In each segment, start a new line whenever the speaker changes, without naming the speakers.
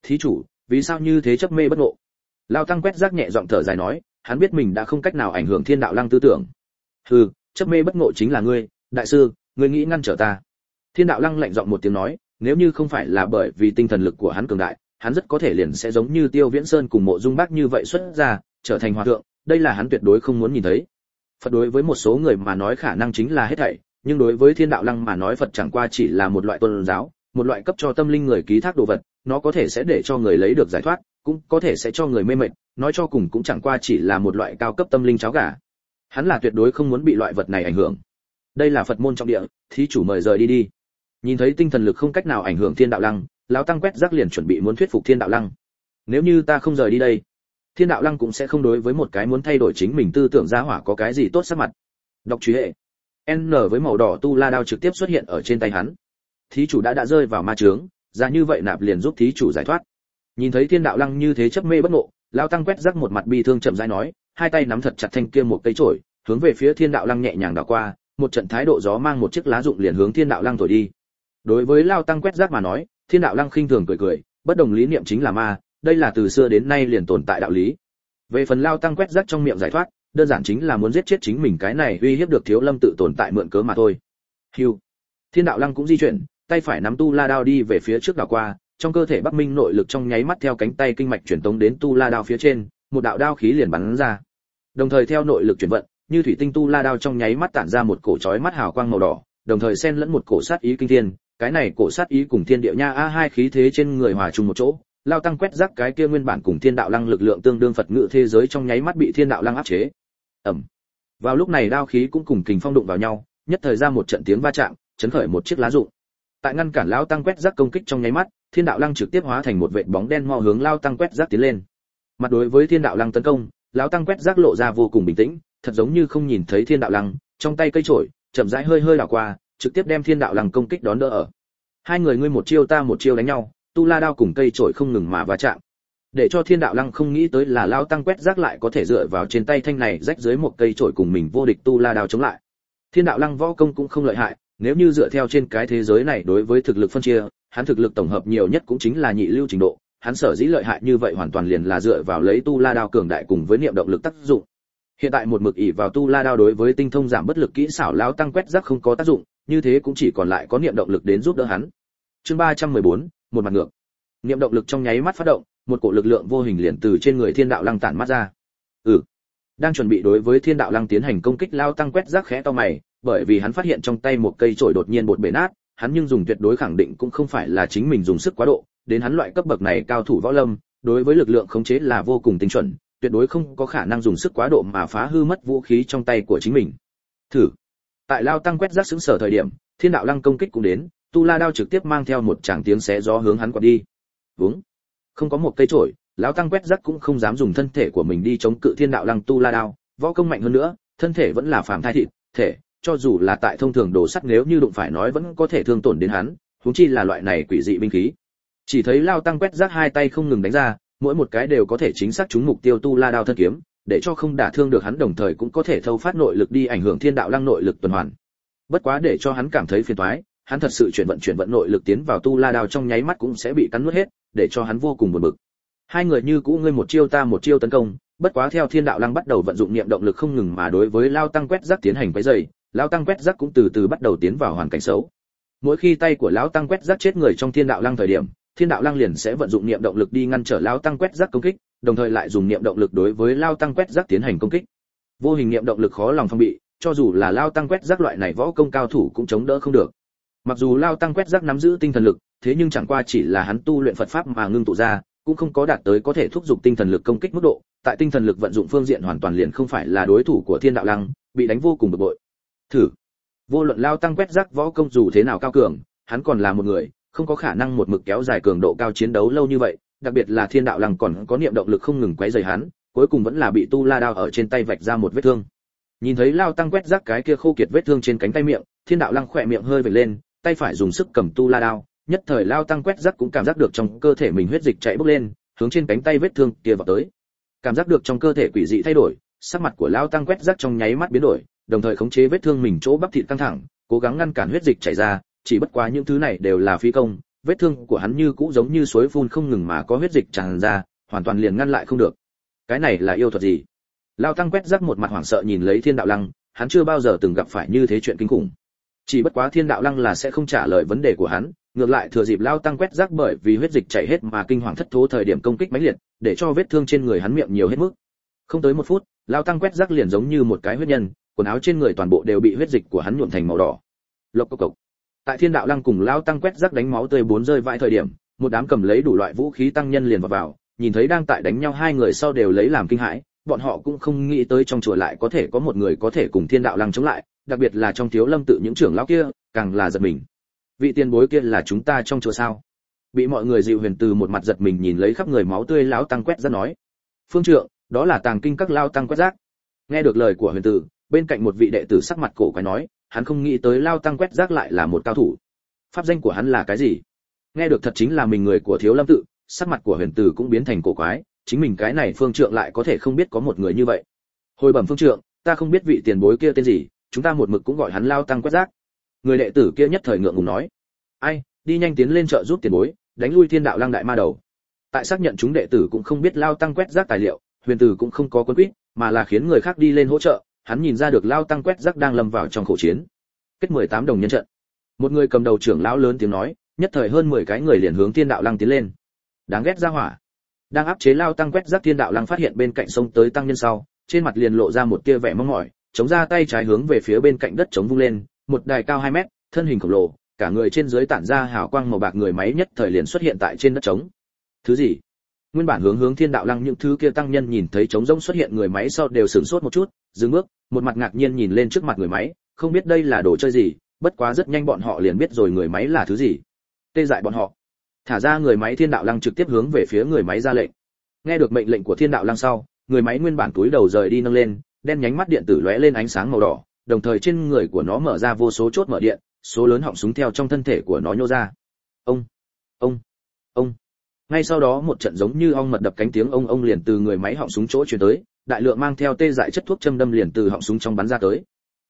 thí chủ, vì sao như thế chấp mê bất ngộ? Lao tăng quét rác nhẹ giọng thở dài nói, hắn biết mình đã không cách nào ảnh hưởng Thiên đạo lăng tư tưởng. Hừ, chấp mê bất ngộ chính là ngươi, đại sư, ngươi nghĩ ngăn trở ta? Thiên đạo lăng lạnh giọng một tiếng nói, nếu như không phải là bởi vì tinh thần lực của hắn cường đại, hắn rất có thể liền sẽ giống như Tiêu Viễn Sơn cùng Mộ Dung Bác như vậy xuất ra, trở thành hòa thượng, đây là hắn tuyệt đối không muốn nhìn thấy. Phật đối với một số người mà nói khả năng chính là hết thảy, nhưng đối với Thiên đạo lăng mà nói Phật chẳng qua chỉ là một loại tôn giáo, một loại cấp cho tâm linh người ký thác đồ vật, nó có thể sẽ để cho người lấy được giải thoát, cũng có thể sẽ cho người mê mệt, nói cho cùng cũng chẳng qua chỉ là một loại cao cấp tâm linh cháo gà. Hắn là tuyệt đối không muốn bị loại vật này ảnh hưởng. Đây là Phật môn trọng địa, thí chủ mời rời đi đi. Nhìn thấy tinh thần lực không cách nào ảnh hưởng Thiên đạo lăng, lão tăng quét rác liền chuẩn bị muốn thuyết phục Thiên đạo lăng. Nếu như ta không rời đi đây, Thiên đạo lăng cũng sẽ không đối với một cái muốn thay đổi chính mình tư tưởng gia hỏa có cái gì tốt sắc mặt. Đọc truy hệ. N với màu đỏ tu la đao trực tiếp xuất hiện ở trên tay hắn. Thí chủ đã rơi vào ma chướng, ra như vậy nạp liền giúp thí chủ giải thoát. Nhìn thấy Thiên đạo lăng như thế chấp mê bất ngộ, lão tăng quét rác một mặt bi thương chậm rãi nói, hai tay nắm thật chặt thanh kia một cây chổi, hướng về phía Thiên đạo lăng nhẹ nhàng đảo qua, một trận thái độ gió mang một chiếc lá rụng liền hướng Thiên đạo lăng thổi đi. Đối với lão tăng quét rác mà nói, Thiên đạo lăng khinh thường cười cười, bất đồng lý niệm chính là ma, đây là từ xưa đến nay liền tồn tại đạo lý. Về phần lão tăng quét rác trong miệng giải thoát, đơn giản chính là muốn giết chết chính mình cái này uy hiếp được Thiếu Lâm tự tồn tại mượn cớ mà thôi. Hưu. Thiên đạo lăng cũng di chuyển, tay phải nắm tu la đao đi về phía trước đảo qua, trong cơ thể Bắc Minh nội lực trong nháy mắt theo cánh tay kinh mạch truyền tống đến tu la đao phía trên, một đạo đao khí liền bắn ra. Đồng thời theo nội lực chuyển vận, như thủy tinh tu la đao trong nháy mắt tản ra một cổ chói mắt hào quang màu đỏ, đồng thời xen lẫn một cổ sát ý kinh thiên, cái này cổ sát ý cùng thiên địa nha a hai khí thế trên người hòa chung một chỗ, lao tăng quét rác cái kia nguyên bản cùng Thiên đạo lăng lực lượng tương đương Phật ngự thế giới trong nháy mắt bị Thiên đạo lăng áp chế. Ầm. Vào lúc này đao khí cũng cùng kình phong đụng vào nhau, nhất thời ra một trận tiếng va chạm, chấn khởi một chiếc lá rụng. Tại ngăn cản lao tăng quét rác công kích trong nháy mắt, Thiên đạo lăng trực tiếp hóa thành một vệt bóng đen mo hướng lao tăng quét rác tiến lên. Mặt đối với Thiên đạo lăng tấn công, lão tăng quét rác lộ ra vô cùng bình tĩnh, thật giống như không nhìn thấy Thiên đạo lăng, trong tay cây chổi chậm rãi hơi hơi đảo qua, trực tiếp đem Thiên đạo lăng công kích đón đỡ ở. Hai người ngươi một chiêu ta một chiêu đánh nhau, tu la đao cùng cây chổi không ngừng mà va chạm. Để cho Thiên đạo lăng không nghĩ tới là lão tăng quét rác lại có thể dựa vào trên tay thanh này rách dưới một cây chổi cùng mình vô địch tu la đao chống lại. Thiên đạo lăng võ công cũng không lợi hại, nếu như dựa theo trên cái thế giới này đối với thực lực phân chia, hắn thực lực tổng hợp nhiều nhất cũng chính là nhị lưu trình độ, hắn sở dĩ lợi hại như vậy hoàn toàn liền là dựa vào lấy tu la đao cường đại cùng với niệm động lực tác dụng. Hiện tại một mực ỷ vào tu la đao đối với tinh thông giảm bất lực kỹ xảo lão tăng quét rác không có tác dụng, như thế cũng chỉ còn lại có niệm động lực đến giúp đỡ hắn. Chương 314, một mặt ngược. Niệm động lực trong nháy mắt phát động, một cổ lực lượng vô hình liền từ trên người Thiên đạo lăng tản mắt ra. Đang chuẩn bị đối với Thiên đạo lăng tiến hành công kích lão tăng quét rác khẽ to mày, bởi vì hắn phát hiện trong tay một cây chổi đột nhiên bột bể nát, hắn nhưng dùng tuyệt đối khẳng định cũng không phải là chính mình dùng sức quá độ, đến hắn loại cấp bậc này cao thủ võ lâm, đối với lực lượng khống chế là vô cùng tinh chuẩn, tuyệt đối không có khả năng dùng sức quá độ mà phá hư mất vũ khí trong tay của chính mình. Thử. Tại lao tăng quét rác xứng sở thời điểm, Thiên đạo lăng công kích cũng đến, tu la đao trực tiếp mang theo một tràng tiếng xé gió hướng hắn quạt đi. Vúng. Không có một cây chổi, lão tăng quét rác cũng không dám dùng thân thể của mình đi chống cự Thiên đạo lăng tu la đao, võ công mạnh hơn nữa, thân thể vẫn là phàm thai thịt, thể, cho dù là tại thông thường đồ sắt nếu như đụng phải nói vẫn có thể thương tổn đến hắn, huống chi là loại này quỷ dị binh khí. Chỉ thấy lao tăng quét rác hai tay không ngừng đánh ra, mỗi một cái đều có thể chính xác trúng mục tiêu tu la đao thân kiếm, để cho không đả thương được hắn, đồng thời cũng có thể thâu phát nội lực đi ảnh hưởng Thiên đạo lăng nội lực tuần hoàn. Bất quá để cho hắn cảm thấy phiền toái, hắn thật sự chuyển vận nội lực tiến vào tu la đao trong nháy mắt cũng sẽ bị cắn nuốt hết, để cho hắn vô cùng buồn bực. Hai người như cũ ngươi một chiêu ta một chiêu tấn công, bất quá theo Thiên đạo lăng bắt đầu vận dụng niệm động lực không ngừng mà đối với lao tăng quét rác tiến hành quấy rầy, lão tăng quét rác cũng từ từ bắt đầu tiến vào hoàn cảnh xấu. Mỗi khi tay của lão tăng quét rác chết người trong Thiên đạo lăng thời điểm, Thiên đạo lăng liền sẽ vận dụng niệm động lực đi ngăn trở lão tăng quét rác công kích, đồng thời lại dùng niệm động lực đối với lão tăng quét rác tiến hành công kích. Vô hình niệm động lực khó lòng phòng bị, cho dù là lão tăng quét rác loại này võ công cao thủ cũng chống đỡ không được. Mặc dù lão tăng quét rác nắm giữ tinh thần lực, thế nhưng chẳng qua chỉ là hắn tu luyện Phật pháp mà ngưng tụ ra, cũng không có đạt tới có thể thúc giục tinh thần lực công kích mức độ, tại tinh thần lực vận dụng phương diện hoàn toàn liền không phải là đối thủ của Thiên đạo lăng, bị đánh vô cùng bực bội. Thử. Vô luận lao tăng quét rác võ công dù thế nào cao cường, hắn còn là một người, không có khả năng một mực kéo dài cường độ cao chiến đấu lâu như vậy, đặc biệt là Thiên đạo lăng còn có niệm động lực không ngừng quấy rầy hắn, cuối cùng vẫn là bị tu la đao ở trên tay vạch ra một vết thương. Nhìn thấy lao tăng quét rác cái kia khô kiệt vết thương trên cánh tay miệng, Thiên đạo lăng khỏe miệng hơi vểnh lên, tay phải dùng sức cầm tu la đao, nhất thời lao tăng quét rác cũng cảm giác được trong cơ thể mình huyết dịch chảy bốc lên, hướng trên cánh tay vết thương kia vào tới. Cảm giác được trong cơ thể quỷ dị thay đổi, sắc mặt của lao tăng quét rác trong nháy mắt biến đổi, đồng thời khống chế vết thương mình chỗ bắp thịt căng thẳng, cố gắng ngăn cản huyết dịch chảy ra, chỉ bất quá những thứ này đều là phi công, vết thương của hắn như cũ giống như suối phun không ngừng mà có huyết dịch tràn ra, hoàn toàn liền ngăn lại không được. Cái này là yêu thuật gì? Lao tăng quét rác một mặt hoảng sợ nhìn lấy Thiên Đạo Lăng, hắn chưa bao giờ từng gặp phải như thế chuyện kinh khủng. Chỉ bất quá Thiên Đạo Lăng là sẽ không trả lời vấn đề của hắn, ngược lại thừa dịp Lao tăng quét rác bởi vì huyết dịch chảy hết mà kinh hoàng thất thố thời điểm công kích mãnh liệt, để cho vết thương trên người hắn miệng nhiều hết mức. Không tới 1 phút, Lao tăng quét rác liền giống như một cái huyết nhân, quần áo trên người toàn bộ đều bị huyết dịch của hắn nhuộm thành màu đỏ. Lộc cộc cộc. Tại Thiên Đạo Lăng cùng Lao tăng quét rác đánh máu tươi bốn rơi vãi thời điểm, một đám cầm lấy đủ loại vũ khí tăng nhân liền vào, nhìn thấy đang tại đánh nhau hai người sau đều lấy làm kinh hãi, bọn họ cũng không nghĩ tới trong chùa lại có thể có một người có thể cùng Thiên Đạo Lăng chống lại, đặc biệt là trong Thiếu Lâm tự những trưởng lão kia, càng là giật mình. Vị tiền bối kia là chúng ta trong chùa sao? Bị mọi người dịu huyền từ một mặt giật mình nhìn lấy khắp người máu tươi lão tăng quét rác nói. Phương trượng, đó là tàng kinh các lao tăng quét rác. Nghe được lời của huyền tử, bên cạnh một vị đệ tử sắc mặt cổ quái nói, hắn không nghĩ tới lao tăng quét rác lại là một cao thủ. Pháp danh của hắn là cái gì? Nghe được thật chính là mình người của Thiếu Lâm tự, sắc mặt của huyền tử cũng biến thành cổ quái, chính mình cái này phương trượng lại có thể không biết có một người như vậy. Hồi bẩm phương trượng, ta không biết vị tiền bối kia tên gì, chúng ta một mực cũng gọi hắn lao tăng quét rác. Người đệ tử kia nhất thời ngượng ngùng nói, ai, đi nhanh tiến lên trợ giúp tiền bối, đánh lui Thiên Đạo Lăng đại ma đầu. Tại xác nhận chúng đệ tử cũng không biết lao tăng quét rác tài liệu, huyền tử cũng không có quân quýt, mà là khiến người khác đi lên hỗ trợ. Hắn nhìn ra được lao tăng quét rác đang lâm vào trong khổ chiến. Kết 18 đồng nhân trận. Một người cầm đầu trưởng lão lớn tiếng nói, nhất thời hơn 10 cái người liền hướng Thiên Đạo Lăng tiến lên. Đáng ghét ra hỏa. Đang áp chế lao tăng quét rác Thiên Đạo Lăng phát hiện bên cạnh sông tới tăng nhân sau, trên mặt liền lộ ra một tia vẻ mong mỏi, chống ra tay trái hướng về phía bên cạnh đất chống vung lên, một đài cao 2 mét, thân hình khổng lồ, cả người trên dưới tản ra hào quang màu bạc người máy nhất thời liền xuất hiện tại trên đất trống. Thứ gì? Nguyên bản hướng Thiên Đạo Lăng những thứ kia tăng nhân nhìn thấy trống rỗng xuất hiện người máy sau đều sửng sốt một chút, dừng bước, một mặt ngạc nhiên nhìn lên trước mặt người máy, không biết đây là đồ chơi gì, bất quá rất nhanh bọn họ liền biết rồi người máy là thứ gì. Tê dại bọn họ. Thả ra người máy, Thiên Đạo Lăng trực tiếp hướng về phía người máy ra lệnh. Nghe được mệnh lệnh của Thiên Đạo Lăng sau, người máy nguyên bản túi đầu rời đi nâng lên, đen nhánh mắt điện tử lóe lên ánh sáng màu đỏ, đồng thời trên người của nó mở ra vô số chốt mở điện, số lớn họng súng theo trong thân thể của nó nhô ra. Ông, ông. Ngay sau đó một trận giống như ong mật đập cánh tiếng ông liền từ người máy họng súng chỗ truyền tới, đại lượng mang theo tê dại chất thuốc châm đâm liền từ họng súng trong bắn ra tới.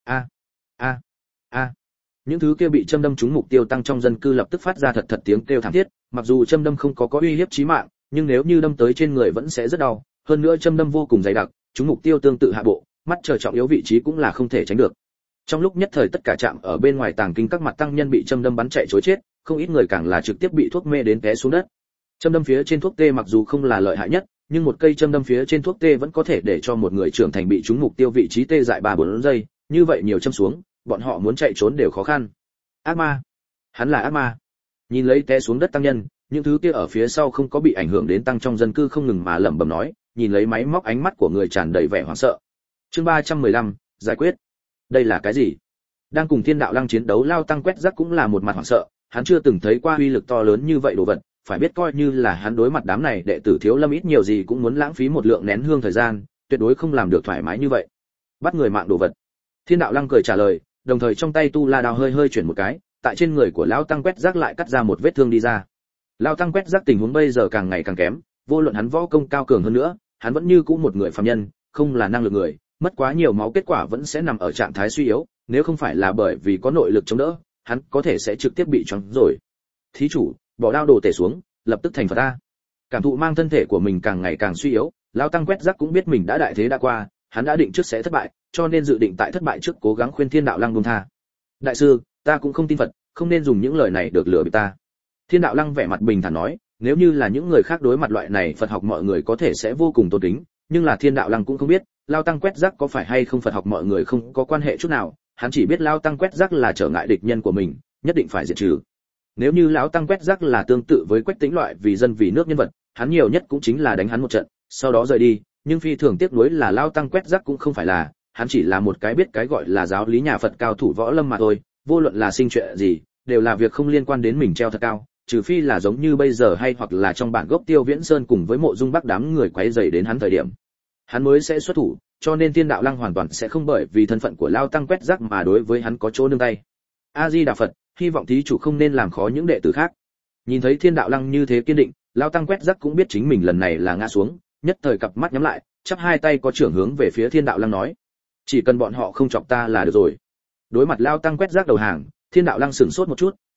A. Những thứ kia bị châm đâm trúng mục tiêu tăng trong dân cư lập tức phát ra thật tiếng kêu thảm thiết, mặc dù châm đâm không có uy hiếp chí mạng, nhưng nếu như đâm tới trên người vẫn sẽ rất đau, hơn nữa châm đâm vô cùng dày đặc, trúng mục tiêu tương tự hạ bộ, mắt chờ trọng yếu vị trí cũng là không thể tránh được. Trong lúc nhất thời tất cả trạm ở bên ngoài tàng kinh các mặt tăng nhân bị châm đâm bắn chạy trối chết, không ít người càng là trực tiếp bị thuốc mê đến té xuống đất. Châm đâm phía trên thuốc tê mặc dù không là lợi hại nhất, nhưng một cây châm đâm phía trên thuốc tê vẫn có thể để cho một người trưởng thành bị trúng mục tiêu vị trí tê dại 3-4 giây, như vậy nhiều châm xuống, bọn họ muốn chạy trốn đều khó khăn. Ác ma, hắn là ác ma. Nhìn lấy té xuống đất tăng nhân, những thứ kia ở phía sau không có bị ảnh hưởng đến tăng trong dân cư không ngừng mà lẩm bẩm nói, nhìn lấy máy móc ánh mắt của người tràn đầy vẻ hoảng sợ. Chương 315, giải quyết. Đây là cái gì? Đang cùng Thiên Đạo Lăng chiến đấu lao tăng quét rác cũng là một mặt hoảng sợ, hắn chưa từng thấy qua uy lực to lớn như vậy đồ vật, phải biết coi như là hắn đối mặt đám này đệ tử Thiếu Lâm ít nhiều gì cũng muốn lãng phí một lượng nén hương thời gian, tuyệt đối không làm được thoải mái như vậy. Bắt người mạng đồ vật. Thiên Đạo Lăng cười trả lời, đồng thời trong tay tu la đao hơi chuyển một cái, tại trên người của lão tăng quét rác lại cắt ra một vết thương đi ra. Lão tăng quét rác tình huống bây giờ càng ngày càng kém, vô luận hắn võ công cao cường hơn nữa, hắn vẫn như cũ một người phàm nhân, không là năng lực người, mất quá nhiều máu kết quả vẫn sẽ nằm ở trạng thái suy yếu, nếu không phải là bởi vì có nội lực chống đỡ, hắn có thể sẽ trực tiếp bị choáng rồi. Thí chủ, bỏ đao đồ tể xuống, lập tức thành Phật ta. Cảm thụ mang thân thể của mình càng ngày càng suy yếu, lão tăng quét rác cũng biết mình đã đại thế đã qua, hắn đã định trước sẽ thất bại, cho nên dự định tại thất bại trước cố gắng khuyên Thiên Đạo Lăng buông tha. Đại sư, ta cũng không tin Phật, không nên dùng những lời này được lừa bịp ta. Thiên Đạo Lăng vẻ mặt bình thản nói, nếu như là những người khác đối mặt loại này Phật học mọi người có thể sẽ vô cùng tôn kính, nhưng là Thiên Đạo Lăng cũng không biết, lao tăng quét rác có phải hay không Phật học mọi người không có quan hệ chút nào, hắn chỉ biết lao tăng quét rác là trở ngại địch nhân của mình, nhất định phải diệt trừ. Nếu như lão tăng quét rác là tương tự với Quách Tĩnh loại vì dân vì nước nhân vật, hắn nhiều nhất cũng chính là đánh hắn một trận, sau đó rời đi, nhưng phi thường tiếc nuối là lao tăng quét rác cũng không phải là, hắn chỉ là một cái biết cái gọi là giáo lý nhà Phật cao thủ võ lâm mà thôi, vô luận là sinh chuyện gì, đều là việc không liên quan đến mình treo thật cao, trừ phi là giống như bây giờ hay hoặc là trong bản gốc Tiêu Viễn Sơn cùng với Mộ Dung Bắc đám người quấy rầy đến hắn thời điểm, hắn mới sẽ xuất thủ, cho nên Thiên Đạo Lăng hoàn toàn sẽ không bởi vì thân phận của lao tăng quét rác mà đối với hắn có chỗ nương tay. A Di Đà Phật, hy vọng thí chủ không nên làm khó những đệ tử khác. Nhìn thấy Thiên Đạo Lăng như thế kiên định, lao tăng quét rác cũng biết chính mình lần này là ngã xuống, nhất thời cặp mắt nhắm lại, chắp hai tay có trưởng hướng về phía Thiên Đạo Lăng nói, chỉ cần bọn họ không chọc ta là được rồi. Đối mặt lao tăng quét rác đầu hàng, Thiên Đạo Lăng sửng sốt một chút,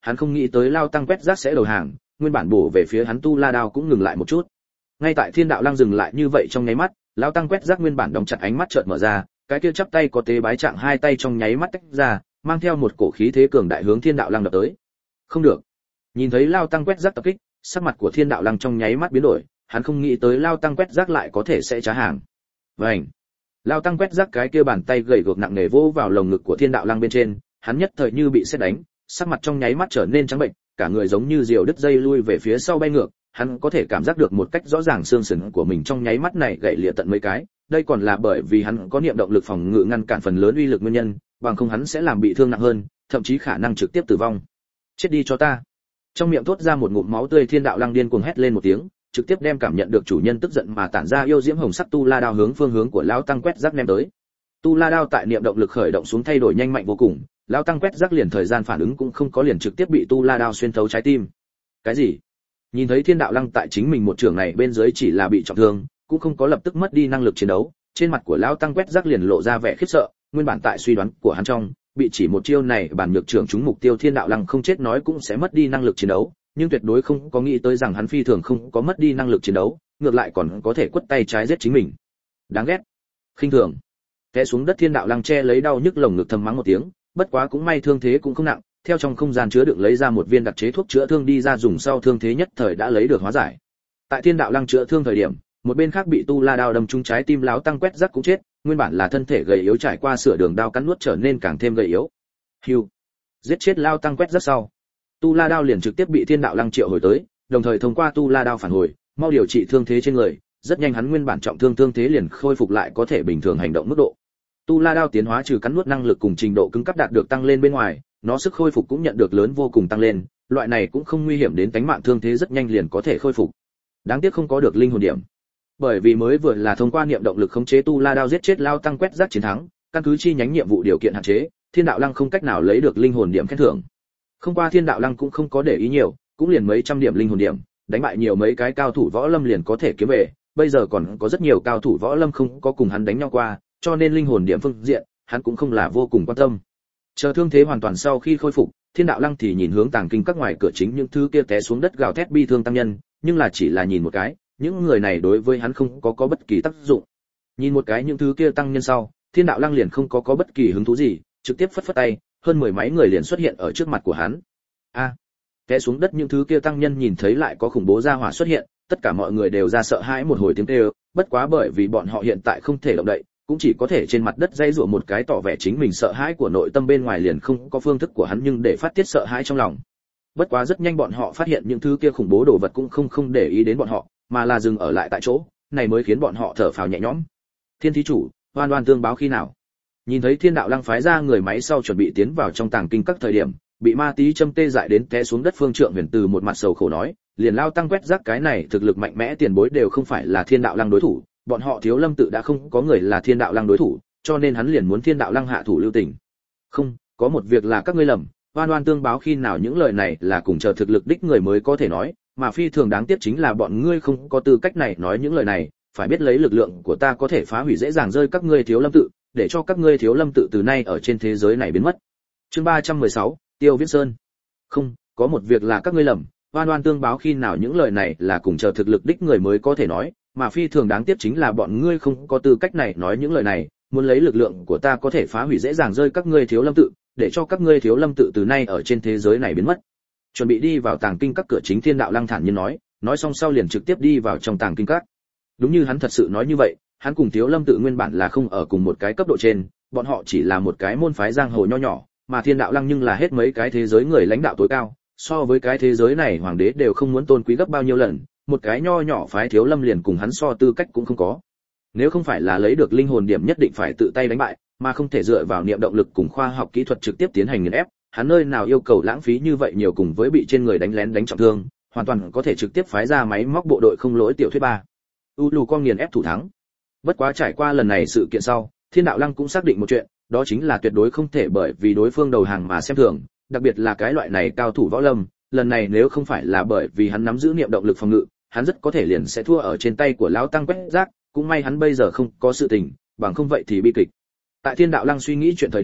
hắn không nghĩ tới Lao Tăng quét rác sẽ đầu hàng, nguyên bản bổ về phía hắn Tu La Đao cũng ngừng lại một chút. Ngay tại Thiên Đạo Lăng dừng lại như vậy trong nháy mắt, Lao Tăng quét rác nguyên bản đóng chặt ánh mắt chợt mở ra, cái kia chắp tay có tế bái trạng hai tay trong nháy mắt tách ra, mang theo một cổ khí thế cường đại hướng Thiên Đạo Lăng đập tới. Không được. Nhìn thấy Lao Tăng quét rác tập kích, sắc mặt của Thiên Đạo Lăng trong nháy mắt biến đổi, hắn không nghĩ tới Lao Tăng quét rác lại có thể sẽ trá hàng. Vành. Lao Tăng quét rác cái kia bàn tay gầy gộc nặng nề vỗ vào lồng ngực của Thiên Đạo Lăng bên trên, hắn nhất thời như bị sét đánh, sắc mặt trong nháy mắt trở nên trắng bệnh, cả người giống như diều đứt dây lui về phía sau bay ngược, hắn có thể cảm giác được một cách rõ ràng xương sườn của mình trong nháy mắt này gãy lìa tận mấy cái, đây còn là bởi vì hắn có niệm động lực phòng ngự ngăn cản phần lớn uy lực nguyên nhân, bằng không hắn sẽ làm bị thương nặng hơn, thậm chí khả năng trực tiếp tử vong. Chết đi cho ta. Trong miệng thốt ra một ngụm máu tươi, Thiên Đạo Lăng điên cuồng hét lên một tiếng, trực tiếp đem cảm nhận được chủ nhân tức giận mà tản ra yêu diễm hồng sắc Tu La Đao hướng phương hướng của lão tăng quét rác ném tới. Tu La Đao tại niệm động lực khởi động xuống thay đổi nhanh mạnh vô cùng, lão tăng quét rác liền thời gian phản ứng cũng không có, liền trực tiếp bị Tu La Đao xuyên thấu trái tim. Cái gì? Nhìn thấy Thiên Đạo Lăng tại chính mình một trường này bên dưới chỉ là bị trọng thương, cũng không có lập tức mất đi năng lực chiến đấu, trên mặt của lão tăng quét rác liền lộ ra vẻ khiếp sợ, nguyên bản tại suy đoán của hắn trong, bị chỉ một chiêu này bản nhược trưởng trúng mục tiêu Thiên Đạo Lăng không chết nói cũng sẽ mất đi năng lực chiến đấu, nhưng tuyệt đối không có nghĩ tới rằng hắn phi thường không có mất đi năng lực chiến đấu, ngược lại còn có thể quất tay trái giết chính mình. Đáng ghét. Khinh thường. Té xuống đất Thiên Đạo Lăng che lấy đau nhức lồng ngực thầm mắng một tiếng, bất quá cũng may thương thế cũng không nặng, theo trong không gian chứa đựng lấy ra một viên đặc chế thuốc chữa thương đi ra dùng sau, thương thế nhất thời đã lấy được hóa giải. Tại Thiên Đạo Lăng chữa thương thời điểm, một bên khác bị Tu La Đao đâm trúng trái tim lão tăng quét rác cũng chết, nguyên bản là thân thể gầy yếu trải qua sửa đường đao cắn nuốt trở nên càng thêm gầy yếu. Hưu. Giết chết lao tăng quét rác sau, Tu La Đao liền trực tiếp bị Thiên Đạo Lăng triệu hồi tới, đồng thời thông qua Tu La Đao phản hồi, mau điều trị thương thế trên người, rất nhanh hắn nguyên bản trọng thương thương thế liền khôi phục lại có thể bình thường hành động mức độ. Tu La Đao tiến hóa trừ cắn nuốt năng lực cùng trình độ cứng cấp đạt được tăng lên bên ngoài, nó sức khôi phục cũng nhận được lớn vô cùng tăng lên, loại này cũng không nguy hiểm đến tính mạng, thương thế rất nhanh liền có thể khôi phục. Đáng tiếc không có được linh hồn điểm. Bởi vì mới vừa là thông qua niệm động lực khống chế Tu La Đao giết chết lao tăng quét rác chiến thắng, căn cứ chi nhánh nhiệm vụ điều kiện hạn chế, Thiên Đạo Lăng không cách nào lấy được linh hồn điểm khen thưởng. Không qua Thiên Đạo Lăng cũng không có để ý nhiều, cũng liền mấy trăm điểm linh hồn điểm, đánh bại nhiều mấy cái cao thủ võ lâm liền có thể kiếm về, bây giờ còn có rất nhiều cao thủ võ lâm không có cùng hắn đánh nhau qua, cho nên linh hồn điểm phương diện, hắn cũng không là vô cùng quan tâm. Chờ thương thế hoàn toàn sau khi khôi phục, Thiên Đạo Lăng thì nhìn hướng tàng kinh các ngoài cửa chính những thứ kia té xuống đất gào thét bi thương tăng nhân, nhưng là chỉ là nhìn một cái, những người này đối với hắn không có bất kỳ tác dụng. Nhìn một cái những thứ kia tăng nhân sau, Thiên Đạo Lăng liền không có bất kỳ hứng thú gì, trực tiếp phất phất tay, hơn mười mấy người liền xuất hiện ở trước mặt của hắn. Té xuống đất những thứ kia tăng nhân nhìn thấy lại có khủng bố gia hỏa xuất hiện, tất cả mọi người đều ra sợ hãi một hồi tiếng kêu, bất quá bởi vì bọn họ hiện tại không thể động đậy, cũng chỉ có thể trên mặt đất dây rủa một cái tỏ vẻ chính mình sợ hãi của nội tâm, bên ngoài liền không có phương thức của hắn nhưng để phát tiết sợ hãi trong lòng. Bất quá rất nhanh bọn họ phát hiện những thứ kia khủng bố đồ vật cũng không để ý đến bọn họ, mà là dừng ở lại tại chỗ, này mới khiến bọn họ thở phào nhẹ nhõm. Thiên thí chủ, oan oan tương báo khi nào? Nhìn thấy Thiên Đạo Lăng phái ra người máy sau chuẩn bị tiến vào trong tàng kinh các thời điểm, bị ma tí châm tê dại đến té xuống đất Phương Trượng Huyền từ một mặt sầu khổ nói, liền lao tăng quét rác cái này thực lực mạnh mẽ tiền bối đều không phải là Thiên Đạo Lăng đối thủ, bọn họ Thiếu Lâm tự đã không có người là Thiên Đạo Lăng đối thủ, cho nên hắn liền muốn Thiên Đạo Lăng hạ thủ lưu tình. Không, có một việc là các ngươi lầm, oan oan tương báo khi nào, những lời này là cùng chờ thực lực đích người mới có thể nói, mà phi thường đáng tiếc chính là bọn ngươi không có tư cách này nói những lời này, phải biết lấy lực lượng của ta có thể phá hủy dễ dàng rơi các ngươi Thiếu Lâm tự, để cho các ngươi Thiếu Lâm tự từ nay ở trên thế giới này biến mất. Chương 316, Tiêu Viễn Sơn. Không, có một việc là các ngươi lầm, oan oan tương báo khi nào, những lời này là cùng chờ thực lực đích người mới có thể nói, mà phi thường đáng tiếc chính là bọn ngươi không có tư cách này nói những lời này, muốn lấy lực lượng của ta có thể phá hủy dễ dàng rơi các ngươi Thiếu Lâm tự, để cho các ngươi Thiếu Lâm tự từ nay ở trên thế giới này biến mất. Chuẩn bị đi vào tàng kinh các cửa chính, Thiên Đạo Lăng thản nhiên nói xong sau liền trực tiếp đi vào trong tàng kinh các. Đúng như hắn thật sự nói như vậy, hắn cùng Thiếu Lâm tự nguyên bản là không ở cùng một cái cấp độ trên, bọn họ chỉ là một cái môn phái giang hồ nho nhỏ, mà Thiên Đạo Lăng nhưng là hết mấy cái thế giới người lãnh đạo tối cao, so với cái thế giới này hoàng đế đều không muốn tôn quý gấp bao nhiêu lần, một cái nho nhỏ phái Thiếu Lâm liền cùng hắn so tư cách cũng không có. Nếu không phải là lấy được linh hồn điểm nhất định phải tự tay đánh bại, mà không thể dựa vào niệm động lực cùng khoa học kỹ thuật trực tiếp tiến hành nghiền ép, hắn nơi nào yêu cầu lãng phí như vậy nhiều, cùng với bị trên người đánh lén đánh trọng thương, hoàn toàn có thể trực tiếp phái ra máy móc bộ đội không lỗi tiểu thuyết 3. Ulu con nghiền ép thủ thắng. Bất quá trải qua lần này sự kiện sau, Thiên Đạo Lăng cũng xác định một chuyện, đó chính là tuyệt đối không thể bởi vì đối phương đầu hàng mà xem thường, đặc biệt là cái loại này cao thủ võ lâm, lần này nếu không phải là bởi vì hắn nắm giữ niệm động lực phòng ngự, hắn rất có thể liền sẽ thua ở trên tay của lão tăng quét rác, cũng may hắn bây giờ không có sự tình, bằng không vậy thì bi kịch. Tại Thiên Đạo Lăng suy nghĩ chuyện thời điểm,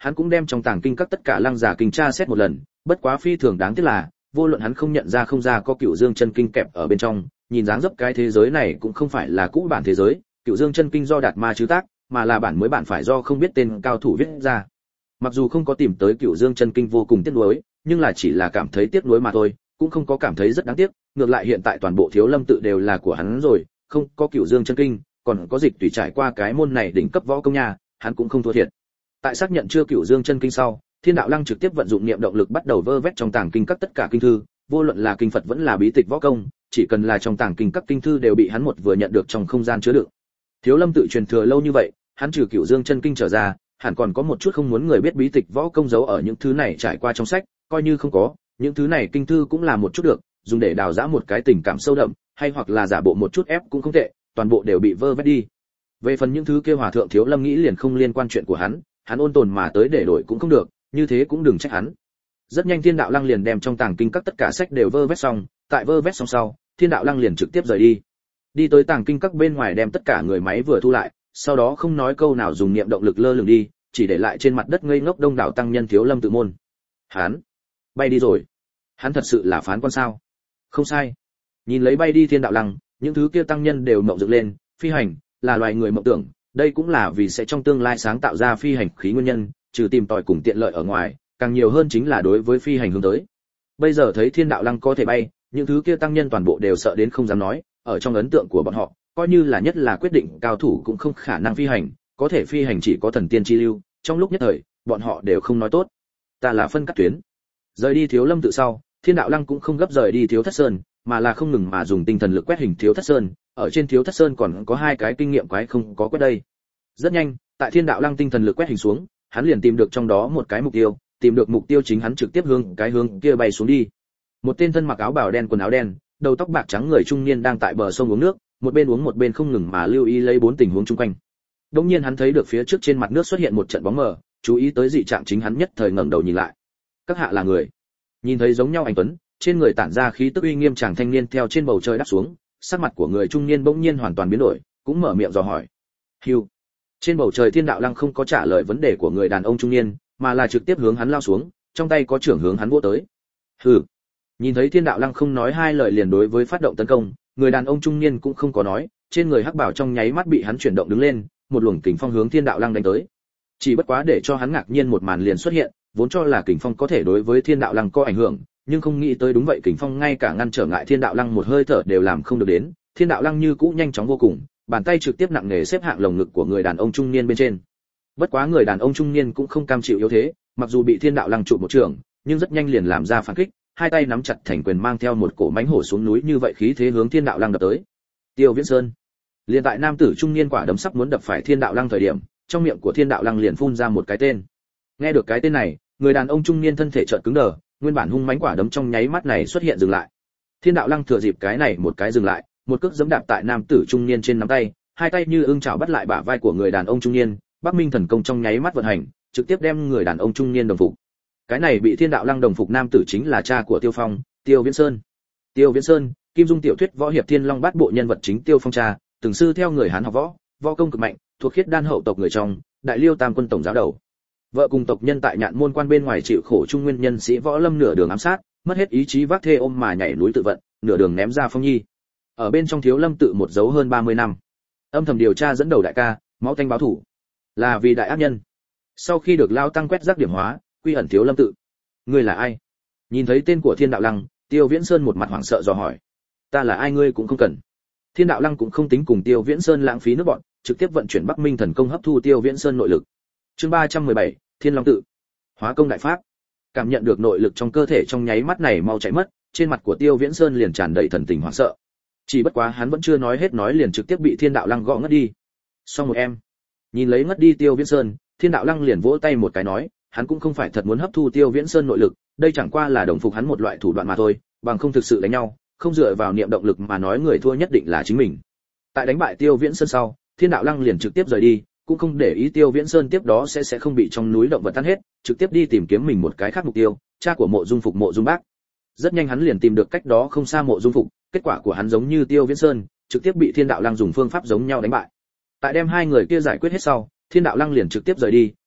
hắn cũng đem trong tàng kinh các tất cả lăng giả kinh tra xét một lần, bất quá phi thường đáng tiếc là, vô luận hắn không nhận ra không ra có Cửu Dương chân kinh kẹp ở bên trong, nhìn dáng dấp cái thế giới này cũng không phải là cũ bản thế giới, Cửu Dương chân kinh do Đạt Ma chứ tác, mà là bản mới bản phải do không biết tên cao thủ viết ra. Mặc dù không có tìm tới Cửu Dương chân kinh vô cùng tiếc nuối, nhưng là chỉ là cảm thấy tiếc nuối mà thôi, cũng không có cảm thấy rất đáng tiếc, ngược lại hiện tại toàn bộ Thiếu Lâm tự đều là của hắn rồi, không có Cửu Dương chân kinh, còn có Dịch Tùy trải qua cái môn này đỉnh cấp võ công nhà, hắn cũng không thua thiệt. Tại xác nhận chưa Cửu Dương chân kinh sau, Thiên Đạo Lăng trực tiếp vận dụng niệm động lực bắt đầu vơ vét trong tàng kinh các tất cả kinh thư, vô luận là kinh Phật vẫn là bí tịch võ công, chỉ cần là trong tàng kinh các kinh thư đều bị hắn một vừa nhận được trong không gian chứa đựng. Thiếu Lâm tự truyền thừa lâu như vậy, hắn trừ Cửu Dương chân kinh trở ra, hẳn còn có một chút không muốn người biết bí tịch võ công giấu ở những thứ này trải qua trong sách, coi như không có, những thứ này kinh thư cũng là một chút được, dùng để đào giã một cái tình cảm sâu đậm, hay hoặc là giả bộ một chút ép cũng không tệ, toàn bộ đều bị vơ vét đi. Về phần những thứ kia hòa thượng Thiếu Lâm nghĩ liền không liên quan chuyện của hắn ôn tồn mà tới để đổi cũng không được, như thế cũng đừng trách hắn. Rất nhanh Thiên Đạo Lăng liền đem trong tàng kinh các tất cả sách đều vơ vét xong, tại vơ vét xong sau, Thiên Đạo Lăng liền trực tiếp rời đi. Đi tới tàng kinh các bên ngoài đem tất cả người máy vừa thu lại, sau đó không nói câu nào dùng niệm động lực lơ lửng đi, chỉ để lại trên mặt đất ngây ngốc đông đảo tăng nhân Thiếu Lâm tự môn. Hắn bay đi rồi. Hắn thật sự là phán quan sao? Không sai. Nhìn lấy bay đi Thiên Đạo Lăng, những thứ kia tăng nhân đều mộng dựng lên, phi hành là loài người mộng tưởng, đây cũng là vì sẽ trong tương lai sáng tạo ra phi hành khí nguyên nhân, trừ tìm tòi cùng tiện lợi ở ngoài, càng nhiều hơn chính là đối với phi hành hướng tới. Bây giờ thấy Thiên Đạo Lăng có thể bay, những thứ kia tăng nhân toàn bộ đều sợ đến không dám nói, ở trong ấn tượng của bọn họ, coi như là nhất là quyết định cao thủ cũng không khả năng phi hành, có thể phi hành chỉ có thần tiên chi lưu, trong lúc nhất thời, bọn họ đều không nói tốt. Ta là phân cắt tuyến. Rời đi Thiếu Lâm tự sau, Thiên Đạo Lăng cũng không gấp rời đi Thiếu Thất Sơn, mà là không ngừng mà dùng tinh thần lực quét hình Thiếu Thất Sơn, ở trên Thiếu Thất Sơn còn có hai cái kinh nghiệm quái không có quét đây. Rất nhanh, tại Thiên Đạo Lăng tinh thần lực quét hình xuống, hắn liền tìm được trong đó một cái mục tiêu, tìm được mục tiêu chính hắn trực tiếp hướng cái hướng kia bay xuống đi. Một tên thân mặc áo bào đen quần áo đen, đầu tóc bạc trắng người trung niên đang tại bờ sông uống nước, một bên uống một bên không ngừng mà lưu ý lấy bốn tình huống xung quanh. Đột nhiên hắn thấy được phía trước trên mặt nước xuất hiện một trận bóng mờ, chú ý tới dị trạng chính hắn nhất thời ngẩng đầu nhìn lại. Các hạ là người. Nhìn thấy giống nhau anh tuấn, trên người tản ra khí tức uy nghiêm chàng thanh niên theo trên bầu trời đáp xuống, sắc mặt của người trung niên bỗng nhiên hoàn toàn biến đổi, cũng mở miệng dò hỏi. Hưu. Trên bầu trời Thiên Đạo Lăng không có trả lời vấn đề của người đàn ông trung niên, mà là trực tiếp hướng hắn lao xuống, trong tay có chưởng hướng hắn vỗ tới. Hừ. Nhìn thấy Thiên Đạo Lăng không nói hai lời liền đối với phát động tấn công, người đàn ông trung niên cũng không có nói, trên người hắc bảo trong nháy mắt bị hắn chuyển động đứng lên, một luồng kình phong hướng Thiên Đạo Lăng đánh tới. Chỉ bất quá để cho hắn ngạc nhiên một màn liền xuất hiện, vốn cho là kình phong có thể đối với Thiên Đạo Lăng có ảnh hưởng, nhưng không nghĩ tới đúng vậy kình phong ngay cả ngăn trở ngại Thiên Đạo Lăng một hơi thở đều làm không được đến, Thiên Đạo Lăng như cũ nhanh chóng vô cùng, bàn tay trực tiếp nặng nề xếp hạng lồng ngực của người đàn ông trung niên bên trên. Bất quá người đàn ông trung niên cũng không cam chịu yếu thế, mặc dù bị Thiên Đạo Lăng trụ một trường, nhưng rất nhanh liền làm ra phản kích, hai tay nắm chặt thành quyền mang theo một cổ mãnh hổ xuống núi như vậy khí thế hướng Thiên Đạo Lăng đập tới. Tiêu Viễn Sơn. Liền tại nam tử trung niên quả đấm sắp muốn đập phải Thiên Đạo Lăng thời điểm, trong miệng của Thiên Đạo Lăng liền phun ra một cái tên. Nghe được cái tên này, người đàn ông trung niên thân thể chợt cứng đờ, nguyên bản hung mãnh quả đấm trong nháy mắt này xuất hiện dừng lại. Thiên Đạo Lăng thừa dịp cái này một cái dừng lại, một cước giẫm đạp tại nam tử trung niên trên nắm tay, hai tay như ưng chảo bắt lại bả vai của người đàn ông trung niên, Bắc Minh thần công trong nháy mắt vận hành, trực tiếp đem người đàn ông trung niên đồng phục. Cái này bị Thiên Đạo Lăng đồng phục nam tử chính là cha của Tiêu Phong, Tiêu Viễn Sơn. Tiêu Viễn Sơn, Kim Dung tiểu thuyết võ hiệp Thiên Long bát bộ nhân vật chính Tiêu Phong cha, từng sư theo người Hán học võ, võ công cực mạnh, thuộc khiết đan hậu tộc người trong, Đại Liêu Tam quân tổng giáo đầu. Vợ cùng tộc nhân tại Nhạn môn quan bên ngoài chịu khổ trung nguyên nhân sĩ võ lâm nửa đường ám sát, mất hết ý chí vác thê ôm mà nhảy núi tự vận, nửa đường ném ra Phong Nhi. Ở bên trong Thiếu Lâm tự một dấu hơn 30 năm. Âm thầm điều tra dẫn đầu đại ca, máu tanh báo thủ, là vì đại ác nhân. Sau khi được lao tăng quét rác điểm hóa, quy ẩn Thiếu Lâm tự. Ngươi là ai? Nhìn thấy tên của Thiên Đạo Lăng, Tiêu Viễn Sơn một mặt hoảng sợ dò hỏi. Ta là ai ngươi cũng không cần. Thiên Đạo Lăng cũng không tính cùng Tiêu Viễn Sơn lãng phí nước bọn, trực tiếp vận chuyển Bắc Minh thần công hấp thu Tiêu Viễn Sơn nội lực. Chương 317, Thiên Long tự. Hóa công đại pháp. Cảm nhận được nội lực trong cơ thể trong nháy mắt này mau chạy mất, trên mặt của Tiêu Viễn Sơn liền tràn đầy thần tình hoảng sợ. Chỉ bất quá hắn vẫn chưa nói hết nói liền trực tiếp bị Thiên Đạo Lăng gõ ngất đi. Xong một em. Nhìn lấy ngất đi Tiêu Viễn Sơn, Thiên Đạo Lăng liền vỗ tay một cái nói, hắn cũng không phải thật muốn hấp thu Tiêu Viễn Sơn nội lực, đây chẳng qua là đồng phục hắn một loại thủ đoạn mà thôi, bằng không thực sự đánh nhau, không dựa vào niệm động lực mà nói người thua nhất định là chính mình. Tại đánh bại Tiêu Viễn Sơn sau, Thiên Đạo Lăng liền trực tiếp rời đi, cũng không để ý Tiêu Viễn Sơn tiếp đó sẽ không bị trong núi động vật tan hết, trực tiếp đi tìm kiếm mình một cái khác mục tiêu, cha của Mộ Dung Phục Mộ Dung Bác. Rất nhanh hắn liền tìm được cách đó không xa Mộ Dung Phục, kết quả của hắn giống như Tiêu Viễn Sơn, trực tiếp bị Thiên Đạo Lăng dùng phương pháp giống nhau đánh bại. Tại đem hai người kia giải quyết hết sau, Thiên Đạo Lăng liền trực tiếp rời đi,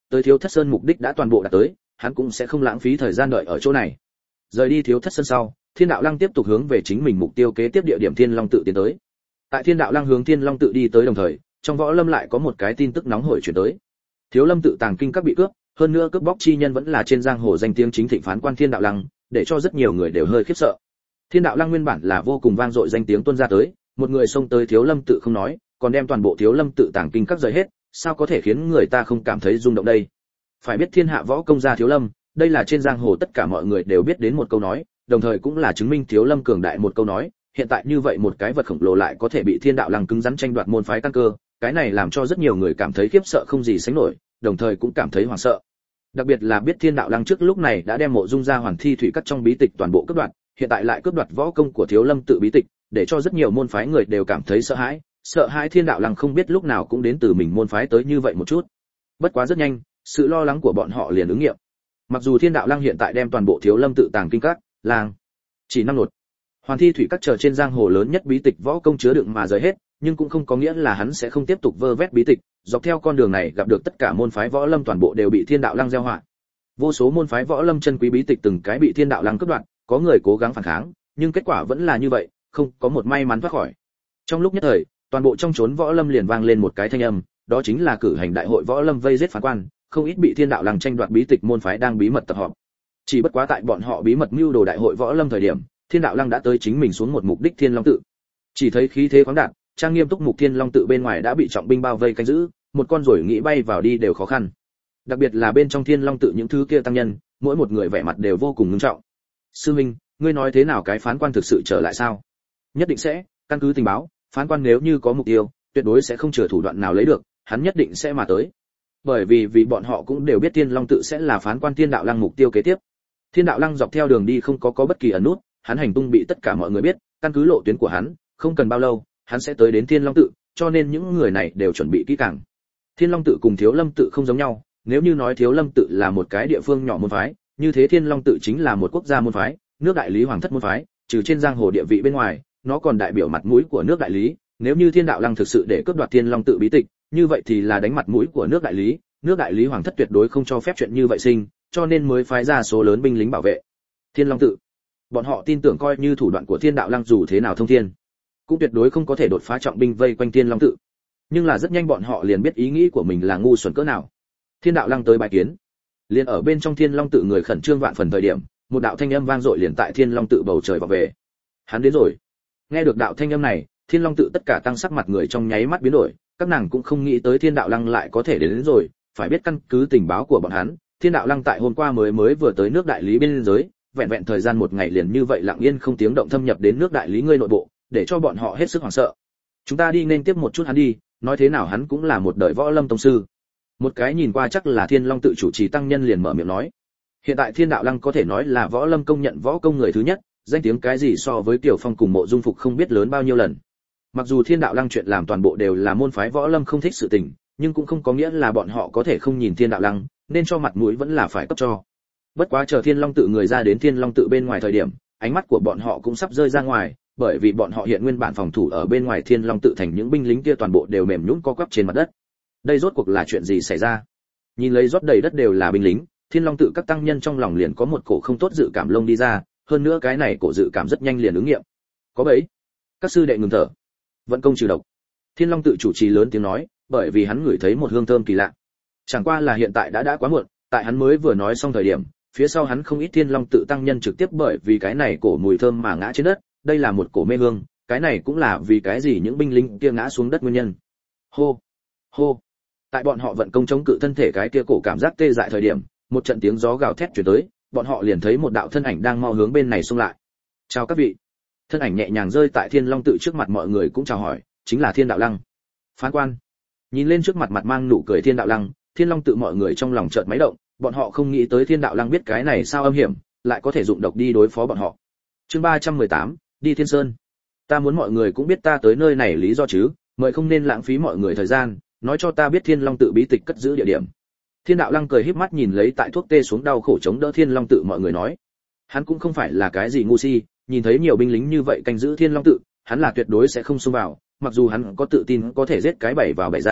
tới Thiếu Thất Sơn mục đích đã toàn bộ đạt tới, hắn cũng sẽ không lãng phí thời gian đợi ở chỗ này. Rời đi Thiếu Thất Sơn sau, Thiên Đạo Lăng tiếp tục hướng về chính mình mục tiêu kế tiếp địa điểm Thiên Long tự tiến tới. Tại Thiên Đạo Lăng hướng Thiên Long tự đi tới đồng thời, trong võ lâm lại có một cái tin tức nóng hổi chuyển tới. Thiếu Lâm tự tàng kinh các bị cướp, hơn nữa cướp bóc chi nhân vẫn là trên giang hồ danh tiếng chính thịnh phán quan Thiên Đạo Lăng, để cho rất nhiều người đều hơi khiếp sợ. Thiên Đạo Lăng nguyên bản là vô cùng vang dội danh tiếng tuôn ra tới, một người xông tới Thiếu Lâm tự không nói, còn đem toàn bộ Thiếu Lâm tự tàng kinh các rời hết, sao có thể khiến người ta không cảm thấy rung động đây? Phải biết thiên hạ võ công gia Thiếu Lâm, đây là trên giang hồ tất cả mọi người đều biết đến một câu nói, đồng thời cũng là chứng minh Thiếu Lâm cường đại một câu nói. Hiện tại như vậy một cái vật khổng lồ lại có thể bị Thiên Đạo Lăng cứng rắn tranh đoạt môn phái căn cơ, cái này làm cho rất nhiều người cảm thấy khiếp sợ không gì sánh nổi, đồng thời cũng cảm thấy hoảng sợ. Đặc biệt là biết Thiên Đạo Lăng trước lúc này đã đem Mộ Dung gia hoàn thi thủy cắt trong bí tịch toàn bộ cướp đoạt, hiện tại lại cướp đoạt võ công của Thiếu Lâm tự bí tịch, để cho rất nhiều môn phái người đều cảm thấy sợ hãi Thiên Đạo Lăng không biết lúc nào cũng đến từ mình môn phái tới như vậy một chút. Bất quá rất nhanh, sự lo lắng của bọn họ liền ứng nghiệm. Mặc dù Thiên Đạo Lăng hiện tại đem toàn bộ Thiếu Lâm tự tàng kinh các, làng chỉ năm lột hoàn thi thủy các chờ trên giang hồ lớn nhất bí tịch võ công chứa đựng mà rời hết, nhưng cũng không có nghĩa là hắn sẽ không tiếp tục vơ vét bí tịch, dọc theo con đường này gặp được tất cả môn phái võ lâm toàn bộ đều bị Thiên Đạo Lăng gieo họa. Vô số môn phái võ lâm chân quý bí tịch từng cái bị Thiên Đạo Lăng cướp đoạt, có người cố gắng phản kháng, nhưng kết quả vẫn là như vậy, không có một may mắn thoát khỏi. Trong lúc nhất thời, toàn bộ trong chốn võ lâm liền vang lên một cái thanh âm, đó chính là cử hành đại hội võ lâm vây giết phán quan, không ít bị Thiên Đạo Lăng tranh đoạt bí tịch môn phái đang bí mật tập họp. Chỉ bất quá tại bọn họ bí mật mưu đồ đại hội võ lâm thời điểm, Thiên Đạo Lăng đã tới chính mình xuống một mục đích Thiên Long tự. Chỉ thấy khí thế khoáng đạt, trang nghiêm túc mục Thiên Long tự bên ngoài đã bị trọng binh bao vây canh giữ, một con rồi nghĩ bay vào đi đều khó khăn. Đặc biệt là bên trong Thiên Long tự những thứ kia tăng nhân, mỗi một người vẻ mặt đều vô cùng nghiêm trọng. Sư minh, ngươi nói thế nào cái phán quan thực sự trở lại sao? Nhất định sẽ, căn cứ tình báo, phán quan nếu như có mục tiêu, tuyệt đối sẽ không chừa thủ đoạn nào lấy được, hắn nhất định sẽ mà tới. Bởi vì bọn họ cũng đều biết Thiên Long tự sẽ là phán quan Thiên Đạo Lăng mục tiêu kế tiếp. Thiên Đạo Lăng dọc theo đường đi không có bất kỳ ẩn nút, hắn hành tung bị tất cả mọi người biết, căn cứ lộ tuyến của hắn, không cần bao lâu, hắn sẽ tới đến Thiên Long tự, cho nên những người này đều chuẩn bị kỹ càng. Thiên Long tự cùng Thiếu Lâm tự không giống nhau, nếu như nói Thiếu Lâm tự là một cái địa phương nhỏ môn phái, như thế Thiên Long tự chính là một quốc gia môn phái, nước đại lý hoàng thất môn phái, trừ trên giang hồ địa vị bên ngoài, nó còn đại biểu mặt mũi của nước đại lý, nếu như Thiên Đạo Lăng thực sự để cướp đoạt Thiên Long tự bí tịch, như vậy thì là đánh mặt mũi của nước đại lý hoàng thất tuyệt đối không cho phép chuyện như vậy sinh, cho nên mới phái ra số lớn binh lính bảo vệ Thiên Long tự. Bọn họ tin tưởng coi như thủ đoạn của Thiên Đạo Lăng dù thế nào thông thiên, cũng tuyệt đối không có thể đột phá trọng binh vây quanh Thiên Long tự. Nhưng là rất nhanh bọn họ liền biết ý nghĩ của mình là ngu xuẩn cỡ nào. Thiên Đạo Lăng tới bài kiến, liền ở bên trong Thiên Long tự người khẩn trương vạn phần thời điểm, một đạo thanh âm vang dội liền tại Thiên Long tự bầu trời vọng về. Hắn đến rồi. Nghe được đạo thanh âm này, Thiên Long tự tất cả tăng sắc mặt người trong nháy mắt biến đổi, các nàng cũng không nghĩ tới Thiên Đạo Lăng lại có thể đến rồi, phải biết căn cứ tình báo của bọn hắn, Thiên Đạo Lăng tại hôm qua mới vừa tới nước đại lý biên giới, vẹn thời gian một ngày liền như vậy lặng yên không tiếng động thâm nhập đến nước đại lý ngươi nội bộ, để cho bọn họ hết sức hoảng sợ. Chúng ta đi nên tiếp một chút hắn đi, nói thế nào hắn cũng là một đời võ lâm tông sư. Một cái nhìn qua chắc là Thiên Long tự chủ trì tăng nhân liền mở miệng nói. Hiện tại Thiên Đạo Lăng có thể nói là võ lâm công nhận võ công người thứ nhất, danh tiếng cái gì so với Tiểu Phong cùng Mộ Dung Phục không biết lớn bao nhiêu lần. Mặc dù Thiên Đạo Lăng chuyện làm toàn bộ đều là môn phái võ lâm không thích sự tình, nhưng cũng không có nghĩa là bọn họ có thể không nhìn Thiên Đạo Lăng, nên cho mặt mũi vẫn là phải cấp cho. Bất quá chờ Thiên Long tự người ra đến Thiên Long tự bên ngoài thời điểm, ánh mắt của bọn họ cũng sắp rơi ra ngoài, bởi vì bọn họ hiện nguyên bản phòng thủ ở bên ngoài Thiên Long tự thành những binh lính kia toàn bộ đều mềm nhũn co quắp trên mặt đất. Đây rốt cuộc là chuyện gì xảy ra? Nhìn lấy rót đầy đất đều là binh lính, Thiên Long tự các tăng nhân trong lòng liền có một cổ không tốt dự cảm lông đi ra, hơn nữa cái này cổ dự cảm rất nhanh liền ứng nghiệm. Có bẫy. Các sư đệ ngừng thở. Vận công trừ độc. Thiên Long tự chủ trì lớn tiếng nói, bởi vì hắn ngửi thấy một hương thơm kỳ lạ. Chẳng qua là hiện tại đã quá muộn, tại hắn mới vừa nói xong thời điểm, phía sau hắn không ít Thiên Long tự tăng nhân trực tiếp bởi vì cái này cổ mùi thơm mà ngã trên đất, đây là một cổ mê hương, cái này cũng là vì cái gì những binh lính kia ngã xuống đất nguyên nhân. Hô, hô. Tại bọn họ vận công chống cự thân thể cái kia cổ cảm giác tê dại thời điểm, một trận tiếng gió gào thét truyền tới, bọn họ liền thấy một đạo thân ảnh đang mau hướng bên này xông lại. Chào các vị. Thân ảnh nhẹ nhàng rơi tại Thiên Long tự trước mặt mọi người cũng chào hỏi, chính là Thiên Đạo Lăng. Phán quan. Nhìn lên trước mặt mặt mang nụ cười Thiên Đạo Lăng, Thiên Long tự mọi người trong lòng chợt máy động, bọn họ không nghĩ tới Thiên Đạo Lăng biết cái này sao âm hiểm, lại có thể dụng độc đi đối phó bọn họ. Chương 318, đi Thiên Sơn. Ta muốn mọi người cũng biết ta tới nơi này lý do chứ, mời không nên lãng phí mọi người thời gian, nói cho ta biết Thiên Long tự bí tịch cất giữ địa điểm. Thiên Đạo Lăng cười híp mắt nhìn lấy tại thuốc tê xuống đau khổ chống đỡ Thiên Long tự mọi người nói. Hắn cũng không phải là cái gì ngu si, nhìn thấy nhiều binh lính như vậy canh giữ Thiên Long tự, hắn là tuyệt đối sẽ không xông vào, mặc dù hắn có tự tin có thể giết cái bảy vào bảy ra,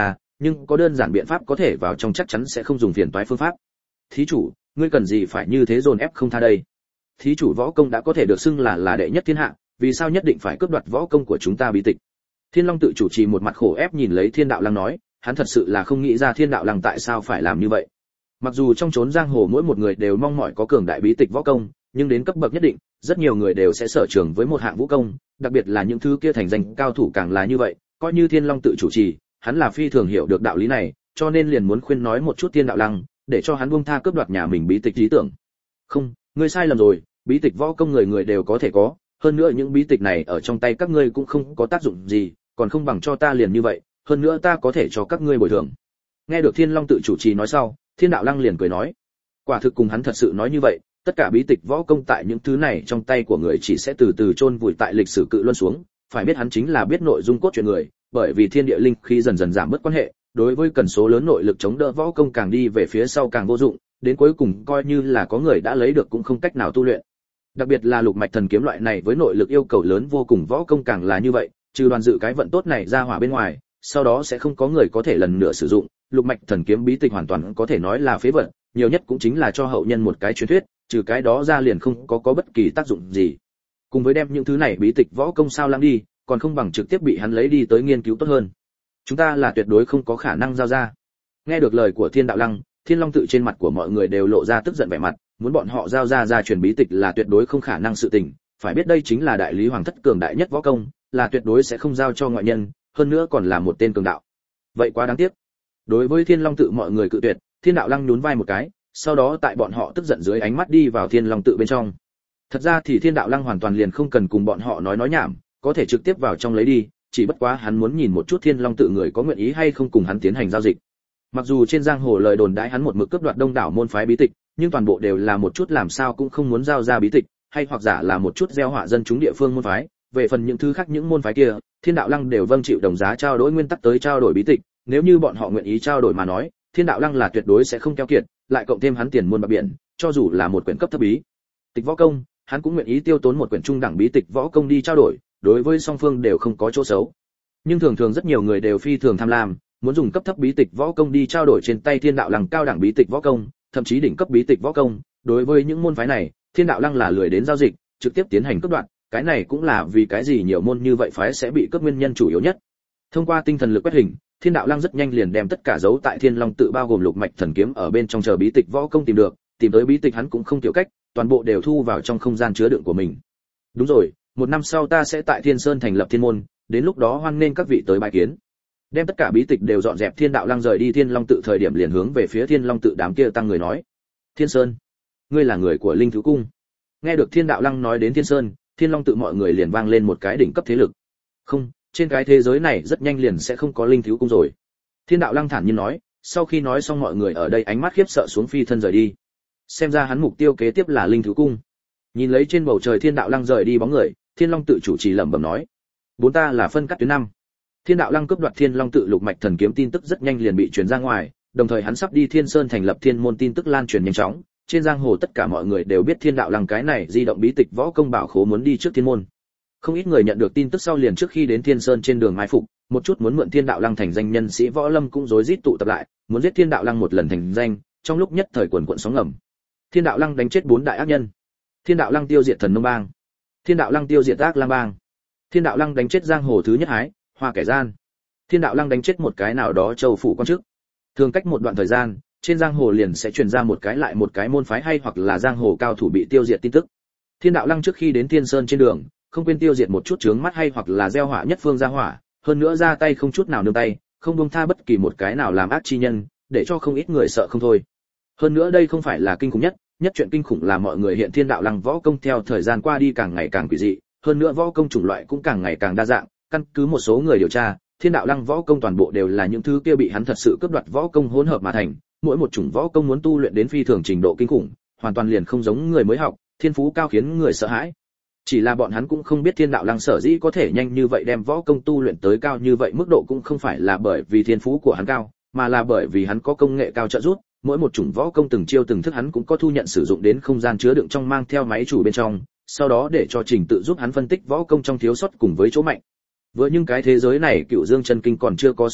nhưng có đơn giản biện pháp có thể vào trong chắc chắn sẽ không dùng phiền toái phương pháp. Thí chủ, ngươi cần gì phải như thế dồn ép không tha đây? Thí chủ võ công đã có thể được xưng là đệ nhất thiên hạ, vì sao nhất định phải cướp đoạt võ công của chúng ta bí tịch? Thiên Long tự chủ trì một mặt khổ ép nhìn lấy Thiên Đạo Lăng nói, hắn thật sự là không nghĩ ra Thiên Đạo Lăng tại sao phải làm như vậy. Mặc dù trong chốn giang hồ mỗi một người đều mong mỏi có cường đại bí tịch võ công, nhưng đến cấp bậc nhất định, rất nhiều người đều sẽ sở trường với một hạng vũ công, đặc biệt là những thứ kia thành danh cao thủ càng là như vậy, coi như Thiên Long tự chủ trì, hắn là phi thường hiểu được đạo lý này, cho nên liền muốn khuyên nói một chút Thiên Đạo Lăng, để cho hắn buông tha cướp đoạt nhà mình bí tịch lý tưởng. Không, ngươi sai lầm rồi, bí tịch võ công người người đều có thể có, hơn nữa những bí tịch này ở trong tay các ngươi cũng không có tác dụng gì, còn không bằng cho ta liền như vậy, hơn nữa ta có thể cho các ngươi bồi thường. Nghe được Thiên Long tự chủ trì nói sau, Thiên Đạo Lăng liền cười nói, quả thực cùng hắn thật sự nói như vậy, tất cả bí tịch võ công tại những thứ này trong tay của người chỉ sẽ từ từ chôn vùi tại lịch sử cự luân xuống, phải biết hắn chính là biết nội dung cốt truyện người, bởi vì thiên địa linh khí dần dần giảm bớt quan hệ, đối với cần số lớn nội lực chống đỡ võ công càng đi về phía sau càng vô dụng, đến cuối cùng coi như là có người đã lấy được cũng không cách nào tu luyện. Đặc biệt là lục mạch thần kiếm loại này với nội lực yêu cầu lớn vô cùng võ công càng là như vậy, trừ Đoàn Dự cái vận tốt này ra hỏa bên ngoài, sau đó sẽ không có người có thể lần nữa sử dụng, lục mạch thần kiếm bí tịch hoàn toàn có thể nói là phế vật, nhiều nhất cũng chính là cho hậu nhân một cái truyền thuyết, trừ cái đó ra liền không có bất kỳ tác dụng gì. Cùng với đem những thứ này bí tịch võ công sao lãng đi, còn không bằng trực tiếp bị hắn lấy đi tới nghiên cứu tốt hơn. Chúng ta là tuyệt đối không có khả năng giao ra. Nghe được lời của Thiên Đạo Lăng, Thiên Long tự trên mặt của mọi người đều lộ ra tức giận vẻ mặt, muốn bọn họ giao ra gia truyền bí tịch là tuyệt đối không khả năng sự tình, phải biết đây chính là đại lý hoàng thất cường đại nhất võ công, là tuyệt đối sẽ không giao cho ngoại nhân, hơn nữa còn là một tên cường đạo. Vậy quá đáng tiếc. Đối với Thiên Long tự mọi người cự tuyệt, Thiên Đạo Lăng nhún vai một cái, sau đó tại bọn họ tức giận dưới ánh mắt đi vào Thiên Long tự bên trong. Thật ra thì Thiên Đạo Lăng hoàn toàn liền không cần cùng bọn họ nói nhảm, có thể trực tiếp vào trong lấy đi, chỉ bất quá hắn muốn nhìn một chút Thiên Long tự người có nguyện ý hay không cùng hắn tiến hành giao dịch. Mặc dù trên giang hồ lời đồn đãi hắn một mực cướp đoạt đông đảo môn phái bí tịch, nhưng toàn bộ đều là một chút làm sao cũng không muốn giao ra bí tịch, hay hoặc giả là một chút gieo họa dân chúng địa phương môn phái. Về phần những thứ khác những môn phái kia, Thiên Đạo Lăng đều vâng chịu đồng giá trao đổi nguyên tắc tới trao đổi bí tịch, nếu như bọn họ nguyện ý trao đổi mà nói, Thiên Đạo Lăng là tuyệt đối sẽ không keo kiệt, lại cộng thêm hắn tiền muôn bạc biển, cho dù là một quyển cấp thấp bí tịch võ công, hắn cũng nguyện ý tiêu tốn một quyển trung đẳng bí tịch võ công đi trao đổi, đối với song phương đều không có chỗ xấu. Nhưng thường thường rất nhiều người đều phi thường tham lam, muốn dùng cấp thấp bí tịch võ công đi trao đổi trên tay Thiên Đạo Lăng cao đẳng bí tịch võ công, thậm chí đỉnh cấp bí tịch võ công, đối với những môn phái này, Thiên Đạo Lăng là lười đến giao dịch, trực tiếp tiến hành cướp đoạt, cái này cũng là vì cái gì nhiều môn như vậy phái sẽ bị cướp nguyên nhân chủ yếu nhất. Thông qua tinh thần lực quét hình, Thiên Đạo Lăng rất nhanh liền đem tất cả dấu tại Thiên Long tự bao gồm lục mạch thần kiếm ở bên trong chờ bí tịch võ công tìm được, tìm tới bí tịch hắn cũng không tiểu cách, toàn bộ đều thu vào trong không gian chứa đựng của mình. Đúng rồi, một năm sau ta sẽ tại Thiên Sơn thành lập thiên môn, đến lúc đó hoan nghênh các vị tới bái kiến. Đem tất cả bí tịch đều dọn dẹp, Thiên Đạo Lăng rời đi Thiên Long tự thời điểm liền hướng về phía Thiên Long tự đám kia tăng người nói: "Thiên Sơn, ngươi là người của Linh Thứ cung?" Nghe được Thiên Đạo Lăng nói đến Thiên Sơn, Thiên Long tự mọi người liền vang lên một cái đỉnh cấp thế lực. "Không, trên cái thế giới này rất nhanh liền sẽ không có Linh Thứ cung rồi." Thiên Đạo Lăng thản nhiên nói, sau khi nói xong mọi người ở đây ánh mắt khiếp sợ xuống phi thân rời đi. Xem ra hắn mục tiêu kế tiếp là Linh Thứ cung. Nhìn lấy trên bầu trời Thiên Đạo Lăng rời đi bóng người, Thiên Long tự chủ trì lẩm bẩm nói: "Bốn ta là phân cắt tuyến năm." Thiên Đạo Lăng cướp đoạt Thiên Long tự lục mạch thần kiếm tin tức rất nhanh liền bị truyền ra ngoài, đồng thời hắn sắp đi Thiên Sơn thành lập thiên môn tin tức lan truyền nhanh chóng, trên giang hồ tất cả mọi người đều biết Thiên Đạo Lăng cái này di động bí tịch võ công bảo khố muốn đi trước thiên môn. Không ít người nhận được tin tức sau liền trước khi đến Thiên Sơn trên đường mai phục, một chút muốn mượn Thiên Đạo Lăng thành danh nhân sĩ võ lâm cũng rối rít tụ tập lại, muốn giết Thiên Đạo Lăng một lần thành danh, trong lúc nhất thời quần quần sóng ngầm. Thiên Đạo Lăng đánh chết 4 đại ác nhân. Thiên Đạo Lăng tiêu diệt Thần Nông bang. Thiên Đạo Lăng tiêu diệt Ác Lang bang. Thiên Đạo Lăng đánh chết giang hồ thứ nhất hái, Hoa kẻ gian. Thiên Đạo Lăng đánh chết một cái nào đó châu phủ quan chức. Thường cách một đoạn thời gian, trên giang hồ liền sẽ truyền ra một cái lại một cái môn phái hay hoặc là giang hồ cao thủ bị tiêu diệt tin tức. Thiên Đạo Lăng trước khi đến Thiên Sơn trên đường, không quên tiêu diệt một chút chướng mắt hay hoặc là gieo họa nhất phương gia hỏa, hơn nữa ra tay không chút nào nương tay, không buông tha bất kỳ một cái nào làm ác chi nhân, để cho không ít người sợ không thôi. Hơn nữa đây không phải là kinh khủng nhất chuyện kinh khủng là mọi người hiện Thiên Đạo Lăng võ công theo thời gian qua đi càng ngày càng quỷ dị, hơn nữa võ công chủng loại cũng càng ngày càng đa dạng, căn cứ một số người điều tra, Thiên Đạo Lăng võ công toàn bộ đều là những thứ kia bị hắn thật sự cướp đoạt võ công hỗn hợp mà thành, mỗi một chủng võ công muốn tu luyện đến phi thường trình độ kinh khủng, hoàn toàn liền không giống người mới học, thiên phú cao khiến người sợ hãi. Chỉ là bọn hắn cũng không biết Thiên Đạo Lăng sở dĩ có thể nhanh như vậy đem võ công tu luyện tới cao như vậy, mức độ cũng không phải là bởi vì thiên phú của hắn cao, mà là bởi vì hắn có công nghệ cao trợ giúp, mỗi một chủng võ công từng chiêu từng thức hắn cũng có thu nhận sử dụng đến không gian chứa đựng trong mang theo máy chủ bên trong, sau đó để cho trình tự giúp hắn phân tích võ công trong thiếu sót cùng với chỗ mạnh. Vừa nhưng cái thế giới này Cựu Dương chân kinh còn chưa có xuất hiện,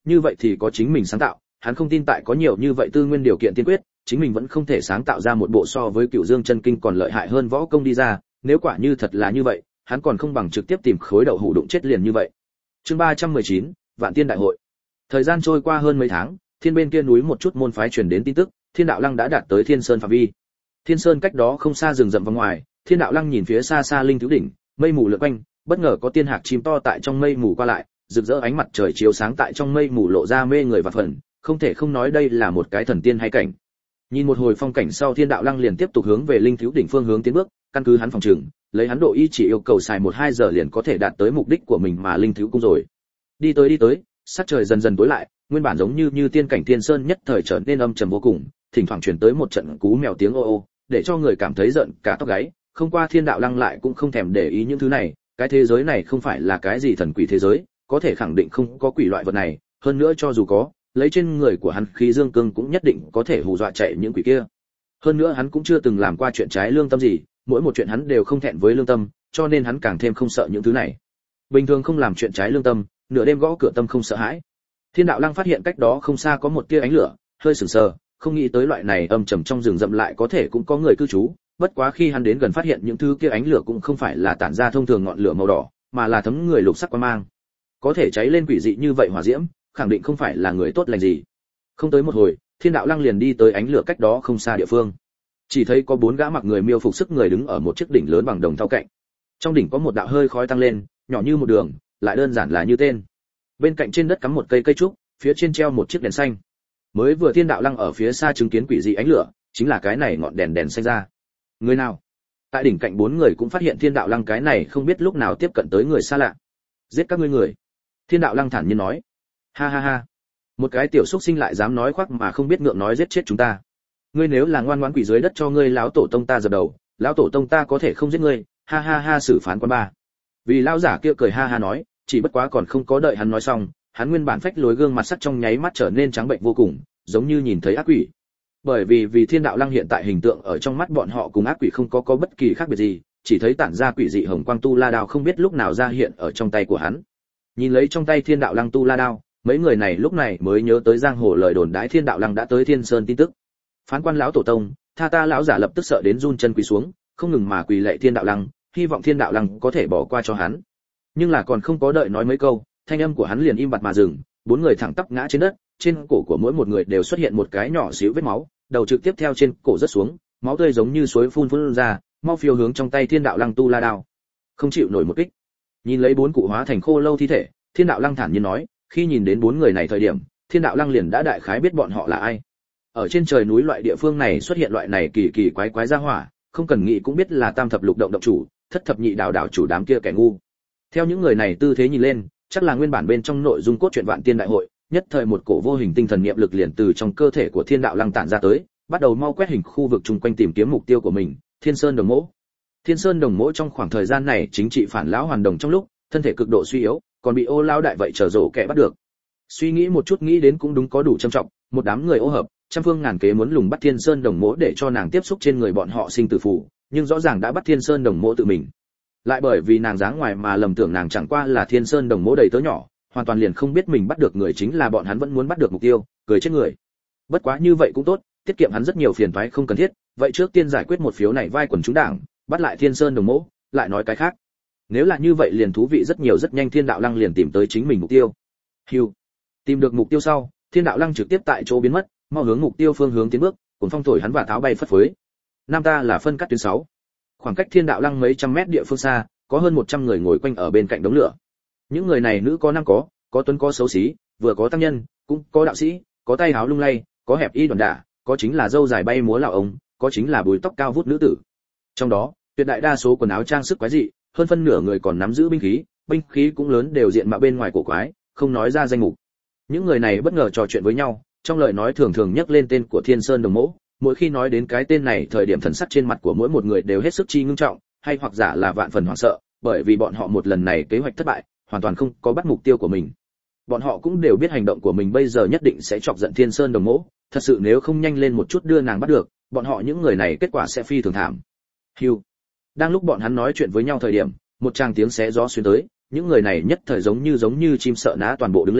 như vậy thì có chính mình sáng tạo, hắn không tin tại có nhiều như vậy tư nguyên điều kiện tiên quyết, chính mình vẫn không thể sáng tạo ra một bộ so với Cửu Dương chân kinh còn lợi hại hơn võ công đi ra, nếu quả như thật là như vậy, hắn còn không bằng trực tiếp tìm khối đậu hũ đụng chết liền như vậy. Chương 319, Vạn Tiên đại hội. Thời gian trôi qua hơn mấy tháng, thiên bên kia núi một chút môn phái truyền đến tin tức, Thiên đạo lăng đã đạt tới Thiên Sơn phạm vi. Thiên Sơn cách đó không xa rừng rậm vòng ngoài, Thiên đạo lăng nhìn phía xa xa linh thiếu đỉnh, mây mù lượn quanh, bất ngờ có tiên hạc chim to tại trong mây mù qua lại, rực rỡ ánh mặt trời chiếu sáng tại trong mây mù lộ ra mê người và phần, không thể không nói đây là một cái thần tiên hay cảnh. Nhìn một hồi phong cảnh sau, Thiên đạo lăng liền tiếp tục hướng về linh thiếu đỉnh phương hướng tiến bước, căn cứ hắn phòng trường, lấy hắn độ y chỉ yêu cầu xài 1-2 giờ liền có thể đạt tới mục đích của mình mà linh thiếu cung rồi. Đi tới, sắc trời dần dần tối lại, nguyên bản giống như tiên cảnh Thiên Sơn nhất thời trở nên âm trầm vô cùng, thỉnh thoảng truyền tới một trận cú mèo tiếng ô ô, để cho người cảm thấy giận cả tóc gáy. Không qua Thiên đạo lăng lại cũng không thèm để ý những thứ này, cái thế giới này không phải là cái gì thần quỷ thế giới, có thể khẳng định không có quỷ loại vật này, hơn nữa cho dù có, lấy trên người của hắn khí dương cương cũng nhất định có thể hù dọa chạy những quỷ kia. Hơn nữa hắn cũng chưa từng làm qua chuyện trái lương tâm gì, mỗi một chuyện hắn đều không thẹn với lương tâm, cho nên hắn càng thêm không sợ những thứ này. Bình thường không làm chuyện trái lương tâm, nửa đêm gõ cửa tâm không sợ hãi. Thiên đạo lăng phát hiện cách đó không xa có một tia ánh lửa, hơi sửng sờ, không nghĩ tới loại này âm trầm trong rừng rậm lại có thể cũng có người cư trú, bất quá khi hắn đến gần phát hiện những thứ kia ánh lửa cũng không phải là tản ra thông thường ngọn lửa màu đỏ, mà là thấm người lục sắc quang mang. Có thể cháy lên quỷ dị như vậy hỏa diễm, khẳng định không phải là người tốt lành gì. Không tới một hồi, Thiên đạo lăng liền đi tới ánh lửa cách đó không xa địa phương. Chỉ thấy có 4 gã mặc người miêu phục sức người đứng ở một chiếc đỉnh lớn bằng đồng thau cạnh. Trong đỉnh có một đạo hơi khói tăng lên, nhỏ như một đường, lại đơn giản là như tên. Bên cạnh trên đất cắm một cây trúc, phía trên treo một chiếc đèn xanh. Mới vừa Thiên đạo lăng ở phía xa chứng kiến quỷ dị ánh lửa, chính là cái này ngọn đèn xanh ra. Người nào? Tại đỉnh cạnh 4 người cũng phát hiện Thiên đạo lăng cái này không biết lúc nào tiếp cận tới người xa lạ. Giết các ngươi người. Thiên đạo lăng thản nhiên nói. Ha ha ha. Một cái tiểu xúc sinh lại dám nói khoác mà không biết ngượng nói giết chết chúng ta. Ngươi nếu là ngoan ngoãn quỷ dưới đất cho ngươi lão tổ tông ta dập đầu, lão tổ tông ta có thể không giết ngươi. Ha ha ha, xử phán quan ba. Vì lão giả kia cười ha ha nói, chỉ bất quá còn không có đợi hắn nói xong, hắn nguyên bản phách lối gương mặt sắc trong nháy mắt trở nên trắng bệnh vô cùng, giống như nhìn thấy ác quỷ. Bởi vì Thiên đạo lăng hiện tại hình tượng ở trong mắt bọn họ cùng ác quỷ không có bất kỳ khác biệt gì, chỉ thấy tản ra quỷ dị hồng quang tu la đao không biết lúc nào ra hiện ở trong tay của hắn. Nhìn lấy trong tay Thiên đạo lăng tu la đao, mấy người này lúc này mới nhớ tới giang hồ lời đồn đãi Thiên đạo lăng đã tới Thiên Sơn tin tức. Phán quan lão tổ tông, tha ta lão giả lập tức sợ đến run chân quỳ xuống, không ngừng mà quỳ lạy Thiên đạo lăng, hy vọng Thiên đạo lăng có thể bỏ qua cho hắn. Nhưng là còn không có đợi nói mấy câu, thanh âm của hắn liền im bặt mà dừng, 4 người thẳng tắp ngã trên đất, trên cổ của mỗi một người đều xuất hiện một cái nhỏ xíu vết máu, đầu trực tiếp theo trên cổ rớt xuống, máu tươi giống như suối phun ra, mau phiêu hướng trong tay Thiên đạo lăng tu la đao. Không chịu nổi một kích. Nhìn lấy 4 cụ hóa thành khô lâu thi thể, Thiên đạo lăng thản nhiên nói, khi nhìn đến 4 người này thời điểm, Thiên đạo lăng liền đã đại khái biết bọn họ là ai. Ở trên trời núi loại địa phương này xuất hiện loại này kỳ quái gia hỏa, không cần nghĩ cũng biết là Tam thập lục động động chủ, Thất thập nhị đảo chủ đám kia kẻ ngu. Theo những người này tư thế nhìn lên, chắc là nguyên bản bên trong nội dung cốt truyện Vạn Tiên đại hội, nhất thời một cổ vô hình tinh thần niệm lực liền từ trong cơ thể của Thiên đạo lăng tản ra tới, bắt đầu mau quét hình khu vực chung quanh tìm kiếm mục tiêu của mình, Thiên Sơn Đồng Mỗ. Thiên Sơn Đồng Mỗ trong khoảng thời gian này chính trị phản lão hoàn đồng trong lúc, thân thể cực độ suy yếu, còn bị Ô Lão đại vậy trở rổ kẻ bắt được. Suy nghĩ một chút nghĩ đến cũng đúng có đủ trầm trọng, một đám người ô hợp, trăm phương ngàn kế muốn lùng bắt Thiên Sơn Đồng Mỗ để cho nàng tiếp xúc trên người bọn họ sinh tử phù, nhưng rõ ràng đã bắt Thiên Sơn Đồng Mỗ tự mình. Lại bởi vì nàng dáng ngoài mà lầm tưởng nàng chẳng qua là Thiên Sơn Đồng Mỗ đầy tớ nhỏ, hoàn toàn liền không biết mình bắt được người chính là bọn hắn vẫn muốn bắt được mục tiêu, cười chết người. Bất quá như vậy cũng tốt, tiết kiệm hắn rất nhiều phiền toái không cần thiết, vậy trước tiên giải quyết một phiếu này vai quần chúng đảng, bắt lại Thiên Sơn Đồng Mỗ, lại nói cái khác. Nếu là như vậy liền thú vị rất nhiều, rất nhanh Thiên đạo lăng liền tìm tới chính mình mục tiêu. Hưu. Tìm được mục tiêu sau, Thiên đạo lăng trực tiếp tại chỗ biến mất, mau hướng mục tiêu phương hướng tiến bước, cuốn phong thổi hắn và tháo bay phất phới. Nam ta là phân cắt tuyến 6. Khoảng cách Thiên đạo lăng mấy trăm mét địa phương xa, có hơn 100 người ngồi quanh ở bên cạnh đống lửa. Những người này nữ có nam có tuấn có xấu xí, vừa có tăng nhân, cũng có đạo sĩ, có tay áo lung lay, có hẹp y đòn đả, có chính là râu dài bay múa lão ông, có chính là bùi tóc cao vút nữ tử. Trong đó, tuyệt đại đa số quần áo trang sức quái dị, hơn phân nửa người còn nắm giữ binh khí cũng lớn đều diện mạo bên ngoài cổ quái, không nói ra danh mục. Những người này bất ngờ trò chuyện với nhau, trong lời nói thường thường nhắc lên tên của Thiên Sơn Đồng Mỗ, mỗi khi nói đến cái tên này thời điểm thần sắc trên mặt của mỗi một người đều hết sức chi ngưng trọng, hay hoặc giả là vạn phần hoảng sợ, bởi vì bọn họ một lần này kế hoạch thất bại, hoàn toàn không có bắt mục tiêu của mình. Bọn họ cũng đều biết hành động của mình bây giờ nhất định sẽ chọc giận Thiên Sơn Đồng Mỗ, thật sự nếu không nhanh lên một chút đưa nàng bắt được, bọn họ những người này kết quả sẽ phi thường thảm. Hưu. Đang lúc bọn hắn nói chuyện với nhau thời điểm, một tràng tiếng xé gió xuyên tới, những người này nhất thời giống như chim sợ ná toàn bộ đứng lên,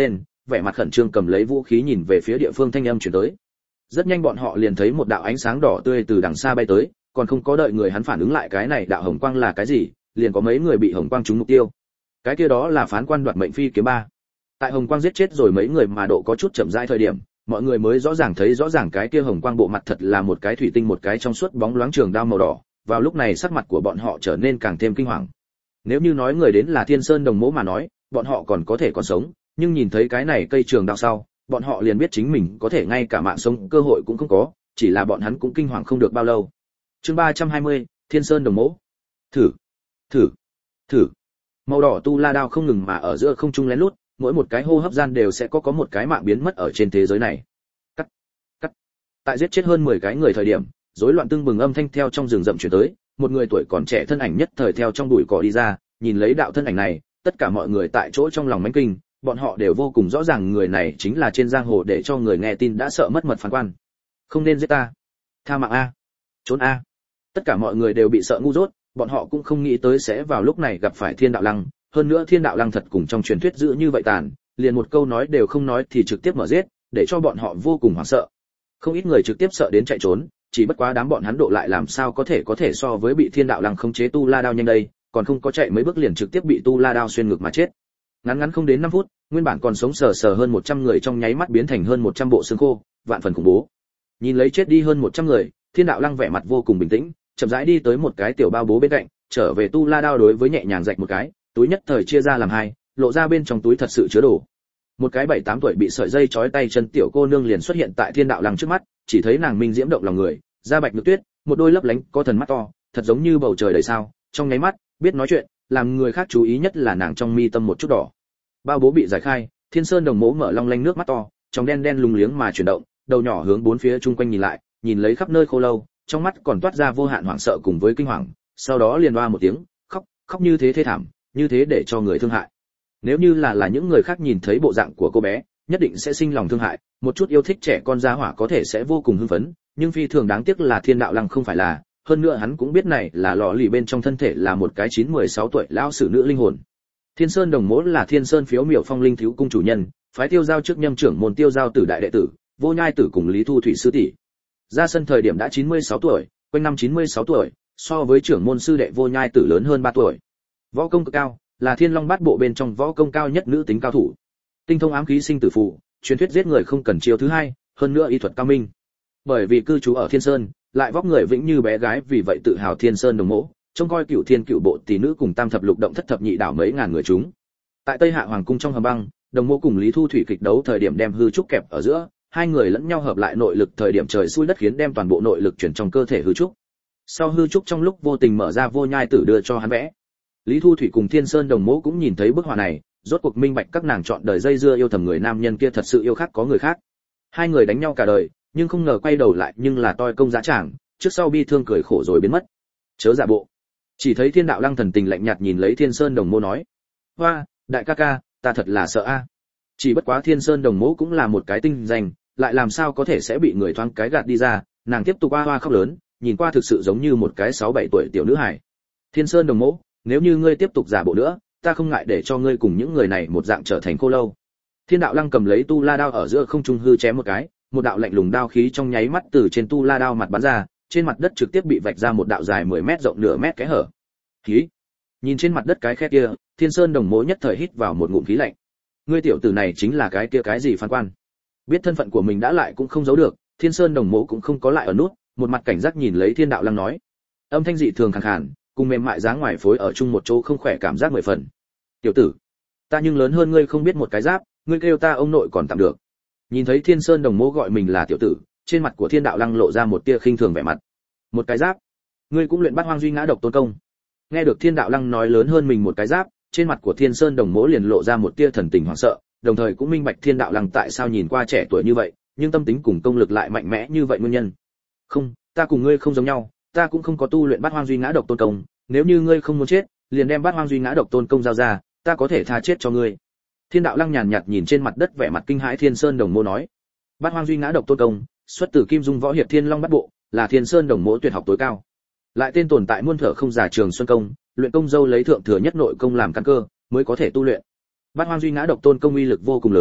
vẻ mặt khẩn trương cầm lấy vũ khí nhìn về phía địa phương thanh âm truyền tới. Rất nhanh bọn họ liền thấy một đạo ánh sáng đỏ tươi từ đằng xa bay tới, còn không có đợi người hắn phản ứng lại cái này đạo hồng quang là cái gì, liền có mấy người bị hồng quang trúng mục tiêu. Cái kia đó là phán quan đoạt mệnh phi kiếm 3. Tại hồng quang giết chết rồi mấy người mà độ có chút chậm rãi thời điểm, mọi người mới rõ ràng thấy rõ ràng cái kia hồng quang bộ mặt thật là một cái thủy tinh, một cái trong suốt bóng loáng trường đao màu đỏ. Vào lúc này sắc mặt của bọn họ trở nên càng thêm kinh hoàng. Nếu như nói người đến là Thiên Sơn Đồng Mỗ mà nói, bọn họ còn có thể còn sống, nhưng nhìn thấy cái này cây trường đao sau, bọn họ liền biết chính mình có thể ngay cả mạng sống cơ hội cũng không có, chỉ là bọn hắn cũng kinh hoàng không được bao lâu. Chương 320, Thiên Sơn Đồng Mỗ. Thử, thử, thử. Màu đỏ tu la đao không ngừng mà ở giữa không trung lén lút, mỗi một cái hô hấp gian đều sẽ có một cái mạng biến mất ở trên thế giới này. Cắt, cắt. Tại giết chết hơn 10 cái người thời điểm, rối loạn tưng bừng âm thanh theo trong rừng rậm truyền tới, một người tuổi còn trẻ thân ảnh nhất thời theo trong bụi cỏ đi ra, nhìn lấy đạo thân ảnh này, tất cả mọi người tại chỗ trong lòng mãnh kinh, bọn họ đều vô cùng rõ ràng người này chính là trên giang hồ để cho người nghe tin đã sợ mất mật phán quan. Không nên giết ta, tha mạng a, trốn a. Tất cả mọi người đều bị sợ ngu dốt, bọn họ cũng không nghĩ tới sẽ vào lúc này gặp phải Thiên Đạo Lăng, hơn nữa Thiên Đạo Lăng thật cùng trong truyền thuyết giữ như vậy tàn, liền một câu nói đều không nói thì trực tiếp mở giết, để cho bọn họ vô cùng hoảng sợ. Không ít người trực tiếp sợ đến chạy trốn, chỉ bất quá đám bọn hắn độ lại làm sao có thể so với bị Thiên Đạo Lăng khống chế tu la đao nhanh đây, còn không có chạy mấy bước liền trực tiếp bị tu la đao xuyên ngực mà chết. Ngắn không đến 5 phút, nguyên bản còn sống sờ hơn 100 người trong nháy mắt biến thành hơn 100 bộ xương khô, vạn phần khủng bố. Nhìn lấy chết đi hơn 100 người, Thiên Đạo Lăng vẻ mặt vô cùng bình tĩnh, chậm rãi đi tới một cái tiểu bao bố bên cạnh, trở về tu la đao đối với nhẹ nhàng rạch một cái, túi nhất thời chia ra làm hai, lộ ra bên trong túi thật sự chứa đồ. Một cái 7-8 tuổi bị sợi dây trói tay chân tiểu cô nương liền xuất hiện tại Thiên Đạo Lăng trước mắt, chỉ thấy nàng minh diễm động lòng người, da bạch nhược tuyết, một đôi lấp lánh có thần mắt to, thật giống như bầu trời đầy sao, trong nháy mắt, biết nói chuyện, làm người khác chú ý nhất là nàng trong mi tâm một chút đỏ. Bao bố bị giải khai, Thiên Sơn Đồng Mỗ mở long lanh nước mắt to, trong đen đen lùng liếng mà chuyển động, đầu nhỏ hướng bốn phía chung quanh nhìn lại, nhìn lấy khắp nơi khô lâu, trong mắt còn toát ra vô hạn hoảng sợ cùng với kinh hoàng, sau đó liền oa một tiếng, khóc như thế thê thảm, như thế để cho người thương hại. Nếu như là những người khác nhìn thấy bộ dạng của cô bé, nhất định sẽ sinh lòng thương hại, một chút yêu thích trẻ con gia hỏa có thể sẽ vô cùng hưng phấn, nhưng phi thường đáng tiếc là Thiên Đạo Lăng không phải là, hơn nữa hắn cũng biết này là lọ lì bên trong thân thể là một cái 9-16 tuổi lão sử nữ linh hồn. Thiên Sơn Đồng Mỗ là Thiên Sơn Phiếu Miểu Phong Linh thiếu cung chủ nhân, phái Tiêu Giao trước nhâm trưởng môn Tiêu Giao tử đại đệ tử, Vô Nhai tử cùng Lý Thu Thủy sư tỷ. Ra sân thời điểm đã 96 tuổi, quanh năm 96 tuổi, so với trưởng môn sư đệ Vô Nhai tử lớn hơn 3 tuổi. Võ công cực cao, là Thiên Long Bát Bộ bên trong võ công cao nhất nữ tính cao thủ. Tinh thông ám khí sinh tử phù, truyền thuyết giết người không cần chiêu thứ hai, hơn nữa y thuật cao minh. Bởi vì cư trú ở Thiên Sơn, lại vóc người vĩnh như bé gái, vì vậy tự hào Thiên Sơn Đồng Mỗ, trông coi Cửu Thiên Cửu Bộ tỷ nữ cùng Tam Thập Lục Động Thất Thập Nhị đảo mấy ngàn người chúng. Tại Tây Hạ Hoàng cung trong hầm băng, Đồng Mỗ cùng Lý Thu Thủy kịch đấu thời điểm đem hư trúc kẹp ở giữa, hai người lẫn nhau hợp lại nội lực thời điểm trời xui đất khiến đem toàn bộ nội lực chuyển trong cơ thể hư trúc. Sau hư trúc trong lúc vô tình mở ra Vô Nhai tử đưa cho hắn vẽ. Lý Thu Thủy cùng Thiên Sơn Đồng Mỗ cũng nhìn thấy bức họa này, rốt cuộc minh bạch các nàng chọn đời dây dưa yêu thầm người nam nhân kia thật sự yêu khác có người khác. Hai người đánh nhau cả đời, nhưng không ngờ quay đầu lại nhưng là toi công giá tràng, trước sau bi thương cười khổ rồi biến mất. Chớ giả bộ. Chỉ thấy Thiên Đạo Lăng thần tình lạnh nhạt nhìn lấy Thiên Sơn Đồng Mỗ nói: "Hoa, đại ca ca, ta thật là sợ a." Chỉ bất quá Thiên Sơn Đồng Mỗ cũng là một cái tinh danh, lại làm sao có thể sẽ bị người thoáng cái gạt đi ra, nàng tiếp tục oa oa khóc lớn, nhìn qua thực sự giống như một cái 6-7 tuổi tiểu nữ hài. "Thiên Sơn Đồng Mỗ, nếu như ngươi tiếp tục giả bộ nữa, ta không ngại để cho ngươi cùng những người này một dạng trở thành khô lâu." Thiên Đạo Lăng cầm lấy tu la đao ở giữa không trung hư chém một cái, một đạo lạnh lùng đao khí trong nháy mắt từ trên tu la đao mặt bắn ra, trên mặt đất trực tiếp bị vạch ra một đạo dài 10 mét rộng nửa mét kẽ hở. Khí. Nhìn trên mặt đất cái khe kia, Thiên Sơn Đồng Mỗ nhất thời hít vào một ngụm khí lạnh. Ngươi tiểu tử này chính là cái kia cái gì phán quan? Biết thân phận của mình đã lại cũng không giấu được, Thiên Sơn Đồng Mỗ cũng không có lại ở nút, một mặt cảnh giác nhìn lấy Thiên Đạo Lăng nói. Âm thanh dị thường khàn khàn, cùng mềm mại dáng ngoài phối ở chung một chỗ không khỏe cảm giác 10 phần. "Tiểu tử, ta nhưng lớn hơn ngươi không biết một cái giáp, ngươi kêu ta ông nội còn tạm được." Nhìn thấy Thiên Sơn Đồng Mỗ gọi mình là tiểu tử, trên mặt của Thiên Đạo Lăng lộ ra một tia khinh thường vẻ mặt. "Một cái giáp? Ngươi cũng luyện Bát Hoang Duy Ngã Độc Tôn công?" Nghe được Thiên Đạo Lăng nói lớn hơn mình một cái giáp, trên mặt của Thiên Sơn Đồng Mỗ liền lộ ra một tia thần tình hoảng sợ, đồng thời cũng minh bạch Thiên Đạo Lăng tại sao nhìn qua trẻ tuổi như vậy, nhưng tâm tính cùng công lực lại mạnh mẽ như vậy nguyên nhân. "Không, ta cùng ngươi không giống nhau, ta cũng không có tu luyện Bát Hoang Duy Ngã Độc Tôn công, nếu như ngươi không muốn chết, liền đem Bát Hoang Duy Ngã Độc Tôn công giao ra, ta có thể tha chết cho ngươi." Thiên Đạo Lăng nhàn nhạt nhìn trên mặt đất vẻ mặt kinh hãi Thiên Sơn Đồng Mỗ nói: "Bát Hoang Duy Ngã Độc Tôn công, xuất từ Kim Dung Võ Hiệp Thiên Long Bát Bộ, là Thiên Sơn Đồng Mỗ tuyệt học tối cao. Lại tên tồn tại muôn thở không giả Trường Xuân công, luyện công dâu lấy thượng thừa nhất nội công làm căn cơ, mới có thể tu luyện. Bát Hoang Duy Ngã Độc Tôn công uy lực vô cùng lớn,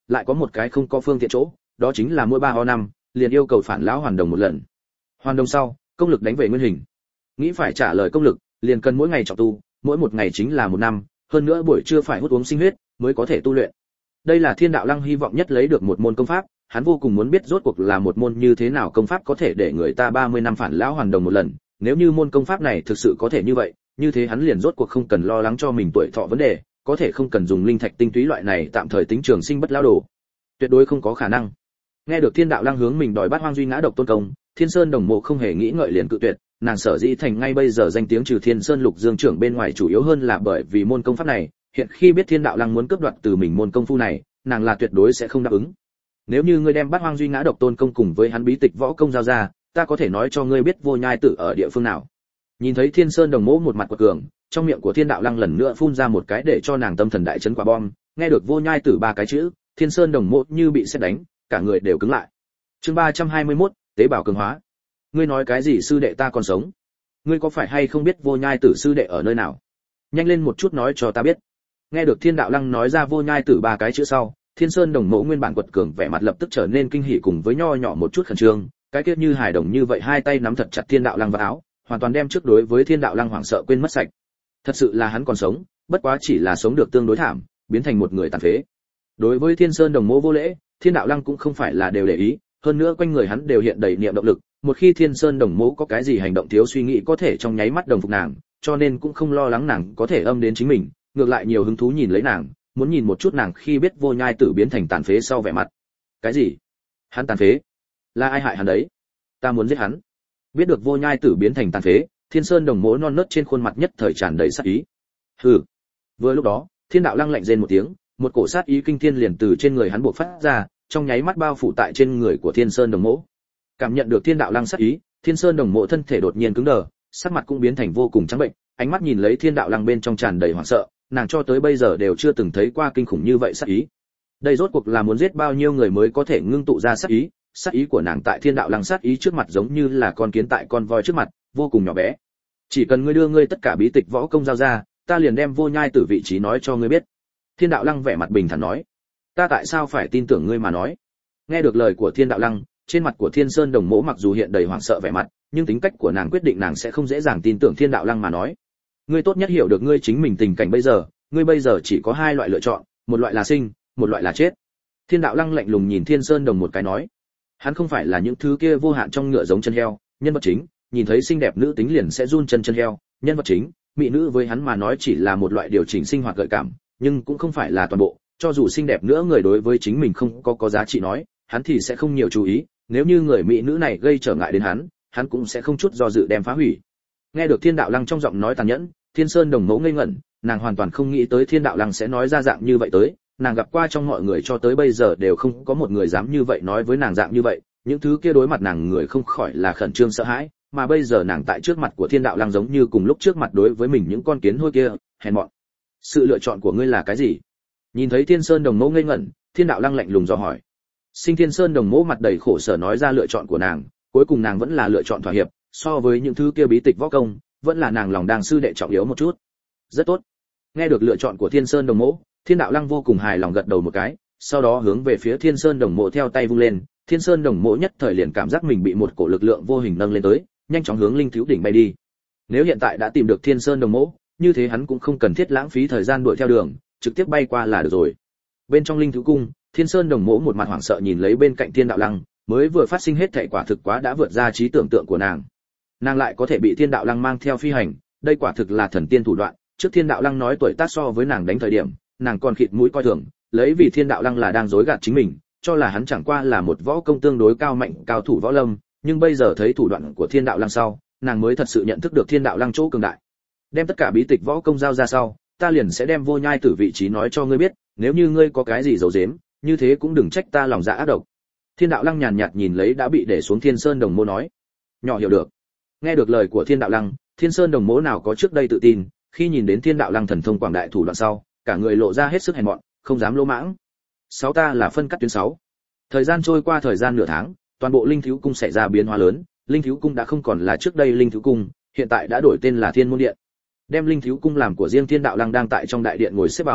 lại có một cái không có phương tiện chỗ, đó chính là mỗi 3 ho năm liền yêu cầu phản lão hoàn đồng một lần. Hoàn đồng sau, công lực đánh về nguyên hình. Nghĩ phải trả lời công lực, liền cần mỗi ngày trọng tu, mỗi một ngày chính là 1 năm, hơn nữa buổi trưa phải hút uống sinh huyết mới có thể tu luyện. Đây là Thiên Đạo Lăng hy vọng nhất lấy được một môn công pháp, hắn vô cùng muốn biết rốt cuộc là một môn như thế nào công pháp có thể để người ta 30 năm phản lão hoàn đồng một lần, nếu như môn công pháp này thực sự có thể như vậy, như thế hắn liền rốt cuộc không cần lo lắng cho mình tuổi thọ vấn đề, có thể không cần dùng linh thạch tinh túy loại này tạm thời tính trường sinh bất lão đồ. Tuyệt đối không có khả năng. Nghe được Thiên Đạo Lăng hướng mình đòi Bát Hoang Duy Ngã Độc Tôn công, Thiên Sơn Đồng Mộ không hề nghĩ ngợi liền cự tuyệt, nàng sở dĩ thành ngay bây giờ danh tiếng trừ Thiên Sơn Lục Dương trưởng bên ngoài chủ yếu hơn là bởi vì môn công pháp này, hiện khi biết Thiên Đạo Lăng muốn cướp đoạt từ mình môn công phu này, nàng là tuyệt đối sẽ không đáp ứng. Nếu như ngươi đem Bát Hoang Duy Ngã Độc Tôn công cùng với hắn bí tịch võ công giao ra, ta có thể nói cho ngươi biết Vô Nhai Tử ở địa phương nào. Nhìn thấy Thiên Sơn Đồng Mộ một mặt quật cường, trong miệng của Thiên Đạo Lăng lần nữa phun ra một cái để cho nàng tâm thần đại chấn quả bom, nghe được Vô Nhai Tử 3 cái chữ, Thiên Sơn Đồng Mộ như bị sét đánh, cả người đều cứng lại. Chương 321, tế bào cường hóa. Ngươi nói cái gì sư đệ ta còn sống? Ngươi có phải hay không biết Vô Nhai Tử sư đệ ở nơi nào? Nhanh lên một chút nói cho ta biết. Nghe được Thiên Đạo Lăng nói ra Vô Nhai Tử 3 cái chữ sau, Thiên Sơn Đồng Mộ nguyên bản quật cường vẻ mặt lập tức trở nên kinh hỉ cùng với nho nhỏ một chút khẩn trương, cái kiết như hài đồng như vậy hai tay nắm thật chặt Thiên Đạo Lăng vào áo, hoàn toàn đem trước đối với Thiên Đạo Lăng hoảng sợ quên mất sạch. Thật sự là hắn còn sống, bất quá chỉ là sống được tương đối thảm, biến thành một người tàn phế. Đối với Thiên Sơn Đồng Mộ vô lễ, Thiên Đạo Lăng cũng không phải là đều để ý, hơn nữa quanh người hắn đều hiện đầy niệm động lực, một khi Thiên Sơn Đồng Mộ có cái gì hành động thiếu suy nghĩ có thể trong nháy mắt đồng phục nàng, cho nên cũng không lo lắng nàng có thể âm đến chính mình, ngược lại nhiều hứng thú nhìn lấy nàng, muốn nhìn một chút nàng khi biết Vô Nhai Tử biến thành tàn phế sau vẻ mặt. Cái gì? Hắn tàn phế? Là ai hại hắn đấy? Ta muốn giết hắn. Biết được Vô Nhai Tử biến thành tàn phế, Thiên Sơn Đồng Mộ non nớt trên khuôn mặt nhất thời tràn đầy sát ý. Hừ. Vừa lúc đó, Thiên Đạo Lăng lạnh rên một tiếng, một cổ sát ý kinh thiên liền từ trên người hắn bộc phát ra, trong nháy mắt bao phủ tại trên người của Thiên Sơn Đồng Mộ. Cảm nhận được Thiên Đạo Lăng sát ý, Thiên Sơn Đồng Mộ thân thể đột nhiên cứng đờ, sắc mặt cũng biến thành vô cùng trắng bệnh, ánh mắt nhìn lấy Thiên Đạo Lăng bên trong tràn đầy hoảng sợ, nàng cho tới bây giờ đều chưa từng thấy qua kinh khủng như vậy sát ý. Đây rốt cuộc là muốn giết bao nhiêu người mới có thể ngưng tụ ra sát ý của nàng tại Thiên Đạo Lăng sát ý trước mặt giống như là con kiến tại con voi trước mặt, vô cùng nhỏ bé. Chỉ cần ngươi đưa ngươi tất cả bí tịch võ công giao ra, ta liền đem Vô Nhai Tử vị trí nói cho ngươi biết. Thiên Đạo Lăng vẻ mặt bình thản nói. Ta tại sao phải tin tưởng ngươi mà nói? Nghe được lời của Thiên Đạo Lăng, trên mặt của Thiên Sơn Đồng Mộ mặc dù hiện đầy hoảng sợ vẻ mặt, nhưng tính cách của nàng quyết định nàng sẽ không dễ dàng tin tưởng Thiên Đạo Lăng mà nói. Ngươi tốt nhất hiểu được ngươi chính mình tình cảnh bây giờ, ngươi bây giờ chỉ có 2 loại lựa chọn, một loại là sinh, một loại là chết. Thiên Đạo Lăng lạnh lùng nhìn Thiên Sơn Đồng một cái nói. Hắn không phải là những thứ kia vô hạn trong ngựa giống chân heo, nhân vật chính, nhìn thấy xinh đẹp nữ tính liền sẽ run chân heo, nhân vật chính, mỹ nữ với hắn mà nói chỉ là một loại điều chỉnh sinh hoạt gợi cảm, nhưng cũng không phải là toàn bộ, cho dù xinh đẹp nữa người đối với chính mình không có giá trị nói, hắn thì sẽ không nhiều chú ý, nếu như người mỹ nữ này gây trở ngại đến hắn cũng sẽ không chút do dự đem phá hủy. Nghe được Thiên Đạo Lăng trong giọng nói tàn nhẫn, Thiên Sơn Đồng Mộ ngây ngẩn, nàng hoàn toàn không nghĩ tới Thiên Đạo Lăng sẽ nói ra dạng như vậy tới, nàng gặp qua trong mọi người cho tới bây giờ đều không có một người dám như vậy nói với nàng dạng như vậy, những thứ kia đối mặt nàng người không khỏi là khẩn trương sợ hãi, mà bây giờ nàng tại trước mặt của Thiên Đạo Lăng giống như cùng lúc trước mặt đối với mình những con kiến hôi kia, hèn mọn. Sự lựa chọn của ngươi là cái gì? Nhìn thấy Thiên Sơn Đồng Mộ ngây ngẩn, Thiên Đạo Lăng lạnh lùng dò hỏi. Sinh Thiên Sơn Đồng Mộ mặt đầy khổ sở nói ra lựa chọn của nàng, cuối cùng nàng vẫn là lựa chọn thỏa hiệp, so với những thứ kia bí tịch võ công, vẫn là nàng lòng đang sư đệ trọng yếu một chút. Rất tốt. Nghe được lựa chọn của Thiên Sơn Đồng Mộ, Thiên Đạo Lăng vô cùng hài lòng gật đầu một cái, sau đó hướng về phía Thiên Sơn Đồng Mộ theo tay vung lên, Thiên Sơn Đồng Mộ nhất thời liền cảm giác mình bị một cổ lực lượng vô hình nâng lên tới, nhanh chóng hướng linh thiếu đỉnh bay đi. Nếu hiện tại đã tìm được Thiên Sơn Đồng Mộ, như thế hắn cũng không cần thiết lãng phí thời gian đuổi theo đường, trực tiếp bay qua là được rồi. Bên trong linh thiếu cung, Thiên Sơn Đồng Mộ một mặt hoảng sợ nhìn lấy bên cạnh Thiên Đạo Lăng, mới vừa phát sinh hết thảy quả thực quá đã vượt ra trí tưởng tượng của nàng. Nàng lại có thể bị Thiên Đạo Lăng mang theo phi hành, đây quả thực là thần tiên thủ đoạn. Trước Thiên Đạo Lăng nói tuổi tác so với nàng đánh thời điểm, nàng còn khịt mũi coi thường, lấy vì Thiên Đạo Lăng là đang dối gạt chính mình, cho là hắn chẳng qua là một võ công tương đối cao mạnh cao thủ võ lâm, nhưng bây giờ thấy thủ đoạn của Thiên Đạo Lăng sau, nàng mới thật sự nhận thức được Thiên Đạo Lăng chỗ cường đại. Đem tất cả bí tịch võ công giao ra sau, ta liền sẽ đem Vô Nhai Tử vị trí nói cho ngươi biết, nếu như ngươi có cái gì giấu giếm, như thế cũng đừng trách ta lòng dạ ác độc. Thiên Đạo Lăng nhàn nhạt nhìn lấy đã bị để xuống Thiên Sơn Đồng Mộ nói. Nhỏ hiểu được. Nghe được lời của Thiên Đạo Lăng, Thiên Sơn Đồng Mộ nào có trước đây tự tin, khi nhìn đến Thiên Đạo Lăng thần thông quảng đại thủ đoạn sau, cả người lộ ra hết sức hèn mọn, không dám lỗ mãng. Sáu ta là phân cắt tuyến 6. Thời gian trôi qua thời gian nửa tháng, toàn bộ Linh Thiếu Cung xảy ra biến hóa lớn, Linh Thiếu Cung đã không còn là trước đây Linh Thiếu Cung, hiện tại đã đổi tên là Thiên Môn Điện. Đem Linh Thiếu Cung làm của riêng Thiên Đạo Lăng đang tại trong đại điện ngồi xếp bằng,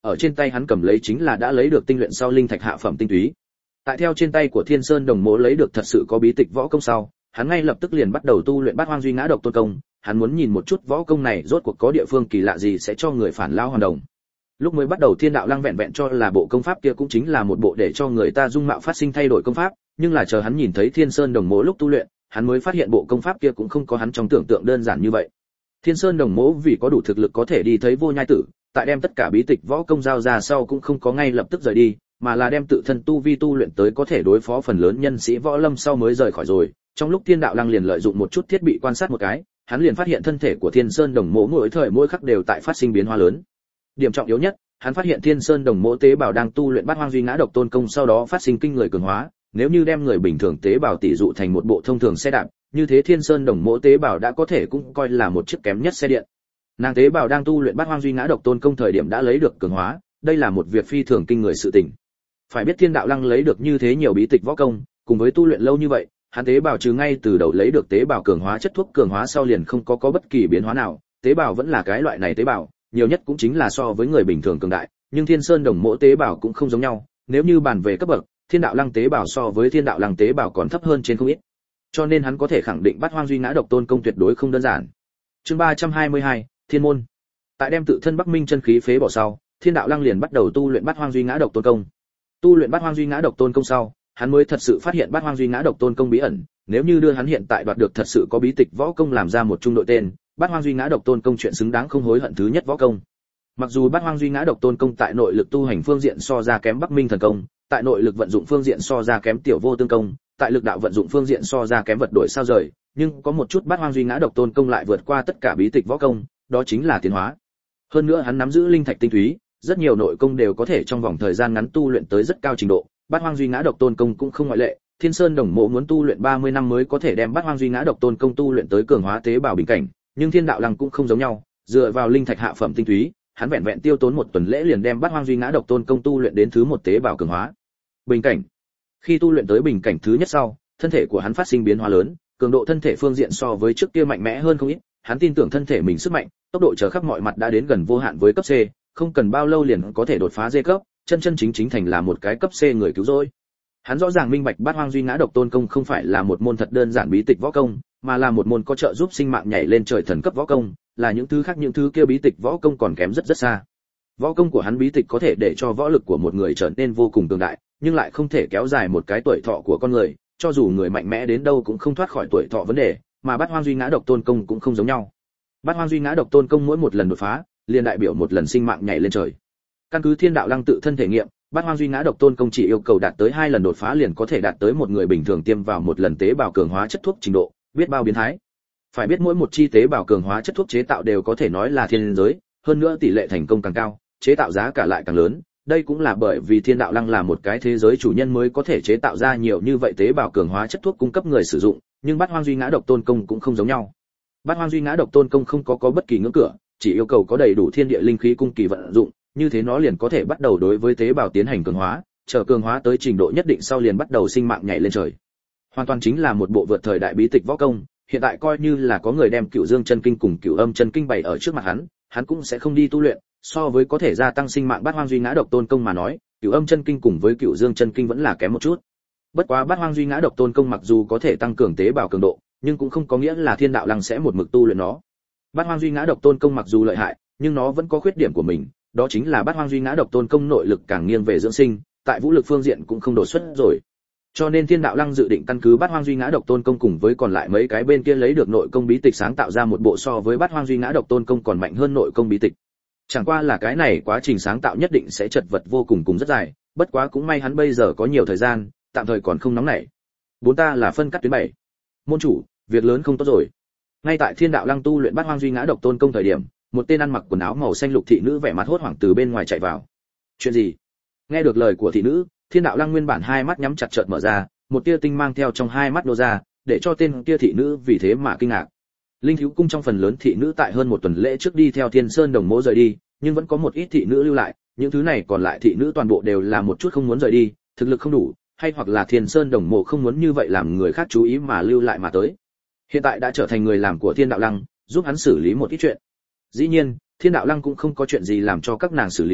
ở trên tay hắn cầm lấy chính là đã lấy được tinh luyện sau linh thạch hạ phẩm tinh túy. Tại theo trên tay của Thiên Sơn Đồng Mỗ lấy được thật sự có bí tịch võ công sau, hắn ngay lập tức liền bắt đầu tu luyện Bát Hoang Duy Ngã Độc Tôn công, hắn muốn nhìn một chút võ công này rốt cuộc có địa phương kỳ lạ gì sẽ cho người phản lao hoàn đồng. Lúc mới bắt đầu Thiên Đạo Lăng vẹn vẹn cho là bộ công pháp kia cũng chính là một bộ để cho người ta dung mạo phát sinh thay đổi công pháp, nhưng là chờ hắn nhìn thấy Thiên Sơn Đồng Mỗ lúc tu luyện, hắn mới phát hiện bộ công pháp kia cũng không có hắn trong tưởng tượng đơn giản như vậy. Thiên Sơn Đồng Mỗ vì có đủ thực lực có thể đi thấy Vô Nhai Tử, tại đem tất cả bí tịch võ công giao ra sau cũng không có ngay lập tức rời đi, mà là đem tự thân tu vi tu luyện tới có thể đối phó phần lớn nhân sĩ võ lâm sau mới rời khỏi rồi. Trong lúc Thiên Đạo Lăng liền lợi dụng một chút thiết bị quan sát một cái, hắn liền phát hiện thân thể của Thiên Sơn Đồng Mỗ mỗi thời mỗi khắc đều tại phát sinh biến hóa lớn. Điểm trọng yếu nhất, hắn phát hiện Thiên Sơn Đồng Mỗ tế bào đang tu luyện Bát Hoang Duy Ngã Độc Tôn công sau đó phát sinh kinh người cường hóa, nếu như đem người bình thường tế bào tỷ dụ thành một bộ thông thường xe đạp, như thế Thiên Sơn Đồng Mỗ tế bào đã có thể cũng coi là một chiếc kém nhất xe điện. Nàng tế bào đang tu luyện Bát Hoang Duy Ngã Độc Tôn công thời điểm đã lấy được cường hóa, đây là một việc phi thường kinh người sự tình. Phải biết Thiên Đạo Lăng lấy được như thế nhiều bí tịch võ công, cùng với tu luyện lâu như vậy, hắn tế bào trừ ngay từ đầu lấy được tế bào cường hóa chất thuốc cường hóa sau liền không có bất kỳ biến hóa nào, tế bào vẫn là cái loại này tế bào, nhiều nhất cũng chính là so với người bình thường cường đại, nhưng Thiên Sơn Đồng Mỗ tế bào cũng không giống nhau, nếu như bàn về cấp bậc, Thiên Đạo Lăng tế bào so với Thiên Đạo Lăng tế bào còn thấp hơn trên không ít. Cho nên hắn có thể khẳng định Bát Hoang Duy Ngã Độc Tôn công tuyệt đối không đơn giản. Chương 322, Thiên môn. Tại đem tự thân Bắc Minh chân khí phế bỏ sau, Thiên Đạo Lăng liền bắt đầu tu luyện Bát Hoang Duy Ngã Độc Tôn công. Tu luyện Bát Hoang Duy Ngã Độc Tôn công sau, hắn mới thật sự phát hiện Bát Hoang Duy Ngã Độc Tôn công bí ẩn, nếu như đưa hắn hiện tại đoạt được thật sự có bí tịch võ công làm ra một trung đội tên, Bát Hoang Duy Ngã Độc Tôn công chuyện xứng đáng không hối hận thứ nhất võ công. Mặc dù Bát Hoang Duy Ngã Độc Tôn công tại nội lực tu hành phương diện so ra kém Bắc Minh thần công, tại nội lực vận dụng phương diện so ra kém Tiểu Vô Tương công, tại lực đạo vận dụng phương diện so ra kém vật đổi sao rời, nhưng có một chút Bát Hoang Duy Ngã Độc Tôn công lại vượt qua tất cả bí tịch võ công, đó chính là tiến hóa. Hơn nữa hắn nắm giữ linh thạch tinh túy, rất nhiều nội công đều có thể trong vòng thời gian ngắn tu luyện tới rất cao trình độ, Bát Hoang Duy Ngã Độc Tôn công cũng không ngoại lệ. Thiên Sơn Đồng Mỗ muốn tu luyện 30 năm mới có thể đem Bát Hoang Duy Ngã Độc Tôn công tu luyện tới cường hóa tế bào bình cảnh, nhưng Thiên Đạo Lăng cũng không giống nhau, dựa vào linh thạch hạ phẩm tinh túy, hắn vẹn vẹn tiêu tốn một tuần lễ liền đem Bát Hoang Duy Ngã Độc Tôn công tu luyện đến thứ một tế bào cường hóa bình cảnh. Khi tu luyện tới bình cảnh thứ nhất sau, thân thể của hắn phát sinh biến hóa lớn, cường độ thân thể phương diện so với trước kia mạnh mẽ hơn không ít, hắn tin tưởng thân thể mình sức mạnh, tốc độ trở khắp mọi mặt đã đến gần vô hạn với cấp C, không cần bao lâu liền có thể đột phá D cấp, chân chính thành là một cái cấp C người cứu rỗi. Hắn rõ ràng minh bạch Bát Hoang Duy Ngã Độc Tôn công không phải là một môn thật đơn giản bí tịch võ công, mà là một môn có trợ giúp sinh mạng nhảy lên trời thần cấp võ công, là những thứ khác những thứ kia bí tịch võ công còn kém rất xa. Võ công của hắn bí tịch có thể để cho võ lực của một người trở nên vô cùng cường đại, nhưng lại không thể kéo dài một cái tuổi thọ của con người, cho dù người mạnh mẽ đến đâu cũng không thoát khỏi tuổi thọ vấn đề, mà Bát Hoang Duy Ngã Độc Tôn công cũng không giống nhau. Bát Hoang Duy Ngã Độc Tôn công mỗi một lần đột phá, liền đại biểu một lần sinh mạng nhảy lên trời. Căn cứ Thiên Đạo Lăng tự thân thể nghiệm, Bát Hoang Duy Ngã Độc Tôn công chỉ yêu cầu đạt tới 2 lần đột phá liền có thể đạt tới một người bình thường tiêm vào một lần tế bào cường hóa chất thuốc trình độ, biết bao biến thái. Phải biết mỗi một chi tế bào cường hóa chất thuốc chế tạo đều có thể nói là thiên giới, hơn nữa tỷ lệ thành công càng cao, chế tạo giá cả lại càng lớn, đây cũng là bởi vì Thiên Đạo Lăng là một cái thế giới chủ nhân mới có thể chế tạo ra nhiều như vậy tế bào cường hóa chất thuốc cung cấp người sử dụng, nhưng Bát Hoang Duy Ngã Độc Tôn công cũng không giống nhau. Bát Hoang Duy Ngã Độc Tôn công không có bất kỳ ngưỡng cửa, chỉ yêu cầu có đầy đủ thiên địa linh khí cung kỳ vận dụng, như thế nó liền có thể bắt đầu đối với tế bào tiến hành cường hóa, chờ cường hóa tới trình độ nhất định sau liền bắt đầu sinh mạng nhảy lên trời. Hoàn toàn chính là một bộ vượt thời đại bí tịch võ công, hiện tại coi như là có người đem Cửu Dương chân kinh cùng Cửu Âm chân kinh bày ở trước mặt hắn cũng sẽ không đi tu luyện, so với có thể gia tăng sinh mạng Bát Hoang Duy Ngã Độc Tôn công mà nói, Cửu Âm chân kinh cùng với Cửu Dương chân kinh vẫn là kém một chút. Bất quá Bát Hoang Duy Ngã Độc Tôn công mặc dù có thể tăng cường tế bào cường độ, nhưng cũng không có nghĩa là Thiên Đạo Lăng sẽ một mực tu luyện nó. Bát Hoang Duy Ngã Độc Tôn công mặc dù lợi hại, nhưng nó vẫn có khuyết điểm của mình, đó chính là Bát Hoang Duy Ngã Độc Tôn công nội lực càng nghiêng về dưỡng sinh, tại vũ lực phương diện cũng không đột xuất rồi. Cho nên Thiên Đạo Lăng dự định căn cứ Bát Hoang Duy Ngã Độc Tôn công cùng với còn lại mấy cái bên kia lấy được nội công bí tịch sáng tạo ra một bộ so với Bát Hoang Duy Ngã Độc Tôn công còn mạnh hơn nội công bí tịch. Chẳng qua là cái này quá trình sáng tạo nhất định sẽ chật vật vô cùng rất dài, bất quá cũng may hắn bây giờ có nhiều thời gian, tạm thời còn không nóng nảy. Bốn ta là phân cắt tuyến 7. Môn chủ, việc lớn không tốt rồi. Ngay tại Thiên Đạo Lăng tu luyện Bát Hoang Duy Ngã Độc Tôn công thời điểm, một tên ăn mặc quần áo màu xanh lục thị nữ vẻ mặt hốt hoảng từ bên ngoài chạy vào. Chuyện gì? Nghe được lời của thị nữ, Thiên Đạo Lăng nguyên bản hai mắt nhắm chặt chợt mở ra, một tia tinh mang theo trong hai mắt nô ra, để cho tên kia thị nữ vì thế mà kinh ngạc. Linh Thiếu cung trong phần lớn thị nữ tại hơn một tuần lễ trước đi theo Thiên Sơn Đồng Mỗ rời đi, nhưng vẫn có một ít thị nữ lưu lại, những thứ này còn lại thị nữ toàn bộ đều là một chút không muốn rời đi, thực lực không đủ, hay hoặc là Thiên Sơn Đồng Mỗ không muốn như vậy làm người khác chú ý mà lưu lại mà tới. Hiện tại đã trở thành người làm của Thiên Đạo Lăng, giúp hắn xử lý một ít chuyện. Dĩ nhiên, Thiên Đạo Lăng cũng không có chuyện gì làm cho các nàng xử lý,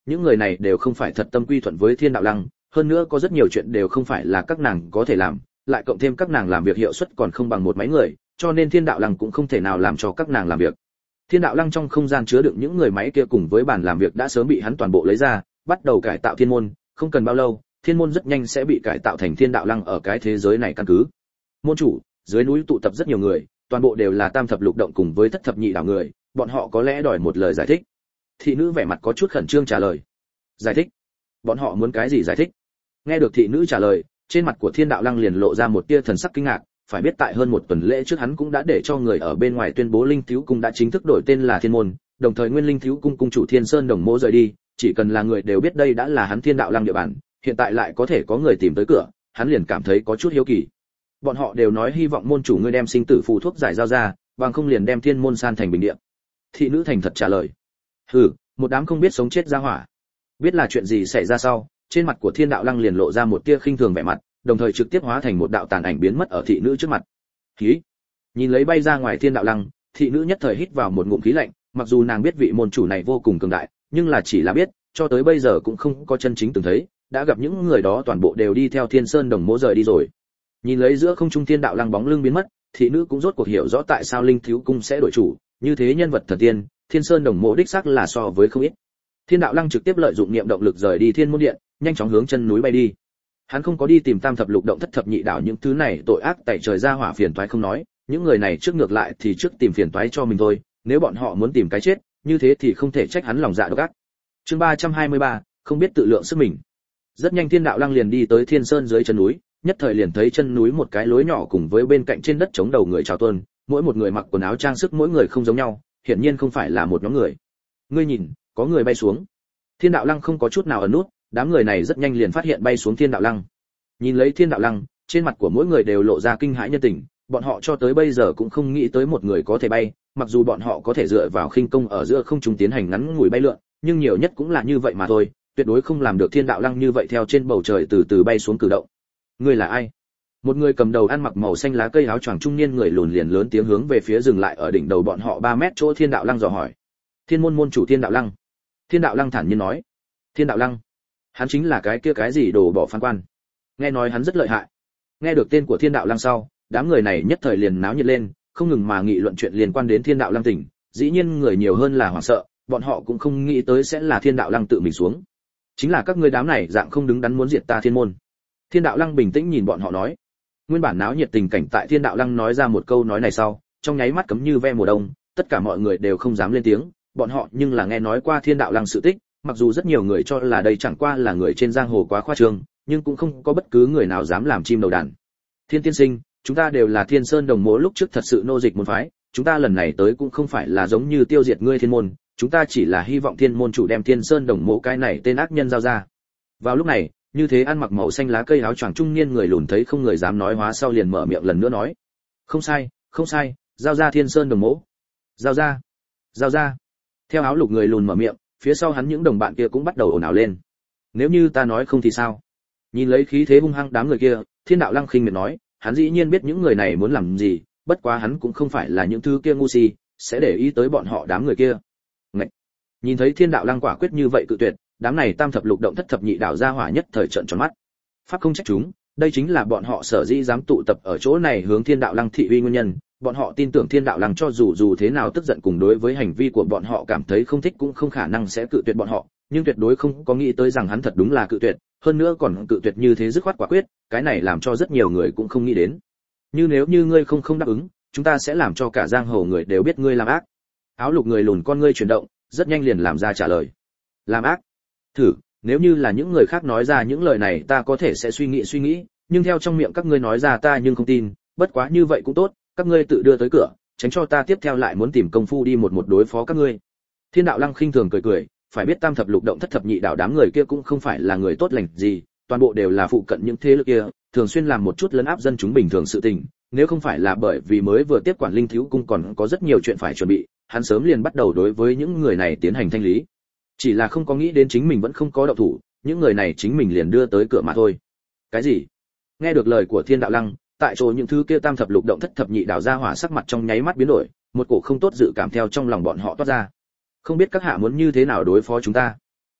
những người này đều không phải thật tâm quy thuận với Thiên Đạo Lăng, hơn nữa có rất nhiều chuyện đều không phải là các nàng có thể làm, lại cộng thêm các nàng làm việc hiệu suất còn không bằng một máy người, cho nên Thiên Đạo Lăng cũng không thể nào làm cho các nàng làm việc. Thiên Đạo Lăng trong không gian chứa đựng những người máy kia cùng với bàn làm việc đã sớm bị hắn toàn bộ lấy ra, bắt đầu cải tạo thiên môn, không cần bao lâu, thiên môn rất nhanh sẽ bị cải tạo thành Thiên Đạo Lăng ở cái thế giới này căn cứ. Môn chủ, dưới núi tụ tập rất nhiều người, toàn bộ đều là tam thập lục động cùng với thất thập nhị đảo người, bọn họ có lẽ đòi một lời giải thích. Thị nữ vẻ mặt có chút khẩn trương trả lời. Giải thích? Bọn họ muốn cái gì giải thích? Nghe được thị nữ trả lời, trên mặt của Thiên Đạo Lăng liền lộ ra một tia thần sắc kinh ngạc, phải biết tại hơn một tuần lễ trước hắn cũng đã để cho người ở bên ngoài tuyên bố Linh Thiếu Cung đã chính thức đổi tên là Thiên Môn, đồng thời nguyên Linh Thiếu Cung cung chủ Thiên Sơn Đồng Mộ rời đi, chỉ cần là người đều biết đây đã là hắn Thiên Đạo Lăng địa bàn, hiện tại lại có thể có người tìm tới cửa, hắn liền cảm thấy có chút hiếu kỳ. Bọn họ đều nói hy vọng môn chủ ngươi đem sinh tử phù thuốc giải giao ra, bằng không liền đem Thiên Môn san thành bình địa. Thị nữ thành thật trả lời. Hừ, một đám không biết sống chết ra hỏa. Biết là chuyện gì xảy ra sau, trên mặt của Thiên Đạo Lăng liền lộ ra một tia khinh thường vẻ mặt, đồng thời trực tiếp hóa thành một đạo tàn ảnh biến mất ở thị nữ trước mặt. Khí. Nhìn lấy bay ra ngoài Thiên Đạo Lăng, thị nữ nhất thời hít vào một ngụm khí lạnh, mặc dù nàng biết vị môn chủ này vô cùng cường đại, nhưng là chỉ là biết, cho tới bây giờ cũng không có chân chính từng thấy, đã gặp những người đó toàn bộ đều đi theo Thiên Sơn Đồng Mộ rời đi rồi. Nhìn lấy giữa không trung Thiên Đạo Lăng bóng lưng biến mất, thị nữ cũng rốt cuộc hiểu rõ tại sao Linh Thiếu Cung sẽ đổi chủ, như thế nhân vật thần tiên, Thiên Sơn Đồng Mộ đích xác là so với không ít. Thiên Đạo Lăng trực tiếp lợi dụng niệm động lực rời đi Thiên Môn Điện, nhanh chóng hướng chân núi bay đi. Hắn không có đi tìm tam thập lục động thất thập nhị đảo những thứ này tội ác tẩy trời ra hỏa phiền toái không nói, những người này trước ngược lại thì trước tìm phiền toái cho mình thôi, nếu bọn họ muốn tìm cái chết, như thế thì không thể trách hắn lòng dạ độc ác. Chương 323, không biết tự lượng sức mình. Rất nhanh Thiên Đạo Lăng liền đi tới Thiên Sơn dưới chân núi, nhất thời liền thấy chân núi một cái lối nhỏ cùng với bên cạnh trên đất chống đầu người chào tuân, mỗi một người mặc quần áo trang sức mỗi người không giống nhau, hiển nhiên không phải là một nhóm người. Ngươi nhìn, có người bay xuống. Thiên Đạo Lăng không có chút nào ẩn nút, đám người này rất nhanh liền phát hiện bay xuống Thiên Đạo Lăng. Nhìn lấy Thiên Đạo Lăng, trên mặt của mỗi người đều lộ ra kinh hãi nhân tình, bọn họ cho tới bây giờ cũng không nghĩ tới một người có thể bay, mặc dù bọn họ có thể dựa vào khinh công ở giữa không trung tiến hành ngắn ngủi bay lượn, nhưng nhiều nhất cũng là như vậy mà thôi, tuyệt đối không làm được Thiên Đạo Lăng như vậy theo trên bầu trời từ từ bay xuống cử động. Ngươi là ai? Một người cầm đầu ăn mặc màu xanh lá cây áo choàng trung niên người lùn liền lớn tiếng hướng về phía dừng lại ở đỉnh đầu bọn họ 3 mét chỗ Thiên Đạo Lăng dò hỏi. Thiên môn môn chủ Thiên Đạo Lăng. Thiên Đạo Lăng thản nhiên nói. Thiên Đạo Lăng? Hắn chính là cái kia cái gì đồ bỏ phán quan. Nghe nói hắn rất lợi hại. Nghe được tên của Thiên Đạo Lăng sau, đám người này nhất thời liền náo nhiệt lên, không ngừng mà nghị luận chuyện liên quan đến Thiên Đạo Lăng tỉnh, dĩ nhiên người nhiều hơn là hoảng sợ, bọn họ cũng không nghĩ tới sẽ là Thiên Đạo Lăng tự mình xuống. Chính là các ngươi đám này dạng không đứng đắn muốn diệt ta Thiên môn. Thiên Đạo Lăng bình tĩnh nhìn bọn họ nói. Nguyên bản náo nhiệt tình cảnh tại Thiên Đạo Lăng nói ra một câu nói này sau, trong nháy mắt cấm như ve mùa đông, tất cả mọi người đều không dám lên tiếng, bọn họ nhưng là nghe nói qua Thiên Đạo Lăng sự tích, mặc dù rất nhiều người cho là đây chẳng qua là người trên giang hồ quá khoa trương, nhưng cũng không có bất cứ người nào dám làm chim đầu đàn. Thiên tiên sinh, chúng ta đều là Thiên Sơn Đồng Mộ lúc trước thật sự nô dịch môn phái, chúng ta lần này tới cũng không phải là giống như tiêu diệt ngươi Thiên môn, chúng ta chỉ là hy vọng Thiên môn chủ đem Thiên Sơn Đồng Mộ cái này tên ác nhân giao ra. Vào lúc này, như thế ăn mặc màu xanh lá cây áo choàng trung niên người lùn thấy không người dám nói hóa sau liền mở miệng lần nữa nói. Không sai, không sai, giao ra Thiên Sơn Đồng Mộ. Giao ra, giao ra. Theo áo lục người lùn mở miệng, phía sau hắn những đồng bạn kia cũng bắt đầu ồn ào lên. Nếu như ta nói không thì sao? Nhìn lấy khí thế hung hăng đám người kia, Thiên Đạo Lăng khinh miệt nói, hắn dĩ nhiên biết những người này muốn làm gì, bất quá hắn cũng không phải là những thứ kia ngu si, sẽ để ý tới bọn họ đám người kia. Ngậy. Nhìn thấy Thiên Đạo Lăng quả quyết như vậy cự tuyệt, đám này tam thập lục động thất thập nhị đảo ra hỏa nhất thời trợn tròn mắt. Pháp không trách chúng, đây chính là bọn họ sở dĩ dám tụ tập ở chỗ này hướng Thiên Đạo Lăng thị uy nguyên nhân, bọn họ tin tưởng Thiên Đạo Lăng cho dù thế nào tức giận cùng đối với hành vi của bọn họ cảm thấy không thích cũng không khả năng sẽ cự tuyệt bọn họ, nhưng tuyệt đối không có nghĩ tới rằng hắn thật đúng là cự tuyệt, hơn nữa còn cự tuyệt như thế dứt khoát quả quyết, cái này làm cho rất nhiều người cũng không nghĩ đến. Nếu như ngươi không đáp ứng, chúng ta sẽ làm cho cả giang hồ người đều biết ngươi làm ác. Áo lục người lùn con ngươi chuyển động, rất nhanh liền làm ra trả lời. Làm ác? Thử, nếu như là những người khác nói ra những lời này ta có thể sẽ suy nghĩ, nhưng theo trong miệng các ngươi nói ra ta nhưng không tin, bất quá như vậy cũng tốt, các ngươi tự đưa tới cửa, tránh cho ta tiếp theo lại muốn tìm công phu đi một đối phó các ngươi. Thiên Đạo Lăng khinh thường cười, phải biết tam thập lục động thất thập nhị đảo đám người kia cũng không phải là người tốt lành gì, toàn bộ đều là phụ cận những thế lực kia, thường xuyên làm một chút lấn áp dân chúng bình thường sự tình, nếu không phải là bởi vì mới vừa tiếp quản Linh Thiếu Cung còn có rất nhiều chuyện phải chuẩn bị, hắn sớm liền bắt đầu đối với những người này tiến hành thanh lý. Chỉ là không có nghĩ đến chính mình vẫn không có động thủ, những người này chính mình liền đưa tới cửa mà thôi. Cái gì? Nghe được lời của Thiên Đạo Lăng, tại chỗ những thứ kia tam thập lục động thất thập nhị đảo ra hỏa sắc mặt trong nháy mắt biến đổi, một cổ không tốt dự cảm theo trong lòng bọn họ toát ra. Không biết các hạ muốn như thế nào đối phó chúng ta?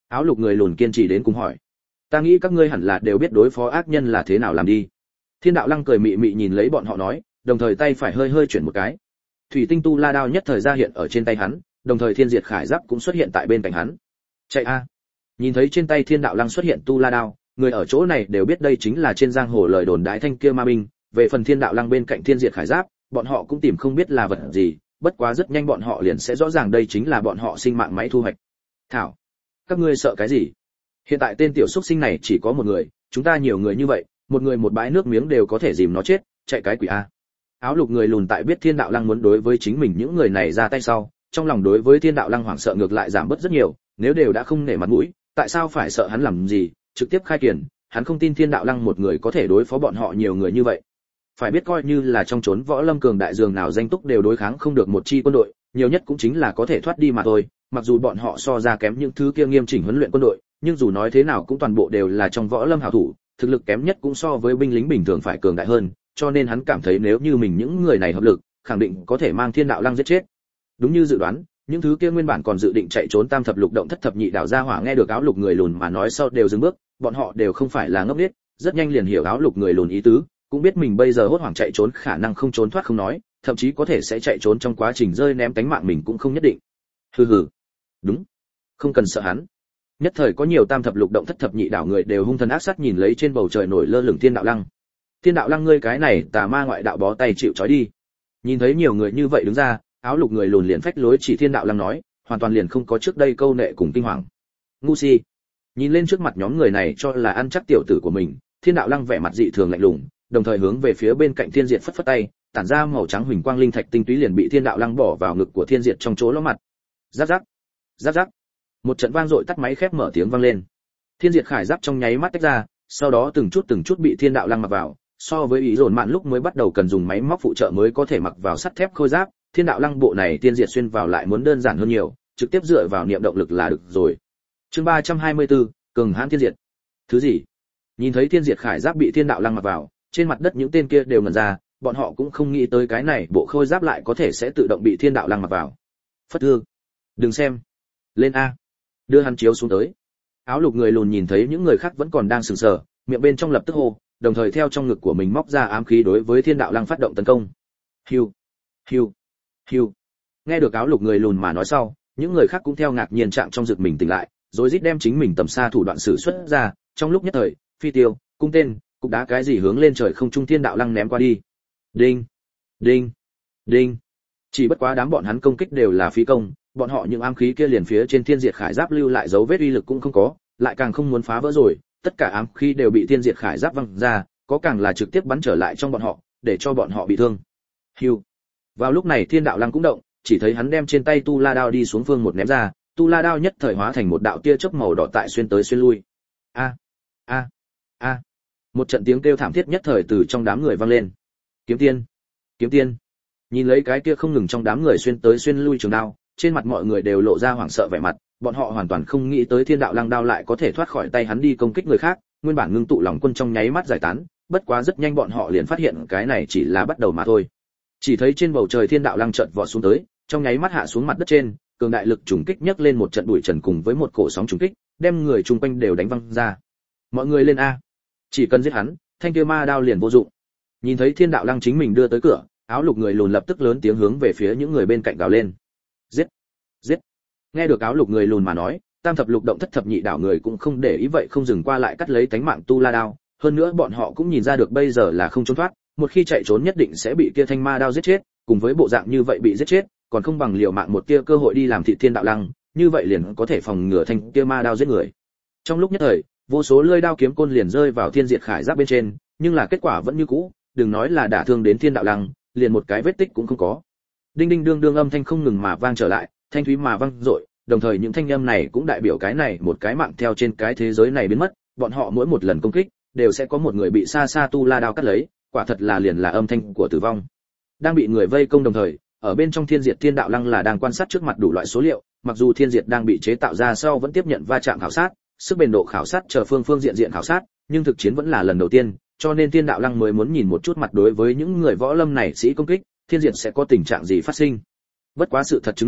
Áo lục người lùn kiên trì đến cùng hỏi. Ta nghĩ các ngươi hẳn là đều biết đối phó ác nhân là thế nào làm đi. Thiên đạo lăng cười mị mị nhìn lấy bọn họ nói, đồng thời tay phải hơi hơi chuyển một cái. Thủy tinh tu la đao nhất thời ra hiện ở trên tay hắn, đồng thời thiên diệt khải giáp cũng xuất hiện tại bên cạnh hắn. Chạy a! Nhìn thấy trên tay thiên đạo lăng xuất hiện tu la đao, người ở chỗ này đều biết đây chính là trên giang hồ lời đồn đái thanh kia ma binh. Về phần thiên đạo lăng bên cạnh thiên diệt khải giáp, bọn họ cũng tìm không biết là vật gì, bất quá rất nhanh bọn họ liền sẽ rõ ràng đây chính là bọn họ sinh mạng máy thu hoạch. Thảo, các ngươi sợ cái gì? Hiện tại tên tiểu xuất sinh này chỉ có một người, chúng ta nhiều người như vậy, một người một bãi nước miếng đều có thể dìm nó chết, chạy cái quỷ a. Áo lục người lùn tại biết thiên đạo lăng muốn đối với chính mình những người này ra tay sau, trong lòng đối với thiên đạo lăng hoảng sợ ngược lại giảm bớt rất nhiều, nếu đều đã không nể mặt mũi, tại sao phải sợ hắn làm gì, trực tiếp khai kiển, hắn không tin thiên đạo lăng một người có thể đối phó bọn họ nhiều người như vậy. Phải biết coi như là trong chốn võ lâm cường đại dường nào danh túc đều đối kháng không được một chi quân đội, nhiều nhất cũng chính là có thể thoát đi mà thôi, mặc dù bọn họ so ra kém những thứ kia nghiêm chỉnh huấn luyện quân đội, nhưng dù nói thế nào cũng toàn bộ đều là trong võ lâm hảo thủ, thực lực kém nhất cũng so với binh lính bình thường phải cường đại hơn, cho nên hắn cảm thấy nếu như mình những người này hợp lực, khẳng định có thể mang thiên đạo lăng giết chết. Đúng như dự đoán, những thứ kia nguyên bản còn dự định chạy trốn tam thập lục động thất thập nhị đảo gia hỏa nghe được áo lục người lùn mà nói sau đều dừng bước, bọn họ đều không phải là ngốc nghếch, rất nhanh liền hiểu áo lục người lùn ý tứ, cũng biết mình bây giờ hốt hoảng chạy trốn khả năng không trốn thoát không nói, thậm chí có thể sẽ chạy trốn trong quá trình rơi ném tánh mạng mình cũng không nhất định. Hừ hừ, đúng, không cần sợ hắn. Nhất thời có nhiều tam thập lục động thất thập nhị đảo người đều hung thần ác sát nhìn lấy trên bầu trời nổi lơ lửng thiên đạo lăng. Thiên đạo lăng ngươi cái này tà ma ngoại đạo bó tay chịu trói đi. Nhìn thấy nhiều người như vậy đứng ra, áo lục người lùn liền phách lối chỉ thiên đạo lăng nói, hoàn toàn liền không có trước đây câu nệ cùng kinh hoàng. Ngu si. Nhìn lên trước mặt nhóm người này cho là ăn chắc tiểu tử của mình, thiên đạo lăng vẻ mặt dị thường lạnh lùng, đồng thời hướng về phía bên cạnh thiên diệt phất phất tay, tản ra màu trắng huỳnh quang linh thạch tinh túy liền bị thiên đạo lăng bỏ vào ngực của thiên diệt trong chỗ lỗ mặt. Giáp giáp, giáp giáp. Một trận vang dội tắt máy khép mở tiếng vang lên. Thiên diệt khải giáp trong nháy mắt tách ra, sau đó từng chút bị thiên đạo lăng mặc vào, so với ý dồn mạn lúc mới bắt đầu cần dùng máy móc phụ trợ mới có thể mặc vào sắt thép khôi giáp, thiên đạo lăng bộ này tiên diệt xuyên vào lại muốn đơn giản hơn nhiều, trực tiếp dựa vào niệm động lực là được rồi. Chương 324, cường hãn thiên diệt. Thứ gì? Nhìn thấy thiên diệt khải giáp bị thiên đạo lăng mặc vào, trên mặt đất những tên kia đều ngẩn ra, bọn họ cũng không nghĩ tới cái này bộ khôi giáp lại có thể sẽ tự động bị thiên đạo lăng mặc vào. Phất thương, đừng xem, lên a, đưa hắn chiếu xuống tới. Áo lục người lùn nhìn thấy những người khác vẫn còn đang sừng sờ, miệng bên trong lập tức hô, đồng thời theo trong ngực của mình móc ra ám khí đối với thiên đạo lăng phát động tấn công. Hiu, hiu, hiu. Nghe được áo lục người lùn mà nói sau, những người khác cũng theo ngạc nhiên trạng trong rực mình tỉnh lại, rồi rít đem chính mình tầm xa thủ đoạn sử xuất ra, trong lúc nhất thời, phi tiêu, cung tên, cục đá cái gì hướng lên trời không trung thiên đạo lăng ném qua đi. Đinh, đinh, đinh. Chỉ bất quá đám bọn hắn công kích đều là phí công, bọn họ những ám khí kia liền phía trên thiên diệt khải giáp lưu lại dấu vết uy lực cũng không có, lại càng không muốn phá vỡ rồi, tất cả ám khí đều bị thiên diệt khải giáp văng ra, có càng là trực tiếp bắn trở lại trong bọn họ, để cho bọn họ bị thương. Hưu. Vào lúc này thiên đạo lăng cũng động, chỉ thấy hắn đem trên tay tu la đao đi xuống phương một ném ra, tu la đao nhất thời hóa thành một đạo tia chớp màu đỏ tại xuyên tới xuyên lui. A, a, a. Một trận tiếng kêu thảm thiết nhất thời từ trong đám người vang lên. Kiếm tiên, kiếm tiên. Nhìn lấy cái kia không ngừng trong đám người xuyên tới xuyên lui trường đao, trên mặt mọi người đều lộ ra hoảng sợ vẻ mặt, bọn họ hoàn toàn không nghĩ tới thiên đạo lăng đao lại có thể thoát khỏi tay hắn đi công kích người khác, nguyên bản ngưng tụ lòng quân trong nháy mắt giải tán, bất quá rất nhanh bọn họ liền phát hiện cái này chỉ là bắt đầu mà thôi. Chỉ thấy trên bầu trời thiên đạo lăng chợt vọt xuống tới, trong nháy mắt hạ xuống mặt đất trên, cường đại lực trùng kích nhấc lên một trận bụi trần cùng với một cổ sóng trùng kích, đem người chung quanh đều đánh văng ra. Mọi người lên a, chỉ cần giết hắn, thanh kia ma đao liền vô dụng. Nhìn thấy thiên đạo lăng chính mình đưa tới cửa, áo lục người lùn lập tức lớn tiếng hướng về phía những người bên cạnh gào lên. Giết, giết. Nghe được áo lục người lùn mà nói, tam thập lục động thất thập nhị đảo người cũng không để ý vậy không dừng qua lại cắt lấy tánh mạng tu la đao, hơn nữa bọn họ cũng nhìn ra được bây giờ là không trốn thoát, một khi chạy trốn nhất định sẽ bị kia thanh ma đao giết chết, cùng với bộ dạng như vậy bị giết chết, còn không bằng liều mạng một tia cơ hội đi làm thịt thiên đạo lăng, như vậy liền có thể phòng ngừa thanh kia ma đao giết người. Trong lúc nhất thời, vô số lưỡi đao kiếm côn liền rơi vào thiên diệt khải giáp bên trên, nhưng là kết quả vẫn như cũ, đừng nói là đả thương đến thiên đạo lăng, liền một cái vết tích cũng không có. Đinh đinh đương đương âm thanh không ngừng mà vang trở lại, thanh thúy mà vang dội, đồng thời những thanh âm này cũng đại biểu cái này một cái mạng theo trên cái thế giới này biến mất, bọn họ mỗi một lần công kích đều sẽ có một người bị xa xa tu la đao cắt lấy, quả thật là liền là âm thanh của tử vong. Đang bị người vây công đồng thời, ở bên trong thiên diệt thiên đạo lăng là đang quan sát trước mặt đủ loại số liệu, mặc dù thiên diệt đang bị chế tạo ra sau vẫn tiếp nhận va chạm khảo sát, sức bền độ khảo sát chờ phương diện khảo sát, nhưng thực chiến vẫn là lần đầu tiên, cho nên thiên đạo lăng mới muốn nhìn một chút mặt đối với những người võ lâm này sĩ công kích, thiên diệt sẽ có tình trạng gì phát sinh. Bất quá sự thật chứng minh,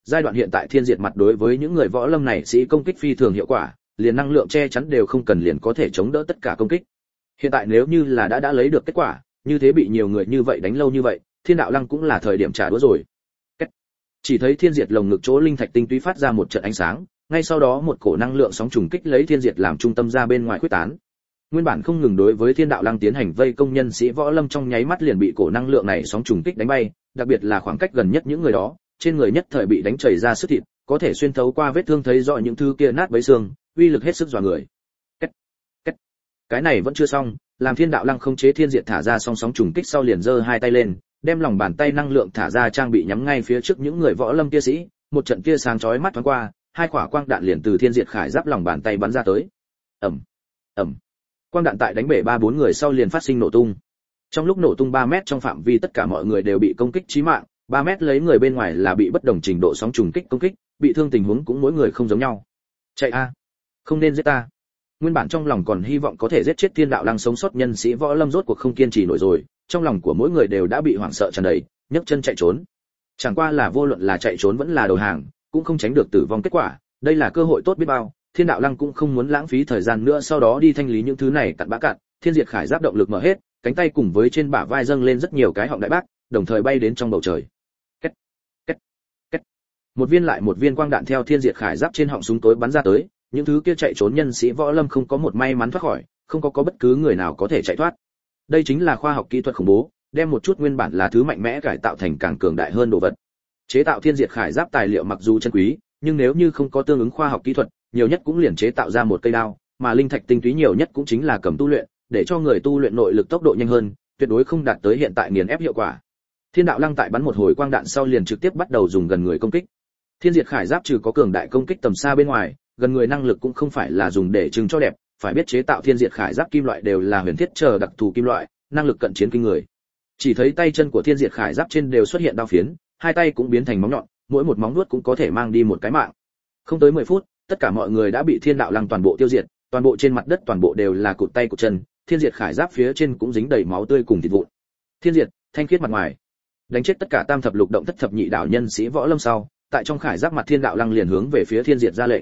Giai đoạn hiện tại thiên diệt mặt đối với những người võ lâm này sĩ công kích phi thường hiệu quả, liền năng lượng che chắn đều không cần liền có thể chống đỡ tất cả công kích. Hiện tại nếu như là đã lấy được kết quả, như thế bị nhiều người như vậy đánh lâu như vậy, Thiên Đạo Lăng cũng là thời điểm trả đũa rồi. Chỉ thấy thiên diệt lồng ngực chỗ linh thạch tinh túy phát ra một trận ánh sáng, ngay sau đó một cổ năng lượng sóng trùng kích lấy thiên diệt làm trung tâm ra bên ngoài khuếch tán. Nguyên bản không ngừng đối với Thiên Đạo Lăng tiến hành vây công nhân sĩ võ lâm trong nháy mắt liền bị cổ năng lượng này sóng trùng kích đánh bay, đặc biệt là khoảng cách gần nhất những người đó, trên người nhất thời bị đánh chảy ra sức thịt, có thể xuyên thấu qua vết thương thấy rõ những thứ kia nát bấy xương, uy lực hết sức dọa người. Cái này vẫn chưa xong, làm Thiên Đạo Lăng không chế thiên diệt thả ra song sóng trùng kích sau liền giơ hai tay lên, đem lòng bàn tay năng lượng thả ra trang bị nhắm ngay phía trước những người võ lâm kia sĩ, một trận kia sáng chói mắt thoáng qua, hai quả quang đạn liền từ thiên diệt khải giáp lòng bàn tay bắn ra tới. Ầm. Quang đạn tại đánh bể 3-4 người sau liền phát sinh nổ tung. Trong lúc nổ tung 3 mét trong phạm vi tất cả mọi người đều bị công kích chí mạng, 3 mét lấy người bên ngoài là bị bất đồng trình độ sóng trùng kích công kích, bị thương tình huống cũng mỗi người không giống nhau. Chạy a, không nên giết ta. Nguyên bản trong lòng còn hy vọng có thể giết chết Thiên Đạo Lăng sống sót nhân sĩ võ lâm rốt cuộc không kiên trì nổi rồi, trong lòng của mỗi người đều đã bị hoảng sợ tràn đầy, nhấc chân chạy trốn. Chẳng qua là vô luận là chạy trốn vẫn là đầu hàng, cũng không tránh được tử vong kết quả, đây là cơ hội tốt biết bao, Thiên Đạo Lăng cũng không muốn lãng phí thời gian nữa sau đó đi thanh lý những thứ này cặn bã cạn, thiên diệt khải giáp động lực mở hết, cánh tay cùng với trên bả vai dâng lên rất nhiều cái họng đại bác, đồng thời bay đến trong bầu trời. Két, két, két. Một viên lại một viên quang đạn theo thiên diệt khải giáp trên họng súng tối bắn ra tới, những thứ kia chạy trốn nhân sĩ võ lâm không có một may mắn thoát khỏi, không có bất cứ người nào có thể chạy thoát. Đây chính là khoa học kỹ thuật khủng bố, đem một chút nguyên bản là thứ mạnh mẽ cải tạo thành càng cường đại hơn đồ vật. Chế tạo thiên diệt khải giáp tài liệu mặc dù chân quý, nhưng nếu như không có tương ứng khoa học kỹ thuật, nhiều nhất cũng liền chế tạo ra một cây đao, mà linh thạch tinh túy nhiều nhất cũng chính là cầm tu luyện, để cho người tu luyện nội lực tốc độ nhanh hơn, tuyệt đối không đạt tới hiện tại nghiền ép hiệu quả. Thiên Đạo Lăng tại bắn một hồi quang đạn sau liền trực tiếp bắt đầu dùng gần người công kích. Thiên diệt khải giáp trừ có cường đại công kích tầm xa bên ngoài, gần người năng lực cũng không phải là dùng để trưng cho đẹp, phải biết chế tạo thiên diệt khải giáp kim loại đều là huyền thiết chờ đặc thù kim loại, năng lực cận chiến kinh người. Chỉ thấy tay chân của thiên diệt khải giáp trên đều xuất hiện đao phiến, hai tay cũng biến thành móng nhọn, mỗi một móng vuốt cũng có thể mang đi một cái mạng. Không tới 10 phút, tất cả mọi người đã bị Thiên Đạo Lăng toàn bộ tiêu diệt, toàn bộ trên mặt đất toàn bộ đều là cụt tay cụt chân, thiên diệt khải giáp phía trên cũng dính đầy máu tươi cùng thịt vụn. Thiên diệt, thanh khiết mặt ngoài. Đánh chết tất cả tam thập lục động thất thập nhị đạo nhân sĩ võ lâm sau, tại trong khải giáp mặt Thiên Đạo Lăng liền hướng về phía thiên diệt ra lệnh.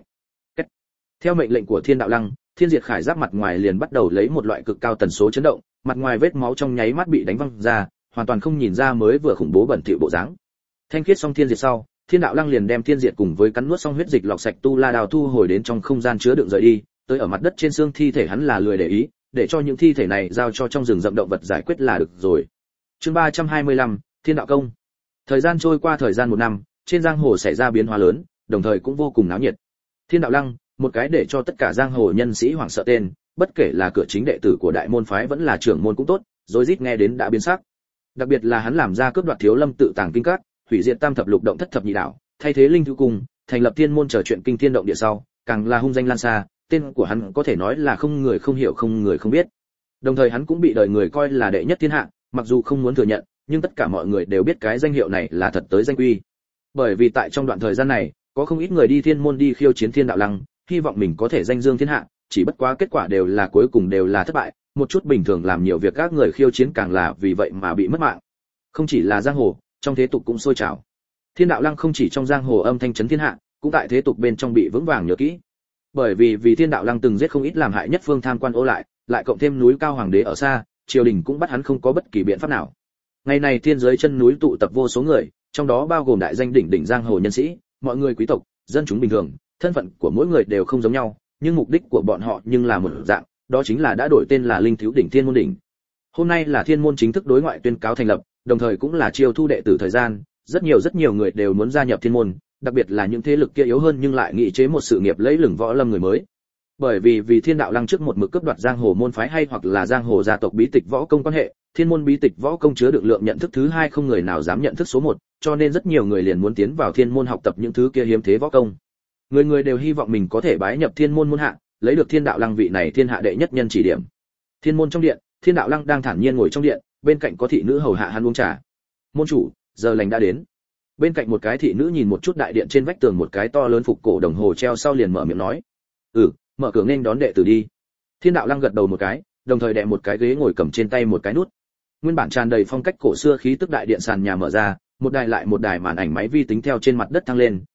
Theo mệnh lệnh của Thiên Đạo Lăng, thiên diệt khải giáp mặt ngoài liền bắt đầu lấy một loại cực cao tần số chấn động, mặt ngoài vết máu trong nháy mắt bị đánh văng ra, hoàn toàn không nhìn ra mới vừa khủng bố bẩn thỉu bộ dáng. Thanh khiết xong thiên diệt sau, Thiên Đạo Lăng liền đem thiên diệt cùng với cắn nuốt xong huyết dịch lọc sạch tu la đào thu hồi đến trong không gian chứa đựng rời đi, tới ở mặt đất trên xương thi thể hắn là lười để ý, để cho những thi thể này giao cho trong rừng rậm động vật giải quyết là được rồi. Chương 325, Thiên Đạo Công. Thời gian trôi qua thời gian 1 năm, trên giang hồ xảy ra biến hóa lớn, đồng thời cũng vô cùng náo nhiệt. Thiên Đạo Lăng, một cái để cho tất cả giang hồ nhân sĩ hoảng sợ tên, bất kể là cửa chính đệ tử của đại môn phái vẫn là trưởng môn cũng tốt, rối rít nghe đến đã biến sắc. Đặc biệt là hắn làm ra cướp đoạt Thiếu Lâm tự tàng kinh các, hủy diệt tam thập lục động thất thập nhị đạo, thay thế linh thứ cung, thành lập thiên môn trở chuyện kinh thiên động địa sau, càng là hung danh lan xa, tên của hắn có thể nói là không người không hiểu không người không biết. Đồng thời hắn cũng bị đời người coi là đệ nhất thiên hạ, mặc dù không muốn thừa nhận, nhưng tất cả mọi người đều biết cái danh hiệu này là thật tới danh quy. Bởi vì tại trong đoạn thời gian này, có không ít người đi thiên môn đi khiêu chiến Thiên Đạo Lăng, hy vọng mình có thể danh dương thiên hạ, chỉ bất quá kết quả đều là cuối cùng đều là thất bại, một chút bình thường làm nhiều việc các người khiêu chiến càng là vì vậy mà bị mất mạng. Không chỉ là giang hồ, trong thế tục cũng sôi trào. Thiên Đạo Lăng không chỉ trong giang hồ âm thanh chấn thiên hạ, cũng tại thế tục bên trong bị vững vàng nhớ kỹ. Bởi vì Thiên Đạo Lăng từng giết không ít làm hại nhất phương tham quan ô lại cộng thêm núi cao hoàng đế ở xa, triều đình cũng bắt hắn không có bất kỳ biện pháp nào. Ngày này thiên giới chân núi tụ tập vô số người, trong đó bao gồm đại danh đỉnh đỉnh giang hồ nhân sĩ, mọi người quý tộc, dân chúng bình thường, thân phận của mỗi người đều không giống nhau, nhưng mục đích của bọn họ nhưng là một dạng, đó chính là đã đổi tên là Linh Thiếu đỉnh Thiên môn đỉnh. Hôm nay là thiên môn chính thức đối ngoại tuyên cáo thành lập, đồng thời cũng là chiêu thu đệ tử thời gian, rất nhiều người đều muốn gia nhập thiên môn, đặc biệt là những thế lực kia yếu hơn nhưng lại nghị chế một sự nghiệp lấy lừng võ lâm người mới. Bởi vì Thiên Đạo Lăng trước một mực cướp đoạt giang hồ môn phái hay hoặc là giang hồ gia tộc bí tịch võ công quan hệ, thiên môn bí tịch võ công chứa đựng lượng nhận thức thứ hai không người nào dám nhận thức số 1, cho nên rất nhiều người liền muốn tiến vào thiên môn học tập những thứ kia hiếm thế võ công. Người đều hy vọng mình có thể bái nhập thiên môn môn hạ, lấy được Thiên Đạo Lăng vị này thiên hạ đệ nhất nhân chỉ điểm. Thiên môn trong điện, Thiên Đạo Lăng đang thản nhiên ngồi trong điện, bên cạnh có thị nữ hầu hạ hắn uống trà. Môn chủ, giờ lành đã đến. Bên cạnh một cái thị nữ nhìn một chút đại điện trên vách tường một cái to lớn phục cổ đồng hồ treo sau liền mở miệng nói: mở cửa nghênh đón đệ tử đi. Thiên Đạo Lăng gật đầu một cái, đồng thời đè một cái ghế ngồi cầm trên tay một cái nút. Nguyên bản tràn đầy phong cách cổ xưa khí tức đại điện sàn nhà mở ra, một đài lại một đài màn ảnh máy vi tính theo trên mặt đất thăng lên,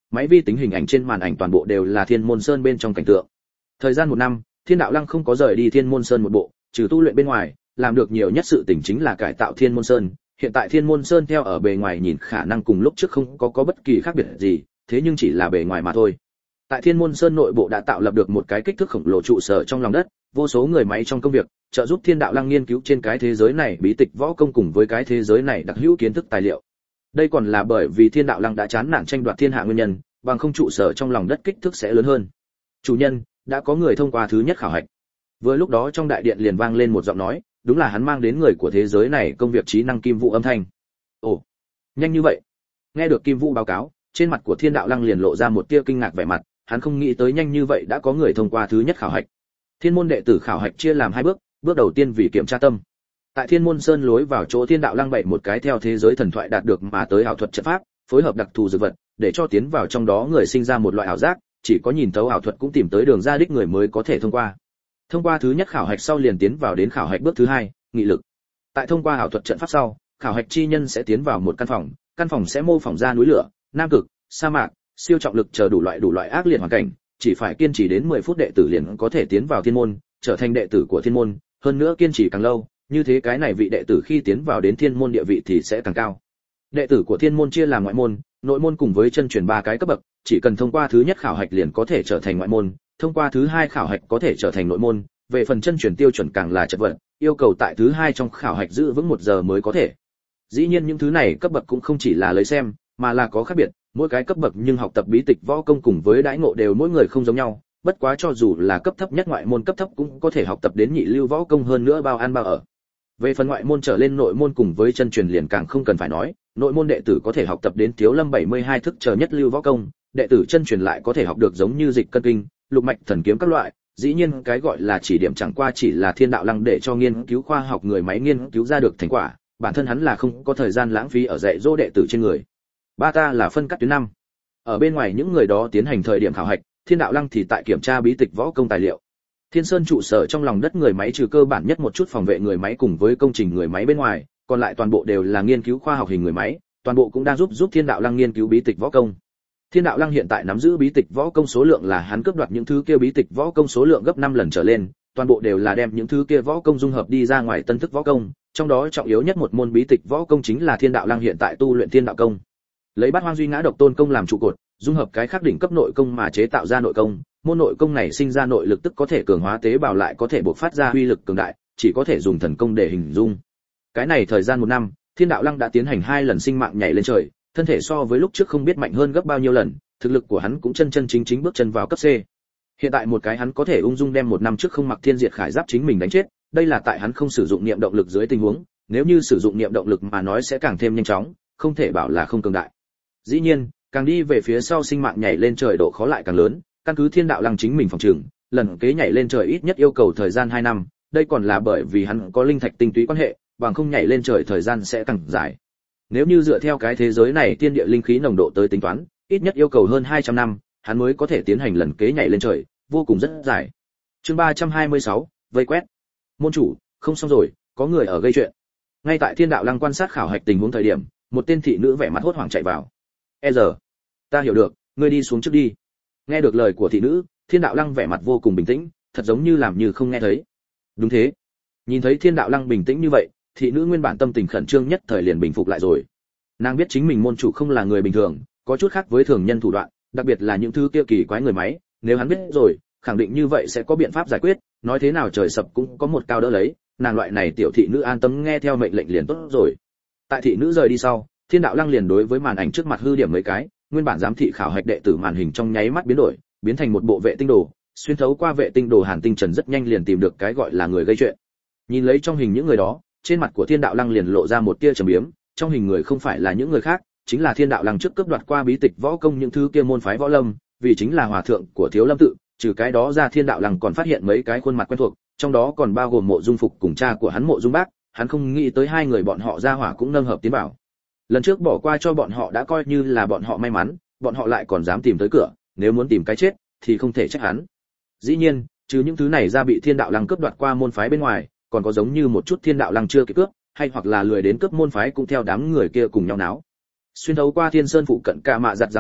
máy vi tính hình ảnh trên màn ảnh toàn bộ đều là Thiên Môn Sơn bên trong cảnh tượng. Thời gian 1 năm, Thiên Đạo Lăng không có rời đi Thiên Môn Sơn một bộ, trừ tu luyện bên ngoài, làm được nhiều nhất sự tình chính là cải tạo Thiên Môn Sơn. Hiện tại Thiên Môn Sơn theo ở bề ngoài nhìn khả năng cùng lúc trước không có bất kỳ khác biệt gì, thế nhưng chỉ là bề ngoài mà thôi. Tại Thiên Môn Sơn nội bộ đã tạo lập được một cái kích thước khổng lồ trụ sở trong lòng đất, vô số người máy trong công việc, trợ giúp Thiên Đạo Lăng nghiên cứu trên cái thế giới này bí tịch võ công cùng với cái thế giới này đặc hữu kiến thức tài liệu. Đây còn là bởi vì Thiên Đạo Lăng đã chán nản tranh đoạt thiên hạ nguyên nhân, bằng không trụ sở trong lòng đất kích thước sẽ lớn hơn. Chủ nhân, đã có người thông qua thứ nhất khảo hạch. Vừa lúc đó trong đại điện liền vang lên một giọng nói, đúng là hắn mang đến người của thế giới này công việc trí năng Kim Vũ âm thanh. Ồ, nhanh như vậy. Nghe được Kim Vũ báo cáo, trên mặt của Thiên Đạo Lăng liền lộ ra một tia kinh ngạc vẻ mặt, hắn không nghĩ tới nhanh như vậy đã có người thông qua thứ nhất khảo hạch. Thiên môn đệ tử khảo hạch chia làm 2 bước, bước đầu tiên vì kiểm tra tâm. Tại Thiên Môn Sơn lối vào chỗ Thiên Đạo Lăng bày một cái theo thế giới thần thoại đạt được mà tới ảo thuật trận pháp, phối hợp đặc thù dược vật, để cho tiến vào trong đó người sinh ra một loại ảo giác, chỉ có nhìn thấu ảo thuật cũng tìm tới đường ra đích người mới có thể thông qua. Thông qua thứ nhất khảo hạch sau liền tiến vào đến khảo hạch bước thứ 2, nghị lực. Tại thông qua ảo thuật trận pháp sau, khảo hạch chi nhân sẽ tiến vào một căn phòng sẽ mô phỏng ra núi lửa, nam cực, sa mạc, siêu trọng lực chờ đủ loại ác liệt hoàn cảnh, chỉ phải kiên trì đến 10 phút đệ tử liền có thể tiến vào thiên môn, trở thành đệ tử của thiên môn, hơn nữa kiên trì càng lâu, như thế cái này vị đệ tử khi tiến vào đến thiên môn địa vị thì sẽ càng cao. Đệ tử của thiên môn chia làm ngoại môn, nội môn cùng với chân truyền 3 cái cấp bậc, chỉ cần thông qua thứ nhất khảo hạch liền có thể trở thành ngoại môn, thông qua thứ 2 khảo hạch có thể trở thành nội môn, về phần chân truyền tiêu chuẩn càng là chật vật, yêu cầu tại thứ 2 trong khảo hạch giữ vững 1 giờ mới có thể. Dĩ nhiên những thứ này cấp bậc cũng không chỉ là lấy xem, mà là có khác biệt, mỗi cái cấp bậc nhưng học tập bí tịch võ công cùng với đãi ngộ đều mỗi người không giống nhau, bất quá cho dù là cấp thấp nhất ngoại môn cấp thấp cũng có thể học tập đến nhị lưu võ công hơn nữa bao ăn bao ở. Về phần ngoại môn trở lên nội môn cùng với chân truyền liền càng không cần phải nói, nội môn đệ tử có thể học tập đến Thiếu Lâm 72 thức chờ nhất lưu võ công, đệ tử chân truyền lại có thể học được giống như dịch cân kinh, lục mạch thần kiếm các loại. Dĩ nhiên cái gọi là chỉ điểm chẳng qua chỉ là Thiên Đạo Lăng để cho nghiên cứu khoa học người máy nghiên cứu ra được thành quả, bản thân hắn là không có thời gian lãng phí ở dạy dỗ đệ tử trên người. Ba ta là phân cắt tuyến 5. Ở bên ngoài những người đó tiến hành thời điểm khảo hạch, Thiên Đạo Lăng thì tại kiểm tra bí tịch võ công tài liệu. Thiên Sơn trụ sở trong lòng đất người máy trừ cơ bản nhất một chút phòng vệ người máy cùng với công trình người máy bên ngoài, còn lại toàn bộ đều là nghiên cứu khoa học hình người máy, toàn bộ cũng đang giúp Thiên Đạo Lăng nghiên cứu bí tịch võ công. Thiên Đạo Lăng hiện tại nắm giữ bí tịch võ công số lượng là hắn cướp đoạt những thứ kia bí tịch võ công số lượng gấp 5 lần trở lên, toàn bộ đều là đem những thứ kia võ công dung hợp đi ra ngoài tân thức võ công, trong đó trọng yếu nhất một môn bí tịch võ công chính là Thiên Đạo Lăng hiện tại tu luyện Thiên Đạo công. Lấy Bát Hoang Duy Ngã Độc Tôn công làm trụ cột, dung hợp cái khác đỉnh cấp nội công mà chế tạo ra nội công, môn nội công này sinh ra nội lực tức có thể cường hóa tế bào lại có thể bộc phát ra uy lực cường đại, chỉ có thể dùng thần công để hình dung. Cái này thời gian 1 năm, Thiên Đạo Lăng đã tiến hành 2 lần sinh mạng nhảy lên trời, thân thể so với lúc trước không biết mạnh hơn gấp bao nhiêu lần, thực lực của hắn cũng chân chính bước chân vào cấp C. Hiện tại một cái hắn có thể ung dung đem 1 năm trước không mặc thiên diệt khải giáp chính mình đánh chết, đây là tại hắn không sử dụng niệm động lực dưới tình huống, nếu như sử dụng niệm động lực mà nói sẽ càng thêm nhanh chóng, không thể bảo là không cường đại. Dĩ nhiên, càng đi về phía sau sinh mạng nhảy lên trời độ khó lại càng lớn, căn cứ Thiên Đạo Lăng chính mình phòng trường, lần kế nhảy lên trời ít nhất yêu cầu thời gian 2 năm, đây còn là bởi vì hắn có linh thạch tinh túy quan hệ, bằng không nhảy lên trời thời gian sẽ càng dài. Nếu như dựa theo cái thế giới này thiên địa linh khí nồng độ tới tính toán, ít nhất yêu cầu hơn 200 năm, hắn mới có thể tiến hành lần kế nhảy lên trời, vô cùng rất dài. Chương 326, vây quét. Môn chủ, không xong rồi, có người ở gây chuyện. Ngay tại Thiên Đạo Lăng quan sát khảo hạch tình huống thời điểm, một tên thị nữ vẻ mặt hốt hoảng chạy vào. Giờ, ta hiểu được, ngươi đi xuống trước đi. Nghe được lời của thị nữ, Thiên Đạo Lăng vẻ mặt vô cùng bình tĩnh, thật giống như làm như không nghe thấy. Đúng thế. Nhìn thấy Thiên Đạo Lăng bình tĩnh như vậy, thị nữ nguyên bản tâm tình khẩn trương nhất thời liền bình phục lại rồi. Nàng biết chính mình môn chủ không là người bình thường, có chút khác với thường nhân thủ đoạn, đặc biệt là những thứ kia kỳ quái người máy, nếu hắn biết rồi, khẳng định như vậy sẽ có biện pháp giải quyết, nói thế nào trời sập cũng có một cao đỡ lấy, nàng loại này tiểu thị nữ an tâm nghe theo mệnh lệnh liền tốt rồi. Tại thị nữ rời đi sau, Thiên Đạo Lăng liền đối với màn ảnh trước mặt hư điểm mấy cái, nguyên bản giám thị khảo hạch đệ tử màn hình trong nháy mắt biến đổi, biến thành một bộ vệ tinh đồ, xuyên thấu qua vệ tinh đồ Hàn Tinh Trần rất nhanh liền tìm được cái gọi là người gây chuyện. Nhìn lấy trong hình những người đó, trên mặt của Thiên Đạo Lăng liền lộ ra một tia trầm biếm, trong hình người không phải là những người khác, chính là Thiên Đạo Lăng trước cướp đoạt qua bí tịch võ công những thứ kia môn phái võ lâm, vì chính là hòa thượng của Thiếu Lâm tự, trừ cái đó ra Thiên Đạo Lăng còn phát hiện mấy cái khuôn mặt quen thuộc, trong đó còn bao gồm Mộ Dung Phục cùng cha của hắn Mộ Dung Bác, hắn không nghĩ tới 2 người bọn họ ra hỏa cũng nâng hợp tiến bảo. Lần trước bỏ qua cho bọn họ đã coi như là bọn họ may mắn, bọn họ lại còn dám tìm tới cửa, nếu muốn tìm cái chết thì không thể trách hắn. Dĩ nhiên, trừ những thứ này ra bị Thiên Đạo Lăng cướp đoạt qua môn phái bên ngoài, còn có giống như một chút Thiên Đạo Lăng chưa kịp cướp, hay hoặc là lười đến cướp môn phái cũng theo đám người kia cùng nhau náo. Xuyên thấu qua Thiên Sơn phụ cận cả mạ giặt giám sát,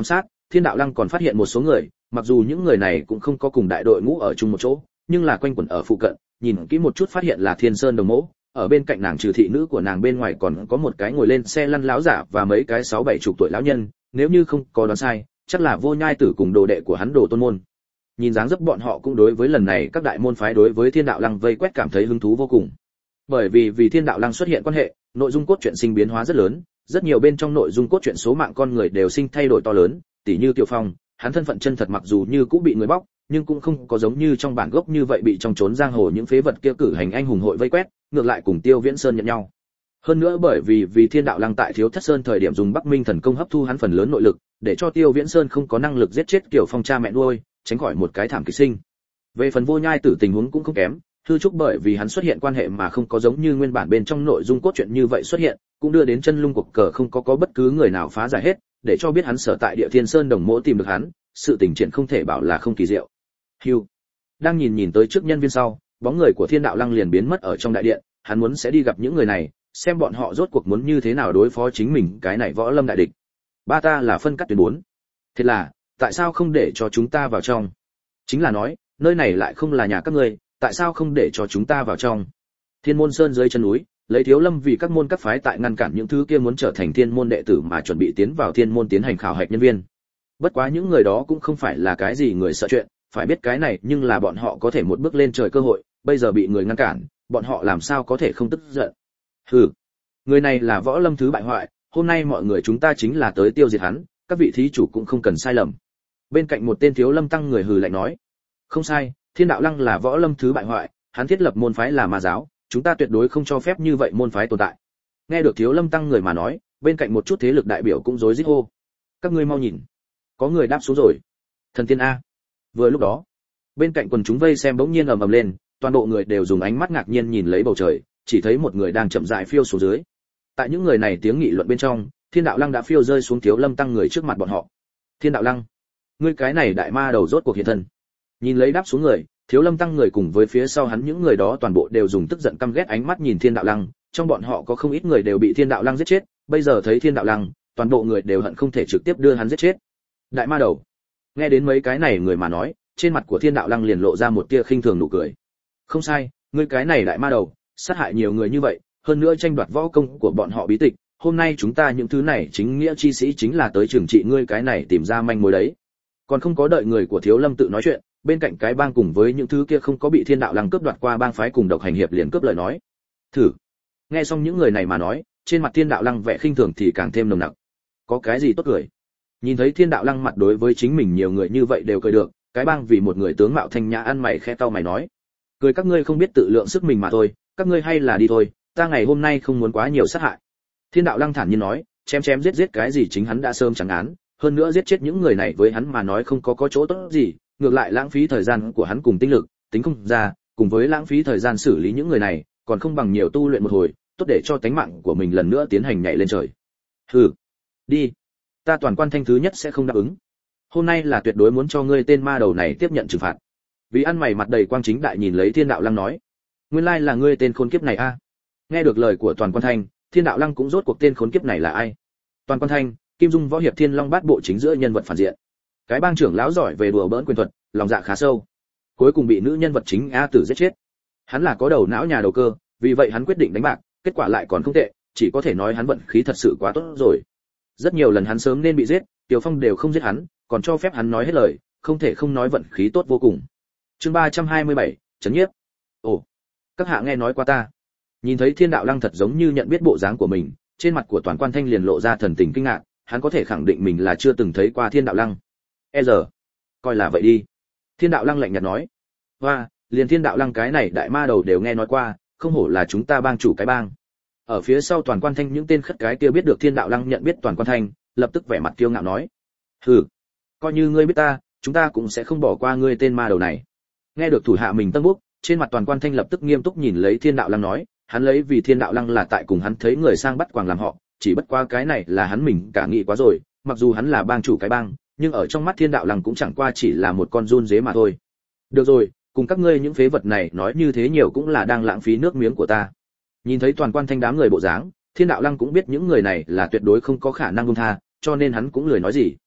Thiên đạo lăng còn phát hiện một số người, mặc dù những người này cũng không có cùng đại đội ngũ ở chung một chỗ, nhưng là quanh quẩn ở phụ cận, nhìn kỹ một chút phát hiện là Thiên Sơn Đồng Mỗ, ở bên cạnh nàng trừ thị nữ của nàng bên ngoài còn có một cái ngồi lên xe lăn lão giả và mấy cái 6-7 chục tuổi lão nhân, nếu như không có đoán sai, chắc là Vô Nhai Tử cùng đồ đệ của hắn Đồ Tôn môn. Nhìn dáng dấp bọn họ cũng đối với lần này các đại môn phái đối với Thiên đạo lăng vây quét cảm thấy hứng thú vô cùng. Bởi vì Thiên đạo lăng xuất hiện quan hệ, nội dung cốt truyện sinh biến hóa rất lớn, rất nhiều bên trong nội dung cốt truyện số mạng con người đều sinh thay đổi to lớn, tỉ như Tiểu Phong, hắn thân phận chân thật mặc dù như cũng bị người bóc, nhưng cũng không có giống như trong bản gốc như vậy bị trong trốn giang hồ những phế vật kia cử hành anh hùng hội vây quét, ngược lại cùng Tiêu Viễn Sơn nhận nhau. Hơn nữa bởi vì Thiên đạo lăng tại Thiếu Thất Sơn thời điểm dùng Bắc Minh thần công hấp thu hắn phần lớn nội lực, để cho Tiêu Viễn Sơn không có năng lực giết chết Kiều Phong cha mẹ nuôi, tránh khỏi một cái thảm kịch sinh. Về phần Vô Nhai Tử tình huống cũng không kém, hư trúc bởi vì hắn xuất hiện quan hệ mà không có giống như nguyên bản bên trong nội dung cốt truyện như vậy xuất hiện, cũng đưa đến chân lung cuộc cờ không có bất cứ người nào phá giải hết, để cho biết hắn sở tại địa Thiên Sơn Đồng Mỗ tìm được hắn, sự tình triển không thể bảo là không kỳ diệu. Hưu, đang nhìn tới trước nhân viên sau, bóng người của Thiên đạo lăng liền biến mất ở trong đại điện, hắn muốn sẽ đi gặp những người này, xem bọn họ rốt cuộc muốn như thế nào đối phó chính mình cái này võ lâm đại địch. Ba ta là phân cắt tuyến 4. Thế là, tại sao không để cho chúng ta vào trong? Chính là nói, nơi này lại không là nhà các ngươi, tại sao không để cho chúng ta vào trong? Thiên Môn Sơn dưới chân núi, lấy Thiếu Lâm vì các môn các phái tại ngăn cản những thứ kia muốn trở thành thiên môn đệ tử mà chuẩn bị tiến vào thiên môn tiến hành khảo hạch nhân viên. Bất quá những người đó cũng không phải là cái gì người sợ chuyện, phải biết cái này nhưng là bọn họ có thể một bước lên trời cơ hội, bây giờ bị người ngăn cản, bọn họ làm sao có thể không tức giận. Hừ, người này là võ lâm thứ bại hoại, hôm nay mọi người chúng ta chính là tới tiêu diệt hắn, các vị thí chủ cũng không cần sai lầm. Bên cạnh một tên Thiếu Lâm tăng người hừ lạnh nói, không sai, Thiên đạo lăng là võ lâm thứ bại hoại, hắn thiết lập môn phái là ma giáo, chúng ta tuyệt đối không cho phép như vậy môn phái tồn tại. Nghe được Thiếu Lâm tăng người mà nói, bên cạnh một chút thế lực đại biểu cũng rối rít hô, các ngươi mau nhìn, có người đáp xuống rồi. Thần tiên a. Vừa lúc đó, bên cạnh quần chúng vây xem bỗng nhiên ầm ầm lên, toàn bộ người đều dùng ánh mắt ngạc nhiên nhìn lấy bầu trời, chỉ thấy một người đang chậm rãi phiêu xuống dưới. Tại những người này tiếng nghị luận bên trong, Thiên đạo lăng đã phiêu rơi xuống Thiếu Lâm tăng người trước mặt bọn họ. Thiên đạo lăng, ngươi cái này đại ma đầu rốt cuộc hiện thân. Nhìn lấy đáp xuống người, Thiếu Lâm tăng người cùng với phía sau hắn những người đó toàn bộ đều dùng tức giận căm ghét ánh mắt nhìn Thiên đạo lăng, trong bọn họ có không ít người đều bị Thiên đạo lăng giết chết, bây giờ thấy Thiên đạo lăng, toàn bộ người đều hận không thể trực tiếp đưa hắn giết chết. Đại ma đầu. Nghe đến mấy cái này người mà nói, trên mặt của Thiên đạo lăng liền lộ ra một tia khinh thường nụ cười. Không sai, ngươi cái này đại ma đầu, sát hại nhiều người như vậy, hơn nữa tranh đoạt võ công của bọn họ bí tịch, hôm nay chúng ta những thứ này chính nghĩa chi sĩ chính là tới trừng trị ngươi cái này tìm ra manh mối đấy. Còn không có đợi người của Thiếu Lâm tự nói chuyện, bên cạnh cái bang cùng với những thứ kia không có bị Thiên đạo lăng cướp đoạt qua bang phái cùng độc hành hiệp liền cướp lời nói. Thử. Nghe xong những người này mà nói, trên mặt Thiên đạo lăng vẻ khinh thường thì càng thêm nồng nặc. Có cái gì tốt cười? Nhìn thấy Thiên đạo lăng mặt đối với chính mình nhiều người như vậy đều cười được, cái bang vì một người tướng mạo thanh nhã ăn mày khẽ cau mày nói, cười các ngươi không biết tự lượng sức mình mà thôi, các ngươi hay là đi thôi, ta ngày hôm nay không muốn quá nhiều sát hại. Thiên đạo lăng thản nhiên nói, chém chém giết giết cái gì chính hắn đã sớm chẳng án, hơn nữa giết chết những người này với hắn mà nói không có chỗ tốt gì, ngược lại lãng phí thời gian của hắn cùng tinh lực, tính không ra, cùng với lãng phí thời gian xử lý những người này, còn không bằng nhiều tu luyện một hồi, tốt để cho tánh mạng của mình lần nữa tiến hành nhảy lên trời. Hừ, đi, ta Toàn Quan Thanh thứ nhất sẽ không đáp ứng. Hôm nay là tuyệt đối muốn cho ngươi tên ma đầu này tiếp nhận trừng phạt. Vì ăn mày mặt đầy quang chính đại nhìn lấy Thiên đạo lăng nói, nguyên lai là ngươi tên khốn kiếp này a. Nghe được lời của Toàn Quan Thanh, Thiên đạo lăng cũng rốt cuộc tên khốn kiếp này là ai. Toàn Quan Thanh, Kim Dung võ hiệp Thiên Long bát bộ chính giữa nhân vật phản diện. Cái bang trưởng lão giỏi về đùa bỡn quyền thuật, lòng dạ khá sâu. Cuối cùng bị nữ nhân vật chính A Tử giết chết. Hắn là có đầu não nhà đầu cơ, vì vậy hắn quyết định đánh bạc, kết quả lại còn không tệ, chỉ có thể nói hắn vận khí thật sự quá tốt rồi. Rất nhiều lần hắn sớm nên bị giết, Tiểu Phong đều không giết hắn, còn cho phép hắn nói hết lời, không thể không nói vận khí tốt vô cùng. Chương 327, chấn nhiếp. Ồ, các hạ nghe nói qua ta. Nhìn thấy Thiên đạo lăng thật giống như nhận biết bộ dáng của mình, trên mặt của Toàn Quan Thanh liền lộ ra thần tình kinh ngạc, hắn có thể khẳng định mình là chưa từng thấy qua Thiên đạo lăng. Giờ, coi là vậy đi. Thiên đạo lăng lạnh nhạt nói. Hoa, liền Thiên đạo lăng cái này đại ma đầu đều nghe nói qua, không hổ là chúng ta bang chủ cái bang. Ở phía sau Toàn Quan Thanh những tên khất cái kia biết được Thiên đạo lăng nhận biết Toàn Quan Thanh, lập tức vẻ mặt kiêu ngạo nói. Hừ, coi như ngươi biết ta, chúng ta cũng sẽ không bỏ qua ngươi tên ma đầu này. Nghe được thủ hạ mình tân bốc, trên mặt Toàn Quan Thanh lập tức nghiêm túc nhìn lấy Thiên đạo lăng nói, hắn lấy vì Thiên đạo lăng là tại cùng hắn thấy người sang bắt quàng làm họ, chỉ bất qua cái này là hắn mình cả nghĩ quá rồi, mặc dù hắn là bang chủ cái bang, nhưng ở trong mắt Thiên đạo lăng cũng chẳng qua chỉ là một con giun dế mà thôi. Được rồi, cùng các ngươi những phế vật này nói như thế nhiều cũng là đang lãng phí nước miếng của ta. Nhìn thấy Toàn Quan Thanh đám người bộ dáng, Thiên đạo lăng cũng biết những người này là tuyệt đối không có khả năng buông tha, cho nên hắn cũng lười nói gì.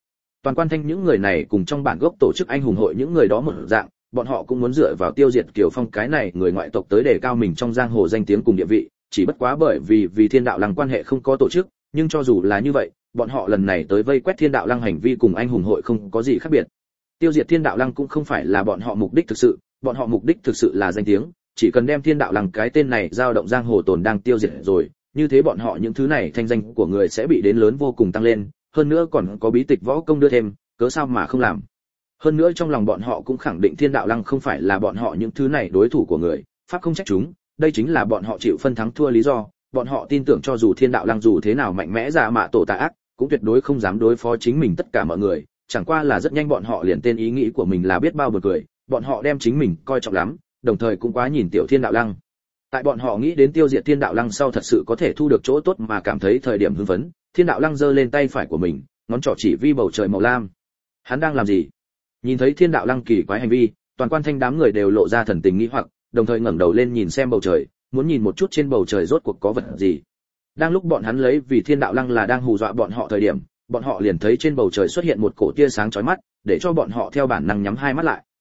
Toàn Quan Thanh những người này cùng trong bản gốc tổ chức anh hùng hội những người đó một dạng, bọn họ cũng muốn dựa vào tiêu diệt Kiều Phong cái này người ngoại tộc tới đề cao mình trong giang hồ danh tiếng cùng địa vị, chỉ bất quá bởi vì Thiên Đạo Lăng quan hệ không có tổ chức, nhưng cho dù là như vậy, bọn họ lần này tới vây quét Thiên Đạo Lăng hành vi cùng anh hùng hội không có gì khác biệt. Tiêu diệt Thiên Đạo Lăng cũng không phải là bọn họ mục đích thực sự, bọn họ mục đích thực sự là danh tiếng, chỉ cần đem Thiên Đạo Lăng cái tên này dao động giang hồ tồn đang tiêu diệt rồi, như thế bọn họ những thứ này thanh danh của người sẽ bị đến lớn vô cùng tăng lên, hơn nữa còn có bí tịch võ công đưa thêm, cớ sao mà không làm. Hơn nữa trong lòng bọn họ cũng khẳng định Thiên Đạo Lăng không phải là bọn họ những thứ này đối thủ của người, pháp không trách chúng, đây chính là bọn họ chịu phân thắng thua lý do, bọn họ tin tưởng cho dù Thiên Đạo Lăng dù thế nào mạnh mẽ giả mạ tổ tà ác, cũng tuyệt đối không dám đối phó chính mình tất cả mọi người, chẳng qua là rất nhanh bọn họ liền tên ý nghĩ của mình là biết bao buồn cười, bọn họ đem chính mình coi trọng lắm, đồng thời cũng quá nhìn tiểu Thiên Đạo Lăng. Tại bọn họ nghĩ đến tiêu diệt Thiên Đạo Lăng sau thật sự có thể thu được chỗ tốt mà cảm thấy thời điểm hưng phấn, Thiên Đạo Lăng giơ lên tay phải của mình, ngón trỏ chỉ vi bầu trời màu lam. Hắn đang làm gì? Nhìn thấy Thiên Đạo Lăng kỳ quái hành vi, Toàn Quan Thanh đám người đều lộ ra thần tình nghi hoặc, đồng thời ngẩng đầu lên nhìn xem bầu trời, muốn nhìn một chút trên bầu trời rốt cuộc có vật gì. Đang lúc bọn hắn lấy vì Thiên Đạo Lăng là đang hù dọa bọn họ thời điểm, bọn họ liền thấy trên bầu trời xuất hiện một cổ tia sáng chói mắt, để cho bọn họ theo bản năng nhắm hai mắt lại.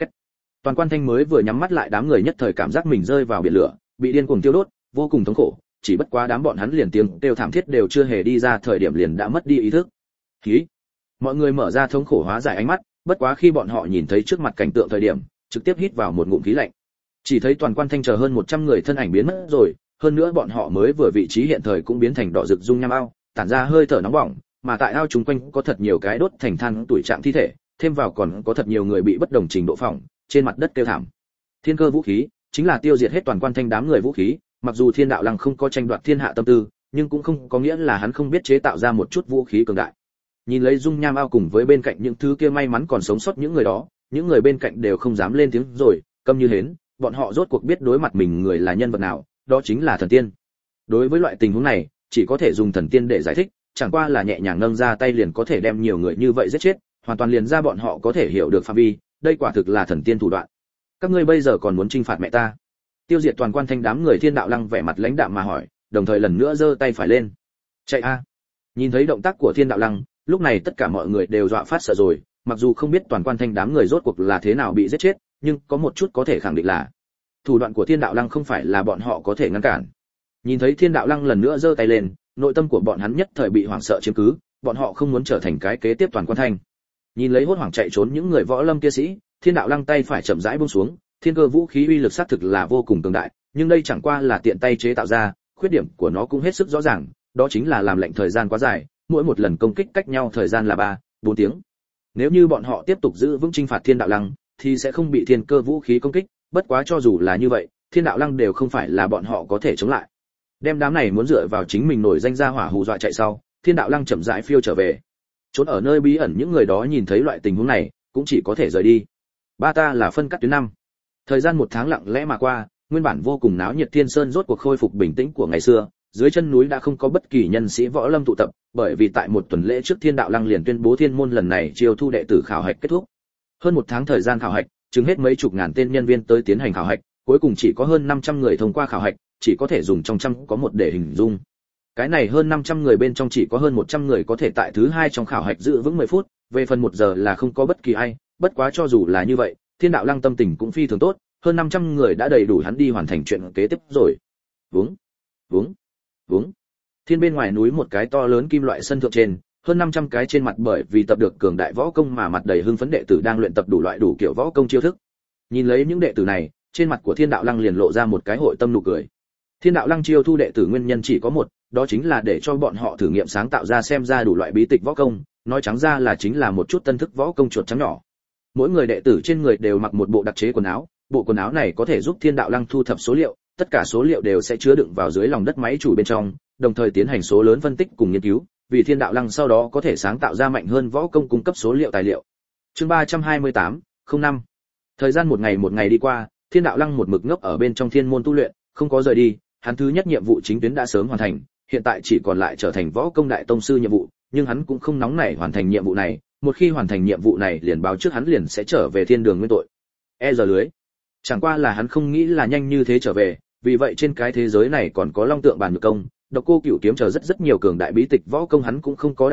Toàn Quan Thanh mới vừa nhắm mắt lại, đám người nhất thời cảm giác mình rơi vào biển lửa, bị điên cuồng tiêu đốt, vô cùng thống khổ, chỉ bất quá đám bọn hắn liền tiếng kêu thảm thiết đều chưa hề đi ra thời điểm liền đã mất đi ý thức. Khí. Mọi người mở ra thống khổ hóa giải ánh mắt, bất quá khi bọn họ nhìn thấy trước mặt cảnh tượng thời điểm, trực tiếp hít vào một ngụm khí lạnh. Chỉ thấy Toàn Quan Thanh chờ hơn 100 người thân ảnh biến mất rồi, hơn nữa bọn họ mới vừa vị trí hiện thời cũng biến thành đỏ rực dung nham ao, tản ra hơi thở nóng bỏng, mà tại ao chúng quanh có thật nhiều cái đốt thành than tuổi trạng thi thể, thêm vào còn có thật nhiều người bị bất đồng trình độ phỏng, trên mặt đất kêu thảm. Thiên cơ vũ khí chính là tiêu diệt hết Toàn Quan Thanh đám người vũ khí, mặc dù Thiên Đạo Lăng không có tranh đoạt thiên hạ tâm tư, nhưng cũng không có nghĩa là hắn không biết chế tạo ra một chút vũ khí cường đại. Nhìn lấy dung nham ao cùng với bên cạnh những thứ kia may mắn còn sống sót những người đó, những người bên cạnh đều không dám lên tiếng rồi, câm như hến, bọn họ rốt cuộc biết đối mặt mình người là nhân vật nào, đó chính là thần tiên. Đối với loại tình huống này, chỉ có thể dùng thần tiên để giải thích, chẳng qua là nhẹ nhàng nâng ra tay liền có thể đem nhiều người như vậy giết chết, hoàn toàn liền ra bọn họ có thể hiểu được phạm vi, đây quả thực là thần tiên thủ đoạn. Các ngươi bây giờ còn muốn trinh phạt mẹ ta? Tiêu diệt Toàn Quan Thanh đám người Thiên Đạo Lăng vẻ mặt lãnh đạm mà hỏi, đồng thời lần nữa giơ tay phải lên. Chạy a! Nhìn thấy động tác của Thiên Đạo Lăng, lúc này tất cả mọi người đều dọa phát sợ rồi, mặc dù không biết Toàn Quan Thanh đám người rốt cuộc là thế nào bị giết chết, nhưng có một chút có thể khẳng định là thủ đoạn của Thiên Đạo Lăng không phải là bọn họ có thể ngăn cản. Nhìn thấy Thiên Đạo Lăng lần nữa giơ tay lên, nội tâm của bọn hắn nhất thời bị hoảng sợ chiếm cứ, bọn họ không muốn trở thành cái kế tiếp Toàn Quan Thanh. Nhìn lấy hốt hoảng chạy trốn những người võ lâm kia sĩ, Thiên Đạo Lăng tay phải chậm rãi buông xuống, thiên cơ vũ khí uy lực xác thực là vô cùng cường đại, nhưng đây chẳng qua là tiện tay chế tạo ra, khuyết điểm của nó cũng hết sức rõ ràng, đó chính là làm lệnh thời gian quá dài, mỗi một lần công kích cách nhau thời gian là 3-4 tiếng. Nếu như bọn họ tiếp tục giữ vững chinh phạt Thiên Đạo Lăng, thì sẽ không bị thiên cơ vũ khí công kích, bất quá cho dù là như vậy, Thiên Đạo Lăng đều không phải là bọn họ có thể chống lại. Đem đám này muốn dựa vào chính mình nổi danh ra hỏa hù dọa chạy sau, Thiên Đạo Lăng chậm rãi phiêu trở về. Trốn ở nơi bí ẩn những người đó nhìn thấy loại tình huống này, cũng chỉ có thể rời đi. Ba ta là phân cắt tuyến năm. Thời gian 1 tháng lặng lẽ mà qua, nguyên bản vô cùng náo nhiệt Thiên Sơn rốt cuộc khôi phục bình tĩnh của ngày xưa, dưới chân núi đã không có bất kỳ nhân sĩ võ lâm tụ tập, bởi vì tại một tuần lễ trước Thiên Đạo Lăng liền tuyên bố thiên môn lần này chiêu thu đệ tử khảo hạch kết thúc. Hơn 1 tháng thời gian khảo hạch, chứng hết mấy chục ngàn tên nhân viên tới tiến hành khảo hạch, cuối cùng chỉ có hơn 500 người thông qua khảo hạch, chỉ có thể dùng trong trăm có một để hình dung. Cái này hơn 500 người bên trong chỉ có hơn 100 người có thể tại thứ 2 trong khảo hạch giữ vững 10 phút, về phần 1 giờ là không có bất kỳ ai, bất quá cho dù là như vậy, Thiên Đạo Lăng tâm tình cũng phi thường tốt, hơn 500 người đã đầy đủ hắn đi hoàn thành chuyện kế tiếp rồi. Vúng. Thiên bên ngoài núi một cái to lớn kim loại sân thượng trên, hơn 500 cái trên mặt bởi vì tập được cường đại võ công mà mặt đầy hưng phấn đệ tử đang luyện tập đủ loại đủ kiểu võ công chiêu thức. Nhìn lấy những đệ tử này, trên mặt của Thiên Đạo Lăng liền lộ ra một cái hội tâm nụ cười. Thiên Đạo Lăng chiêu thu đệ tử nguyên nhân chỉ có một, đó chính là để cho bọn họ thử nghiệm sáng tạo ra xem ra đủ loại bí tịch võ công, nói trắng ra là chính là một chút tân thức võ công chuột trắng nhỏ. Mỗi người đệ tử trên người đều mặc một bộ đặc chế quần áo, bộ quần áo này có thể giúp Thiên Đạo Lăng thu thập số liệu, tất cả số liệu đều sẽ chứa đựng vào dưới lòng đất máy chủ bên trong, đồng thời tiến hành số lớn phân tích cùng nghiên cứu, vì Thiên Đạo Lăng sau đó có thể sáng tạo ra mạnh hơn võ công cung cấp số liệu tài liệu. Chương 328, 05. Thời gian một ngày đi qua, Thiên Đạo Lăng một mực ngốc ở bên trong thiên môn tu luyện, không có rời đi, hắn thứ nhất nhiệm vụ chính tuyến đã sớm hoàn thành, hiện tại chỉ còn lại trở thành võ công đại tông sư nhiệm vụ, nhưng hắn cũng không nóng nảy hoàn thành nhiệm vụ này, một khi hoàn thành nhiệm vụ này liền báo trước hắn liền sẽ trở về thiên đường nguyên tội. Giờ lưới. Chẳng qua là hắn không nghĩ là nhanh như thế trở về, vì vậy trên cái thế giới này còn có Long Tượng Bàn Nhược Công, Độc Cô Cửu Kiếm chờ rất nhiều cường đại bí tịch võ công hắn cũng không có đạt được,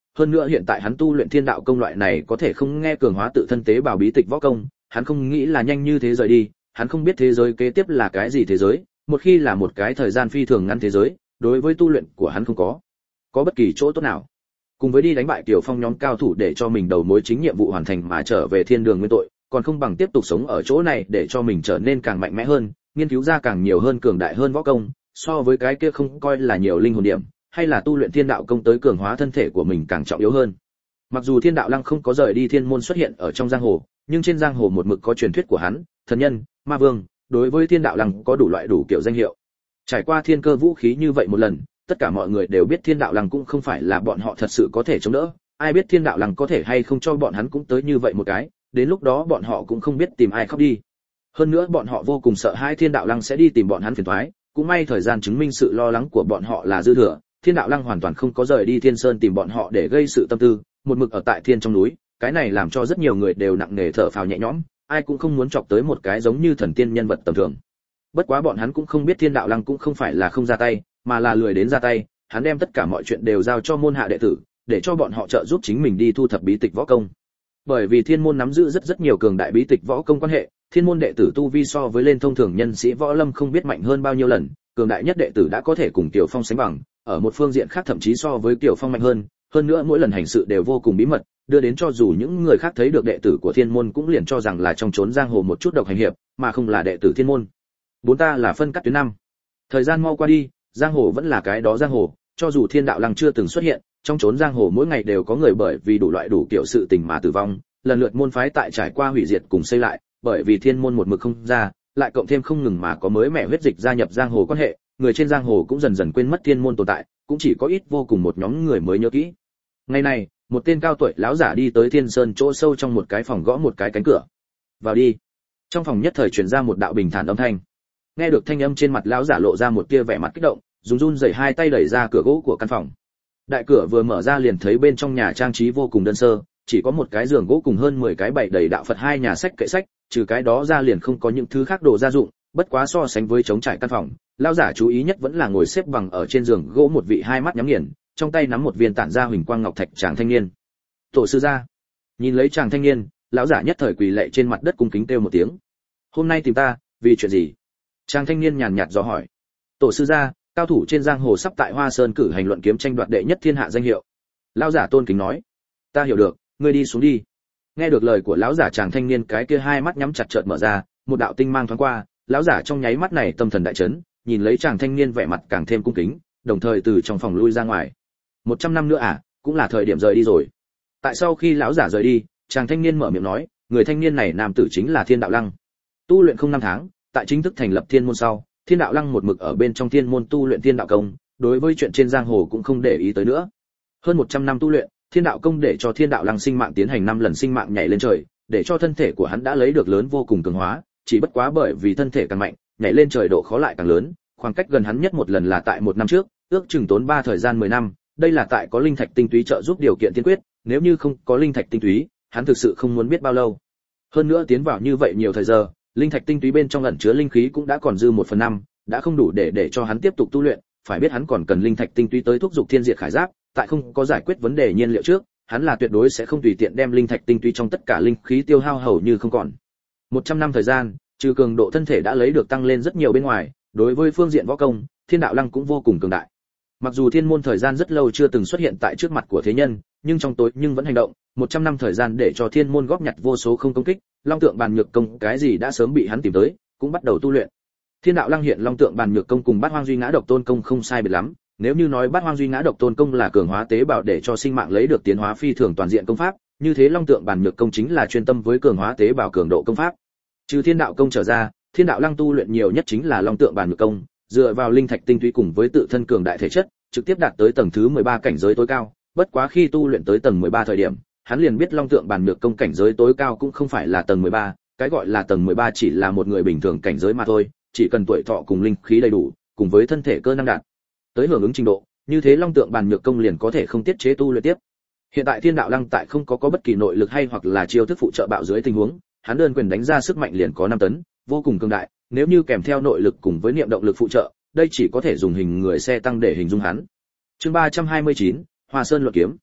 hơn nữa hiện tại hắn tu luyện thiên đạo công loại này có thể không nghe cường hóa tự thân tế bào bí tịch võ công, hắn không nghĩ là nhanh như thế rời đi, hắn không biết thế giới kế tiếp là cái gì thế giới, một khi là một cái thời gian phi thường ngắn thế giới, đối với tu luyện của hắn không có bất kỳ chỗ tốt nào. Cùng với đi đánh bại Tiểu Phong nhóm cao thủ để cho mình đầu mối chính nhiệm vụ hoàn thành mà trở về thiên đường nguyên tội, còn không bằng tiếp tục sống ở chỗ này để cho mình trở nên càng mạnh mẽ hơn, nghiên cứu ra càng nhiều hơn cường đại hơn võ công, so với cái kia không coi là nhiều linh hồn điểm, hay là tu luyện thiên đạo công tới cường hóa thân thể của mình càng trọng yếu hơn. Mặc dù Thiên Đạo Lăng không có rời đi thiên môn xuất hiện ở trong giang hồ, nhưng trên giang hồ một mực có truyền thuyết của hắn, thần nhân, ma vương, đối với Thiên Đạo Lăng có đủ loại đủ kiểu danh hiệu. Trải qua thiên cơ vũ khí như vậy một lần, tất cả mọi người đều biết Thiên Đạo Lăng cũng không phải là bọn họ thật sự có thể chống đỡ, ai biết Thiên Đạo Lăng có thể hay không cho bọn hắn cũng tới như vậy một cái, đến lúc đó bọn họ cũng không biết tìm ai khóc đi. Hơn nữa bọn họ vô cùng sợ hai Thiên Đạo Lăng sẽ đi tìm bọn hắn phiền toái, cũng may thời gian chứng minh sự lo lắng của bọn họ là dư thừa, Thiên Đạo Lăng hoàn toàn không có rời đi Thiên Sơn tìm bọn họ để gây sự tâm tư, một mực ở tại thiên trong núi, cái này làm cho rất nhiều người đều nặng nề thở phào nhẹ nhõm, ai cũng không muốn chọc tới một cái giống như thần tiên nhân vật tầm thường. Bất quá bọn hắn cũng không biết Thiên Đạo Lăng cũng không phải là không ra tay, mà là lười đến ra tay, hắn đem tất cả mọi chuyện đều giao cho môn hạ đệ tử, để cho bọn họ trợ giúp chính mình đi thu thập bí tịch võ công. Bởi vì thiên môn nắm giữ rất nhiều cường đại bí tịch võ công quan hệ, thiên môn đệ tử tu vi so với lên thông thường nhân sĩ võ lâm không biết mạnh hơn bao nhiêu lần, cường đại nhất đệ tử đã có thể cùng Tiểu Phong sánh bằng, ở một phương diện khác thậm chí so với Tiểu Phong mạnh hơn nữa mỗi lần hành sự đều vô cùng bí mật, đưa đến cho dù những người khác thấy được đệ tử của thiên môn cũng liền cho rằng là trong chốn giang hồ một chút độc hành hiệp, mà không là đệ tử thiên môn. Bốn ta là phân cắt tuyến năm. Thời gian mau qua đi, giang hồ vẫn là cái đó giang hồ, cho dù Thiên Đạo Lăng chưa từng xuất hiện, trong chốn giang hồ mỗi ngày đều có người bởi vì đủ loại đủ kiểu sự tình mà tử vong, lần lượt môn phái tại trải qua hủy diệt cùng xây lại, bởi vì thiên môn một mực không ra, lại cộng thêm không ngừng mà có mới mẻ huyết dịch gia nhập giang hồ quan hệ, người trên giang hồ cũng dần dần quên mất thiên môn tồn tại, cũng chỉ có ít vô cùng một nhóm người mới nhớ kỹ. Ngày này, một tên cao tuổi lão giả đi tới Thiên Sơn chỗ sâu trong một cái phòng gõ một cái cánh cửa. "Vào đi." Trong phòng nhất thời truyền ra một đạo bình thản âm thanh. Nghe được thanh âm trên mặt lão giả lộ ra một tia vẻ mặt kích động, run rẩy hai tay đẩy ra cửa gỗ của căn phòng. Đại cửa vừa mở ra liền thấy bên trong nhà trang trí vô cùng đơn sơ, chỉ có một cái giường gỗ cùng hơn 10 cái bày đầy đạo Phật hai nhà sách kệ sách, trừ cái đó ra liền không có những thứ khác đồ gia dụng, bất quá so sánh với trống trải căn phòng, lão giả chú ý nhất vẫn là ngồi xếp bằng ở trên giường gỗ một vị hai mắt nhắm nghiền, trong tay nắm một viên tản ra huỳnh quang ngọc thạch chàng thanh niên. "Tổ sư gia." Nhìn lấy chàng thanh niên, lão giả nhất thời quỳ lạy trên mặt đất cung kính kêu một tiếng. "Hôm nay tìm ta, vì chuyện gì?" Chàng thanh niên nhàn nhạt dò hỏi. "Tổ sư gia, cao thủ trên giang hồ sắp tại Hoa Sơn cử hành luận kiếm tranh đoạt đệ nhất thiên hạ danh hiệu." Lão giả tôn kính nói. "Ta hiểu được, ngươi đi xuống đi." Nghe được lời của lão giả, chàng thanh niên cái kia hai mắt nhắm chặt chợt mở ra, một đạo tinh mang thoáng qua, lão giả trong nháy mắt này tâm thần đại chấn, nhìn lấy chàng thanh niên vẻ mặt càng thêm cung kính, đồng thời từ trong phòng lui ra ngoài. 100 năm nữa à, cũng là thời điểm rời đi rồi. Tại sau khi lão giả rời đi, chàng thanh niên mở miệng nói, người thanh niên này nam tử chính là Thiên Đạo Lăng. Tu luyện không năm tháng, tại chính thức thành lập thiên môn sau, Thiên Đạo Lăng một mực ở bên trong thiên môn tu luyện thiên đạo công, đối với chuyện trên giang hồ cũng không để ý tới nữa. Hơn 100 năm tu luyện, thiên đạo công để cho Thiên Đạo Lăng sinh mạng tiến hành 5 lần sinh mạng nhảy lên trời, để cho thân thể của hắn đã lấy được lớn vô cùng cường hóa, chỉ bất quá bởi vì thân thể càng mạnh, nhảy lên trời độ khó lại càng lớn, khoảng cách gần hắn nhất một lần là tại 1 năm trước, ước chừng tốn 3 thời gian 10 năm, đây là tại có linh thạch tinh túy trợ giúp điều kiện tiên quyết, nếu như không có linh thạch tinh túy, hắn thực sự không muốn biết bao lâu. Hơn nữa tiến vào như vậy nhiều thời giờ, linh thạch tinh túy bên trong ẩn chứa linh khí cũng đã còn dư 1/5, đã không đủ để cho hắn tiếp tục tu luyện, phải biết hắn còn cần linh thạch tinh túy tới thúc dục thiên diệt khải giáp, tại không có giải quyết vấn đề nhiên liệu trước, hắn là tuyệt đối sẽ không tùy tiện đem linh thạch tinh túy trong tất cả linh khí tiêu hao hầu như không còn. 100 năm thời gian, trừ cường độ thân thể đã lấy được tăng lên rất nhiều bên ngoài, đối với phương diện võ công, Thiên Đạo Lăng cũng vô cùng cường đại. Mặc dù thiên môn thời gian rất lâu chưa từng xuất hiện tại trước mặt của thế nhân, nhưng trong tối nhưng vẫn hành động, 100 năm thời gian để cho thiên môn góp nhặt vô số không công kích, long tượng bàn nhược công cái gì đã sớm bị hắn tìm tới, cũng bắt đầu tu luyện. Thiên Đạo Lăng hiện long tượng bàn nhược công cùng Bát Hoang Duy Ngã Độc Tôn công không sai biệt lắm, nếu như nói Bát Hoang Duy Ngã Độc Tôn công là cường hóa tế bào để cho sinh mạng lấy được tiến hóa phi thường toàn diện công pháp, như thế long tượng bàn nhược công chính là chuyên tâm với cường hóa tế bào cường độ công pháp. Trừ Thiên Đạo công trở ra, Thiên Đạo Lăng tu luyện nhiều nhất chính là long tượng bàn nhược công, dựa vào linh thạch tinh túy cùng với tự thân cường đại thể chất, trực tiếp đạt tới tầng thứ 13 cảnh giới tối cao, bất quá khi tu luyện tới tầng 13 thời điểm, hắn liền biết long tượng bàn nhược công cảnh giới tối cao cũng không phải là tầng 13, cái gọi là tầng 13 chỉ là một người bình thường cảnh giới mà thôi, chỉ cần tuổi thọ cùng linh khí đầy đủ, cùng với thân thể cơ năng đạt tới hưởng ứng trình độ, như thế long tượng bàn nhược công liền có thể không tiết chế tu luyện tiếp. Hiện tại Thiên Đạo Lăng tại không có bất kỳ nội lực hay hoặc là chiêu thức phụ trợ bạo dưới tình huống, hắn đơn quyền đánh ra sức mạnh liền có 5 tấn, vô cùng cường đại, nếu như kèm theo nội lực cùng với niệm động lực phụ trợ, đây chỉ có thể dùng hình người xe tăng để hình dung hắn. Chương 329, Hoa Sơn luận kiếm.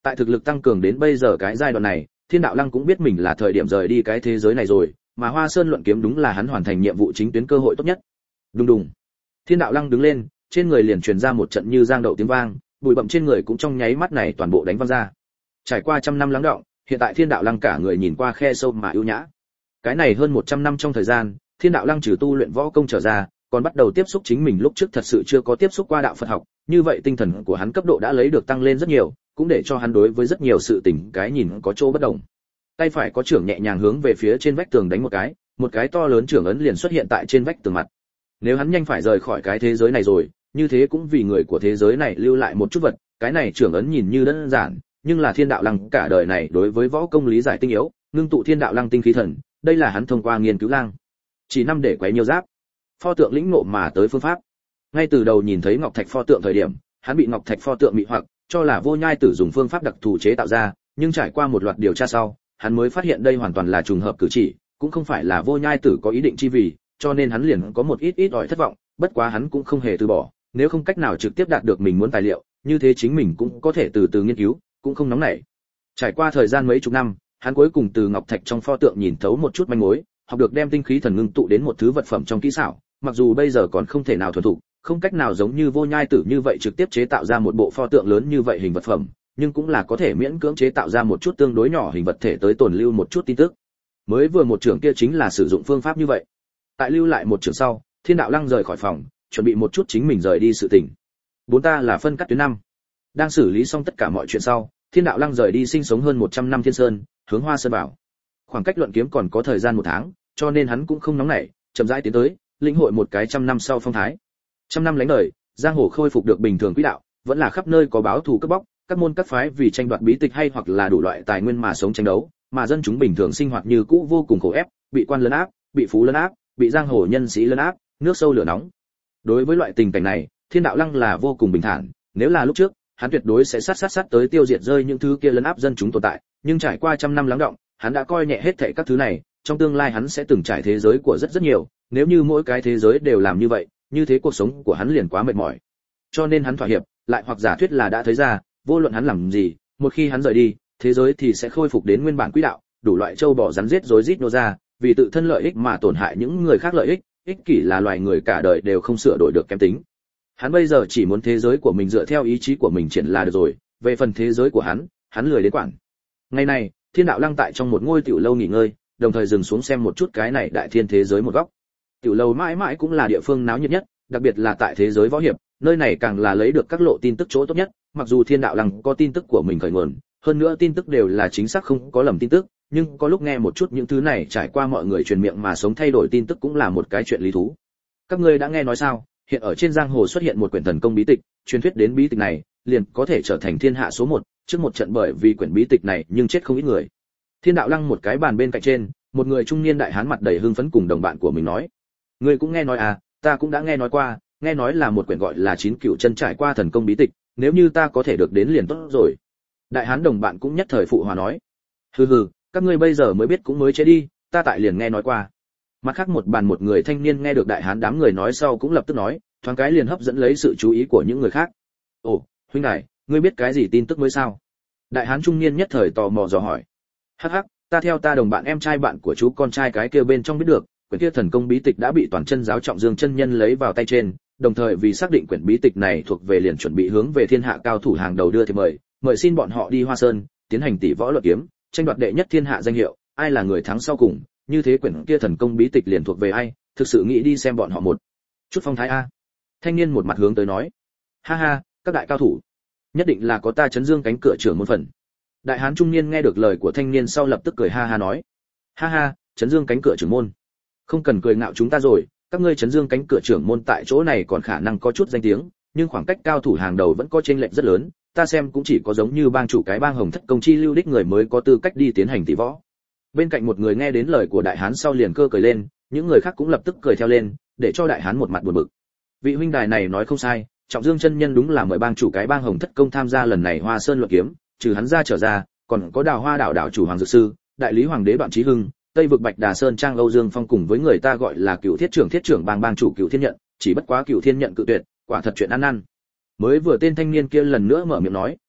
Tại thực lực tăng cường đến bây giờ cái giai đoạn này, Thiên Đạo Lăng cũng biết mình là thời điểm rời đi cái thế giới này rồi, mà Hoa Sơn luận kiếm đúng là hắn hoàn thành nhiệm vụ chính tuyến cơ hội tốt nhất. Đùng đùng. Thiên Đạo Lăng đứng lên, trên người liền truyền ra một trận như giang đậu tiếng vang, bụi bặm trên người cũng trong nháy mắt này toàn bộ đánh văng ra. Trải qua trăm năm lắng đọng, hiện tại Thiên Đạo Lăng cả người nhìn qua khe sâu mà ưu nhã. Cái này hơn 100 năm trong thời gian, Thiên Đạo Lăng trừ tu luyện võ công trở ra, còn bắt đầu tiếp xúc chính mình lúc trước thật sự chưa có tiếp xúc qua đạo Phật học, như vậy tinh thần của hắn cấp độ đã lấy được tăng lên rất nhiều, cũng để cho hắn đối với rất nhiều sự tình cái nhìn có chỗ bất đồng. Tay phải có chưởng nhẹ nhàng hướng về phía trên vách tường đánh một cái to lớn chưởng ấn liền xuất hiện tại trên vách tường mặt. Nếu hắn nhanh phải rời khỏi cái thế giới này rồi, như thế cũng vì người của thế giới này lưu lại một chút vật, cái này chưởng ấn nhìn như đơn giản, nhưng là Thiên Đạo Lăng cả đời này đối với võ công lý giải tinh yếu, ngưng tụ Thiên Đạo Lăng tinh khí thần, đây là hắn thông qua nghiên cứu lang chỉ năm để quấy nhiều giáp pho tượng lĩnh ngộ mà tới phương pháp. Ngay từ đầu nhìn thấy ngọc thạch pho tượng thời điểm, hắn bị ngọc thạch pho tượng mị hoặc, cho là Vô Nhai Tử dùng phương pháp đặc thù chế tạo ra, nhưng trải qua một loạt điều tra sau, hắn mới phát hiện đây hoàn toàn là trùng hợp cử chỉ, cũng không phải là Vô Nhai Tử có ý định chi vì, cho nên hắn liền có một ít ỏi thất vọng, bất quá hắn cũng không hề từ bỏ, nếu không cách nào trực tiếp đạt được mình muốn tài liệu, như thế chính mình cũng có thể từ từ nghiên cứu, cũng không nóng nảy. Trải qua thời gian mấy chục năm, hắn cuối cùng từ ngọc thạch trong pho tượng nhìn thấu một chút manh mối, học được đem tinh khí thần ngưng tụ đến một thứ vật phẩm trong kỹ xảo, mặc dù bây giờ còn không thể nào thuần thục, không cách nào giống như Vô Nhai Tử như vậy trực tiếp chế tạo ra một bộ pho tượng lớn như vậy hình vật phẩm, nhưng cũng là có thể miễn cưỡng chế tạo ra một chút tương đối nhỏ hình vật thể tới tồn lưu một chút tin tức. Mới vừa một trưởng kia chính là sử dụng phương pháp như vậy. Tại lưu lại một trưởng sau, Thiên Đạo Lăng rời khỏi phòng, chuẩn bị một chút chính mình rời đi sự tình. Bốn ta là phân cắt tuyến năm. Đang xử lý xong tất cả mọi chuyện sau, Thiên Đạo Lăng rời đi sinh sống hơn 100 năm Thiên Sơn, hướng Hoa Sơn bảo. Khoảng cách luận kiếm còn có thời gian 1 tháng, cho nên hắn cũng không nóng nảy, chậm rãi tiến tới, lĩnh hội một cái trăm năm sau phong thái. Trăm năm lánh đời, giang hồ khôi phục được bình thường quỹ đạo, vẫn là khắp nơi có báo thù cướp bóc, các môn các phái vì tranh đoạt bí tịch hay hoặc là đủ loại tài nguyên mà sống tranh đấu, mà dân chúng bình thường sinh hoạt như cũ vô cùng khổ ép, bị quan lấn áp, bị phú lấn áp, bị giang hồ nhân sĩ lấn áp, nước sâu lửa nóng. Đối với loại tình cảnh này, Thiên Đạo Lăng là vô cùng bình thản, nếu là lúc trước, hắn tuyệt đối sẽ sát tới tiêu diệt rơi những thứ kia lấn áp dân chúng tồn tại, nhưng trải qua trăm năm lắng đọng, hắn đã coi nhẹ hết thảy các thứ này, trong tương lai hắn sẽ từng trải thế giới của rất nhiều, nếu như mỗi cái thế giới đều làm như vậy, như thế cuộc sống của hắn liền quá mệt mỏi. Cho nên hắn thỏa hiệp, lại hoặc giả thuyết là đã thấy ra, vô luận hắn làm gì, một khi hắn rời đi, thế giới thì sẽ khôi phục đến nguyên bản quỹ đạo, đủ loại châu bò rắn giết rối rít nô ra, vì tự thân lợi ích mà tổn hại những người khác lợi ích, ích kỷ là loài người cả đời đều không sửa đổi được kém tính. Hắn bây giờ chỉ muốn thế giới của mình dựa theo ý chí của mình triển là được rồi, về phần thế giới của hắn lười đến quản. Ngày này, Thiên Đạo Lăng tại trong một ngôi tiểu lâu nghỉ ngơi, đồng thời dừng xuống xem một chút cái này đại thiên thế giới một góc. Tiểu lâu mãi mãi cũng là địa phương náo nhiệt nhất, đặc biệt là tại thế giới võ hiệp, nơi này càng là lấy được các lộ tin tức chỗ tốt nhất, mặc dù Thiên Đạo Lăng có tin tức của mình khởi nguồn, hơn nữa tin tức đều là chính xác không có lầm tin tức, nhưng có lúc nghe một chút những thứ này trải qua mọi người truyền miệng mà sống thay đổi tin tức cũng là một cái chuyện lý thú. Các ngươi đã nghe nói sao, hiện ở trên giang hồ xuất hiện một quyển thần công bí tịch, truyền thuyết đến bí tịch này, liền có thể trở thành thiên hạ số 1, trước một trận bởi vì quyển bí tịch này nhưng chết không ít người. Thiên Đạo Lăng một cái bàn bên cạnh trên, một người trung niên đại hán mặt đầy hưng phấn cùng đồng bạn của mình nói: "Ngươi cũng nghe nói à, ta cũng đã nghe nói qua, nghe nói là một quyển gọi là Chín Cửu Chân trải qua thần công bí tịch, nếu như ta có thể được đến liền tốt rồi." Đại hán đồng bạn cũng nhất thời phụ hòa nói: "Hừ hừ, các ngươi bây giờ mới biết cũng mới chế đi, ta tại liền nghe nói qua." Mặt khác một bàn một người thanh niên nghe được đại hán đám người nói sau cũng lập tức nói, thoáng cái liền hấp dẫn lấy sự chú ý của những người khác. "Ồ, huynh đài, ngươi biết cái gì tin tức mới sao?" Đại hán trung niên nhất thời tò mò dò hỏi. "Hắc hắc, ta theo ta đồng bạn em trai bạn của chú con trai cái kia bên trong biết được, quyển kia thần công bí tịch đã bị toàn chân giáo Trọng Dương chân nhân lấy vào tay trên, đồng thời vì xác định quyển bí tịch này thuộc về liền chuẩn bị hướng về thiên hạ cao thủ hàng đầu đưa thì mời xin bọn họ đi Hoa Sơn, tiến hành tỷ võ luận kiếm, tranh đoạt đệ nhất thiên hạ danh hiệu, ai là người thắng sau cùng, như thế quyển kia thần công bí tịch liền thuộc về ai, thực sự nghĩ đi xem bọn họ một chút phong thái a." Thanh niên một mặt hướng tới nói: "Ha ha, các đại cao thủ, nhất định là có ta chấn dương cánh cửa trưởng môn phần." Đại hán trung niên nghe được lời của thanh niên sau lập tức cười ha ha nói: "Ha ha, chấn dương cánh cửa trưởng môn, không cần cười ngạo chúng ta rồi, các ngươi chấn dương cánh cửa trưởng môn tại chỗ này còn khả năng có chút danh tiếng, nhưng khoảng cách cao thủ hàng đầu vẫn có chênh lệch rất lớn, ta xem cũng chỉ có giống như bang chủ cái bang Hồng Thất Công chi lưu đích người mới có tư cách đi tiến hành tỷ võ." Bên cạnh một người nghe đến lời của đại hán sau liền cơ cười lên, những người khác cũng lập tức cười theo lên, để cho đại hán một mặt buồn bực. Vị huynh đài này nói không sai, Trọng Dương chân nhân đúng là mời bang chủ cái bang Hồng Thất Công tham gia lần này Hoa Sơn luận kiếm, trừ hắn ra trở ra, còn có Đào Hoa đảo đảo chủ Hoàng Dược Sư, đại lý hoàng đế Đoạn Chí Hưng, Tây vực Bạch Đà Sơn Trang Âu Dương Phong cùng với người ta gọi là Cựu Thiết trưởng bang chủ Cựu Thiên Nhận, chỉ bất quá Cựu Thiên Nhận cự tuyệt, quả thật chuyện ăn năn. Mới vừa tên thanh niên kia lần nữa mở miệng nói: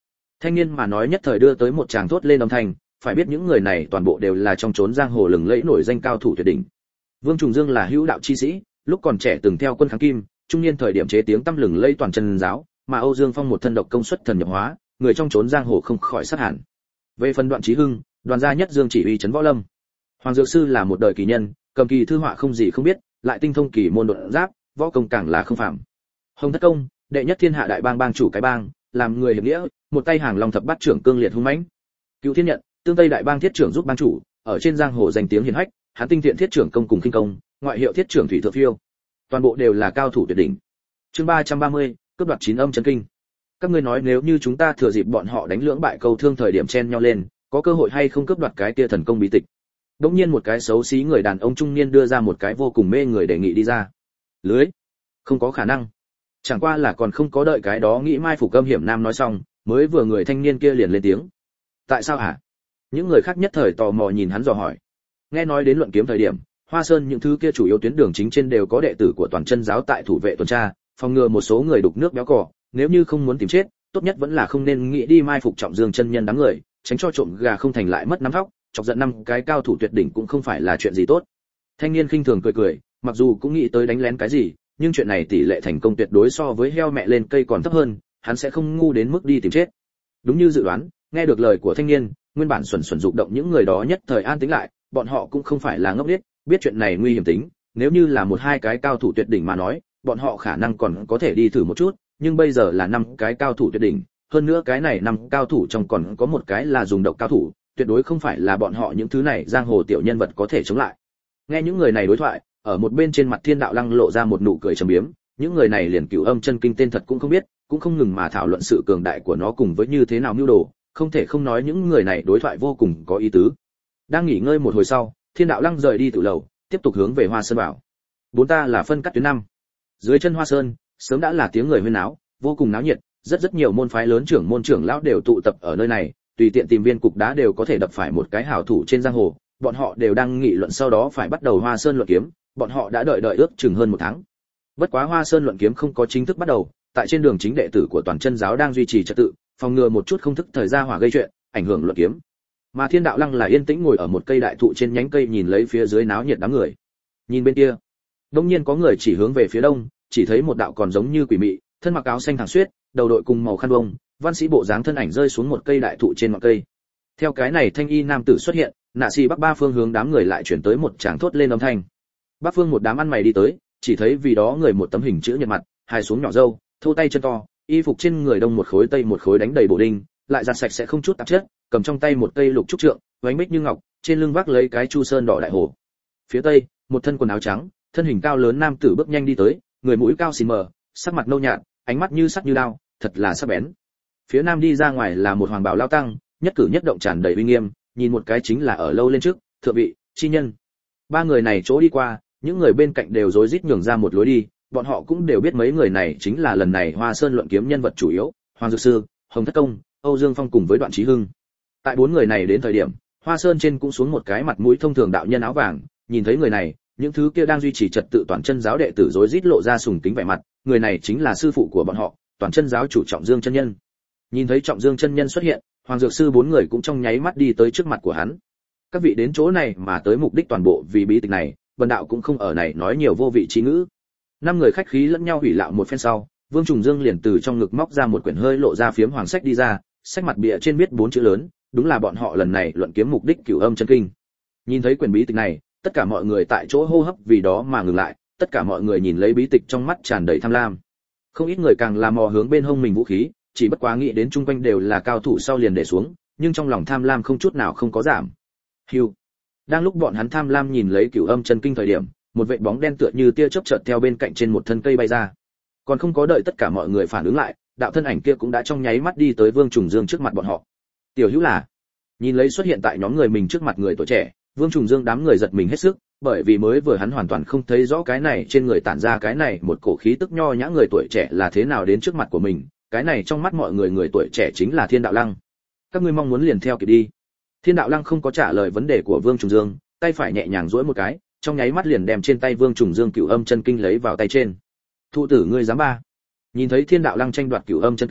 Thanh niên mà nói nhất thời đưa tới một tràng thốt lên âm thanh, phải biết những người này toàn bộ đều là trong chốn giang hồ lừng lẫy nổi danh cao thủ tuyệt đỉnh. Vương Trùng Dương là hữu đạo chi sĩ, lúc còn trẻ từng theo quân kháng kim, trung niên thời điểm chế tiếng tăm lừng lẫy toàn chân giáo, mà Âu Dương Phong một thân độc công xuất thần nhập hóa, người trong chốn giang hồ không khỏi sát hẳn. Về phần Đoạn Chí Hưng, đoàn gia nhất Dương chỉ uy trấn võ lâm. Hoàng Dược Sư là một đời kỳ nhân, cầm kỳ thư họa không gì không biết, lại tinh thông kỳ môn độn giáp, võ công càng là không phạm. Hồng Thất Công, đệ nhất thiên hạ đại bang bang chủ cái bang, làm người hiệp nghĩa, một tay hàng long thập bát trưởng cương liệt hung mãnh. Cựu Thiên Nhận, tương tây đại bang thiết trưởng giúp bang chủ, ở trên giang hồ danh tiếng hiển hách, hắn tinh thiện thiết trưởng công cùng khinh công, ngoại hiệu thiết trưởng thủy thượng phiêu. Toàn bộ đều là cao thủ tuyệt đỉnh. Chương 330, cướp đoạt chín âm chân kinh. Các ngươi nói nếu như chúng ta thừa dịp bọn họ đánh lưỡng bại câu thương thời điểm chen nhau lên, có cơ hội hay không cướp đoạt cái kia thần công bí tịch? Đống nhiên một cái xấu xí người đàn ông trung niên đưa ra một cái vô cùng mê người đề nghị đi ra. Lưới, không có khả năng. Chẳng qua là còn không có đợi cái đó nghĩ mai phục âm hiểm nam nói xong, mới vừa người thanh niên kia liền lên tiếng. Tại sao hả? Những người khác nhất thời tò mò nhìn hắn dò hỏi. Nghe nói đến luận kiếm thời điểm, Hoa Sơn những thứ kia chủ yếu tuyến đường chính trên đều có đệ tử của toàn chân giáo tại thủ vệ tuần tra, phòng ngừa một số người đục nước béo cỏ, nếu như không muốn tìm chết, tốt nhất vẫn là không nên nghĩ đi mai phục Trọng Dương chân nhân đám người, tránh cho trộm gà không thành lại mất nắm thóc, chọc giận năm cái cao thủ tuyệt đỉnh cũng không phải là chuyện gì tốt. Thanh niên khinh thường cười cười, mặc dù cũng nghĩ tới đánh lén cái gì, nhưng chuyện này tỷ lệ thành công tuyệt đối so với heo mẹ lên cây còn thấp hơn, hắn sẽ không ngu đến mức đi tìm chết. Đúng như dự đoán, nghe được lời của thanh niên, nguyên bản xuẩn xuẩn dục động những người đó nhất thời an tĩnh lại, bọn họ cũng không phải là ngốc nghếch, biết chuyện này nguy hiểm tính, nếu như là một hai cái cao thủ tuyệt đỉnh mà nói, bọn họ khả năng còn có thể đi thử một chút, nhưng bây giờ là năm cái cao thủ tuyệt đỉnh, hơn nữa cái này năm cao thủ trong còn có một cái là dùng độc cao thủ, tuyệt đối không phải là bọn họ những thứ này giang hồ tiểu nhân vật có thể chống lại. Nghe những người này đối thoại, ở một bên trên mặt Thiên Đạo Lăng lộ ra một nụ cười trầm biếm, những người này liền Cửu Âm chân kinh tên thật cũng không biết, cũng không ngừng mà thảo luận sự cường đại của nó cùng với như thế nào mưu đồ, không thể không nói những người này đối thoại vô cùng có ý tứ. Đang nghỉ ngơi một hồi sau, Thiên Đạo Lăng rời đi tự lầu, tiếp tục hướng về Hoa Sơn bảo. Bốn ta là phân cắt tuyến năm. Dưới chân Hoa Sơn, sớm đã là tiếng người huyên náo, vô cùng náo nhiệt, rất nhiều môn phái lớn trưởng môn trưởng lão đều tụ tập ở nơi này, tùy tiện tìm viên cục đá đều có thể đập phải một cái hảo thủ trên giang hồ, bọn họ đều đang nghị luận sau đó phải bắt đầu Hoa Sơn luận kiếm, bọn họ đã đợi ước chừng hơn một tháng. Bất quá Hoa Sơn luận kiếm không có chính thức bắt đầu, tại trên đường chính đệ tử của toàn chân giáo đang duy trì trật tự, phòng ngừa một chút không thức thời gian hỏa gây chuyện, ảnh hưởng luận kiếm. Mà Thiên Đạo Lăng là yên tĩnh ngồi ở một cây đại thụ trên nhánh cây nhìn lấy phía dưới náo nhiệt đám người. Nhìn bên kia, đột nhiên có người chỉ hướng về phía đông, chỉ thấy một đạo còn giống như quỷ mị, thân mặc áo xanh thẳng xuyết, đầu đội cùng màu khăn bông, văn sĩ bộ dáng thân ảnh rơi xuống một cây đại thụ trên ngọn cây. Theo cái này thanh y nam tử xuất hiện, nạ xì bắc ba phương hướng đám người lại chuyển tới một tràng thốt lên âm thanh. Bắc phương một đám ăn mày đi tới, chỉ thấy vì đó người một tấm hình chữ nhật mặt, hai xuống nhỏ râu, thô tay chân to, y phục trên người đông một khối tây một khối đánh đầy bổ đinh, lại giặt sạch sẽ không chút tạp chất, cầm trong tay một cây lục trúc trượng, vánh bích như ngọc, trên lưng vác lấy cái chu sơn đỏ đại hồ. Phía tây, một thân quần áo trắng, thân hình cao lớn nam tử bước nhanh đi tới, người mũi cao xì mờ, sắc mặt nâu nhạt, ánh mắt như sắc như đao, thật là sắc bén. Phía nam đi ra ngoài là một hoàng bào lao tăng, nhất cử nhất động tràn đầy uy nghiêm, nhìn một cái chính là ở lâu lên trước, thượng vị, chi nhân. Ba người này chỗ đi qua, những người bên cạnh đều rối rít nhường ra một lối đi, bọn họ cũng đều biết mấy người này chính là lần này Hoa Sơn luận kiếm nhân vật chủ yếu, Hoàng Dược Sư, Hồng Thất Công, Âu Dương Phong cùng với Đoạn Chí Hưng. Tại bốn người này đến thời điểm, Hoa Sơn trên cũng xuống một cái mặt mũi thông thường đạo nhân áo vàng, nhìn thấy người này, những thứ kia đang duy trì trật tự toàn chân giáo đệ tử rối rít lộ ra sùng kính vẻ mặt, người này chính là sư phụ của bọn họ, toàn chân giáo chủ Trọng Dương chân nhân. Nhìn thấy Trọng Dương chân nhân xuất hiện, Hoàng Dược Sư bốn người cũng trong nháy mắt đi tới trước mặt của hắn. Các vị đến chỗ này mà tới mục đích toàn bộ vì bí tịch này, bần đạo cũng không ở này nói nhiều vô vị trí ngữ. Năm người khách khí lẫn nhau hủy lạo một phen sau, Vương Trùng Dương liền từ trong ngực móc ra một quyển hơi lộ ra phiếm hoàng sách đi ra, sách mặt bìa trên viết 4 chữ lớn, đúng là bọn họ lần này luận kiếm mục đích Cửu Âm chân kinh. Nhìn thấy quyển bí tịch này, tất cả mọi người tại chỗ hô hấp vì đó mà ngừng lại, tất cả mọi người nhìn lấy bí tịch trong mắt tràn đầy tham lam. Không ít người càng là mò hướng bên hông mình vũ khí, chỉ bất quá nghĩ đến chung quanh đều là cao thủ sau liền để xuống, nhưng trong lòng tham lam không chút nào không có giảm. Hưu. Đang lúc bọn hắn tham lam nhìn lấy Cửu Âm chân kinh thời điểm, một vệt bóng đen tựa như tia chớp chợt theo bên cạnh trên một thân cây bay ra. Còn không có đợi tất cả mọi người phản ứng lại, đạo thân ảnh kia cũng đã trong nháy mắt đi tới Vương Trùng Dương trước mặt bọn họ. Tiểu Hữu là. Nhìn lấy xuất hiện tại nhóm người mình trước mặt người tuổi trẻ, Vương Trùng Dương đám người giật mình hết sức, bởi vì mới vừa hắn hoàn toàn không thấy rõ cái này trên người tản ra cái này một cổ khí tức nho nhã người tuổi trẻ là thế nào đến trước mặt của mình, cái này trong mắt mọi người tuổi trẻ chính là Thiên Đạo Lăng. Các ngươi mong muốn liền theo kịp đi. Thiên Đạo Lăng không có trả lời vấn đề của Vương Trùng Dương, tay phải nhẹ nhàng duỗi một cái, trong nháy mắt liền đem trên tay Vương Trùng Dương Cửu Âm chân kinh lấy vào tay trên. Thụ tử ngươi dám ba? Nhìn thấy Thiên Đạo Lăng tranh đoạt Cửu Âm chân kinh,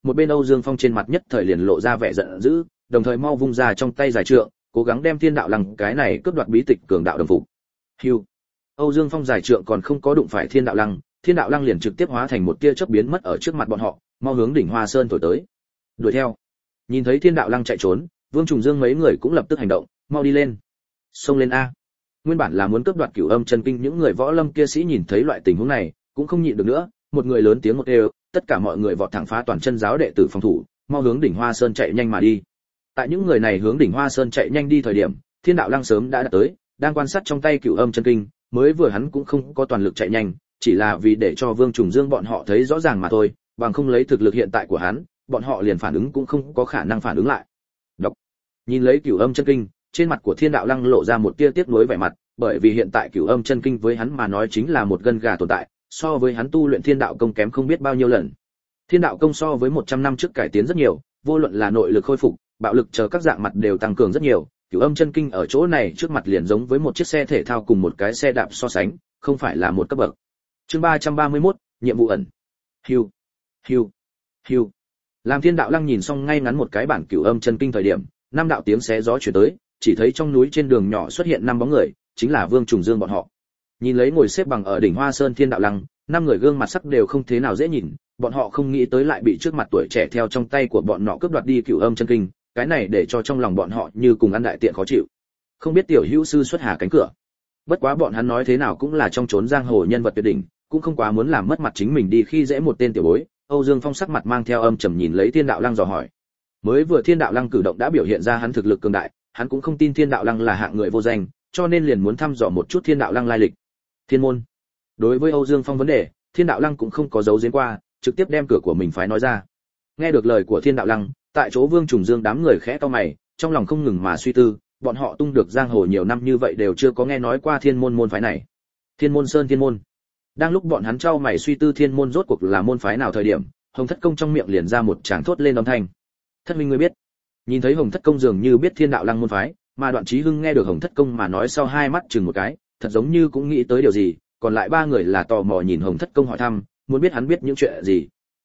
một bên Âu Dương Phong trên mặt nhất thời liền lộ ra vẻ giận dữ, đồng thời mau vung ra trong tay giải trượng, cố gắng đem Thiên Đạo Lăng cái này cướp đoạt bí tịch cường đạo đồng phục. Hưu. Âu Dương Phong giải trượng còn không có đụng phải Thiên Đạo Lăng liền trực tiếp hóa thành một tia chớp biến mất ở trước mặt bọn họ, mau hướng đỉnh Hoa Sơn thổi tới. Đuổi theo. Nhìn thấy Thiên Đạo Lăng chạy trốn, Vương Trùng Dương mấy người cũng lập tức hành động, mau đi lên. Xông lên a. Nguyên bản là muốn cướp đoạt Cửu Âm Chân Kinh, những người võ lâm kia sĩ nhìn thấy loại tình huống này, cũng không nhịn được nữa, một người lớn tiếng một đều, tất cả mọi người vọt thẳng phá toàn chân giáo đệ tử phòng thủ, mau hướng đỉnh Hoa Sơn chạy nhanh mà đi. Tại những người này hướng đỉnh Hoa Sơn chạy nhanh đi thời điểm, Thiên Đạo Lăng sớm đã tới, đang quan sát trong tay Cửu Âm Chân Kinh, mới vừa hắn cũng không có toàn lực chạy nhanh, chỉ là vì để cho Vương Trùng Dương bọn họ thấy rõ ràng mà thôi, bằng không lấy thực lực hiện tại của hắn, bọn họ liền phản ứng cũng không có khả năng phản ứng lại. Đọc. Nhìn lấy Cửu Âm Chân Kinh, trên mặt của Thiên Đạo Lăng lộ ra một tia tiếc nuối vẻ mặt, bởi vì hiện tại Cửu Âm Chân Kinh với hắn mà nói chính là một gân gà tồn tại, so với hắn tu luyện Thiên Đạo công kém không biết bao nhiêu lần. Thiên Đạo công so với 100 năm trước cải tiến rất nhiều, vô luận là nội lực khôi phục, bạo lực chờ các dạng mặt đều tăng cường rất nhiều. Cửu Âm Chân Kinh ở chỗ này trước mặt liền giống với một chiếc xe thể thao cùng một cái xe đạp so sánh, không phải là một cấp bậc. Chương 331, nhiệm vụ ẩn. Hưu, hưu, hưu. Làm Thiên Đạo Lăng nhìn xong ngay ngắn một cái bản Cửu Âm Chân Kinh thời điểm, năm đạo tiếng xé gió truyền tới, chỉ thấy trong núi trên đường nhỏ xuất hiện năm bóng người, chính là Vương Trùng Dương bọn họ. Nhìn lấy ngồi xếp bằng ở đỉnh Hoa Sơn Thiên Đạo Lăng, năm người gương mặt sắc đều không thế nào dễ nhìn, bọn họ không nghĩ tới lại bị trước mặt tuổi trẻ theo trong tay của bọn nọ cướp đoạt đi Cửu Âm Chân Kinh, cái này để cho trong lòng bọn họ như cùng ăn đại tiện khó chịu. Không biết tiểu hữu sư xuất hà cánh cửa. Bất quá bọn hắn nói thế nào cũng là trong chốn giang hồ nhân vật tuyệt đỉnh, cũng không quá muốn làm mất mặt chính mình đi khi dễ một tên tiểu bối. Âu Dương Phong sắc mặt mang theo âm trầm nhìn lấy Thiên Đạo Lăng dò hỏi. Mới vừa Thiên Đạo Lăng cử động đã biểu hiện ra hắn thực lực cường đại, hắn cũng không tin Thiên Đạo Lăng là hạng người vô danh, cho nên liền muốn thăm dò một chút Thiên Đạo Lăng lai lịch. Thiên môn. Đối với Âu Dương Phong vấn đề, Thiên Đạo Lăng cũng không có giấu giếm qua, trực tiếp đem cửa của mình phái nói ra. Nghe được lời của Thiên Đạo Lăng, tại chỗ Vương Trùng Dương đám người khẽ cau mày, trong lòng không ngừng mà suy tư, bọn họ tung được giang hồ nhiều năm như vậy đều chưa có nghe nói qua Thiên môn môn phái này. Thiên môn sơn Thiên môn. Đang lúc bọn hắn cau mày suy tư Thiên môn rốt cuộc là môn phái nào thời điểm, Hồng Thất Công trong miệng liền ra một tràng thốt lên âm thanh. Thất minh ngươi biết? Nhìn thấy Hồng Thất Công dường như biết Thiên Đạo Lăng môn phái, mà Đoạn Chí Hưng nghe được Hồng Thất Công mà nói sau hai mắt chừng một cái, thật giống như cũng nghĩ tới điều gì, còn lại ba người là tò mò nhìn Hồng Thất Công hỏi thăm, muốn biết hắn biết những chuyện gì.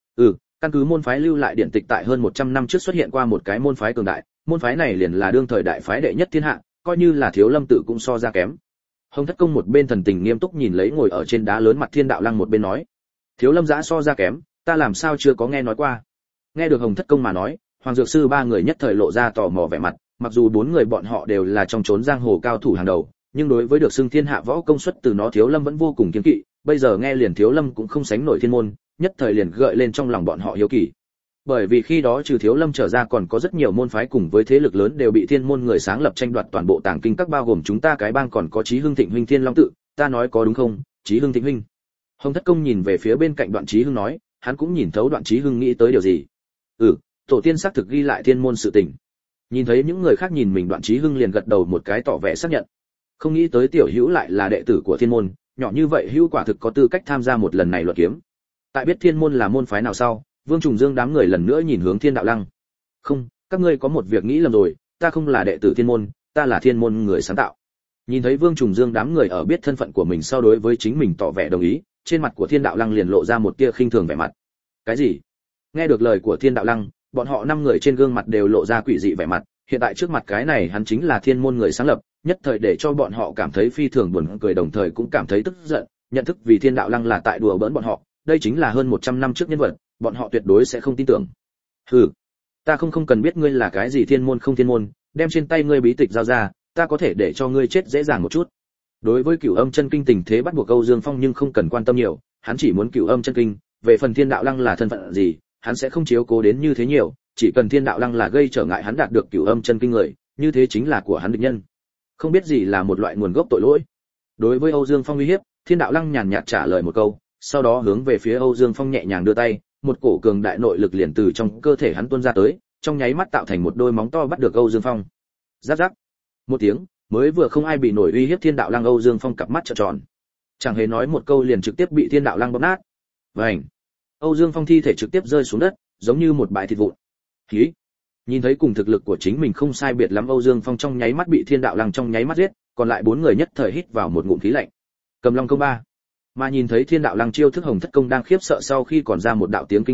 Căn cứ môn phái lưu lại điển tịch tại hơn 100 năm trước xuất hiện qua một cái môn phái cường đại, môn phái này liền là đương thời đại phái đệ nhất thiên hạ, coi như là Thiếu Lâm tự cũng so ra kém. Hồng Thất Công một bên thần tình nghiêm túc nhìn lấy ngồi ở trên đá lớn mặt Thiên Đạo Lăng một bên nói, Thiếu Lâm giã so ra kém, ta làm sao chưa có nghe nói qua. Nghe được Hồng Thất Công mà nói, Hoàng Dược Sư ba người nhất thời lộ ra tò mò vẻ mặt, mặc dù bốn người bọn họ đều là trong chốn giang hồ cao thủ hàng đầu, nhưng đối với được xưng thiên hạ võ công xuất từ nó Thiếu Lâm vẫn vô cùng kiêng kỵ, bây giờ nghe liền Thiếu Lâm cũng không sánh nổi thiên môn, nhất thời liền gợi lên trong lòng bọn họ hiếu kỳ. Bởi vì khi đó trừ Thiếu Lâm trở ra còn có rất nhiều môn phái cùng với thế lực lớn đều bị thiên môn người sáng lập tranh đoạt toàn bộ tàng kinh các, bao gồm chúng ta cái bang còn có Chí Hưng Thịnh huynh Thiên Long tự, ta nói có đúng không, Chí Hưng Thịnh huynh? Hồng Thất Công nhìn về phía bên cạnh Đoạn Chí Hưng nói, hắn cũng nhìn thấu Đoạn Chí Hưng nghĩ tới điều gì. Tổ tiên xác thực ghi lại thiên môn sự tình. Nhìn thấy những người khác nhìn mình, Đoạn Chí Hưng liền gật đầu một cái tỏ vẻ xác nhận. Không nghĩ tới tiểu hữu lại là đệ tử của thiên môn, nhỏ như vậy hữu quả thực có tư cách tham gia một lần này luận kiếm. Tại biết thiên môn là môn phái nào sau, Vương Trùng Dương đám người lần nữa nhìn hướng Thiên Đạo Lăng. Không, các ngươi có một việc nghĩ lầm rồi, ta không là đệ tử thiên môn, ta là thiên môn người sáng tạo. Nhìn thấy Vương Trùng Dương đám người ở biết thân phận của mình sau đối với chính mình tỏ vẻ đồng ý, trên mặt của Thiên Đạo Lăng liền lộ ra một tia khinh thường vẻ mặt. Cái gì? Nghe được lời của Thiên Đạo Lăng, bọn họ năm người trên gương mặt đều lộ ra quỷ dị vẻ mặt, hiện tại trước mặt cái này hắn chính là thiên môn người sáng lập, nhất thời để cho bọn họ cảm thấy phi thường buồn cười, đồng thời cũng cảm thấy tức giận, nhận thức vì Thiên Đạo Lăng là tại đùa bỡn bọn họ, đây chính là hơn 100 năm trước nhân vật, bọn họ tuyệt đối sẽ không tin tưởng. Ta không cần biết ngươi là cái gì thiên môn không thiên môn, đem trên tay ngươi bí tịch giao ra, ta có thể để cho ngươi chết dễ dàng một chút. Đối với Cửu Âm Chân Kinh tình thế bắt buộc Âu Dương Phong nhưng không cần quan tâm nhiều, hắn chỉ muốn Cửu Âm Chân Kinh, về phần Thiên Đạo Lăng là thân phận gì, hắn sẽ không chiếu cố đến như thế nhiều, chỉ cần Thiên Đạo Lăng là gây trở ngại hắn đạt được Cửu Âm Chân Kinh người, như thế chính là của hắn địch nhân. Không biết gì là một loại nguồn gốc tội lỗi. Đối với Âu Dương Phong uy hiếp, Thiên Đạo Lăng nhàn nhạt trả lời một câu, sau đó hướng về phía Âu Dương Phong nhẹ nhàng đưa tay, một cổ cường đại nội lực liền từ trong cơ thể hắn tuôn ra tới, trong nháy mắt tạo thành một đôi móng to bắt được Âu Dương Phong. Rắc rắc. Một tiếng, mới vừa không ai bị nổi uy hiếp Thiên Đạo Lăng, Âu Dương Phong cặp mắt trợn tròn. Chẳng hề nói một câu liền trực tiếp bị Thiên Đạo Lăng bóp nát. Vành. Âu Dương Phong thi thể trực tiếp rơi xuống đất, giống như một bãi thịt vụn. Hí. Nhìn thấy cùng thực lực của chính mình không sai biệt lắm, Âu Dương Phong trong nháy mắt bị Thiên Đạo Lăng trong nháy mắt giết, còn lại bốn người nhất thời hít vào một ngụm khí lạnh. Cầm Long công ba. Mà nhìn thấy Thiên Đạo Lăng chiêu thức Hồng Thất Công đang khiếp sợ sau khi còn ra một đạo tiếng kinh hô,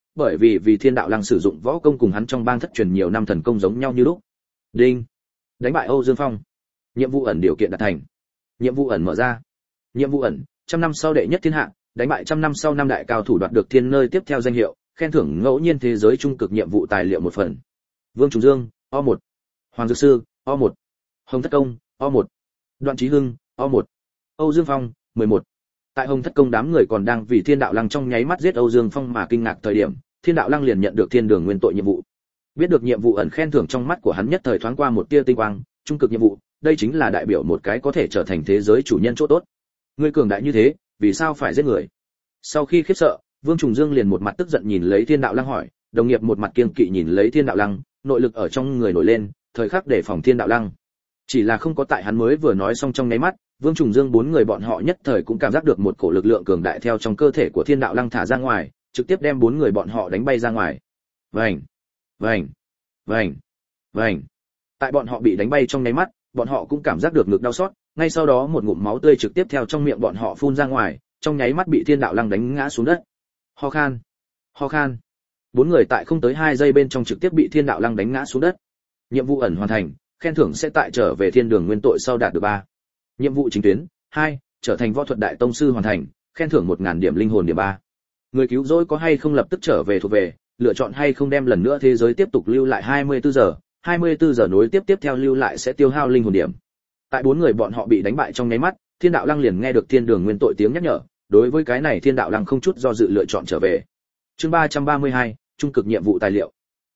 bởi vì thiên đạo lăng sử dụng võ công cùng hắn trong bang thất truyền nhiều năm thần công giống nhau như lúc. Đinh. Đánh bại Âu Dương Phong. Nhiệm vụ ẩn điều kiện đạt thành. Nhiệm vụ ẩn mở ra. Nhiệm vụ ẩn, trăm năm sau đệ nhất thiên hạ, đánh bại trăm năm sau năm đại cao thủ đoạt được thiên nơi tiếp theo danh hiệu, khen thưởng ngẫu nhiên thế giới trung cực nhiệm vụ tài liệu một phần. Vương Trùng Dương, O1. Hoàng Dược Sư, O1. Hồng Thất Công, O1. Đoạn Chí Hưng, O1. Âu Dương Phong, 11. Tại Hồng Thất Công đám người còn đang vì Thiên Đạo Lăng trong nháy mắt giết Âu Dương Phong mà kinh ngạc thời điểm, Thiên Đạo Lăng liền nhận được Thiên Đường Nguyên tội nhiệm vụ. Biết được nhiệm vụ ẩn khen thưởng trong mắt của hắn nhất thời thoáng qua một tia tinh quang, trung cực nhiệm vụ, đây chính là đại biểu một cái có thể trở thành thế giới chủ nhân chỗ tốt. Ngươi cường đại như thế, vì sao phải giết người? Sau khi khiếp sợ, Vương Trùng Dương liền một mặt tức giận nhìn lấy Thiên Đạo Lăng hỏi, đồng nghiệp một mặt kiêng kỵ nhìn lấy Thiên Đạo Lăng, nội lực ở trong người nổi lên, thời khắc để phòng Thiên Đạo Lăng. Chỉ là không có tại hắn mới vừa nói xong trong nháy mắt, Vương Trùng Dương bốn người bọn họ nhất thời cũng cảm giác được một cổ lực lượng cường đại theo trong cơ thể của Thiên Đạo Lăng thả ra ngoài, trực tiếp đem bốn người bọn họ đánh bay ra ngoài. Vành, vành, vành, vành. Tại bọn họ bị đánh bay trong nháy mắt, bọn họ cũng cảm giác được ngực đau xót, ngay sau đó một ngụm máu tươi trực tiếp theo trong miệng bọn họ phun ra ngoài, trong nháy mắt bị Thiên Đạo Lăng đánh ngã xuống đất. Ho khan, ho khan. Bốn người tại không tới 2 giây bên trong trực tiếp bị Thiên Đạo Lăng đánh ngã xuống đất. Nhiệm vụ ẩn hoàn thành, khen thưởng sẽ tại trở về Thiên Đường Nguyên tội sau đạt được 3. Nhiệm vụ chính tuyến 2, trở thành võ thuật đại tông sư hoàn thành, khen thưởng 1000 điểm linh hồn điểm 3. Người cứu rỗi có hay không lập tức trở về thuộc về, lựa chọn hay không đem lần nữa thế giới tiếp tục lưu lại 24 giờ, 24 giờ nối tiếp theo lưu lại sẽ tiêu hao linh hồn điểm. Tại bốn người bọn họ bị đánh bại trong nháy mắt, Thiên Đạo Lăng liền nghe được Thiên Đường Nguyên tội tiếng nhắc nhở, đối với cái này Thiên Đạo Lăng không chút do dự lựa chọn trở về. Chương 332, trung cực nhiệm vụ tài liệu.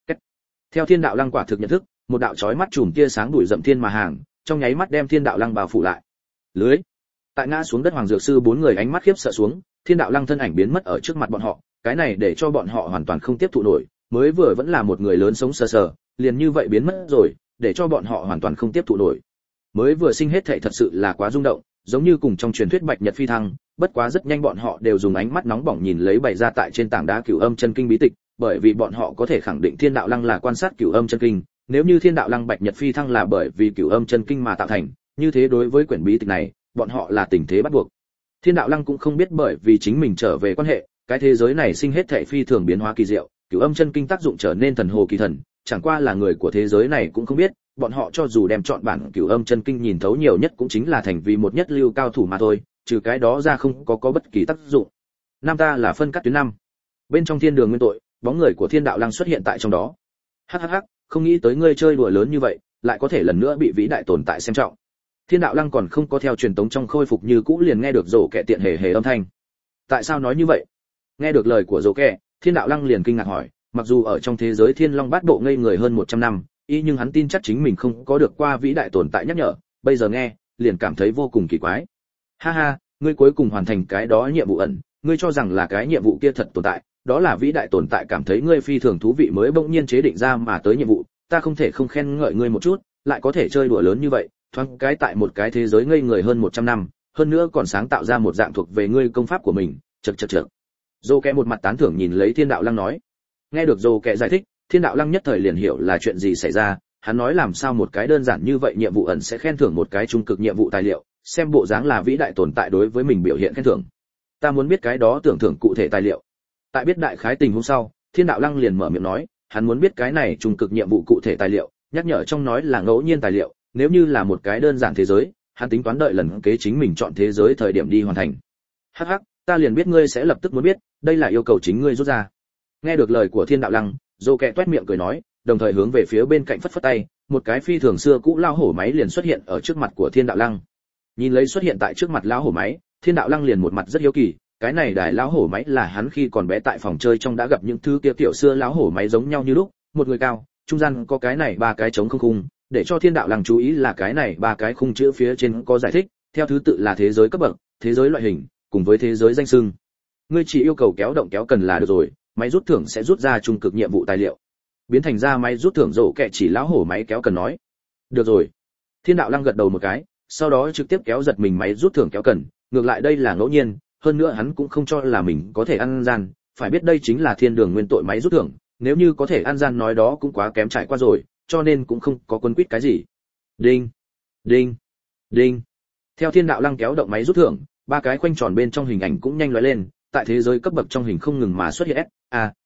Theo Thiên Đạo Lăng quả thực nhận thức, một đạo chói mắt chùm tia sáng đuổi dậm thiên mà hàng, trong nháy mắt đem Thiên Đạo Lăng bao phủ lại. Lưới. Tại ngã xuống đất Hoàng Dược Sư bốn người ánh mắt khiếp sợ xuống, Thiên Đạo Lăng thân ảnh biến mất ở trước mặt bọn họ, cái này để cho bọn họ hoàn toàn không tiếp thụ nổi, mới vừa vẫn là một người lớn sống sờ sờ, liền như vậy biến mất rồi, để cho bọn họ hoàn toàn không tiếp thụ nổi. Mới vừa sinh hết thảy thật sự là quá rung động, giống như cùng trong truyền thuyết Bạch Nhật phi thăng, bất quá rất nhanh bọn họ đều dùng ánh mắt nóng bỏng nhìn lấy bày ra tại trên tảng đá Cửu Âm Chân Kinh bí tịch, bởi vì bọn họ có thể khẳng định Thiên Đạo Lăng là quan sát Cửu Âm Chân Kinh, nếu như Thiên Đạo Lăng Bạch Nhật phi thăng là bởi vì Cửu Âm Chân Kinh mà tạo thành, như thế đối với quyển bí tịch này, bọn họ là tình thế bắt buộc. Thiên Đạo Lăng cũng không biết bởi vì chính mình trở về quan hệ, cái thế giới này sinh hết thảy phi thường biến hóa kỳ diệu, Cửu Âm Chân Kinh tác dụng trở nên thần hồ kỳ thần, chẳng qua là người của thế giới này cũng không biết, bọn họ cho dù đem chọn bản Cửu Âm Chân Kinh nhìn thấu nhiều nhất cũng chính là thành vì một nhất lưu cao thủ mà thôi, trừ cái đó ra không có bất kỳ tác dụng. Nam ta là phân cắt tuyến 5. Bên trong Thiên Đường Nguyên tội, bóng người của Thiên Đạo Lăng xuất hiện tại trong đó. Hắc hắc hắc, không nghĩ tới ngươi chơi đùa lớn như vậy, lại có thể lần nữa bị vĩ đại tồn tại xem trọng. Thiên Đạo Lăng còn không có theo truyền tống trong khôi phục như cũ liền nghe được rồ kẻ tiện hề hề âm thanh. Tại sao nói như vậy? Nghe được lời của rồ kẻ, Thiên Đạo Lăng liền kinh ngạc hỏi, mặc dù ở trong thế giới Thiên Long Bát Bộ ngây người hơn 100 năm, nhưng hắn tin chắc chính mình không có được qua vĩ đại tồn tại nhắc nhở, bây giờ nghe, liền cảm thấy vô cùng kỳ quái. Ha ha, ngươi cuối cùng hoàn thành cái đó nhiệm vụ ẩn, ngươi cho rằng là cái nhiệm vụ kia thật tồn tại, đó là vĩ đại tồn tại cảm thấy ngươi phi thường thú vị mới bỗng nhiên chế định ra mà tới nhiệm vụ, ta không thể không khen ngợi ngươi một chút, lại có thể chơi đùa lớn như vậy, thoáng cái tại một cái thế giới ngây người hơn 100 năm, hơn nữa còn sáng tạo ra một dạng thuộc về ngươi công pháp của mình, chậc chậc chậc. Dô kẹ một mặt tán thưởng nhìn lấy Thiên Đạo Lăng nói. Nghe được Dô kẹ giải thích, Thiên Đạo Lăng nhất thời liền hiểu là chuyện gì xảy ra, hắn nói làm sao một cái đơn giản như vậy nhiệm vụ ẩn sẽ khen thưởng một cái trung cực nhiệm vụ tài liệu, xem bộ dáng là vĩ đại tồn tại đối với mình biểu hiện khen thưởng. Ta muốn biết cái đó tưởng thưởng cụ thể tài liệu. Tại biết đại khái tình huống sau, Thiên Đạo Lăng liền mở miệng nói, hắn muốn biết cái này trung cực nhiệm vụ cụ thể tài liệu, nhắc nhở trong nói là ngẫu nhiên tài liệu, nếu như là một cái đơn giản thế giới, hắn tính toán đợi lần kế chính mình chọn thế giới thời điểm đi hoàn thành. Hắc hắc, ta liền biết ngươi sẽ lập tức muốn biết, đây là yêu cầu chính ngươi rút ra. Nghe được lời của Thiên Đạo Lăng, Dô kẹ toét miệng cười nói, đồng thời hướng về phía bên cạnh phất phất tay, một cái phi thường xưa cũ lao hổ máy liền xuất hiện ở trước mặt của Thiên Đạo Lăng. Nhìn lấy xuất hiện tại trước mặt lão hổ máy, Thiên Đạo Lăng liền một mặt rất hiếu kỳ, cái này đài lão hổ máy là hắn khi còn bé tại phòng chơi trong đã gặp những thứ kia tiểu xưa lão hổ máy giống nhau như lúc, một người cao, trung gian có cái này ba cái trống không khung, để cho Thiên Đạo Lăng chú ý là cái này ba cái khung chữ phía trên có giải thích, theo thứ tự là thế giới cấp bậc, thế giới loại hình, cùng với thế giới danh xưng. Ngươi chỉ yêu cầu kéo động kéo cần là được rồi, máy rút thưởng sẽ rút ra trung cực nhiệm vụ tài liệu. Biến thành ra máy rút thưởng rổ kẹ chỉ lão hổ máy kéo cần nói. Được rồi. Thiên Đạo Lăng gật đầu một cái, sau đó trực tiếp kéo giật mình máy rút thưởng kéo cần, ngược lại đây là ngẫu nhiên, hơn nữa hắn cũng không cho là mình có thể ăn gian, phải biết đây chính là Thiên Đường Nguyên tội máy rút thưởng, nếu như có thể ăn gian nói đó cũng quá kém trải qua rồi, cho nên cũng không có quân quýt cái gì. Đinh, đinh, đinh. Theo Thiên Đạo Lăng kéo động máy rút thưởng, ba cái khoanh tròn bên trong hình ảnh cũng nhanh lóe lên, tại thế giới cấp bậc trong hình không ngừng mà xuất hiện S, A,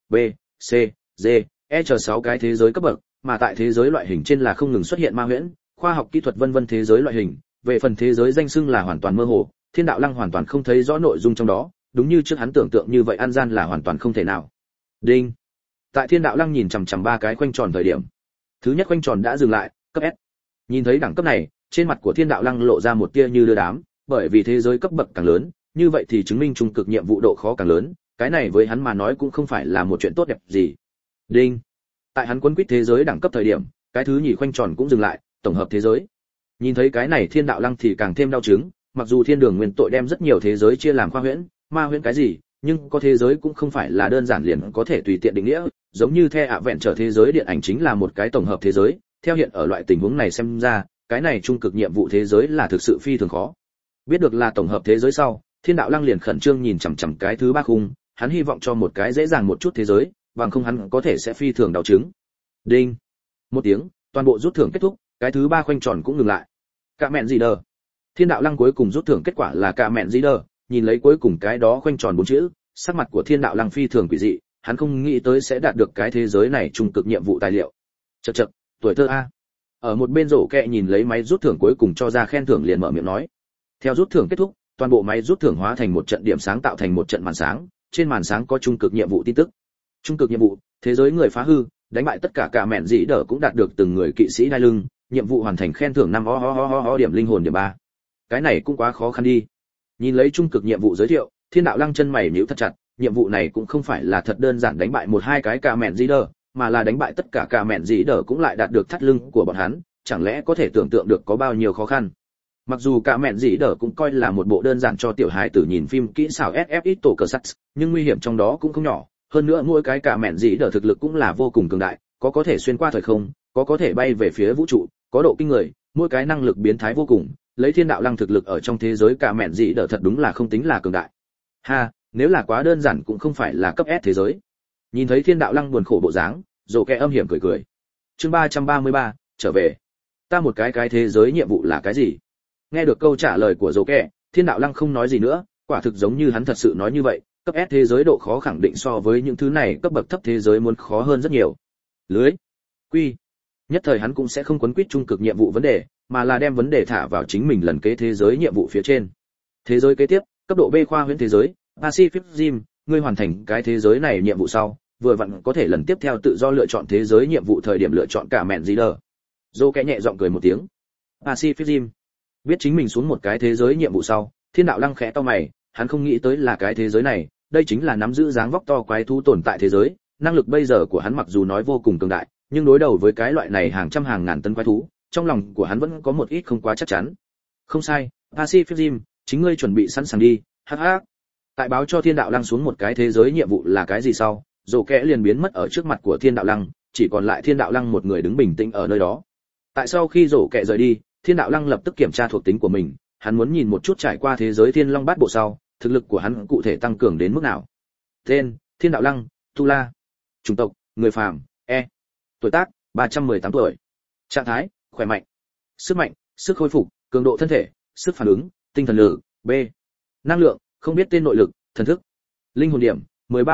B, C, D, E chờ 6 cái thế giới cấp bậc, mà tại thế giới loại hình trên là không ngừng xuất hiện ma huyễn, khoa học kỹ thuật vân vân thế giới loại hình, về phần thế giới danh xưng là hoàn toàn mơ hồ, Thiên đạo lăng hoàn toàn không thấy rõ nội dung trong đó, đúng như trước hắn tưởng tượng như vậy ăn gian là hoàn toàn không thể nào. Đinh. Tại Thiên đạo lăng nhìn chằm chằm 3 cái khoanh tròn thời điểm, thứ nhất khoanh tròn đã dừng lại, cấp S. Nhìn thấy đẳng cấp này, trên mặt của Thiên đạo lăng lộ ra một tia như đưa đám, bởi vì thế giới cấp bậc càng lớn, như vậy thì chứng minh trung cực nhiệm vụ độ khó càng lớn, cái này với hắn mà nói cũng không phải là một chuyện tốt đẹp gì. Đinh. Tại hắn quấn quýt thế giới đẳng cấp thời điểm, cái thứ nhì khoanh tròn cũng dừng lại, tổng hợp thế giới. Nhìn thấy cái này Thiên đạo lăng thì càng thêm đau chứng, mặc dù Thiên Đường Nguyên Tội đem rất nhiều thế giới chia làm khoa huyễn, ma huyễn cái gì, nhưng có thế giới cũng không phải là đơn giản liền có thể tùy tiện định nghĩa, giống như The Vẹn trở thế giới điện ảnh chính là một cái tổng hợp thế giới, theo hiện ở loại tình huống này xem ra, cái này trung cực nhiệm vụ thế giới là thực sự phi thường khó. Biết được là tổng hợp thế giới sau, Thiên đạo lăng liền khẩn trương nhìn chằm chằm cái thứ 3 khung, hắn hy vọng cho một cái dễ dàng một chút thế giới, bằng không hắn có thể sẽ phi thường đau chứng. Đinh. Một tiếng, toàn bộ rút thưởng kết thúc, cái thứ 3 khoanh tròn cũng ngừng lại. Cả mẹn gì đờ. Thiên đạo lăng cuối cùng rút thưởng kết quả là cả mẹn gì đờ, nhìn lấy cuối cùng cái đó khoanh tròn 4 chữ, sắc mặt của Thiên đạo lăng phi thường quỷ dị, hắn không nghĩ tới sẽ đạt được cái thế giới này trung cực nhiệm vụ tài liệu. Chậc chậc, tuổi thơ a. Ở một bên rổ kẹ nhìn lấy máy rút thưởng cuối cùng cho ra khen thưởng liền mở miệng nói. Theo rút thưởng kết thúc, toàn bộ máy rút thưởng hóa thành một trận điểm sáng tạo thành một trận màn sáng, trên màn sáng có trung cực nhiệm vụ tin tức. Trung cực nhiệm vụ, thế giới người phá hư, đánh bại tất cả mẹn dĩ đỡ cũng đạt được từng người kỵ sĩ đai lưng, nhiệm vụ hoàn thành khen thưởng 5 điểm linh hồn điểm 3. Cái này cũng quá khó khăn đi. Nhìn lấy trung cực nhiệm vụ giới thiệu, Thiên đạo lăng chân mày nhíu thật chặt, nhiệm vụ này cũng không phải là thật đơn giản đánh bại một hai cái mẹn dĩ đỡ, mà là đánh bại tất cả mẹn dĩ đỡ cũng lại đạt được thắt lưng của bọn hắn, chẳng lẽ có thể tưởng tượng được có bao nhiêu khó khăn. Mặc dù cả mẹn dĩ đỡ cũng coi là một bộ đơn giản cho tiểu hài tử nhìn phim kỹ xảo SFX tổ cờ sắt, nhưng nguy hiểm trong đó cũng không nhỏ, hơn nữa mỗi cái cả mẹn dĩ đỡ thực lực cũng là vô cùng cường đại, có thể xuyên qua thời không, có thể bay về phía vũ trụ, có độ kinh người, mỗi cái năng lực biến thái vô cùng, lấy Thiên đạo lăng thực lực ở trong thế giới cả mẹn dĩ đỡ thật đúng là không tính là cường đại. Ha, nếu là quá đơn giản cũng không phải là cấp S thế giới. Nhìn thấy Thiên đạo lăng buồn khổ bộ dáng, Dỗ Kẻ âm hiểm cười cười. Chương 333, trở về. Ta một cái thế giới nhiệm vụ là cái gì? Nghe được câu trả lời của Dỗ Kẻ, Thiên đạo lăng không nói gì nữa, quả thực giống như hắn thật sự nói như vậy, cấp S thế giới độ khó khẳng định so với những thứ này cấp bậc thấp thế giới muốn khó hơn rất nhiều. Lưới, quy, nhất thời hắn cũng sẽ không quấn quýt trung cực nhiệm vụ vấn đề, mà là đem vấn đề thả vào chính mình lần kế thế giới nhiệm vụ phía trên. Thế giới kế tiếp, cấp độ B khoa huyễn thế giới, Pacific Rim, ngươi hoàn thành cái thế giới này nhiệm vụ sau, vừa vặn có thể lần tiếp theo tự do lựa chọn thế giới nhiệm vụ thời điểm lựa chọn cả mẹn gì đờ. Dô Kẻ nhẹ giọng cười một tiếng. Pacific Rim. Biết chính mình xuống một cái thế giới nhiệm vụ sau, Thiên đạo lăng khẽ to mày, hắn không nghĩ tới là cái thế giới này, đây chính là nắm giữ dáng vóc to quái thú tồn tại thế giới, năng lực bây giờ của hắn mặc dù nói vô cùng cường đại, nhưng đối đầu với cái loại này hàng trăm hàng ngàn tấn quái thú, trong lòng của hắn vẫn có một ít không quá chắc chắn. Không sai, Pacific Rim, chính ngươi chuẩn bị sẵn sàng đi, hắc hắc. Tại báo cho Thiên đạo lăng xuống một cái thế giới nhiệm vụ là cái gì sau, Dỗ Kẻ liền biến mất ở trước mặt của Thiên đạo lăng, chỉ còn lại Thiên đạo lăng một người đứng bình tĩnh ở nơi đó. Tại sau khi Dỗ Kẻ rời đi, Thiên đạo lăng lập tức kiểm tra thuộc tính của mình, hắn muốn nhìn một chút trải qua thế giới Thiên Long Bát Bộ sau, thực lực của hắn cụ thể tăng cường đến mức nào. Tên: Thiên đạo lăng, Tu La. Chủng tộc: người phàm, E. Tuổi tác: 318 tuổi. Trạng thái: khỏe mạnh. Sức mạnh: sức hồi phục, cường độ thân thể, sức phản ứng, tinh thần lực, B. Năng lượng: không biết tên nội lực, thần thức. Linh hồn điểm: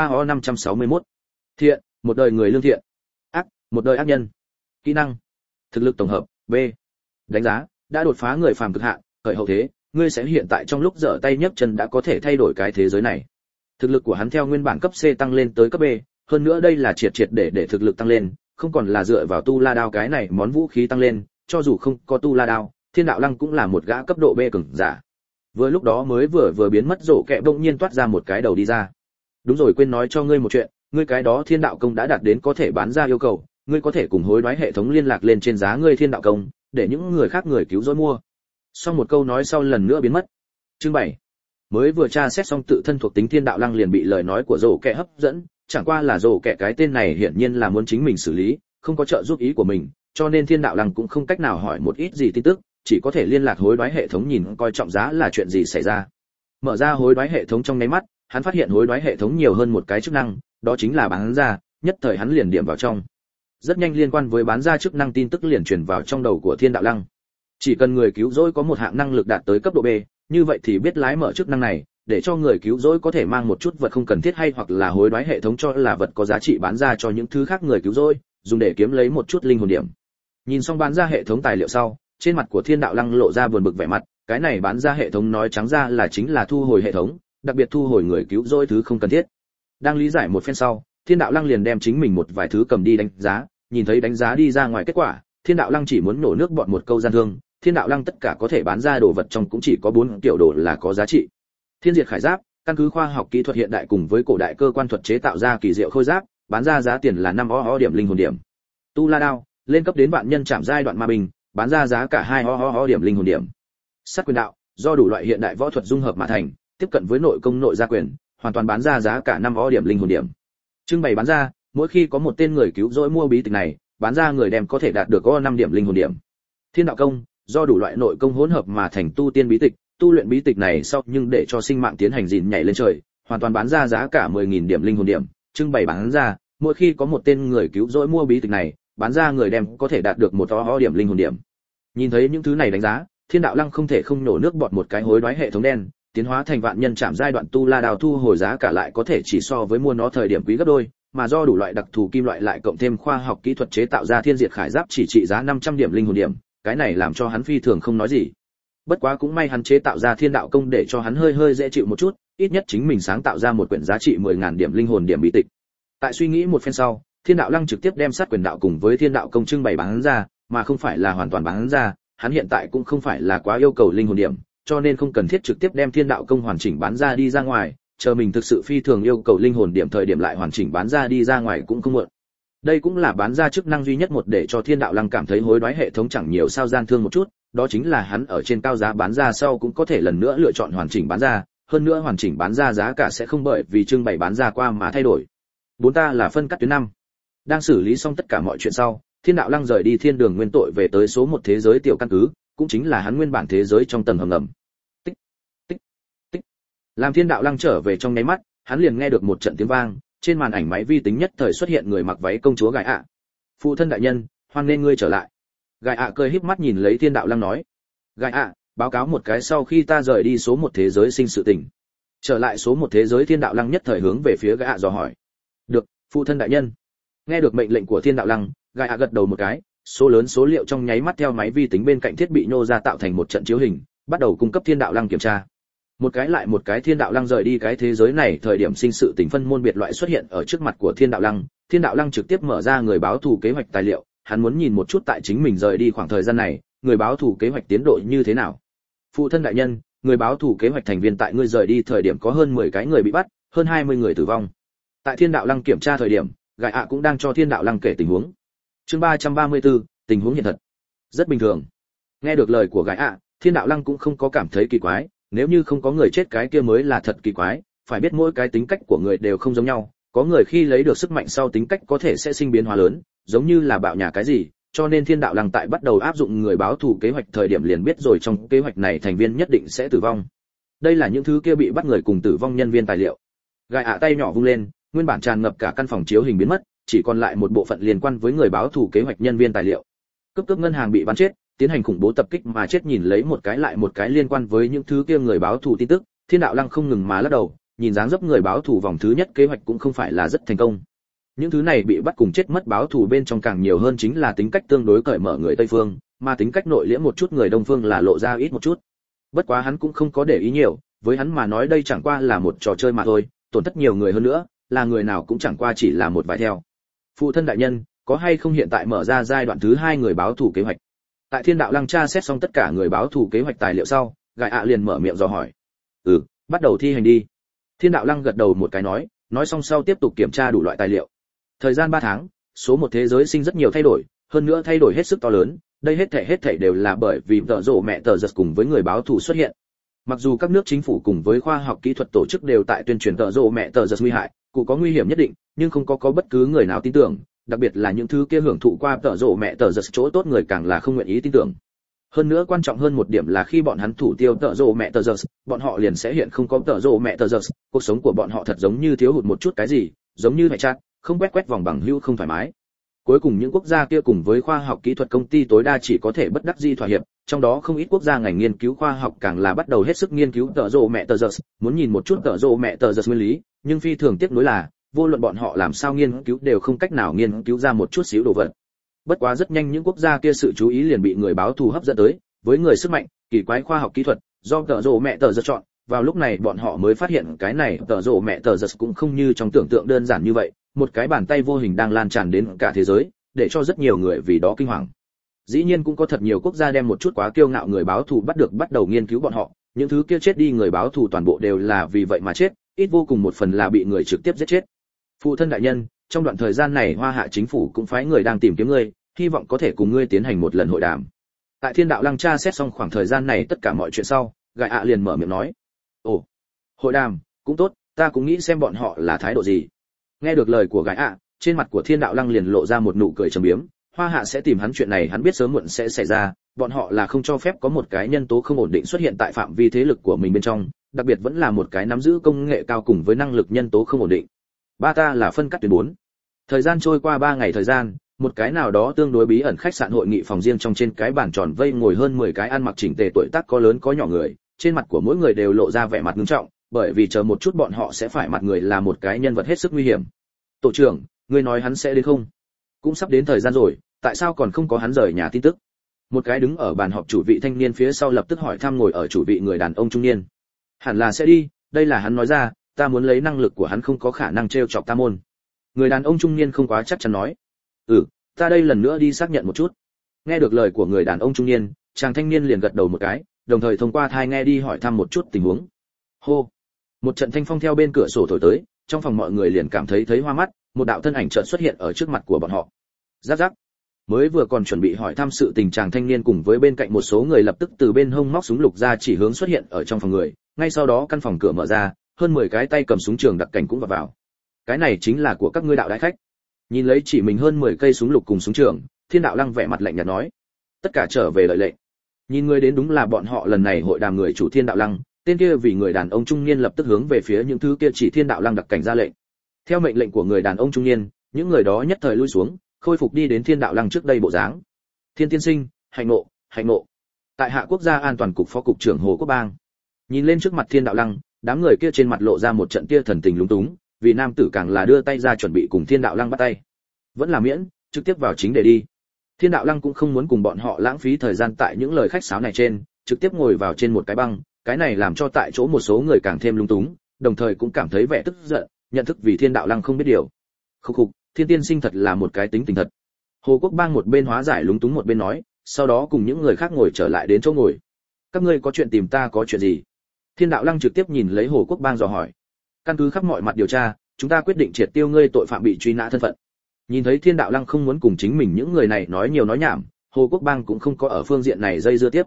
13O561. Thiện: một đời người lương thiện. Ác: một đời ác nhân. Kỹ năng: thực lực tổng hợp, B. Đánh giá: đã đột phá người phàm cực hạn, khởi hậu thế, ngươi sẽ hiện tại trong lúc giở tay nhấc chân đã có thể thay đổi cái thế giới này. Thực lực của hắn theo nguyên bản cấp C tăng lên tới cấp B, hơn nữa đây là triệt để thực lực tăng lên, không còn là dựa vào tu la đao cái này món vũ khí tăng lên, cho dù không có tu la đao, Thiên đạo lăng cũng là một gã cấp độ B cường giả. Vừa lúc đó mới vừa biến mất Dỗ Kẻ bỗng nhiên toát ra một cái đầu đi ra. Đúng rồi, quên nói cho ngươi một chuyện, ngươi cái đó Thiên đạo công đã đạt đến có thể bán ra yêu cầu, ngươi có thể cùng hối đoái hệ thống liên lạc lên trên giá ngươi Thiên đạo công, để những người khác người cứu rỗi mua. Xong một câu nói sau lần nữa biến mất. Chương 7. Mới vừa tra xét xong tự thân thuộc tính Thiên đạo lăng liền bị lời nói của Dỗ Kẻ hấp dẫn, chẳng qua là Dỗ Kẻ cái tên này hiển nhiên là muốn chính mình xử lý, không có trợ giúp ý của mình, cho nên Thiên đạo lăng cũng không cách nào hỏi một ít gì tin tức, chỉ có thể liên lạc hối đoái hệ thống nhìn coi trọng giá là chuyện gì xảy ra. Mở ra hối đoái hệ thống trong nháy mắt, hắn phát hiện hối đoái hệ thống nhiều hơn một cái chức năng, đó chính là bán ra, nhất thời hắn liền điểm vào trong. Rất nhanh liên quan với bán ra chức năng tin tức liền truyền vào trong đầu của Thiên đạo lăng. Chỉ cần người cứu rỗi có một hạng năng lực đạt tới cấp độ B, như vậy thì biết lái mở chức năng này, để cho người cứu rỗi có thể mang một chút vật không cần thiết hay hoặc là hối đoái hệ thống cho là vật có giá trị bán ra cho những thứ khác người cứu rỗi, dùng để kiếm lấy một chút linh hồn điểm. Nhìn xong bán ra hệ thống tài liệu sau, trên mặt của Thiên Đạo Lăng lộ ra buồn bực vẻ mặt, cái này bán ra hệ thống nói trắng ra là chính là thu hồi hệ thống, đặc biệt thu hồi người cứu rỗi thứ không cần thiết. Đang lý giải một phen sau, Thiên Đạo Lăng liền đem chính mình một vài thứ cầm đi đánh giá, nhìn thấy đánh giá đi ra ngoài kết quả, Thiên Đạo Lăng chỉ muốn nổ nước bọt một câu gian thương, Thiên Đạo Lăng tất cả có thể bán ra đồ vật trong cũng chỉ có 4 kiểu đồ là có giá trị. Thiên Diệt Khải Giáp, căn cứ khoa học kỹ thuật hiện đại cùng với cổ đại cơ quan thuật chế tạo ra kỳ diệu khôi giáp, bán ra giá tiền là 5 điểm linh hồn điểm. Tu La đao, lên cấp đến vạn nhân chạm giai đoạn ma bình, bán ra giá cả 2 điểm linh hồn điểm. Sát quyền đạo, do đủ loại hiện đại võ thuật dung hợp mà thành, tiếp cận với nội công nội gia quyền, hoàn toàn bán ra giá cả 5 điểm linh hồn điểm. Trưng bày bán ra, mỗi khi có một tên người cứu rỗi mua bí tịch này, bán ra người đem có thể đạt được 5 điểm linh hồn điểm. Thiên đạo công, do đủ loại nội công hỗn hợp mà thành tu tiên bí tịch, tu luyện bí tịch này sau nhưng để cho sinh mạng tiến hành gìn nhảy lên trời, hoàn toàn bán ra giá cả 10.000 điểm linh hồn điểm. Trưng bày bán ra, mỗi khi có một tên người cứu rỗi mua bí tịch này, bán ra người đem có thể đạt được 1 điểm linh hồn điểm. Nhìn thấy những thứ này đánh giá, Thiên Đạo Lăng không thể không nổ nước bọt một cái hối đoái hệ thống đen, tiến hóa thành vạn nhân chạm giai đoạn tu la đao thu hồi giá cả lại có thể chỉ so với mua nó thời điểm quý gấp đôi, mà do đủ loại đặc thù kim loại lại cộng thêm khoa học kỹ thuật chế tạo ra Thiên Diệt Khải Giáp chỉ trị giá 500 điểm linh hồn điểm, cái này làm cho hắn phi thường không nói gì. Bất quá cũng may hắn chế tạo ra Thiên Đạo công để cho hắn hơi dễ chịu một chút, ít nhất chính mình sáng tạo ra một quyển giá trị 10.000 điểm linh hồn điểm bí tịch. Tại suy nghĩ một phen sau, Thiên Đạo Lăng trực tiếp đem sát quyền đạo cùng với Thiên Đạo công trưng bày bán ra, mà không phải là hoàn toàn bán ra, hắn hiện tại cũng không phải là quá yêu cầu linh hồn điểm, cho nên không cần thiết trực tiếp đem Thiên Đạo công hoàn chỉnh bán ra đi ra ngoài, chờ mình thực sự phi thường yêu cầu linh hồn điểm thời điểm lại hoàn chỉnh bán ra đi ra ngoài cũng không muộn. Đây cũng là bán ra chức năng duy nhất một để cho Thiên Đạo Lăng cảm thấy hối đoái hệ thống chẳng nhiều sao gian thương một chút, đó chính là hắn ở trên cao giá bán ra sau cũng có thể lần nữa lựa chọn hoàn chỉnh bán ra, hơn nữa hoàn chỉnh bán ra giá cả sẽ không bởi vì trưng bày bán ra qua mà thay đổi. Bốn ta là phân cắt tuyến 5. Đang xử lý xong tất cả mọi chuyện sau, Thiên Đạo Lăng rời đi thiên đường nguyên tội về tới số 1 thế giới tiểu căn cứ, cũng chính là hắn nguyên bản thế giới trong tầng hầm ngầm. Tích, tích, tích. Làm Thiên Đạo Lăng trở về trong nháy mắt, hắn liền nghe được một trận tiếng vang, trên màn ảnh máy vi tính nhất thời xuất hiện người mặc váy công chúa Gai ạ. Phụ thân đại nhân, hoan nên ngươi trở lại. Gai ạ cười híp mắt nhìn lấy Thiên Đạo Lăng nói. Gai ạ, báo cáo một cái sau khi ta rời đi số 1 thế giới sinh sự tình. Trở lại số 1 thế giới Thiên Đạo Lăng nhất thời hướng về phía Gai ạ dò hỏi. Được, phụ thân đại nhân. Nghe được mệnh lệnh của Thiên Đạo Lăng, Gai ạ gật đầu một cái, số lớn số liệu trong nháy mắt theo máy vi tính bên cạnh thiết bị nhô ra tạo thành một trận chiếu hình, bắt đầu cung cấp Thiên Đạo Lăng kiểm tra. Một cái lại một cái Thiên Đạo Lăng rời đi cái thế giới này thời điểm sinh sự tình phân môn biệt loại xuất hiện ở trước mặt của Thiên Đạo Lăng. Thiên Đạo Lăng trực tiếp mở ra người báo thù kế hoạch tài liệu, hắn muốn nhìn một chút tại chính mình rời đi khoảng thời gian này, người báo thù kế hoạch tiến độ như thế nào. Phụ thân đại nhân, người báo thù kế hoạch thành viên tại ngươi rời đi thời điểm có hơn 10 cái người bị bắt, hơn 20 người tử vong. Tại Thiên Đạo Lăng kiểm tra thời điểm, Gai ạ cũng đang cho Thiên Đạo Lăng kể tình huống. Chương 334, tình huống hiện thật. Rất bình thường. Nghe được lời của Gai ạ, Thiên Đạo Lăng cũng không có cảm thấy kỳ quái, nếu như không có người chết cái kia mới là thật kỳ quái, phải biết mỗi cái tính cách của người đều không giống nhau, có người khi lấy được sức mạnh sau tính cách có thể sẽ sinh biến hóa lớn, giống như là bạo nhà cái gì, cho nên Thiên Đạo Lăng tại bắt đầu áp dụng người báo thù kế hoạch thời điểm liền biết rồi trong kế hoạch này thành viên nhất định sẽ tử vong. Đây là những thứ kia bị bắt người cùng tử vong nhân viên tài liệu. Gai ạ tay nhỏ vung lên, nguyên bản tràn ngập cả căn phòng chiếu hình biến mất, chỉ còn lại một bộ phận liên quan với người báo thù kế hoạch nhân viên tài liệu. Cướp ngân hàng bị bắn chết, tiến hành khủng bố tập kích mà chết nhìn lấy một cái lại một cái liên quan với những thứ kia người báo thù tin tức, Thiên Đạo Lăng không ngừng mà lắc đầu, nhìn dáng dấp người báo thù vòng thứ nhất kế hoạch cũng không phải là rất thành công. Những thứ này bị bắt cùng chết mất báo thù bên trong càng nhiều hơn chính là tính cách tương đối cởi mở người Tây phương, mà tính cách nội liễm một chút người Đông phương là lộ ra ít một chút. Bất quá hắn cũng không có để ý nhiều, với hắn mà nói đây chẳng qua là một trò chơi mà thôi, tổn thất nhiều người hơn nữa, là người nào cũng chẳng qua chỉ là một vài theo. Phụ thân đại nhân, có hay không hiện tại mở ra giai đoạn thứ 2 người báo thù kế hoạch? Tại Thiên Đạo Lăng tra xét xong tất cả người báo thù kế hoạch tài liệu sau, Gai ạ liền mở miệng dò hỏi. Bắt đầu thi hành đi. Thiên Đạo Lăng gật đầu một cái nói xong sau tiếp tục kiểm tra đủ loại tài liệu. Thời gian 3 tháng, số 1 thế giới sinh rất nhiều thay đổi, hơn nữa thay đổi hết sức to lớn, đây hết thảy đều là bởi vì tợ rộ mẹ tờ giật cùng với người báo thù xuất hiện. Mặc dù các nước chính phủ cùng với khoa học kỹ thuật tổ chức đều tại tuyên truyền tợ rộ mẹ tờ giật nguy hại, cụ có nguy hiểm nhất định, nhưng không có bất cứ người nào tin tưởng, đặc biệt là những thứ kia hưởng thụ qua tợ rộ mẹ tờ giật chỗ tốt người càng là không nguyện ý tin tưởng. Hơn nữa quan trọng hơn một điểm là khi bọn hắn thủ tiêu tợ rộ mẹ tờ giật, bọn họ liền sẽ hiện không có tợ rộ mẹ tờ giật, cuộc sống của bọn họ thật giống như thiếu hụt một chút cái gì, giống như phải chát, không quét vòng bằng hữu không thoải mái. Cuối cùng những quốc gia kia cùng với khoa học kỹ thuật công ty tối đa chỉ có thể bất đắc dĩ thỏa hiệp, trong đó không ít quốc gia ngành nghiên cứu khoa học càng là bắt đầu hết sức nghiên cứu tợ rồ mẹ tờ giật, muốn nhìn một chút tợ rồ mẹ tờ giật nguyên lý, nhưng phi thường tiếc nuối là, vô luận bọn họ làm sao nghiên cứu đều không cách nào nghiên cứu ra một chút xíu đồ vật. Bất quá rất nhanh những quốc gia kia sự chú ý liền bị người báo thù hấp dẫn tới, với người sức mạnh, kỳ quái khoa học kỹ thuật, do tợ rồ mẹ tờ giật chọn. Vào lúc này bọn họ mới phát hiện cái này tợ rồ mẹ tờ giật cũng không như trong tưởng tượng đơn giản như vậy, một cái bàn tay vô hình đang lan tràn đến cả thế giới, để cho rất nhiều người vì đó kinh hoàng. Dĩ nhiên cũng có thật nhiều quốc gia đem một chút quá kiêu ngạo người báo thù bắt đầu nghiên cứu bọn họ, những thứ kia chết đi người báo thù toàn bộ đều là vì vậy mà chết, ít vô cùng một phần là bị người trực tiếp giết chết. Phụ thân đại nhân, trong đoạn thời gian này Hoa Hạ chính phủ cũng phái người đang tìm kiếm ngươi, hy vọng có thể cùng ngươi tiến hành một lần hội đàm. Tại Thiên Đạo Lăng tra xét xong khoảng thời gian này tất cả mọi chuyện sau, Gài ạ liền mở miệng nói: "Ồ, hội đàm, cũng tốt, ta cũng nghĩ xem bọn họ là thái độ gì." Nghe được lời của Gài ạ, trên mặt của Thiên Đạo Lăng liền lộ ra một nụ cười trầm biếm, Hoa Hạ sẽ tìm hắn chuyện này hắn biết sớm muộn sẽ xảy ra, bọn họ là không cho phép có một cái nhân tố không ổn định xuất hiện tại phạm vi thế lực của mình bên trong, đặc biệt vẫn là một cái nắm giữ công nghệ cao cùng với năng lực nhân tố không ổn định. Ba ta là phân cắt tuyến 4. Thời gian trôi qua 3 ngày thời gian, một cái nào đó tương đối bí ẩn khách sạn hội nghị phòng riêng trong trên cái bàn tròn vây ngồi hơn 10 cái ăn mặc chỉnh tề tuổi tác có lớn có nhỏ người, trên mặt của mỗi người đều lộ ra vẻ mặt nghiêm trọng, bởi vì chờ một chút bọn họ sẽ phải mặt người là một cái nhân vật hết sức nguy hiểm. Tổ trưởng, ngươi nói hắn sẽ đến không? Cũng sắp đến thời gian rồi, tại sao còn không có hắn rời nhà tin tức? Một cái đứng ở bàn họp chủ vị thanh niên phía sau lập tức hỏi thăm ngồi ở chủ vị người đàn ông trung niên. Hẳn là sẽ đi, đây là hắn nói ra, ta muốn lấy năng lực của hắn không có khả năng trêu chọc ta môn. Người đàn ông trung niên không quá chắc chắn nói. Ta đây lần nữa đi xác nhận một chút. Nghe được lời của người đàn ông trung niên, chàng thanh niên liền gật đầu một cái, đồng thời thông qua tai nghe đi hỏi thăm một chút tình huống. Hô! Một trận thanh phong theo bên cửa sổ thổi tới, trong phòng mọi người liền cảm thấy hoa mắt, một đạo thân ảnh chợt xuất hiện ở trước mặt của bọn họ. Rắc rắc. Mới vừa còn chuẩn bị hỏi thăm sự tình chàng thanh niên cùng với bên cạnh một số người lập tức từ bên hông móc súng lục ra chỉ hướng xuất hiện ở trong phòng người, ngay sau đó căn phòng cửa mở ra, hơn 10 cái tay cầm súng trường đặc cảnh cũng vào. Cái này chính là của các ngươi đạo đại khách. Nhìn lấy chỉ mình hơn 10 cây súng lục cùng súng trường, Thiên Đạo Lăng vẻ mặt lạnh nhạt nói: tất cả trở về đợi lệnh. Nhìn người đến đúng là bọn họ lần này hội đàm người chủ Thiên Đạo Lăng, tên kia vì người đàn ông trung niên lập tức hướng về phía những thứ kia chỉ Thiên Đạo Lăng đặc cảnh ra lệnh. Theo mệnh lệnh của người đàn ông trung niên, những người đó nhất thời lui xuống, khôi phục đi đến Thiên Đạo Lăng trước đây bộ dáng. Thiên tiên sinh, hạnh nộ, hạnh nộ. Tại Hạ Quốc gia An toàn cục phó cục trưởng Hồ Quốc Bang. Nhìn lên trước mặt Thiên Đạo Lăng, đám người kia trên mặt lộ ra một trận tia thần tình lúng túng, vì nam tử càng là đưa tay ra chuẩn bị cùng Thiên Đạo Lăng bắt tay. Vẫn là miễn, trực tiếp vào chính đề đi. Thiên Đạo Lăng cũng không muốn cùng bọn họ lãng phí thời gian tại những lời khách sáo này trên, trực tiếp ngồi vào trên một cái băng, cái này làm cho tại chỗ một số người càng thêm lung túng, đồng thời cũng cảm thấy vẻ tức giận, nhận thức vì Thiên Đạo Lăng không biết điều. Khục khục, Thiên tiên sinh thật là một cái tính tình thật. Hồ Quốc Bang một bên hóa giải lúng túng một bên nói, sau đó cùng những người khác ngồi trở lại đến chỗ ngồi. Các ngươi có chuyện tìm ta có chuyện gì? Thiên Đạo Lăng trực tiếp nhìn lấy Hồ Quốc Bang dò hỏi. Căn cứ khắp mọi mặt điều tra, chúng ta quyết định triệt tiêu ngươi tội phạm bị truy nã thân phận. Nhìn thấy Thiên Đạo Lăng không muốn cùng chính mình những người này nói nhiều nói nhảm, Hồ Quốc Bang cũng không có ở phương diện này dây dưa tiếp.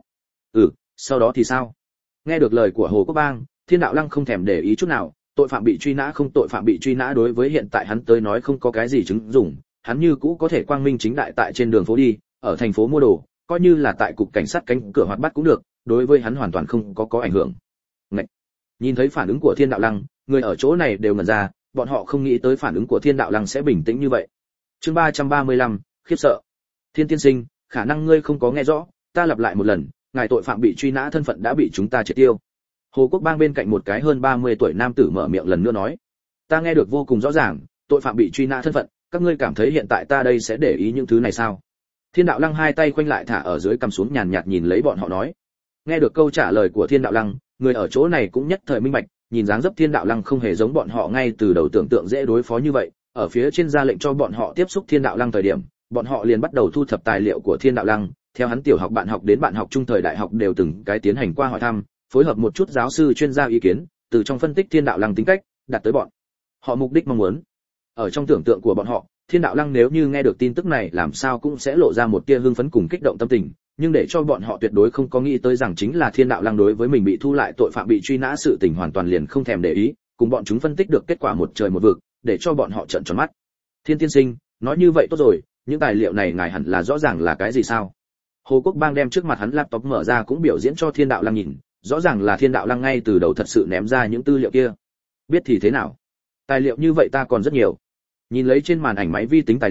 Sau đó thì sao? Nghe được lời của Hồ Quốc Bang, Thiên Đạo Lăng không thèm để ý chút nào, tội phạm bị truy nã không tội phạm bị truy nã đối với hiện tại hắn tới nói không có cái gì chứng dụng, hắn như cũ có thể quang minh chính đại tại trên đường phố đi, ở thành phố mua đồ, coi như là tại cục cảnh sát cánh cửa hoạt bát cũng được, đối với hắn hoàn toàn không có ảnh hưởng. Ngậy. Nhìn thấy phản ứng của Thiên Đạo Lăng, người ở chỗ này đều ngẩn ra, bọn họ không nghĩ tới phản ứng của Thiên Đạo Lăng sẽ bình tĩnh như vậy. Chương 335, khiếp sợ. Thiên tiên sinh, khả năng ngươi không có nghe rõ, ta lặp lại một lần, ngài tội phạm bị truy nã thân phận đã bị chúng ta triệt tiêu. Hồ Quốc Bang bên cạnh một cái hơn 30 tuổi nam tử mở miệng lần nữa nói. Ta nghe được vô cùng rõ ràng, tội phạm bị truy nã thân phận, các ngươi cảm thấy hiện tại ta đây sẽ để ý những thứ này sao? Thiên Đạo Lăng hai tay khoanh lại thả ở dưới cằm xuống nhàn nhạt nhìn lấy bọn họ nói. Nghe được câu trả lời của Thiên Đạo Lăng, người ở chỗ này cũng nhất thời minh bạch, nhìn dáng dấp Thiên Đạo Lăng không hề giống bọn họ ngay từ đầu tưởng tượng dễ đối phó như vậy, ở phía trên ra lệnh cho bọn họ tiếp xúc Thiên Đạo Lăng thời điểm, bọn họ liền bắt đầu thu thập tài liệu của Thiên Đạo Lăng, theo hắn tiểu học bạn học đến bạn học trung thời đại học đều từng cái tiến hành qua hỏi thăm, phối hợp một chút giáo sư chuyên gia ý kiến, từ trong phân tích Thiên Đạo Lăng tính cách, đạt tới bọn họ mục đích mong muốn. Ở trong tưởng tượng của bọn họ, Thiên Đạo Lăng nếu như nghe được tin tức này làm sao cũng sẽ lộ ra một tia hưng phấn cùng kích động tâm tình, nhưng để cho bọn họ tuyệt đối không có nghĩ tới rằng chính là Thiên Đạo Lăng đối với mình bị thu lại tội phạm bị truy nã sự tình hoàn toàn liền không thèm để ý, cùng bọn chúng phân tích được kết quả một trời một vực, để cho bọn họ trợn tròn mắt. Thiên tiên sinh, nói như vậy tốt rồi, những tài liệu này ngài hẳn là rõ ràng là cái gì sao? Hồ Quốc Bang đem trước mặt hắn laptop mở ra cũng biểu diễn cho Thiên Đạo Lăng nhìn, rõ ràng là Thiên Đạo Lăng ngay từ đầu thật sự ném ra những tư liệu kia. Biết thì thế nào? Tài liệu như vậy ta còn rất nhiều. Nhìn lấy trên màn ảnh máy vi tính tài liệu,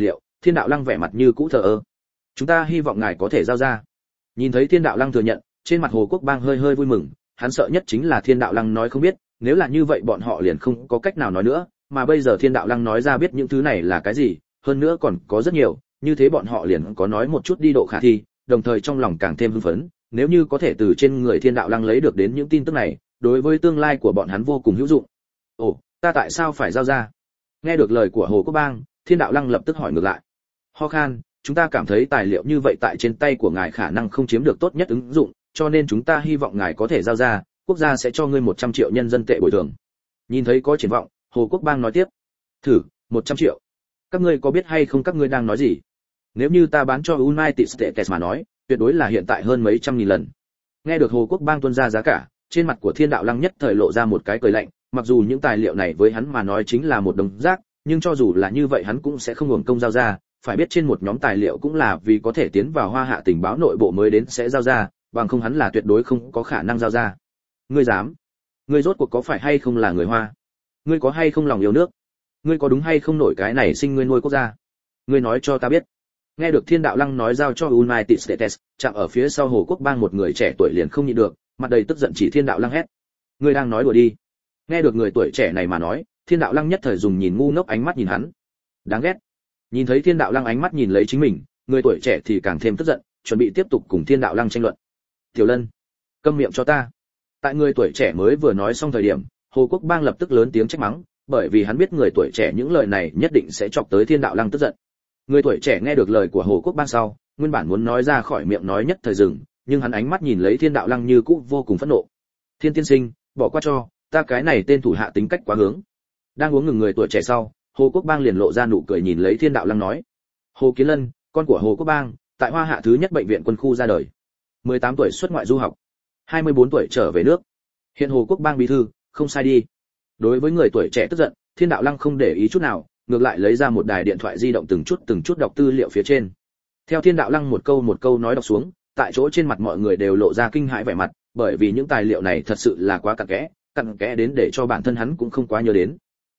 Thiên đạo lăng vẻ mặt như cũ thờ ơ. Chúng ta hy vọng ngài có thể giao ra. Nhìn thấy Thiên đạo lăng thừa nhận, trên mặt Hồ Quốc Bang hơi hơi vui mừng, hắn sợ nhất chính là Thiên đạo lăng nói không biết, nếu là như vậy bọn họ liền không có cách nào nói nữa, mà bây giờ Thiên đạo lăng nói ra biết những thứ này là cái gì, hơn nữa còn có rất nhiều, như thế bọn họ liền có nói một chút đi độ khả thi, đồng thời trong lòng càng thêm hưng phấn, nếu như có thể từ trên người Thiên đạo lăng lấy được đến những tin tức này, đối với tương lai của bọn hắn vô cùng hữu dụng. Ồ, ta tại sao phải giao ra? Nghe được lời của Hồ Quốc Bang, Thiên đạo lăng lập tức hỏi ngược lại. Ho khan, chúng ta cảm thấy tài liệu như vậy tại trên tay của ngài khả năng không chiếm được tốt nhất ứng dụng, cho nên chúng ta hy vọng ngài có thể giao ra, quốc gia sẽ cho ngươi 100 triệu nhân dân tệ bồi thường. Nhìn thấy có triển vọng, Hồ Quốc Bang nói tiếp. Thử, 100 triệu. Các ngươi có biết hay không các ngươi đang nói gì? Nếu như ta bán cho United States mà nói, tuyệt đối là hiện tại hơn mấy trăm nghìn lần. Nghe được Hồ Quốc Bang tuân ra giá cả, trên mặt của Thiên đạo lăng nhất thời lộ ra một cái cười lạnh, mặc dù những tài liệu này với hắn mà nói chính là một đống rác, nhưng cho dù là như vậy hắn cũng sẽ không hưởng công giao ra, phải biết trên một nhóm tài liệu cũng là vì có thể tiến vào Hoa Hạ tình báo nội bộ mới đến sẽ giao ra, bằng không hắn là tuyệt đối không có khả năng giao ra. Ngươi dám? Ngươi rốt cuộc có phải hay không là người Hoa? Ngươi có hay không lòng yêu nước? Ngươi có đúng hay không nổi cái này sinh ngươi nuôi quốc gia? Ngươi nói cho ta biết. Nghe được Thiên đạo lăng nói giao cho United States, chạm ở phía sau Hồ Quốc Bang một người trẻ tuổi liền không nhịn được, mặt đầy tức giận chỉ Thiên đạo lăng hét. Ngươi đang nói đùa đi. Nghe được người tuổi trẻ này mà nói, Thiên đạo lăng nhất thời dùng nhìn ngu ngốc ánh mắt nhìn hắn. Đáng ghét. Nhìn thấy Thiên đạo lăng ánh mắt nhìn lấy chính mình, người tuổi trẻ thì càng thêm tức giận, chuẩn bị tiếp tục cùng Thiên đạo lăng tranh luận. Tiểu Lân, câm miệng cho ta. Tại người tuổi trẻ mới vừa nói xong thời điểm, Hồ Quốc Bang lập tức lớn tiếng trách mắng, bởi vì hắn biết người tuổi trẻ những lời này nhất định sẽ chọc tới Thiên đạo lăng tức giận. Người tuổi trẻ nghe được lời của Hồ Quốc Bang sau, nguyên bản muốn nói ra khỏi miệng nói nhất thời dừng, nhưng hắn ánh mắt nhìn lấy Thiên đạo lăng như cũ vô cùng phẫn nộ. Thiên tiên sinh, bỏ qua cho, ta cái này tên thủ hạ tính cách quá hướng. Đang uống ngừng người tuổi trẻ sau, Hồ Quốc Bang liền lộ ra nụ cười nhìn lấy Thiên đạo lăng nói. Hồ Kiến Lân, con của Hồ Quốc Bang, tại Hoa Hạ thứ nhất bệnh viện quân khu ra đời. 18 tuổi xuất ngoại du học, 24 tuổi trở về nước. Hiện Hồ Quốc Bang bí thư, không sai đi. Đối với người tuổi trẻ tức giận, Thiên đạo lăng không để ý chút nào, ngược lại lấy ra một đài điện thoại di động từng chút đọc tư liệu phía trên. Theo Thiên đạo lăng một câu nói đọc xuống, tại chỗ trên mặt mọi người đều lộ ra kinh hãi vẻ mặt, bởi vì những tài liệu này thật sự là quá cặn kẽ đến để cho bản thân hắn cũng không quá nhớ đến.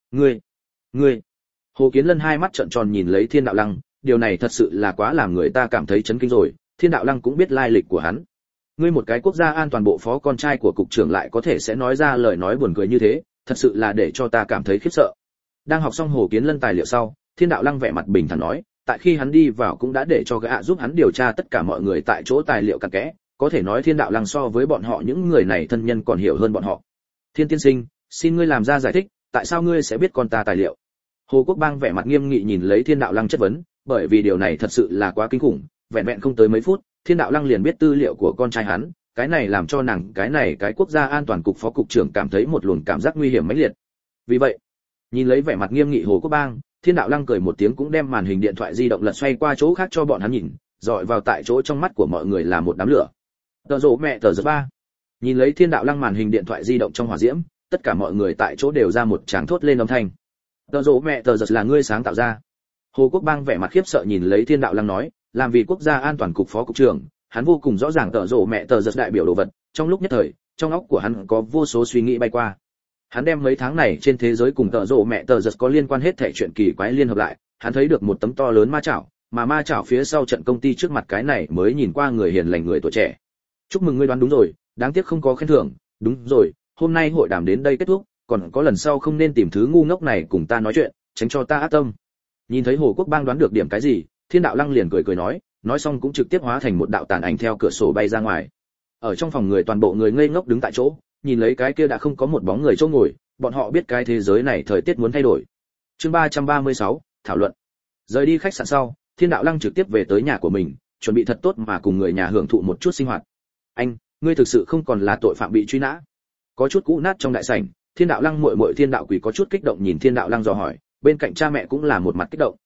Ngươi. Hồ Kiến Lân hai mắt trợn tròn nhìn lấy Thiên đạo lăng, điều này thật sự là quá làm người ta cảm thấy chấn kinh rồi. Thiên đạo lăng cũng biết lai lịch của hắn. Ngươi một cái quốc gia an toàn bộ phó con trai của cục trưởng lại có thể sẽ nói ra lời nói buồn cười như thế, thật sự là để cho ta cảm thấy khiếp sợ. Đang học xong Hồ Kiến Lân tài liệu sau, Thiên đạo lăng vẻ mặt bình thản nói, tại khi hắn đi vào cũng đã để cho gã giúp hắn điều tra tất cả mọi người tại chỗ tài liệu cặn kẽ, có thể nói Thiên đạo lăng so với bọn họ những người này thân nhân còn hiểu hơn bọn họ. Thiên tiên sinh, xin ngươi làm ra giải thích, tại sao ngươi sẽ biết con ta tài liệu? Hồ Quốc Bang vẻ mặt nghiêm nghị nhìn lấy Thiên đạo lăng chất vấn, bởi vì điều này thật sự là quá kinh khủng, vẹn không tới mấy phút, Thiên đạo lăng liền biết tư liệu của con trai hắn, cái này làm cho nàng cái quốc gia an toàn cục phó cục trưởng cảm thấy một luồng cảm giác nguy hiểm mãnh liệt. Vì vậy, nhìn lấy vẻ mặt nghiêm nghị Hồ Quốc Bang, Thiên đạo lăng cười một tiếng cũng đem màn hình điện thoại di động lật xoay qua chỗ khác cho bọn hắn nhìn, dọi vào tại chỗ trong mắt của mọi người là một đám lửa. Tờ rồ mẹ tờ giật ba. Nhìn lấy Thiên đạo lăng màn hình điện thoại di động trong hỏa diễm, tất cả mọi người tại chỗ đều ra một tràng thốt lên âm thanh. Tờ rồ mẹ tờ giật là ngươi sáng tạo ra? Hồ Quốc Bang vẻ mặt khiếp sợ nhìn lấy Thiên đạo lăng nói, làm vì quốc gia an toàn cục phó cục trưởng, hắn vô cùng rõ ràng tờ rồ mẹ tờ giật đại biểu đồ vật, trong lúc nhất thời, trong óc của hắn có vô số suy nghĩ bay qua. Hắn đem mấy tháng này trên thế giới cùng tờ rồ mẹ tờ giật có liên quan hết thảy chuyện kỳ quái liên hợp lại, hắn thấy được một tấm to lớn ma chảo, mà ma chảo phía sau trận công ty trước mặt cái này mới nhìn qua người hiền lành người tuổi trẻ. Chúc mừng ngươi đoán đúng rồi, đáng tiếc không có khen thưởng. Đúng rồi, hôm nay hội đàm đến đây kết thúc, còn có lần sau không nên tìm thứ ngu ngốc này cùng ta nói chuyện, tránh cho ta ác tâm. Nhìn thấy Hồ Quốc Bang đoán được điểm cái gì, Thiên đạo lăng liền cười nói xong cũng trực tiếp hóa thành một đạo tàn ảnh theo cửa sổ bay ra ngoài. Ở trong phòng người toàn bộ người ngây ngốc đứng tại chỗ, nhìn lấy cái kia đã không có một bóng người chỗ ngồi, bọn họ biết cái thế giới này thời tiết muốn thay đổi. Chương 336, thảo luận. Rời đi khách sạn sau, Thiên đạo lăng trực tiếp về tới nhà của mình, chuẩn bị thật tốt mà cùng người nhà hưởng thụ một chút sinh hoạt. Anh, ngươi thực sự không còn là tội phạm bị truy nã? Có chút cũ nát trong đại sảnh, Thiên đạo lăng muội Thiên đạo quỷ có chút kích động nhìn Thiên đạo lăng dò hỏi, bên cạnh cha mẹ cũng là một mặt kích động.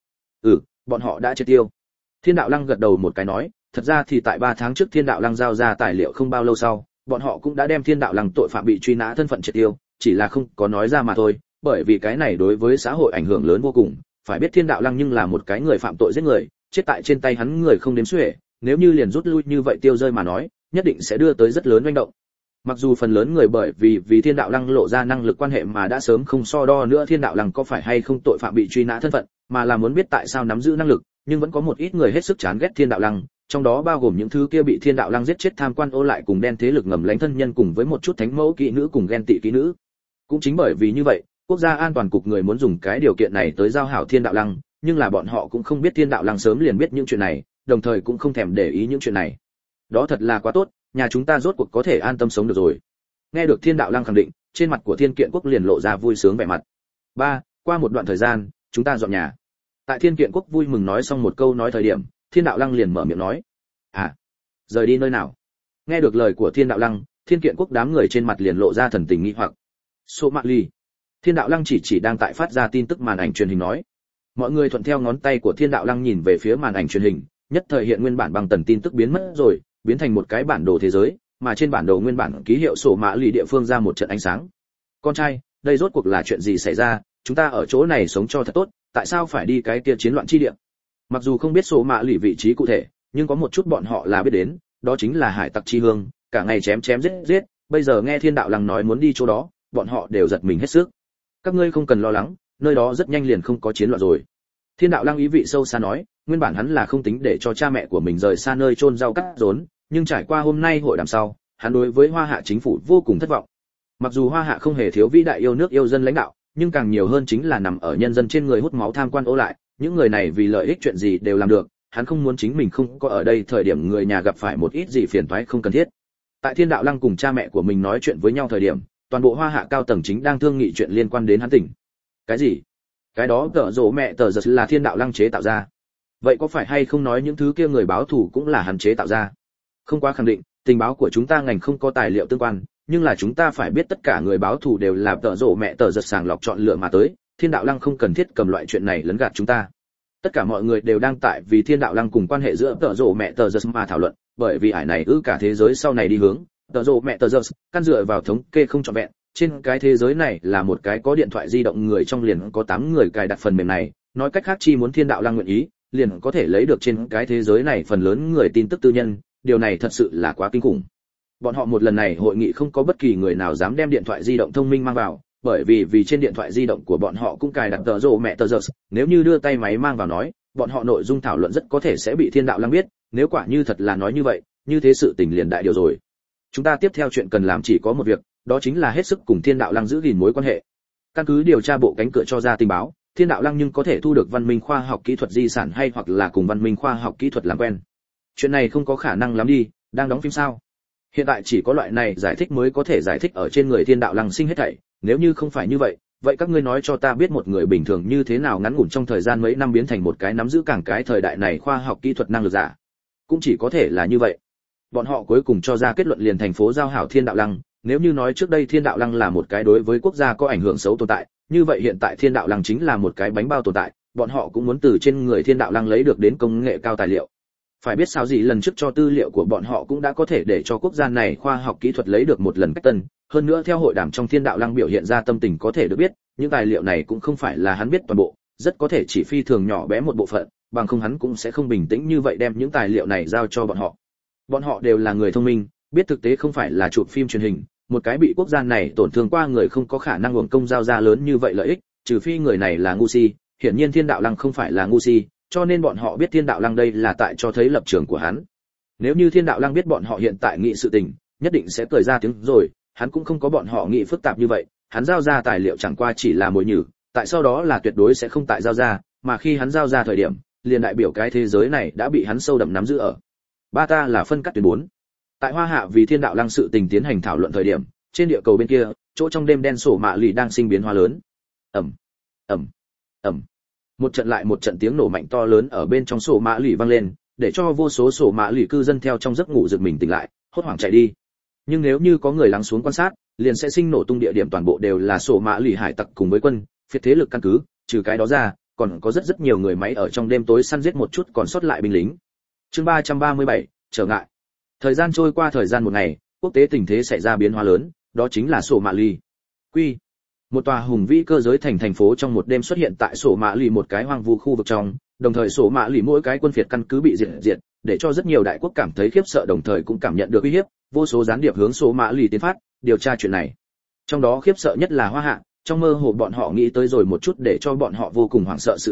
Bọn họ đã triệt tiêu. Thiên đạo lăng gật đầu một cái nói, thật ra thì tại 3 tháng trước Thiên đạo lăng giao ra tài liệu không bao lâu sau, bọn họ cũng đã đem Thiên đạo lăng tội phạm bị truy nã thân phận triệt tiêu, chỉ là không có nói ra mà thôi, bởi vì cái này đối với xã hội ảnh hưởng lớn vô cùng, phải biết Thiên đạo lăng nhưng là một cái người phạm tội giết người, chết tại trên tay hắn người không đếm xuể, nếu như liền rút lui như vậy tiêu rơi mà nói, nhất định sẽ đưa tới rất lớn manh động. Mặc dù phần lớn người bởi vì Thiên đạo lăng lộ ra năng lực quan hệ mà đã sớm không so đo nữa Thiên đạo lăng có phải hay không tội phạm bị truy nã thân phận, mà là muốn biết tại sao nắm giữ năng lực, nhưng vẫn có một ít người hết sức chán ghét Thiên Đạo Lăng, trong đó bao gồm những thứ kia bị Thiên Đạo Lăng giết chết tham quan ô lại cùng đen thế lực ngầm lãnh thân nhân cùng với một chút thánh mẫu kỵ nữ cùng ghen tị kỵ nữ. Cũng chính bởi vì như vậy, quốc gia an toàn cục người muốn dùng cái điều kiện này tới giao hảo Thiên Đạo Lăng, nhưng là bọn họ cũng không biết Thiên Đạo Lăng sớm liền biết những chuyện này, đồng thời cũng không thèm để ý những chuyện này. Đó thật là quá tốt, nhà chúng ta rốt cuộc có thể an tâm sống được rồi. Nghe được Thiên Đạo Lăng khẳng định, trên mặt của Thiên Kiện Quốc liền lộ ra vui sướng vẻ mặt. Qua một đoạn thời gian, chúng ta dọn nhà. Tại Thiên Kiện Quốc vui mừng nói xong một câu nói thời điểm, Thiên Đạo Lăng liền mở miệng nói: rời đi nơi nào? Nghe được lời của Thiên Đạo Lăng, Thiên Kiện Quốc đám người trên mặt liền lộ ra thần tình nghi hoặc. Somalia. Thiên Đạo Lăng chỉ đang tại phát ra tin tức màn ảnh truyền hình nói. Mọi người thuận theo ngón tay của Thiên Đạo Lăng nhìn về phía màn ảnh truyền hình, nhất thời hiện nguyên bản băng tần tin tức biến mất rồi, biến thành một cái bản đồ thế giới, mà trên bản đồ nguyên bản ký hiệu Somalia địa phương ra một trận ánh sáng. Con trai, đây rốt cuộc là chuyện gì xảy ra? Chúng ta ở chỗ này sống cho thật tốt, tại sao phải đi cái kia chiến loạn chi địa? Mặc dù không biết Somalia vị trí cụ thể, nhưng có một chút bọn họ là biết đến, đó chính là hải tặc chi hương, cả ngày chém chém giết, bây giờ nghe Thiên Đạo Lăng nói muốn đi chỗ đó, bọn họ đều giật mình hết sức. Các ngươi không cần lo lắng, nơi đó rất nhanh liền không có chiến loạn rồi. Thiên Đạo Lăng ý vị sâu xa nói, nguyên bản hắn là không tính để cho cha mẹ của mình rời xa nơi chôn rau cắt rốn, nhưng trải qua hôm nay hội đàm sau, hắn đối với Hoa Hạ chính phủ vô cùng thất vọng. Mặc dù Hoa Hạ không hề thiếu vĩ đại yêu nước yêu dân lãnh đạo, nhưng càng nhiều hơn chính là nằm ở nhân dân trên người hút máu tham quan ô lại, những người này vì lợi ích chuyện gì đều làm được, hắn không muốn chính mình không có ở đây thời điểm người nhà gặp phải một ít gì phiền toái không cần thiết. Tại Thiên Đạo Lăng cùng cha mẹ của mình nói chuyện với nhau thời điểm, toàn bộ Hoa Hạ cao tầng chính đang thương nghị chuyện liên quan đến hắn tỉnh. Cái gì? Cái đó tờ rồ mẹ tờ giật là Thiên Đạo Lăng chế tạo ra. Vậy có phải hay không nói những thứ kia người báo thù cũng là hắn chế tạo ra? Không quá khẳng định, tình báo của chúng ta ngành không có tài liệu tương quan, nhưng là chúng ta phải biết tất cả người báo thù đều là tờ rồ mẹ tờ giật sàng lọc chọn lựa mà tới, Thiên Đạo Lăng không cần thiết cầm loại chuyện này lấn gạt chúng ta. Tất cả mọi người đều đang tại vì Thiên Đạo Lăng cùng quan hệ giữa tờ rồ mẹ tờ giật mà thảo luận, bởi vì ải này cả thế giới sau này đi hướng tờ rồ mẹ tờ giật căn dựa vào thống kê không trọn vẹn, trên cái thế giới này là một cái có điện thoại di động người trong liền có 8 người cài đặt phần mềm này, nói cách khác chi muốn Thiên Đạo Lăng nguyện ý, liền có thể lấy được trên cái thế giới này phần lớn người tin tức tư nhân, điều này thật sự là quá kinh khủng. Bọn họ một lần này hội nghị không có bất kỳ người nào dám đem điện thoại di động thông minh mang vào, bởi vì trên điện thoại di động của bọn họ cũng cài đặt tờ rồ mẹ tờ giật, nếu như đưa tay máy mang vào nói, bọn họ nội dung thảo luận rất có thể sẽ bị Thiên Đạo Lăng biết, nếu quả như thật là nói như vậy, như thế sự tình liền đại điều rồi. Chúng ta tiếp theo chuyện cần làm chỉ có một việc, đó chính là hết sức cùng Thiên Đạo Lăng giữ gìn mối quan hệ. Căn cứ điều tra bộ cánh cửa cho ra tình báo, Thiên Đạo Lăng nhưng có thể thu được văn minh khoa học kỹ thuật di sản hay hoặc là cùng văn minh khoa học kỹ thuật làm quen. Chuyện này không có khả năng lắm đi, đang đóng phim sao? Hiện tại chỉ có loại này giải thích mới có thể giải thích ở trên người Thiên Đạo Lăng sinh hết thảy, nếu như không phải như vậy, vậy các ngươi nói cho ta biết một người bình thường như thế nào ngắn ngủn trong thời gian mấy năm biến thành một cái nắm giữ cảng cái thời đại này khoa học kỹ thuật năng lực giả. Cũng chỉ có thể là như vậy. Bọn họ cuối cùng cho ra kết luận liền thành phố giao hảo Thiên Đạo Lăng, nếu như nói trước đây Thiên Đạo Lăng là một cái đối với quốc gia có ảnh hưởng xấu tồn tại, như vậy hiện tại Thiên Đạo Lăng chính là một cái bánh bao tồn tại, bọn họ cũng muốn từ trên người Thiên Đạo Lăng lấy được đến công nghệ cao tài liệu. Phải biết sao gì lần trước cho tư liệu của bọn họ cũng đã có thể để cho quốc gia này khoa học kỹ thuật lấy được một lần cách tân, hơn nữa theo hội đàm trong Thiên Đạo Lăng biểu hiện ra tâm tình có thể được biết, những tài liệu này cũng không phải là hắn biết toàn bộ, rất có thể chỉ phi thường nhỏ bé một bộ phận, bằng không hắn cũng sẽ không bình tĩnh như vậy đem những tài liệu này giao cho bọn họ. Bọn họ đều là người thông minh, biết thực tế không phải là chụp phim truyền hình, một cái bị quốc gia này tổn thương qua người không có khả năng uổng công giao ra lớn như vậy lợi ích, trừ phi người này là ngu si, hiển nhiên Thiên Đạo Lăng không phải là ngu si, cho nên bọn họ biết Thiên Đạo Lăng đây là tại cho thấy lập trường của hắn. Nếu như Thiên Đạo Lăng biết bọn họ hiện tại nghị sự tình, nhất định sẽ cười ra tiếng rồi, hắn cũng không có bọn họ nghĩ phức tạp như vậy, hắn giao ra tài liệu chẳng qua chỉ là mồi nhử, tại sau đó là tuyệt đối sẽ không tại giao ra, mà khi hắn giao ra thời điểm, liền đại biểu cái thế giới này đã bị hắn sâu đậm nắm giữ ở. Ba ta là phân cắt tuyến 4. Tại Hoa Hạ vì Thiên Đạo Lăng sự tình tiến hành thảo luận thời điểm, trên địa cầu bên kia, chỗ trong đêm đen sổ mạ lì đang sinh biến hóa lớn. Ầm, ầm, ầm. Một trận lại một trận tiếng nổ mạnh to lớn ở bên trong sổ mạ lì vang lên, để cho vô số sổ mạ lì cư dân theo trong giấc ngủ giật mình tỉnh lại, hốt hoảng chạy đi. Nhưng nếu như có người lắng xuống quan sát, liền sẽ sinh nổ tung địa điểm toàn bộ đều là sổ mạ lì hải tặc cùng với quân phiệt thế lực căn cứ, trừ cái đó ra, còn có rất nhiều người máy ở trong đêm tối săn giết một chút còn sót lại binh lính. Chương 337, trở ngại. Thời gian trôi qua thời gian một ngày, quốc tế tình thế xảy ra biến hóa lớn, đó chính là sổ mạ lì. Quy, một tòa hùng vĩ cơ giới thành phố trong một đêm xuất hiện tại sổ mạ lì một cái hoang vu khu vực trong, đồng thời sổ mạ lì mỗi cái quân phiệt căn cứ bị diệt, để cho rất nhiều đại quốc cảm thấy khiếp sợ đồng thời cũng cảm nhận được uy hiếp, vô số gián điệp hướng sổ mạ lì tiến phát, điều tra chuyện này. Trong đó khiếp sợ nhất là Hoa Hạ, trong mơ hồ bọn họ nghĩ tới rồi một chút để cho bọn họ vô cùng hoảng sợ sự tình,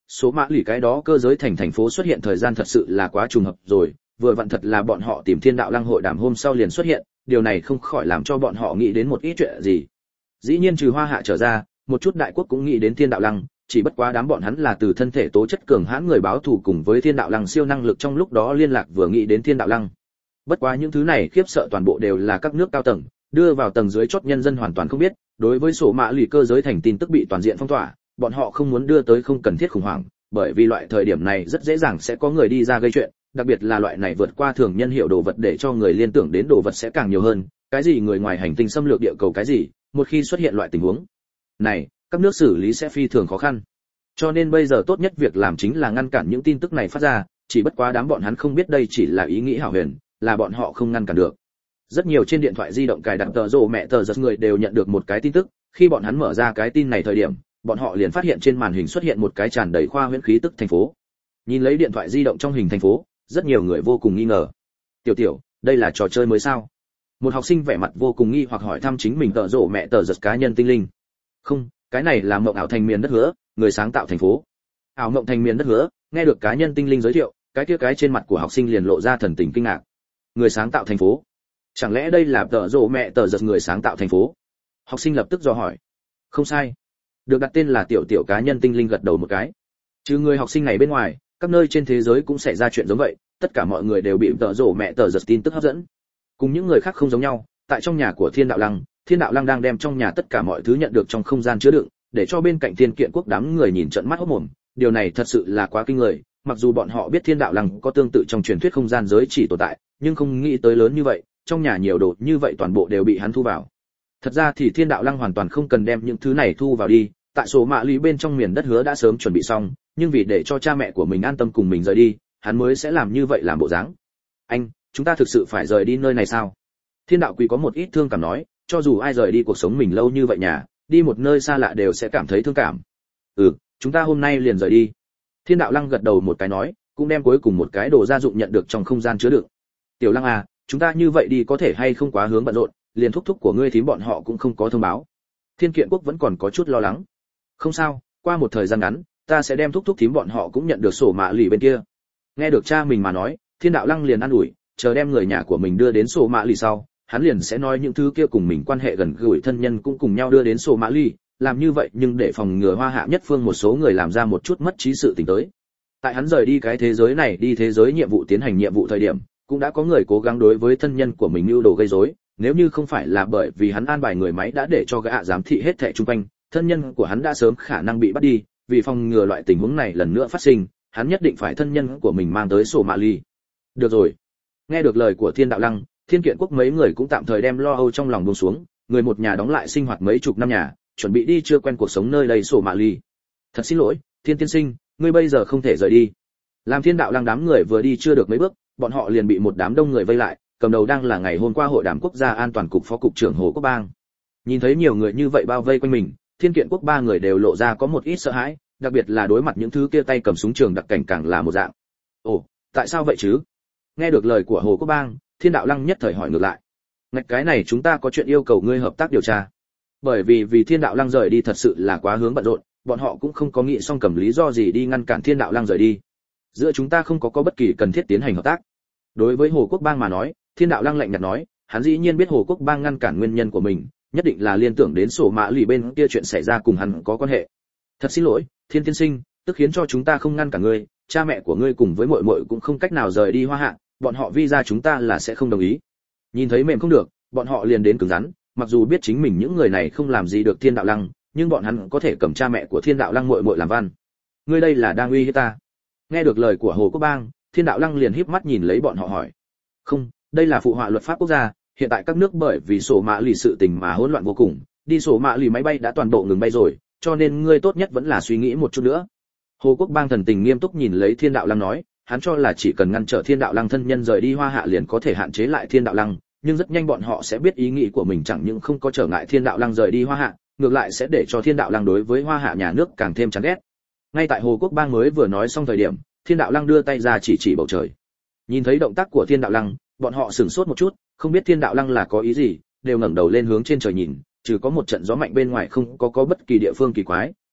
số mã lì cái đó cơ giới thành phố xuất hiện thời gian thật sự là quá trùng hợp rồi, vừa vặn thật là bọn họ tìm Thiên Đạo Lăng hội đàm hôm sau liền xuất hiện, điều này không khỏi làm cho bọn họ nghĩ đến một ít chuyện gì. Dĩ nhiên trừ Hoa Hạ trở ra, một chút đại quốc cũng nghĩ đến Thiên Đạo Lăng, chỉ bất quá đám bọn hắn là từ thân thể tố chất cường hãn người báo thù cùng với Thiên Đạo Lăng siêu năng lực trong lúc đó liên lạc vừa nghĩ đến Thiên Đạo Lăng. Bất quá những thứ này khiếp sợ toàn bộ đều là các nước cao tầng, đưa vào tầng dưới chót nhân dân hoàn toàn không biết, đối với sổ mã lì cơ giới thành tin tức bị toàn diện phong tỏa, bọn họ không muốn đưa tới không cần thiết khủng hoảng, bởi vì loại thời điểm này rất dễ dàng sẽ có người đi ra gây chuyện, đặc biệt là loại này vượt qua thường nhân hiệu đồ vật để cho người liên tưởng đến đồ vật sẽ càng nhiều hơn, cái gì người ngoài hành tinh xâm lược địa cầu cái gì, một khi xuất hiện loại tình huống này, các nước xử lý sẽ phi thường khó khăn. Cho nên bây giờ tốt nhất việc làm chính là ngăn cản những tin tức này phát ra, chỉ bất quá đám bọn hắn không biết đây chỉ là ý nghĩ hảo huyền, là bọn họ không ngăn cản được. Rất nhiều trên điện thoại di động cài đặt tờ rồ mẹ tờ giật người đều nhận được một cái tin tức, khi bọn hắn mở ra cái tin này thời điểm, bọn họ liền phát hiện trên màn hình xuất hiện một cái tràn đầy khoa huyễn khí tức thành phố. Nhìn lấy điện thoại di động trong hình thành phố, rất nhiều người vô cùng nghi ngờ. Tiểu tiểu, đây là trò chơi mới sao? Một học sinh vẻ mặt vô cùng nghi hoặc hỏi thăm chính mình tờ rồ mẹ tờ giật cá nhân tinh linh. Không, cái này là mộng ảo thành miền đất hứa, người sáng tạo thành phố. Ảo mộng thành miền đất hứa, nghe được cá nhân tinh linh giới thiệu, cái kia cái trên mặt của học sinh liền lộ ra thần tình kinh ngạc. Người sáng tạo thành phố? Chẳng lẽ đây là tờ rồ mẹ tờ giật người sáng tạo thành phố? Học sinh lập tức dò hỏi. Không sai, được đặt tên là tiểu tiểu cá nhân tinh linh gật đầu một cái. Chứ người học sinh này bên ngoài, các nơi trên thế giới cũng xảy ra chuyện giống vậy, tất cả mọi người đều bị tờ rồ mẹ tờ giật tin tức hấp dẫn. Cùng những người khác không giống nhau, tại trong nhà của Thiên Đạo Lăng đang đem trong nhà tất cả mọi thứ nhận được trong không gian chứa đựng, để cho bên cạnh Thiên Kiện Quốc đám người nhìn trợn mắt hốt mồm, điều này thật sự là quá kinh người, mặc dù bọn họ biết Thiên Đạo Lăng có tương tự trong truyền thuyết không gian giới chỉ tồn tại, nhưng không nghĩ tới lớn như vậy, trong nhà nhiều đồ như vậy toàn bộ đều bị hắn thu vào. Thật ra thì Thiên Đạo Lăng hoàn toàn không cần đem những thứ này thu vào đi, tại số mã lý bên trong miền đất hứa đã sớm chuẩn bị xong, nhưng vì để cho cha mẹ của mình an tâm cùng mình rời đi, hắn mới sẽ làm như vậy làm bộ dáng. Anh, chúng ta thực sự phải rời đi nơi này sao? Thiên Đạo Quý có một ít thương cảm nói, cho dù ai rời đi cuộc sống mình lâu như vậy nhà, đi một nơi xa lạ đều sẽ cảm thấy thương cảm. Chúng ta hôm nay liền rời đi. Thiên Đạo Lăng gật đầu một cái nói, cũng đem cuối cùng một cái đồ gia dụng nhận được trong không gian chứa đựng. Tiểu Lăng à, chúng ta như vậy đi có thể hay không quá hướng bận rộn, liền thúc thúc của ngươi thím bọn họ cũng không có thông báo. Thiên Kiện Quốc vẫn còn có chút lo lắng. Không sao, qua một thời gian ngắn, ta sẽ đem thúc thúc thím bọn họ cũng nhận được sổ mã lì bên kia. Nghe được cha mình mà nói, Thiên Đạo Lăng liền an ủi, chờ đem người nhà của mình đưa đến sổ mã lì sau, hắn liền sẽ nói những thứ kia cùng mình quan hệ gần gũi thân nhân cũng cùng nhau đưa đến sổ mã lì, làm như vậy nhưng để phòng ngừa Hoa Hạ nhất phương một số người làm ra một chút mất trí sự tình tới. Tại hắn rời đi cái thế giới này đi thế giới nhiệm vụ tiến hành nhiệm vụ thời điểm, cũng đã có người cố gắng đối với thân nhân của mình mưu đồ gây rối, nếu như không phải là bởi vì hắn an bài người máy đã để cho gã giám thị hết thảy xung quanh, thân nhân của hắn đã sớm khả năng bị bắt đi, vì phòng ngừa loại tình huống này lần nữa phát sinh, hắn nhất định phải thân nhân của mình mang tới sổ mã lì. Được rồi. Nghe được lời của Thiên Đạo Lăng, Thiên Kiện Quốc mấy người cũng tạm thời đem lo âu trong lòng buông xuống, người một nhà đóng lại sinh hoạt mấy chục năm nhà, chuẩn bị đi chưa quen cuộc sống nơi đây sổ mã lì. Thật xin lỗi, Thiên tiên sinh, ngươi bây giờ không thể rời đi. Làm Thiên Đạo Lăng đám người vừa đi chưa được mấy bước, bọn họ liền bị một đám đông người vây lại, cầm đầu đang là ngày hôm qua hội đàm quốc gia an toàn cục phó cục trưởng Hồ Quốc Bang. Nhìn thấy nhiều người như vậy bao vây quanh mình, Thiên Kiện Quốc ba người đều lộ ra có một ít sợ hãi, đặc biệt là đối mặt những thứ kia tay cầm súng trường đặc cảnh càng là một dạng. Ồ, tại sao vậy chứ? Nghe được lời của Hồ Quốc Bang, Thiên Đạo Lăng nhất thời hỏi ngược lại. Ngạch cái này chúng ta có chuyện yêu cầu ngươi hợp tác điều tra. Bởi vì Thiên Đạo Lăng rời đi thật sự là quá hướng bận rộn, bọn họ cũng không có nghĩ xong cầm lý do gì đi ngăn cản Thiên Đạo Lăng rời đi. Giữa chúng ta không có bất kỳ cần thiết tiến hành hợp tác. Đối với Hồ Quốc Bang mà nói, Thiên Đạo Lăng lạnh nhạt nói, hắn dĩ nhiên biết Hồ Quốc Bang ngăn cản nguyên nhân của mình, nhất định là liên tưởng đến sổ mã lì bên kia chuyện xảy ra cùng hắn có quan hệ. Thật xin lỗi, Thiên tiên sinh, tức khiến cho chúng ta không ngăn cản ngươi, cha mẹ của ngươi cùng với muội muội cũng không cách nào rời đi Hoa Hạ, bọn họ visa chúng ta là sẽ không đồng ý. Nhìn thấy mềm không được, bọn họ liền đến cứng rắn, mặc dù biết chính mình những người này không làm gì được Thiên Đạo Lăng, nhưng bọn hắn có thể cầm cha mẹ của Thiên Đạo Lăng muội muội làm văn. Ngươi đây là đang uy hiếp ta. Nghe được lời của Hồ Quốc Bang, Thiên Đạo Lăng liền híp mắt nhìn lấy bọn họ hỏi. Không, đây là phụ họa luật pháp quốc gia, hiện tại các nước bởi vì sổ mã lì sự tình mà hỗn loạn vô cùng, đi sổ mã lì máy bay đã toàn bộ ngừng bay rồi, cho nên ngươi tốt nhất vẫn là suy nghĩ một chút nữa. Hồ Quốc Bang thần tình nghiêm túc nhìn lấy Thiên Đạo Lăng nói, hắn cho là chỉ cần ngăn trở Thiên Đạo Lăng thân nhân rời đi Hoa Hạ liền có thể hạn chế lại Thiên Đạo Lăng, nhưng rất nhanh bọn họ sẽ biết ý nghĩ của mình chẳng những không có trở ngại Thiên Đạo Lăng rời đi Hoa Hạ, ngược lại sẽ để cho Thiên Đạo Lăng đối với Hoa Hạ nhà nước càng thêm chán ghét. Ngay tại Hồ Quốc Bang mới vừa nói xong thời điểm, Thiên Đạo Lăng đưa tay ra chỉ bầu trời. Nhìn thấy động tác của Thiên Đạo Lăng, bọn họ sửng sốt một chút, không biết Thiên Đạo Lăng là có ý gì, đều ngẩng đầu lên hướng trên trời nhìn, trừ có một trận gió mạnh bên ngoài không có bất kỳ địa phương kỳ quái,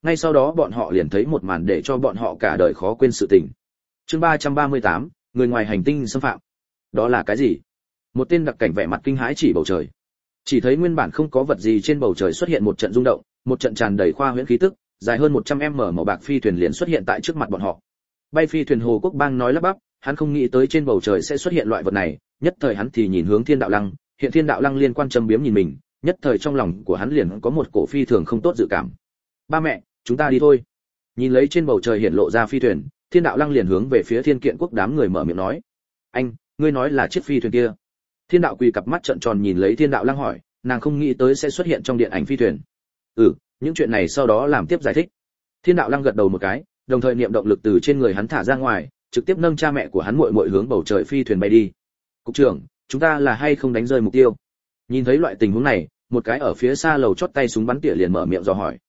ngay sau đó bọn họ liền thấy một màn để cho bọn họ cả đời khó quên sự tình. Chương 338, người ngoài hành tinh xâm phạm. Đó là cái gì? Một tên đặc cảnh vẻ mặt kinh hãi chỉ bầu trời. Chỉ thấy nguyên bản không có vật gì trên bầu trời xuất hiện một trận rung động, một trận tràn đầy khoa huyễn khí tức, dài hơn 100m màu bạc phi thuyền liền xuất hiện tại trước mặt bọn họ. Bay phi thuyền Hồ Quốc Bang nói lắp bắp, hắn không nghĩ tới trên bầu trời sẽ xuất hiện loại vật này, nhất thời hắn thì nhìn hướng Thiên Đạo Lăng, hiện Thiên Đạo Lăng liên quan châm biếm nhìn mình, nhất thời trong lòng của hắn liền có một cổ phi thường không tốt dự cảm. Ba mẹ, chúng ta đi thôi. Nhìn lấy trên bầu trời hiện lộ ra phi thuyền, Thiên Đạo Lăng liền hướng về phía Thiên Kiện Quốc đám người mở miệng nói: "Anh, ngươi nói là chiếc phi thuyền kia?" Thiên Đạo Quỳ cặp mắt trợn tròn nhìn lấy Thiên Đạo Lăng hỏi, nàng không nghĩ tới sẽ xuất hiện trong điện ảnh phi thuyền. Những chuyện này sau đó làm tiếp giải thích. Thiên Đạo Lăng gật đầu một cái, đồng thời niệm động lực từ trên người hắn thả ra ngoài, trực tiếp nâng cha mẹ của hắn muội muội hướng bầu trời phi thuyền bay đi. "Cục trưởng, chúng ta là hay không đánh rơi mục tiêu?" Nhìn thấy loại tình huống này, một cái ở phía xa lầu chót tay súng bắn tỉa liền mở miệng dò hỏi.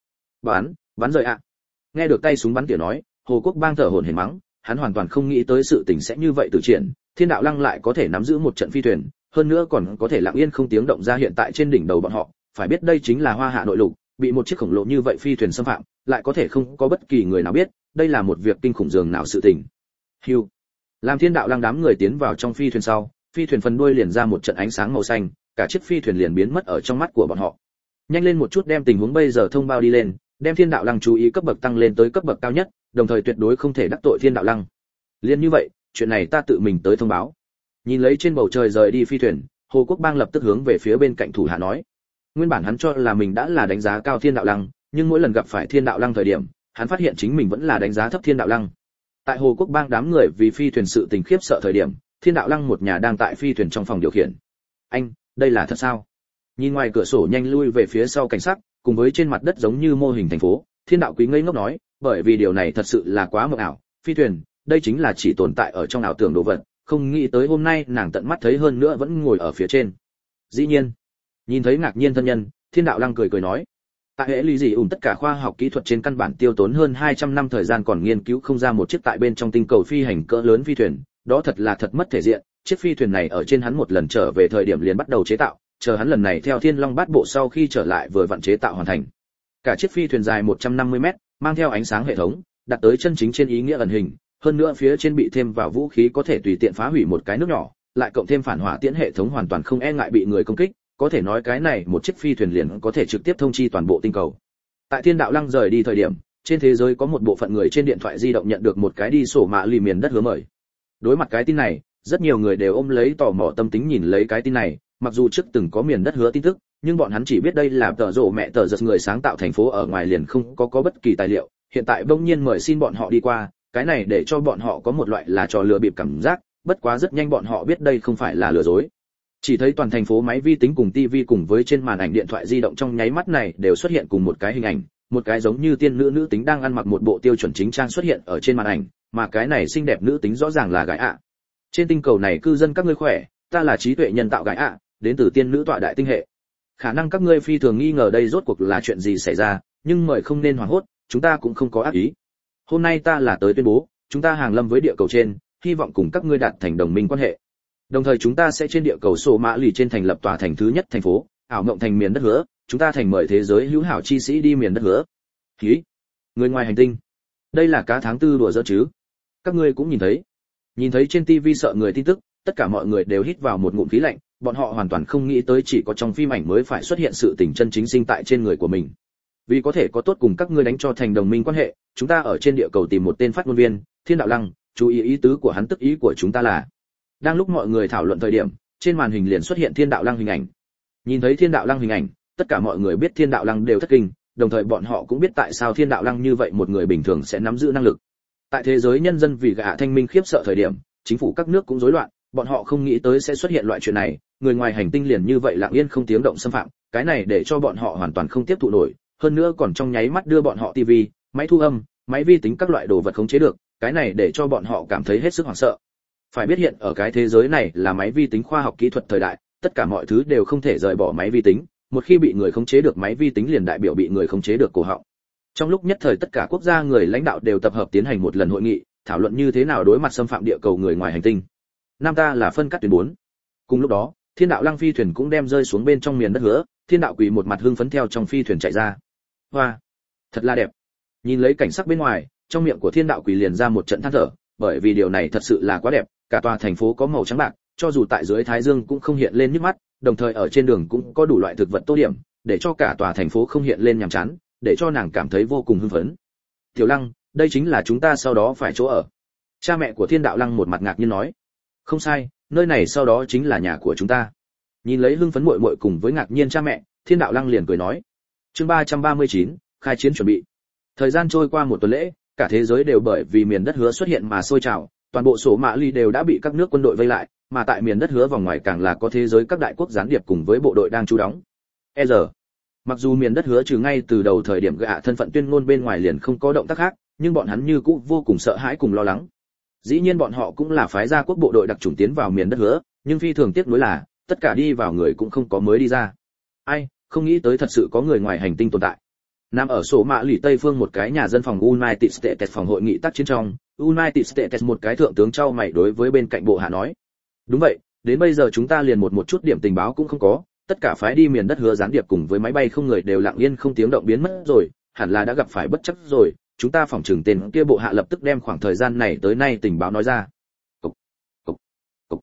Bắn rơi ạ." Nghe được tay súng bắn tỉa nói, Hồ Quốc Bang thở hổn hển mắng, hắn hoàn toàn không nghĩ tới sự tình sẽ như vậy từ triển, Thiên Đạo Lăng lại có thể nắm giữ một trận phi thuyền, hơn nữa còn có thể lặng yên không tiếng động ra hiện tại trên đỉnh đầu bọn họ, phải biết đây chính là Hoa Hạ nội lục, bị một chiếc khổng lồ như vậy phi thuyền xâm phạm, lại có thể không có bất kỳ người nào biết, đây là một việc kinh khủng dường nào sự tình. Hưu. Làm Thiên Đạo Lăng đám người tiến vào trong phi thuyền sau, phi thuyền phần đuôi liền ra một trận ánh sáng màu xanh, cả chiếc phi thuyền liền biến mất ở trong mắt của bọn họ. Nhanh lên một chút đem tình huống bây giờ thông báo đi lên, đem Thiên Đạo Lăng chú ý cấp bậc tăng lên tới cấp bậc cao nhất, đồng thời tuyệt đối không thể đắc tội Thiên Đạo Lăng. Liên như vậy, chuyện này ta tự mình tới thông báo. Nhìn lấy trên bầu trời rời đi phi thuyền, Hồ Quốc Bang lập tức hướng về phía bên cạnh thủ hạ nói. Nguyên bản hắn cho là mình đã là đánh giá cao Thiên Đạo Lăng, nhưng mỗi lần gặp phải Thiên Đạo Lăng thời điểm, hắn phát hiện chính mình vẫn là đánh giá thấp Thiên Đạo Lăng. Tại Hồ Quốc Bang đám người vì phi thuyền sự tình khiếp sợ thời điểm, Thiên Đạo Lăng một nhà đang tại phi thuyền trong phòng điều khiển. "Anh, đây là thật sao?" Nhìn ngoài cửa sổ nhanh lui về phía sau cảnh sắc, cùng với trên mặt đất giống như mô hình thành phố, Thiên Đạo Quý ngây ngốc nói, bởi vì điều này thật sự là quá mộng ảo, phi thuyền, đây chính là chỉ tồn tại ở trong ảo tưởng đồ vật, không nghĩ tới hôm nay nàng tận mắt thấy hơn nữa vẫn ngồi ở phía trên. Dĩ nhiên, nhìn thấy ngạc nhiên thân nhân, Thiên Đạo Lăng cười cười nói, tại hệ lý gì tất cả khoa học kỹ thuật trên căn bản tiêu tốn hơn 200 năm thời gian còn nghiên cứu không ra một chiếc tại bên trong tinh cầu phi hành cỡ lớn phi thuyền, đó thật là thật mất thể diện, chiếc phi thuyền này ở trên hắn một lần trở về thời điểm liền bắt đầu chế tạo, chờ hắn lần này theo Thiên Long Bát Bộ sau khi trở lại vừa vặn chế tạo hoàn thành. Cả chiếc phi thuyền dài 150 mét, mang theo ánh sáng hệ thống, đạt tới chân chính trên ý nghĩa ẩn hình, hơn nữa phía trên bị thêm vào vũ khí có thể tùy tiện phá hủy một cái nước nhỏ, lại cộng thêm phản hỏa tiễn hệ thống hoàn toàn không e ngại bị người công kích, có thể nói cái này một chiếc phi thuyền liền có thể trực tiếp thông chi toàn bộ tinh cầu. Tại Thiên Đạo Lăng rời đi thời điểm, trên thế giới có một bộ phận người trên điện thoại di động nhận được một cái đi sổ mạ lì miền đất hứa mời. Đối mặt cái tin này, rất nhiều người đều ôm lấy tò mò tâm tính nhìn lấy cái tin này, mặc dù trước từng có miền đất hứa tin tức, nhưng bọn hắn chỉ biết đây là tờ rồ mẹ tờ giật người sáng tạo thành phố ở ngoài liền không có bất kỳ tài liệu, hiện tại bỗng nhiên mời xin bọn họ đi qua, cái này để cho bọn họ có một loại là trò lừa bịp cảm giác, bất quá rất nhanh bọn họ biết đây không phải là lừa dối. Chỉ thấy toàn thành phố máy vi tính cùng tivi cùng với trên màn ảnh điện thoại di động trong nháy mắt này đều xuất hiện cùng một cái hình ảnh, một cái giống như tiên nữ nữ tính đang ăn mặc một bộ tiêu chuẩn chính trang xuất hiện ở trên màn ảnh, mà cái này xinh đẹp nữ tính rõ ràng là gái ạ. Trên tinh cầu này cư dân các ngươi khỏe, ta là trí tuệ nhân tạo gái ạ, đến từ tiên nữ tọa đại tinh hệ. Khả năng các ngươi phi thường nghi ngờ đây rốt cuộc là chuyện gì xảy ra, nhưng mời không nên hoảng hốt, chúng ta cũng không có ác ý. Hôm nay ta là tới tuyên bố, chúng ta hàng lâm với địa cầu trên, hy vọng cùng các ngươi đạt thành đồng minh quan hệ. Đồng thời chúng ta sẽ trên địa cầu sổ mã lì trên thành lập tòa thành thứ nhất thành phố, ảo mộng thành miền đất hứa, chúng ta thành mời thế giới hữu hảo chi sĩ đi miền đất hứa. Khí, người ngoài hành tinh. Đây là cá tháng tư đùa giỡn chứ? Các ngươi cũng nhìn thấy. Nhìn thấy trên TV sợ người tin tức, tất cả mọi người đều hít vào một ngụm khí lạnh, bọn họ hoàn toàn không nghĩ tới chỉ có trong phim ảnh mới phải xuất hiện sự tình chân chính sinh tại trên người của mình. Vì có thể có tốt cùng các ngươi đánh cho thành đồng minh quan hệ, chúng ta ở trên địa cầu tìm một tên phát ngôn viên, Thiên Đạo Lăng, chú ý ý tứ của hắn tức ý của chúng ta là. Đang lúc mọi người thảo luận thời điểm, trên màn hình liền xuất hiện Thiên Đạo Lăng hình ảnh. Nhìn thấy Thiên Đạo Lăng hình ảnh, tất cả mọi người biết Thiên Đạo Lăng đều thất kinh, đồng thời bọn họ cũng biết tại sao Thiên Đạo Lăng như vậy một người bình thường sẽ nắm giữ năng lực. Tại thế giới nhân dân vì gã thanh minh khiếp sợ thời điểm, chính phủ các nước cũng rối loạn, bọn họ không nghĩ tới sẽ xuất hiện loại chuyện này, người ngoài hành tinh liền như vậy lặng yên không tiếng động xâm phạm, cái này để cho bọn họ hoàn toàn không tiếp thụ nổi, hơn nữa còn trong nháy mắt đưa bọn họ tivi, máy thu âm, máy vi tính các loại đồ vật khống chế được, cái này để cho bọn họ cảm thấy hết sức hoảng sợ. Phải biết hiện ở cái thế giới này là máy vi tính khoa học kỹ thuật thời đại, tất cả mọi thứ đều không thể rời bỏ máy vi tính, một khi bị người khống chế được máy vi tính liền đại biểu bị người khống chế được cổ họng. Trong lúc nhất thời tất cả quốc gia người lãnh đạo đều tập hợp tiến hành một lần hội nghị, thảo luận như thế nào đối mặt xâm phạm địa cầu người ngoài hành tinh. Nam ta là phân cắt tuyến 4. Cùng lúc đó, Thiên Đạo Lăng phi thuyền cũng đem rơi xuống bên trong miền đất hứa, Thiên Đạo Quỷ một mặt hưng phấn theo trong phi thuyền chạy ra. Hoa, thật là đẹp. Nhìn lấy cảnh sắc bên ngoài, trong miệng của Thiên Đạo Quỷ liền ra một trận than thở, bởi vì điều này thật sự là quá đẹp, cả tòa thành phố có màu trắng bạc, cho dù tại dưới thái dương cũng không hiện lên nhức mắt, đồng thời ở trên đường cũng có đủ loại thực vật tô điểm, để cho cả tòa thành phố không hiện lên nhàm chán, để cho nàng cảm thấy vô cùng hưng phấn. Tiểu Lăng, đây chính là chúng ta sau đó phải chỗ ở. Cha mẹ của Thiên Đạo Lăng một mặt ngạc nhiên nói. Không sai, nơi này sau đó chính là nhà của chúng ta. Nhìn lấy hưng phấn muội muội cùng với ngạc nhiên cha mẹ, Thiên Đạo Lăng liền cười nói. Chương 339, khai chiến chuẩn bị. Thời gian trôi qua một tuần lễ, cả thế giới đều bởi vì miền đất hứa xuất hiện mà sôi trào, toàn bộ sổ mạ ly đều đã bị các nước quân đội vây lại, mà tại miền đất hứa vòng ngoài càng là có thế giới các đại quốc gián điệp cùng với bộ đội đang trú đóng. Giờ, mặc dù miền đất hứa trừ ngay từ đầu thời điểm gạ thân phận tuyên ngôn bên ngoài liền không có động tác khác, nhưng bọn hắn như cũ vô cùng sợ hãi cùng lo lắng. Dĩ nhiên bọn họ cũng là phái ra quốc bộ đội đặc chủng tiến vào miền đất hứa, nhưng phi thường tiếc nuối là tất cả đi vào người cũng không có mới đi ra. Ai, không nghĩ tới thật sự có người ngoài hành tinh tồn tại. Nằm ở sổ mạ lì tây phương một cái nhà dân phòng United States phòng hội nghị tác chiến trong, United States một cái thượng tướng trao mày đối với bên cạnh bộ hạ nói. Đúng vậy, đến bây giờ chúng ta liền một chút điểm tình báo cũng không có, tất cả phái đi miền đất hứa gián điệp cùng với máy bay không người đều lặng yên không tiếng động biến mất rồi, hẳn là đã gặp phải bất chắc rồi, chúng ta phỏng chừng tên kia bộ hạ lập tức đem khoảng thời gian này tới nay tình báo nói ra. Cục, cục, cục.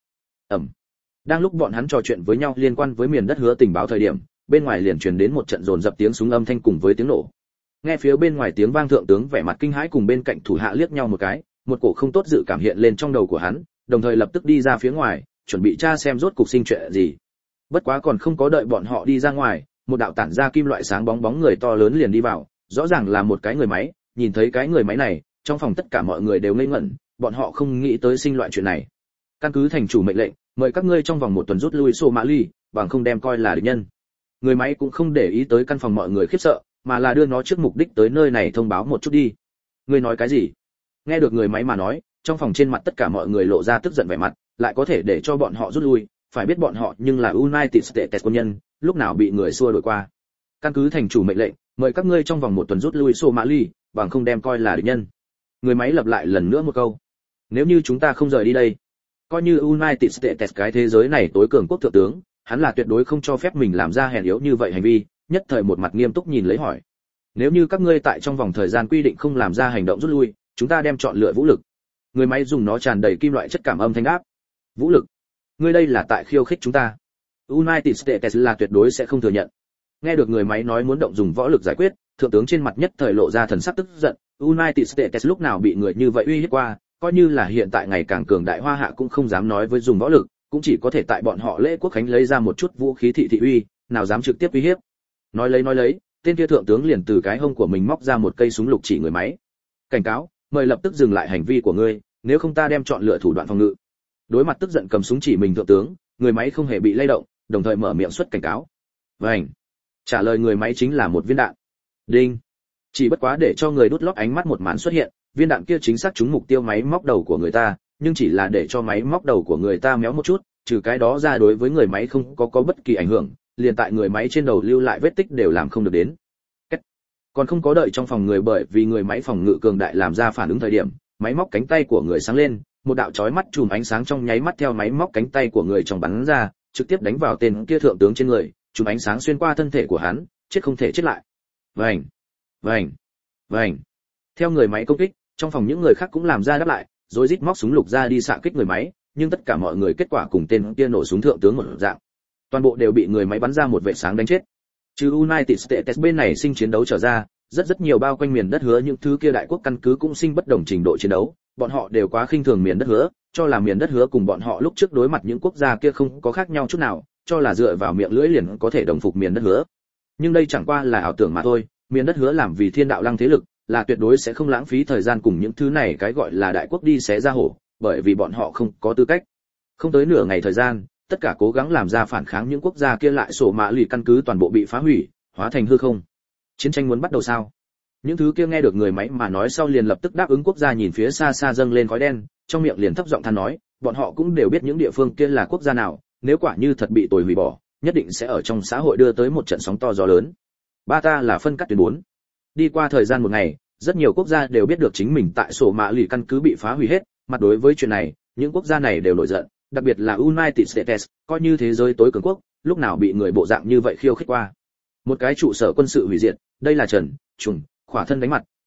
Đang lúc bọn hắn trò chuyện với nhau liên quan với miền đất hứa tình báo thời điểm, bên ngoài liền truyền đến một trận dồn dập tiếng súng âm thanh cùng với tiếng nổ. Nghe phía bên ngoài tiếng vang, thượng tướng vẻ mặt kinh hãi cùng bên cạnh thủ hạ liếc nhau một cái, một cổ không tốt dự cảm hiện lên trong đầu của hắn, đồng thời lập tức đi ra phía ngoài, chuẩn bị tra xem rốt cục sinh chuyện gì. Bất quá còn không có đợi bọn họ đi ra ngoài, một đạo tản ra kim loại sáng bóng bóng người to lớn liền đi vào, rõ ràng là một cái người máy. Nhìn thấy cái người máy này, trong phòng tất cả mọi người đều ngây ngẩn, bọn họ không nghĩ tới sinh loại chuyện này. Căn cứ thành chủ mệnh lệnh, mời các ngươi trong vòng một tuần rút lui Somalia, bằng không đem coi là địch nhân. Người máy cũng không để ý tới căn phòng mọi người khiếp sợ, mà là đưa nó trước mục đích tới nơi này thông báo một chút đi. Ngươi nói cái gì? Nghe được người máy mà nói, trong phòng trên mặt tất cả mọi người lộ ra tức giận vẻ mặt, lại có thể để cho bọn họ rút lui, phải biết bọn họ nhưng là United States quân nhân, lúc nào bị người xua đuổi qua. Căn cứ thành chủ mệnh lệnh, mời các ngươi trong vòng một tuần rút lui Somalia, bằng không đem coi là địch nhân. Người máy lặp lại lần nữa một câu. Nếu như chúng ta không rời đi đây, coi như United States cái thế giới này tối cường quốc thượng tướng, hắn là tuyệt đối không cho phép mình làm ra hèn yếu như vậy hành vi, nhất thời một mặt nghiêm túc nhìn lấy hỏi. Nếu như các ngươi tại trong vòng thời gian quy định không làm ra hành động rút lui, chúng ta đem chọn lựa vũ lực. Người máy dùng nó tràn đầy kim loại chất cảm âm thanh đáp. Vũ lực? Ngươi đây là tại khiêu khích chúng ta. United States là tuyệt đối sẽ không thừa nhận. Nghe được người máy nói muốn động dùng võ lực giải quyết, thượng tướng trên mặt nhất thời lộ ra thần sắc tức giận. United States lúc nào bị người như vậy uy hiếp qua, coi như là hiện tại ngày càng cường đại Hoa Hạ cũng không dám nói với dùng võ lực, cũng chỉ có thể tại bọn họ lễ quốc khánh lấy ra một chút vũ khí thị thị uy, nào dám trực tiếp uy hiếp. Nói lấy, tên kia thượng tướng liền từ cái hông của mình móc ra một cây súng lục chỉ người máy. Cảnh cáo, mời lập tức dừng lại hành vi của ngươi, nếu không ta đem chọn lựa thủ đoạn phòng ngự. Đối mặt tức giận cầm súng chỉ mình thượng tướng, người máy không hề bị lay động, đồng thời mở miệng xuất cảnh cáo. Vành. Trả lời người máy chính là một viên đạn. Đinh. Chỉ bất quá để cho người đút lót ánh mắt một màn xuất hiện, viên đạn kia chính xác trúng mục tiêu máy móc đầu của người ta, nhưng chỉ là để cho máy móc đầu của người ta méo một chút, trừ cái đó ra đối với người máy không có bất kỳ ảnh hưởng, liền tại người máy trên đầu lưu lại vết tích đều làm không được đến. Còn không có đợi trong phòng người bởi vì người máy phòng ngự cường đại làm ra phản ứng thời điểm, máy móc cánh tay của người sáng lên, một đạo chói mắt chùm ánh sáng trong nháy mắt theo máy móc cánh tay của người trong bắn ra, trực tiếp đánh vào tên kia thượng tướng trên người, chùm ánh sáng xuyên qua thân thể của hắn, chết không thể chết lại. Vành. Theo người máy công kích, trong phòng những người khác cũng làm ra đáp lại, rồi rít móc súng lục ra đi xạ kích người máy, nhưng tất cả mọi người kết quả cùng tên kia nổ súng thượng tướng một dạng. Toàn bộ đều bị người máy bắn ra một vệt sáng đánh chết. Trừ United States bên này sinh chiến đấu trở ra, rất nhiều bao quanh miền đất hứa những thứ kia đại quốc căn cứ cũng sinh bất đồng trình độ chiến đấu, bọn họ đều quá khinh thường miền đất hứa, cho là miền đất hứa cùng bọn họ lúc trước đối mặt những quốc gia kia không có khác nhau chút nào, cho là dựa vào miệng lưỡi liền có thể đồng phục miền đất hứa. Nhưng đây chẳng qua là ảo tưởng mà thôi, miền đất hứa làm vì Thiên Đạo Lăng thế lực, là tuyệt đối sẽ không lãng phí thời gian cùng những thứ này cái gọi là đại quốc đi xé ra hổ, bởi vì bọn họ không có tư cách. Không tới nửa ngày thời gian, tất cả cố gắng làm ra phản kháng những quốc gia kia lại sổ mạ lì căn cứ toàn bộ bị phá hủy, hóa thành hư không. Chiến tranh muốn bắt đầu sao? Những thứ kia nghe được người máy mà nói sau liền lập tức đáp ứng. Quốc gia nhìn phía xa xa dâng lên khói đen, trong miệng liền thấp giọng than nói, bọn họ cũng đều biết những địa phương kia là quốc gia nào, nếu quả như thật bị tồi hủy bỏ, nhất định sẽ ở trong xã hội đưa tới một trận sóng to gió lớn. Ba ta là phân cắt tuyến 4. Đi qua thời gian một ngày, rất nhiều quốc gia đều biết được chính mình tại sổ mạ lì căn cứ bị phá hủy hết, mặt đối với chuyện này, những quốc gia này đều nổi giận, đặc biệt là United States, coi như thế giới tối cường quốc, lúc nào bị người bộ dạng như vậy khiêu khích qua. Một cái trụ sở quân sự hủy diệt, đây là trần, trùng, khỏa thân đánh mặt,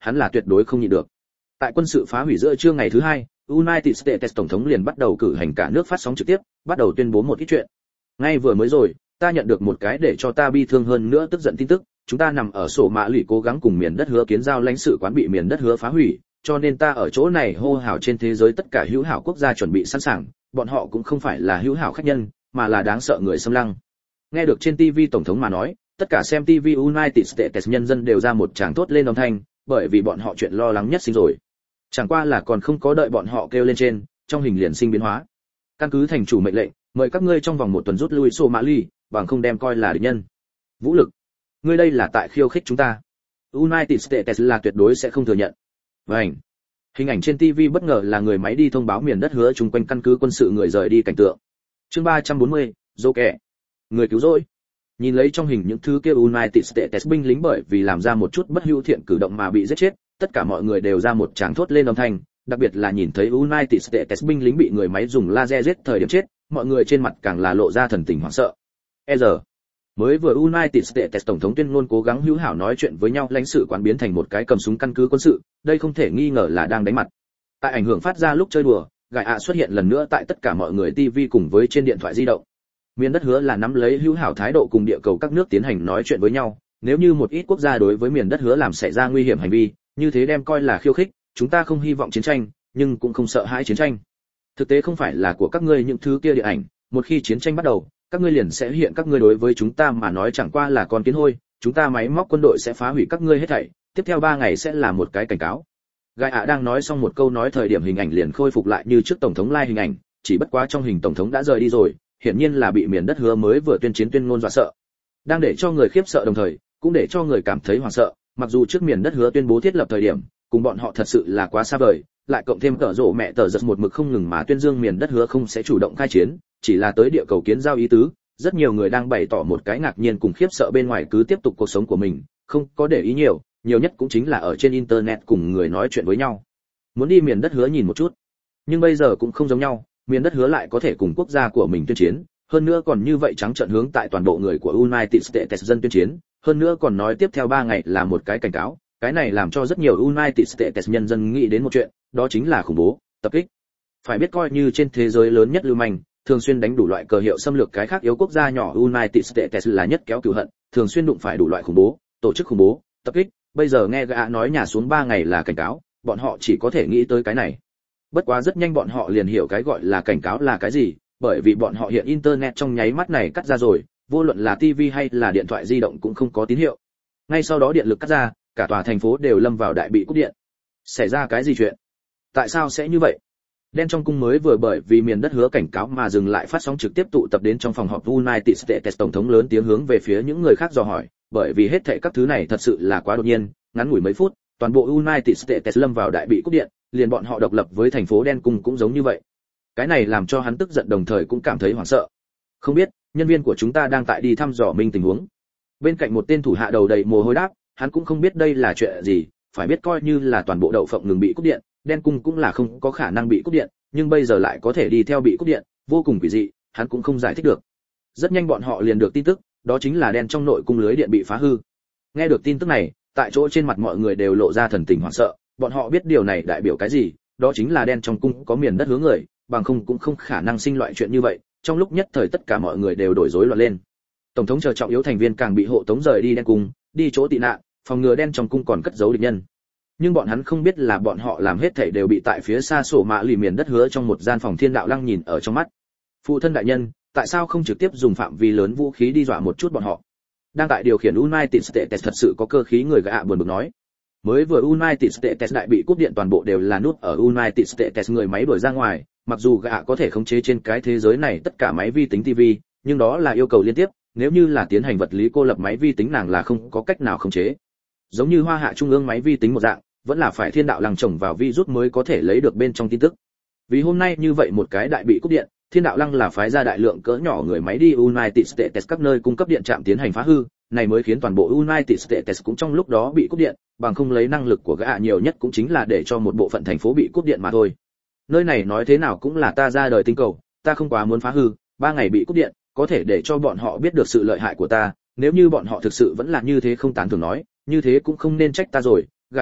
hắn là tuyệt đối không nhịn được. Tại quân sự phá hủy giữa trưa ngày thứ hai, United States tổng thống liền bắt đầu cử hành cả nước phát sóng trực tiếp, bắt đầu tuyên bố một ít chuyện. Ngay vừa mới rồi, ta nhận được một cái để cho ta bi thương hơn nữa tức giận tin tức, chúng ta nằm ở sổ mã lụy cố gắng cùng miền đất hứa kiến giao lãnh sự quán bị miền đất hứa phá hủy, cho nên ta ở chỗ này hô hào trên thế giới tất cả hữu hảo quốc gia chuẩn bị sẵn sàng, bọn họ cũng không phải là hữu hảo khách nhân, mà là đáng sợ người xâm lăng. Nghe được trên TV tổng thống mà nói, tất cả xem TV United States nhân dân đều ra một tràng thốt lên âm thanh, bởi vì bọn họ chuyện lo lắng nhất sinh rồi. Chẳng qua là còn không có đợi bọn họ kêu lên trên, trong hình liền sinh biến hóa. Căn cứ thành chủ mệnh lệnh, mời các ngươi trong vòng một tuần rút lui Somalia, bằng không đem coi là địch nhân. Vũ lực, ngươi đây là tại khiêu khích chúng ta. United States là tuyệt đối sẽ không thừa nhận. Vâng. Hình ảnh trên TV bất ngờ là người máy đi thông báo miền đất hứa chung quanh căn cứ quân sự người rời đi cảnh tượng. Chương 340, dô kẻ. Người cứu rỗi. Nhìn lấy trong hình những thứ kia United States binh lính bởi vì làm ra một chút bất hữu thiện cử động mà bị giết chết, tất cả mọi người đều ra một tràng thốt lên âm thanh, đặc biệt là nhìn thấy United States binh lính bị người máy dùng laser giết thời điểm chết, mọi người trên mặt càng là lộ ra thần tình hoảng sợ. Giờ mới vừa United States tổng thống tuyên ngôn cố gắng hữu hảo nói chuyện với nhau, lãnh sự quán biến thành một cái cầm súng căn cứ quân sự, đây không thể nghi ngờ là đang đánh mặt. Tại ảnh hưởng phát ra lúc chơi đùa, gài ạ xuất hiện lần nữa tại tất cả mọi người TV cùng với trên điện thoại di động. Miền đất hứa là nắm lấy hữu hảo thái độ cùng địa cầu các nước tiến hành nói chuyện với nhau, nếu như một ít quốc gia đối với miền đất hứa làm xảy ra nguy hiểm hành vi, như thế đem coi là khiêu khích, chúng ta không hy vọng chiến tranh, nhưng cũng không sợ hãi chiến tranh. Thực tế không phải là của các ngươi những thứ kia địa ảnh, một khi chiến tranh bắt đầu, các ngươi liền sẽ hiện các ngươi đối với chúng ta mà nói chẳng qua là con kiến hôi, chúng ta máy móc quân đội sẽ phá hủy các ngươi hết thảy, tiếp theo 3 ngày sẽ là một cái cảnh cáo. Gai ạ đang nói xong một câu nói thời điểm hình ảnh liền khôi phục lại như trước tổng thống lai hình ảnh, chỉ bất quá trong hình tổng thống đã rời đi rồi, hiển nhiên là bị miền đất hứa mới vừa tuyên chiến tuyên ngôn dọa sợ. Đang để cho người khiếp sợ đồng thời, cũng để cho người cảm thấy hoảng sợ, mặc dù trước miền đất hứa tuyên bố thiết lập thời điểm, cùng bọn họ thật sự là quá xa vời, lại cộng thêm cỡ rộ mẹ tờ giật một mực không ngừng mà tuyên dương miền đất hứa không sẽ chủ động khai chiến, chỉ là tới địa cầu kiến giao ý tứ, rất nhiều người đang bày tỏ một cái ngạc nhiên cùng khiếp sợ bên ngoài cứ tiếp tục cuộc sống của mình, không có để ý nhiều, nhiều nhất cũng chính là ở trên internet cùng người nói chuyện với nhau. Muốn đi miền đất hứa nhìn một chút. Nhưng bây giờ cũng không giống nhau, miền đất hứa lại có thể cùng quốc gia của mình tuyên chiến, hơn nữa còn như vậy trắng trợn hướng tại toàn bộ người của United States dân tuyên chiến, hơn nữa còn nói tiếp theo 3 ngày là một cái cảnh cáo, cái này làm cho rất nhiều United States nhân dân nghĩ đến một chuyện, đó chính là khủng bố, tập kích. Phải biết coi như trên thế giới lớn nhất lưu manh, thường xuyên đánh đủ loại cờ hiệu xâm lược cái khác yếu quốc gia nhỏ, United States là nhất kéo cừu hận, thường xuyên đụng phải đủ loại khủng bố, tổ chức khủng bố, tập kích, bây giờ nghe gã nói nhà xuống 3 ngày là cảnh cáo, bọn họ chỉ có thể nghĩ tới cái này. Bất quá rất nhanh bọn họ liền hiểu cái gọi là cảnh cáo là cái gì, bởi vì bọn họ hiện internet trong nháy mắt này cắt ra rồi, vô luận là TV hay là điện thoại di động cũng không có tín hiệu. Ngay sau đó điện lực cắt ra, cả tòa thành phố đều lâm vào đại bị cúp điện. Xảy ra cái gì chuyện? Tại sao sẽ như vậy? Đen trong cung mới vừa bởi vì miền đất hứa cảnh cáo mà dừng lại phát sóng trực tiếp tụ tập đến trong phòng họp United States, tổng thống lớn tiếng hướng về phía những người khác dò hỏi, bởi vì hết thảy các thứ này thật sự là quá đột nhiên, ngắn ngủi mấy phút, toàn bộ United States lâm vào đại bị cúp điện, liền bọn họ độc lập với thành phố đen cung cũng giống như vậy. Cái này làm cho hắn tức giận đồng thời cũng cảm thấy hoảng sợ. Không biết, nhân viên của chúng ta đang tại đi thăm dò minh tình huống. Bên cạnh một tên thủ hạ đầu đầy mồ hôi đáp, hắn cũng không biết đây là chuyện gì, phải biết coi như là toàn bộ đậu phộng ngừng bị cúp điện, đen cung cũng là không có khả năng bị cúp điện, nhưng bây giờ lại có thể đi theo bị cúp điện, vô cùng quỷ dị, hắn cũng không giải thích được. Rất nhanh bọn họ liền được tin tức, đó chính là đen trong nội cung lưới điện bị phá hư. Nghe được tin tức này, tại chỗ trên mặt mọi người đều lộ ra thần tình hoảng sợ, bọn họ biết điều này đại biểu cái gì, đó chính là đen trong cung có miền đất hướng người, bằng không cũng không khả năng sinh loại chuyện như vậy. Trong lúc nhất thời tất cả mọi người đều đổi rối loạn lên. Tổng thống chờ trọng yếu thành viên càng bị hộ tống rời đi đen cung, đi chỗ tị nạn, phòng ngừa đen trong cung còn cất giấu địch nhân. Nhưng bọn hắn không biết là bọn họ làm hết thảy đều bị tại phía xa sổ mạ lì miền đất hứa trong một gian phòng thiên đạo lăng nhìn ở trong mắt. Phụ thân đại nhân, tại sao không trực tiếp dùng phạm vi lớn vũ khí đi dọa một chút bọn họ? Đang tại điều khiển United States thật sự có cơ khí người gạ buồn bực nói. Mới vừa United States đại bị cúp điện, toàn bộ đều là nút ở United States người máy đuổi ra ngoài, mặc dù gạ có thể khống chế trên cái thế giới này tất cả máy vi tính TV, nhưng đó là yêu cầu liên tiếp, nếu như là tiến hành vật lý cô lập máy vi tính nàng là không có cách nào khống chế. Giống như Hoa Hạ trung ương máy vi tính một dạng, vẫn là phải thiên đạo lăng trồng vào virus mới có thể lấy được bên trong tin tức. Vì hôm nay như vậy một cái đại bị cúp điện, thiên đạo lăng là phái ra đại lượng cỡ nhỏ người máy đi United States các nơi cung cấp điện trạm tiến hành phá hư, này mới khiến toàn bộ United States cũng trong lúc đó bị cúp điện, bằng không lấy năng lực của gã nhiều nhất cũng chính là để cho một bộ phận thành phố bị cúp điện mà thôi. Nơi này nói thế nào cũng là ta ra đời tinh cầu, ta không quá muốn phá hư, 3 ngày bị cúp điện, có thể để cho bọn họ biết được sự lợi hại của ta, nếu như bọn họ thực sự vẫn là như thế không tán thưởng nói, như thế cũng không nên trách ta rồi. Gại ạ,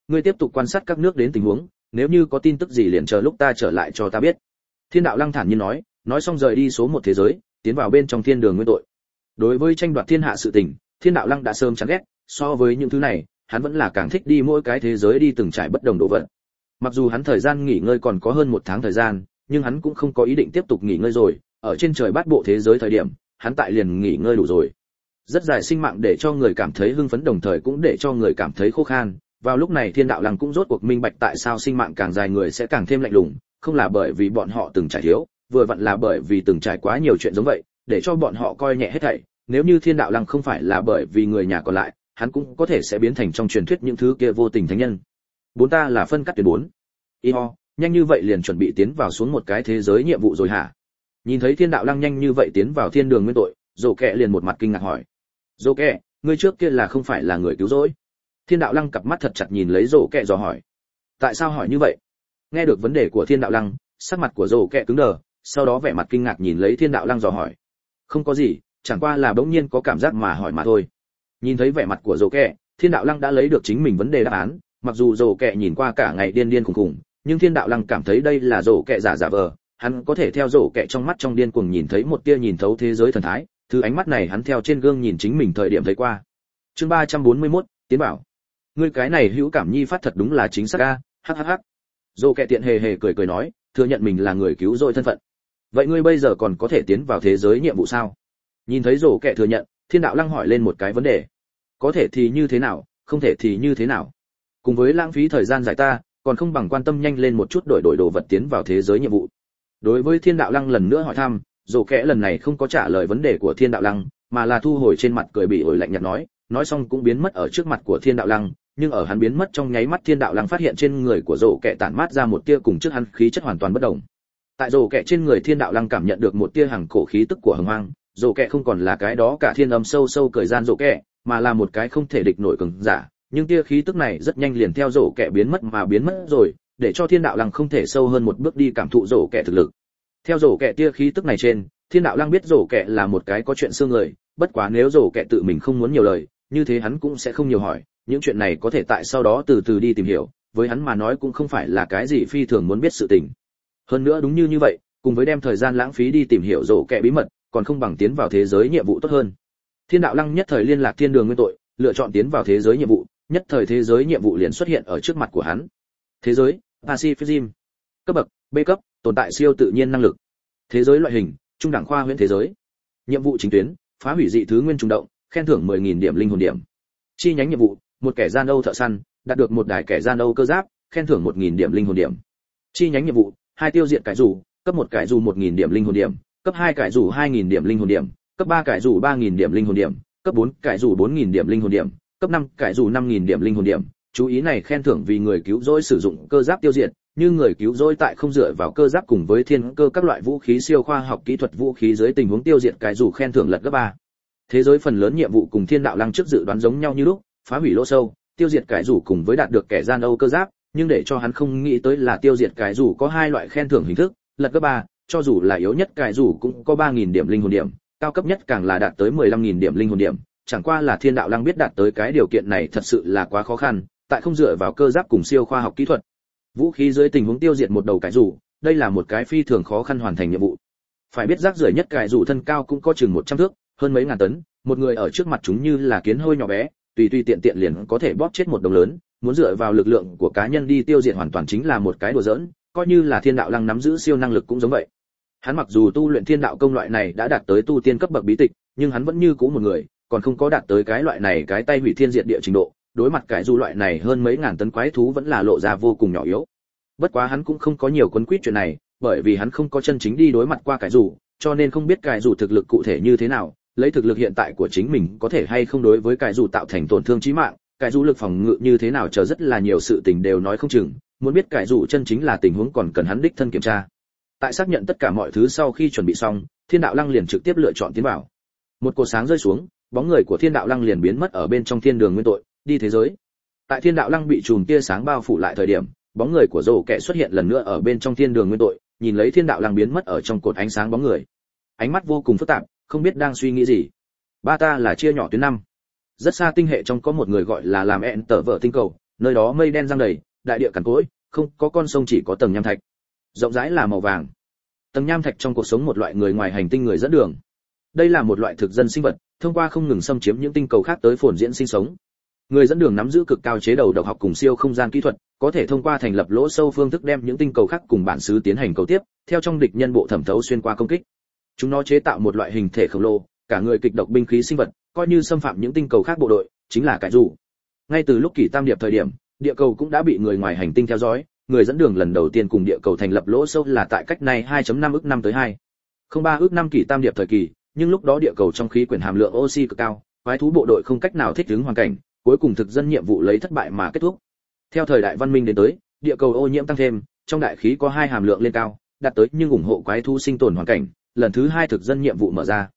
ngươi tiếp tục quan sát các nước đến tình huống, nếu như có tin tức gì liền chờ lúc ta trở lại cho ta biết. Thiên đạo lăng thản nhiên nói xong rời đi số một thế giới, tiến vào bên trong thiên đường nguyên tội. Đối với tranh đoạt thiên hạ sự tình, Thiên đạo lăng đã sớm chán ghét, so với những thứ này, hắn vẫn là càng thích đi mỗi cái thế giới đi từng trải bất đồng độ vận. Mặc dù hắn thời gian nghỉ ngơi còn có hơn 1 tháng thời gian, nhưng hắn cũng không có ý định tiếp tục nghỉ ngơi rồi, ở trên trời bát bộ thế giới thời điểm, hắn tại liền nghỉ ngơi đủ rồi. Rất dài sinh mạng để cho người cảm thấy hưng phấn đồng thời cũng để cho người cảm thấy khô khan. Vào lúc này Thiên đạo lăng cũng rốt cuộc minh bạch tại sao sinh mạng càng dài người sẽ càng thêm lạnh lùng, không là bởi vì bọn họ từng trải thiếu, vừa vặn là bởi vì từng trải quá nhiều chuyện giống vậy, để cho bọn họ coi nhẹ hết thảy. Nếu như Thiên đạo lăng không phải là bởi vì người nhà còn lại, hắn cũng có thể sẽ biến thành trong truyền thuyết những thứ kia vô tình thánh nhân. Bốn ta là phân cắt tuyến 4. Iho, nhanh như vậy liền chuẩn bị tiến vào xuống một cái thế giới nhiệm vụ rồi hả? Nhìn thấy Thiên đạo lăng nhanh như vậy tiến vào thiên đường nguyên tội, Dỗ Kẹ liền một mặt kinh ngạc hỏi. Dỗ Kẹ, ngươi trước kia là không phải là người cứu rỗi? Thiên đạo lăng cặp mắt thật chặt nhìn lấy Dỗ Kẹ dò hỏi. Tại sao hỏi như vậy? Nghe được vấn đề của Thiên đạo lăng, sắc mặt của Dỗ Kẹ cứng đờ, sau đó vẻ mặt kinh ngạc nhìn lấy Thiên đạo lăng dò hỏi. Không có gì, chẳng qua là bỗng nhiên có cảm giác mà hỏi mà thôi. Nhìn thấy vẻ mặt của Dỗ Kẹ, Thiên đạo lăng đã lấy được chính mình vấn đề đáp án, mặc dù Dỗ Kẹ nhìn qua cả ngày điên điên khùng khùng, nhưng Thiên đạo lăng cảm thấy đây là Dỗ Kẹ giả vờ, hắn có thể theo Dỗ Kẹ trong mắt trong điên cuồng nhìn thấy một tia nhìn thấu thế giới thần thái, thứ ánh mắt này hắn theo trên gương nhìn chính mình thời điểm thấy qua. Chương 341, tiến bảo. Ngươi cái này hữu cảm nhi phát thật đúng là chính xác a, hắc. Dỗ Kẹ tiện hề cười nói, thừa nhận mình là người cứu rỗi thân phận. Vậy ngươi bây giờ còn có thể tiến vào thế giới nhiệm vụ sao? Nhìn thấy Dỗ Kẹ thừa nhận, Thiên đạo lăng hỏi lên một cái vấn đề. Có thể thì như thế nào, không thể thì như thế nào? Cùng với lãng phí thời gian dài ta, còn không bằng quan tâm nhanh lên một chút đổi đồ vật tiến vào thế giới nhiệm vụ. Đối với Thiên đạo lăng lần nữa hỏi thăm, Dỗ Kẹ lần này không có trả lời vấn đề của Thiên đạo lăng, mà là thu hồi trên mặt cười bị ổi lạnh nhạt nói xong cũng biến mất ở trước mặt của Thiên đạo lăng, nhưng ở hắn biến mất trong nháy mắt Thiên đạo lăng phát hiện trên người của Dỗ Kẹ tản mát ra một tia cùng trước hắn khí chất hoàn toàn bất đồng. Tại Dỗ Kẹ trên người Thiên đạo lăng cảm nhận được một tia hằng cổ khí tức của hồng hoang, Dỗ Kẹ không còn là cái đó cả thiên âm sâu cười gian Dỗ Kẹ, mà là một cái không thể địch nổi cường giả, nhưng tia khí tức này rất nhanh liền theo Dỗ Kẹ biến mất rồi, để cho Thiên đạo lăng không thể sâu hơn một bước đi cảm thụ Dỗ Kẹ thực lực. Theo Dỗ Kẹ tia khí tức này trên, Thiên đạo lăng biết Dỗ Kẹ là một cái có chuyện xương người, bất quá nếu Dỗ Kẹ tự mình không muốn nhiều lời, như thế hắn cũng sẽ không nhiều hỏi, những chuyện này có thể tại sau đó từ từ đi tìm hiểu, với hắn mà nói cũng không phải là cái gì phi thường muốn biết sự tình. Hơn nữa đúng như vậy, cùng với đem thời gian lãng phí đi tìm hiểu Dỗ Kẹ bí mật, còn không bằng tiến vào thế giới nhiệm vụ tốt hơn. Thiên đạo lăng nhất thời liên lạc thiên đường nguyên tội, lựa chọn tiến vào thế giới nhiệm vụ, nhất thời thế giới nhiệm vụ liền xuất hiện ở trước mặt của hắn. Thế giới Pacific Rim, cấp bậc B cấp, tồn tại siêu tự nhiên năng lực. Thế giới loại hình trung đẳng khoa huyễn thế giới. Nhiệm vụ chính tuyến, phá hủy dị thứ nguyên trùng động, khen thưởng 10.000 điểm linh hồn điểm. Chi nhánh nhiệm vụ, một kẻ gian âu thợ săn, đạt được một đài kẻ gian âu cơ giáp, khen thưởng 1.000 điểm linh hồn điểm. Chi nhánh nhiệm vụ, hai tiêu diệt cải rủ, cấp 1 cải rủ 1.000 điểm linh hồn điểm, cấp 2 cải rủ 2.000 điểm linh hồn điểm, cấp 3 cải rủ 3.000 điểm linh hồn điểm, cấp 4 cải rủ 4.000 điểm linh hồn điểm, cấp 5 cải rủ 5.000 điểm linh hồn điểm. Chú ý này khen thưởng vì người cứu rỗi sử dụng cơ giáp tiêu diệt, như người cứu rỗi tại không dựa vào cơ giáp cùng với thiên cơ các loại vũ khí siêu khoa học kỹ thuật vũ khí dưới tình huống tiêu diệt cải rủ khen thưởng lật gấp 3. Thế giới phần lớn nhiệm vụ cùng Thiên đạo lăng trước dự đoán giống nhau như lúc, phá hủy lỗ sâu, tiêu diệt cải rủ cùng với đạt được kẻ gian âu cơ giáp, nhưng để cho hắn không nghĩ tới là tiêu diệt cải rủ có hai loại khen thưởng hình thức, lật gấp 3, cho dù là yếu nhất cải rủ cũng có 3.000 điểm linh hồn điểm, cao cấp nhất càng là đạt tới 15.000 điểm linh hồn điểm, chẳng qua là Thiên đạo lăng biết đạt tới cái điều kiện này thật sự là quá khó khăn, tại không dựa vào cơ giáp cùng siêu khoa học kỹ thuật vũ khí dưới tình huống tiêu diệt một đầu cải rủ, đây là một cái phi thường khó khăn hoàn thành nhiệm vụ. Phải biết rác rưởi nhất cải rủ thân cao cũng có chừng 100 thước, hơn mấy ngàn tấn, một người ở trước mặt chúng như là kiến hôi nhỏ bé, tùy tiện liền có thể bóp chết một đồng lớn, muốn dựa vào lực lượng của cá nhân đi tiêu diệt hoàn toàn chính là một cái đùa giỡn, coi như là Thiên đạo lăng nắm giữ siêu năng lực cũng giống vậy. Hắn mặc dù tu luyện thiên đạo công loại này đã đạt tới tu tiên cấp bậc bí tịch, nhưng hắn vẫn như cũ một người, còn không có đạt tới cái loại này cái tay hủy thiên diệt địa trình độ, đối mặt cái du loại này hơn mấy ngàn tấn quái thú vẫn là lộ ra vô cùng nhỏ yếu. Bất quá hắn cũng không có nhiều quấn quýt chuyện này, bởi vì hắn không có chân chính đi đối mặt qua cái dù, cho nên không biết cái dù thực lực cụ thể như thế nào, lấy thực lực hiện tại của chính mình có thể hay không đối với cái dù tạo thành tổn thương chí mạng, cái dù lực phòng ngự như thế nào chờ rất là nhiều sự tình đều nói không chừng, muốn biết cái dù chân chính là tình huống còn cần hắn đích thân kiểm tra. Tại xác nhận tất cả mọi thứ sau khi chuẩn bị xong, Thiên đạo lăng liền trực tiếp lựa chọn tiến vào. Một cột sáng rơi xuống, bóng người của Thiên đạo lăng liền biến mất ở bên trong thiên đường nguyên tội, đi thế giới. Tại Thiên đạo lăng bị chùm tia sáng bao phủ lại thời điểm, bóng người của Dỗ Kẹ xuất hiện lần nữa ở bên trong thiên đường nguyên tội, nhìn lấy Thiên đạo lăng biến mất ở trong cột ánh sáng bóng người, ánh mắt vô cùng phức tạp, không biết đang suy nghĩ gì. Ba ta là chia nhỏ tuyến 5. Rất xa tinh hệ trong có một người gọi là làm ẹn tở vợ tinh cầu, Nơi đó mây đen giăng đầy, đại địa cằn cỗi, không có con sông, chỉ có tầng nham thạch. Rộng rãi là màu vàng. Tầng nham thạch trong cuộc sống một loại người ngoài hành tinh người dẫn đường. Đây là một loại thực dân sinh vật, thông qua không ngừng xâm chiếm những tinh cầu khác tới phồn diễn sinh sống. Người dẫn đường nắm giữ cực cao chế đầu độc học cùng siêu không gian kỹ thuật, có thể thông qua thành lập lỗ sâu phương thức đem những tinh cầu khác cùng bản xứ tiến hành cầu tiếp, theo trong địch nhân bộ thẩm thấu xuyên qua công kích. Chúng nó chế tạo một loại hình thể khổng lồ, cả người kịch độc binh khí sinh vật, coi như xâm phạm những tinh cầu khác bộ đội, chính là cải dù. Ngay từ lúc kỷ tam điệp thời điểm, địa cầu cũng đã bị người ngoài hành tinh theo dõi, người dẫn đường lần đầu tiên cùng địa cầu thành lập lỗ sâu là tại cách này 2.5 ức năm tới 2.03 ức năm kỷ tam điệp thời kỳ, nhưng lúc đó địa cầu trong khí quyển hàm lượng oxy cực cao, quái thú bộ đội không cách nào thích ứng hoàn cảnh, cuối cùng thực dân nhiệm vụ lấy thất bại mà kết thúc. Theo thời đại văn minh đến tới, địa cầu ô nhiễm tăng thêm, trong đại khí có hai hàm lượng lên cao, đạt tới nhưng ủng hộ quái thú sinh tồn hoàn cảnh, lần thứ hai thực dân nhiệm vụ mở ra.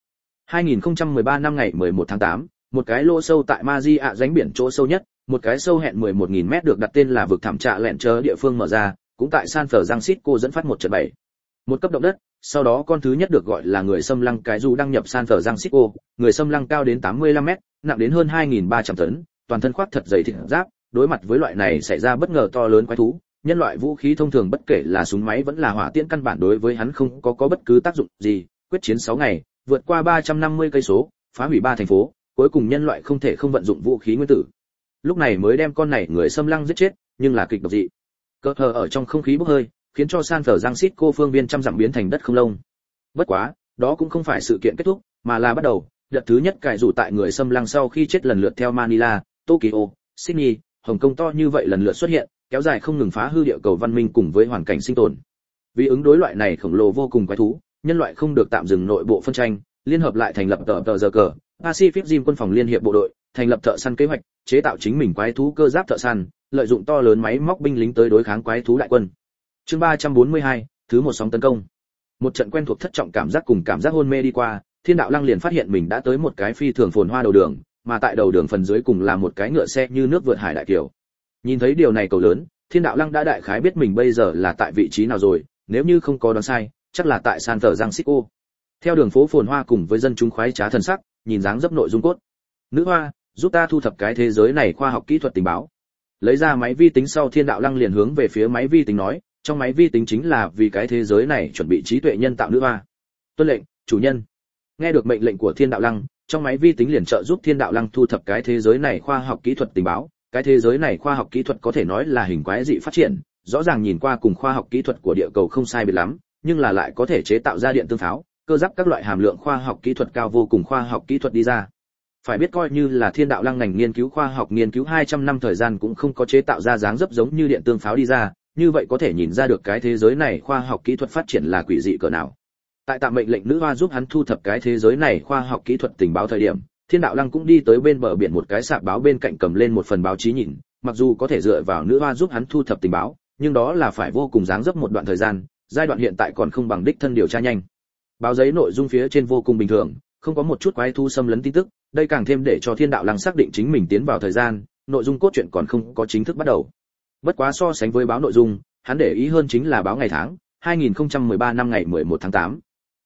2013 năm ngày 11 tháng 8, một cái lỗ sâu tại Magia rãnh biển chỗ sâu nhất, một cái sâu hẹn 11.000 mét được đặt tên là vực thảm trạ lẹn chớ địa phương mở ra, cũng tại San Francisco dẫn phát một trận 7. Một cấp động đất, sau đó con thứ nhất được gọi là người xâm lăng cái dù đăng nhập San Francisco, người xâm lăng cao đến 85 mét, nặng đến hơn 2.300 tấn, toàn thân khoác thật dày thịt giáp, đối mặt với loại này xảy ra bất ngờ to lớn quái thú, nhân loại vũ khí thông thường bất kể là súng máy vẫn là hỏa tiễn căn bản đối với hắn không có bất cứ tác dụng gì, quyết chiến 6 ngày, vượt qua 350 cây số, phá hủy 3 thành phố, cuối cùng nhân loại không thể không vận dụng vũ khí nguyên tử. Lúc này mới đem con này người xâm lăng giết chết, nhưng là kịch độc dị. Cơ hờ ở trong không khí bốc hơi, khiến cho San Francisco phương viên trăm dặm biến thành đất không lông. Bất quá, đó cũng không phải sự kiện kết thúc, mà là bắt đầu. Đợt thứ nhất cải rủ tại người xâm lăng sau khi chết lần lượt theo Manila, Tokyo, Sydney, Hồng Kông to như vậy lần lượt xuất hiện, kéo dài không ngừng phá hư địa cầu văn minh cùng với hoàn cảnh sinh tồn. Vì ứng đối loại này khổng lồ vô cùng quái thú, nhân loại không được tạm dừng nội bộ phân tranh, liên hợp lại thành lập tờ giờ cờ, Pacific Rim quân phòng liên hiệp bộ đội, thành lập thợ săn kế hoạch, chế tạo chính mình quái thú cơ giáp thợ săn, lợi dụng to lớn máy móc binh lính tới đối kháng quái thú đại quân. Chương 342, thứ một sóng tấn công. Một trận quen thuộc thất trọng cảm giác cùng cảm giác hôn mê đi qua, Thiên đạo lăng liền phát hiện mình đã tới một cái phi thường phồn hoa đầu đường, mà tại đầu đường phần dưới cùng là một cái ngựa xe như nước vượt hải đại kiều. Nhìn thấy điều này cầu lớn, Thiên đạo lăng đã đại khái biết mình bây giờ là tại vị trí nào rồi, nếu như không có đoán sai, chắc là tại San Francisco. Theo đường phố phồn hoa cùng với dân chúng khoái trá thần sắc, nhìn dáng dấp nội dung cốt. Nữ hoa, giúp ta thu thập cái thế giới này khoa học kỹ thuật tình báo. Lấy ra máy vi tính sau, Thiên đạo lăng liền hướng về phía máy vi tính nói, trong máy vi tính chính là vì cái thế giới này chuẩn bị trí tuệ nhân tạo nữ hoa. Tuân lệnh, chủ nhân. Nghe được mệnh lệnh của Thiên đạo lăng, trong máy vi tính liền trợ giúp Thiên đạo lăng thu thập cái thế giới này khoa học kỹ thuật tình báo. Cái thế giới này khoa học kỹ thuật có thể nói là hình quái dị phát triển, rõ ràng nhìn qua cùng khoa học kỹ thuật của địa cầu không sai biệt lắm, nhưng là lại có thể chế tạo ra điện tương pháo, cơ giáp các loại hàm lượng khoa học kỹ thuật cao vô cùng khoa học kỹ thuật đi ra. Phải biết coi như là Thiên đạo lăng ngành nghiên cứu khoa học nghiên cứu 200 năm thời gian cũng không có chế tạo ra dáng dấp giống như điện tương pháo đi ra, như vậy có thể nhìn ra được cái thế giới này khoa học kỹ thuật phát triển là quỷ dị cỡ nào. Tại tạm mệnh lệnh nữ hoa giúp hắn thu thập cái thế giới này khoa học kỹ thuật tình báo thời điểm, Thiên đạo lăng cũng đi tới bên bờ biển một cái sạp báo bên cạnh cầm lên một phần báo chí nhìn, mặc dù có thể dựa vào nữ hoa giúp hắn thu thập tình báo, nhưng đó là phải vô cùng dáng dấp một đoạn thời gian, giai đoạn hiện tại còn không bằng đích thân điều tra nhanh. Báo giấy nội dung phía trên vô cùng bình thường, không có một chút quái thú xâm lấn tin tức, đây càng thêm để cho Thiên đạo lăng xác định chính mình tiến vào thời gian, nội dung cốt truyện còn không có chính thức bắt đầu. Bất quá so sánh với báo nội dung, hắn để ý hơn chính là báo ngày tháng, 2013 năm ngày 11 tháng 8.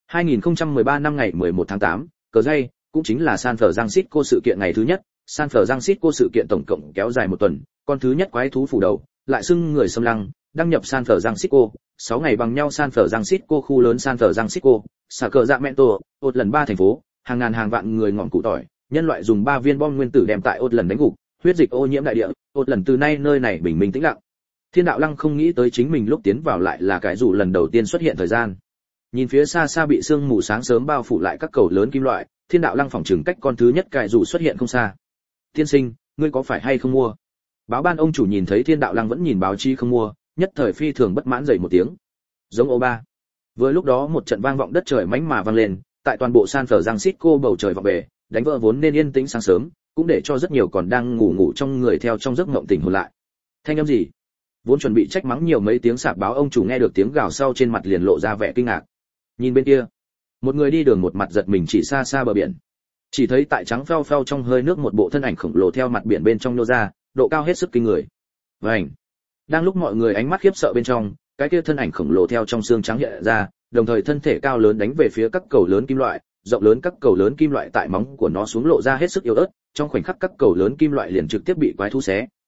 2013 năm ngày 11 tháng 8, cờ dây, cũng chính là San Francisco sự kiện ngày thứ nhất. San Francisco sự kiện tổng cộng kéo dài một tuần, con thứ nhất quái thú phủ đầu, lại xưng người xâm lăng, đăng nhập San Francisco, 6 ngày bằng nhau San Francisco khu lớn San Francisco, xả cờ dạ Mento, một lần 3 thành phố, hàng ngàn hàng vạn người ngọn cụ tỏi, nhân loại dùng 3 viên bom nguyên tử đem tại một lần đánh gục, huyết dịch ô nhiễm đại địa, một lần từ nay nơi này bình minh tĩnh lặng. Thiên đạo lăng không nghĩ tới chính mình lúc tiến vào lại là cái dù lần đầu tiên xuất hiện thời gian. Nhìn phía xa xa bị sương mù sáng sớm bao phủ lại các cầu lớn kim loại, Thiên đạo lăng phỏng chừng cách con thứ nhất cài dù xuất hiện không xa. Tiên sinh, ngươi có phải hay không mua? Báo ban ông chủ nhìn thấy Thiên đạo lăng vẫn nhìn báo chí không mua, nhất thời phi thường bất mãn dậy một tiếng. Giống ô ba. Vừa lúc đó một trận vang vọng đất trời mãnh mà vang lên, tại toàn bộ San Francisco bầu trời vọng về, đánh vỡ vốn nên yên tĩnh sáng sớm, cũng để cho rất nhiều còn đang ngủ trong người theo trong giấc mộng tỉnh hồn lại. Thanh âm gì? Vốn chuẩn bị trách mắng nhiều mấy tiếng sạp báo ông chủ nghe được tiếng gào sau trên mặt liền lộ ra vẻ kinh ngạc. Nhìn bên kia, một người đi đường một mặt giật mình chỉ xa xa bờ biển. Chỉ thấy tại trắng phao phao trong hơi nước một bộ thân ảnh khổng lồ theo mặt biển bên trong nô ra, độ cao hết sức kinh người. Vành. Đang lúc mọi người ánh mắt khiếp sợ bên trong, cái kia thân ảnh khổng lồ theo trong xương trắng hiện ra, đồng thời thân thể cao lớn đánh về phía các cầu lớn kim loại, rộng lớn các cầu lớn kim loại tại móng của nó xuống lộ ra hết sức yếu ớt, trong khoảnh khắc các cầu lớn kim loại liền trực tiếp bị quái thú xé,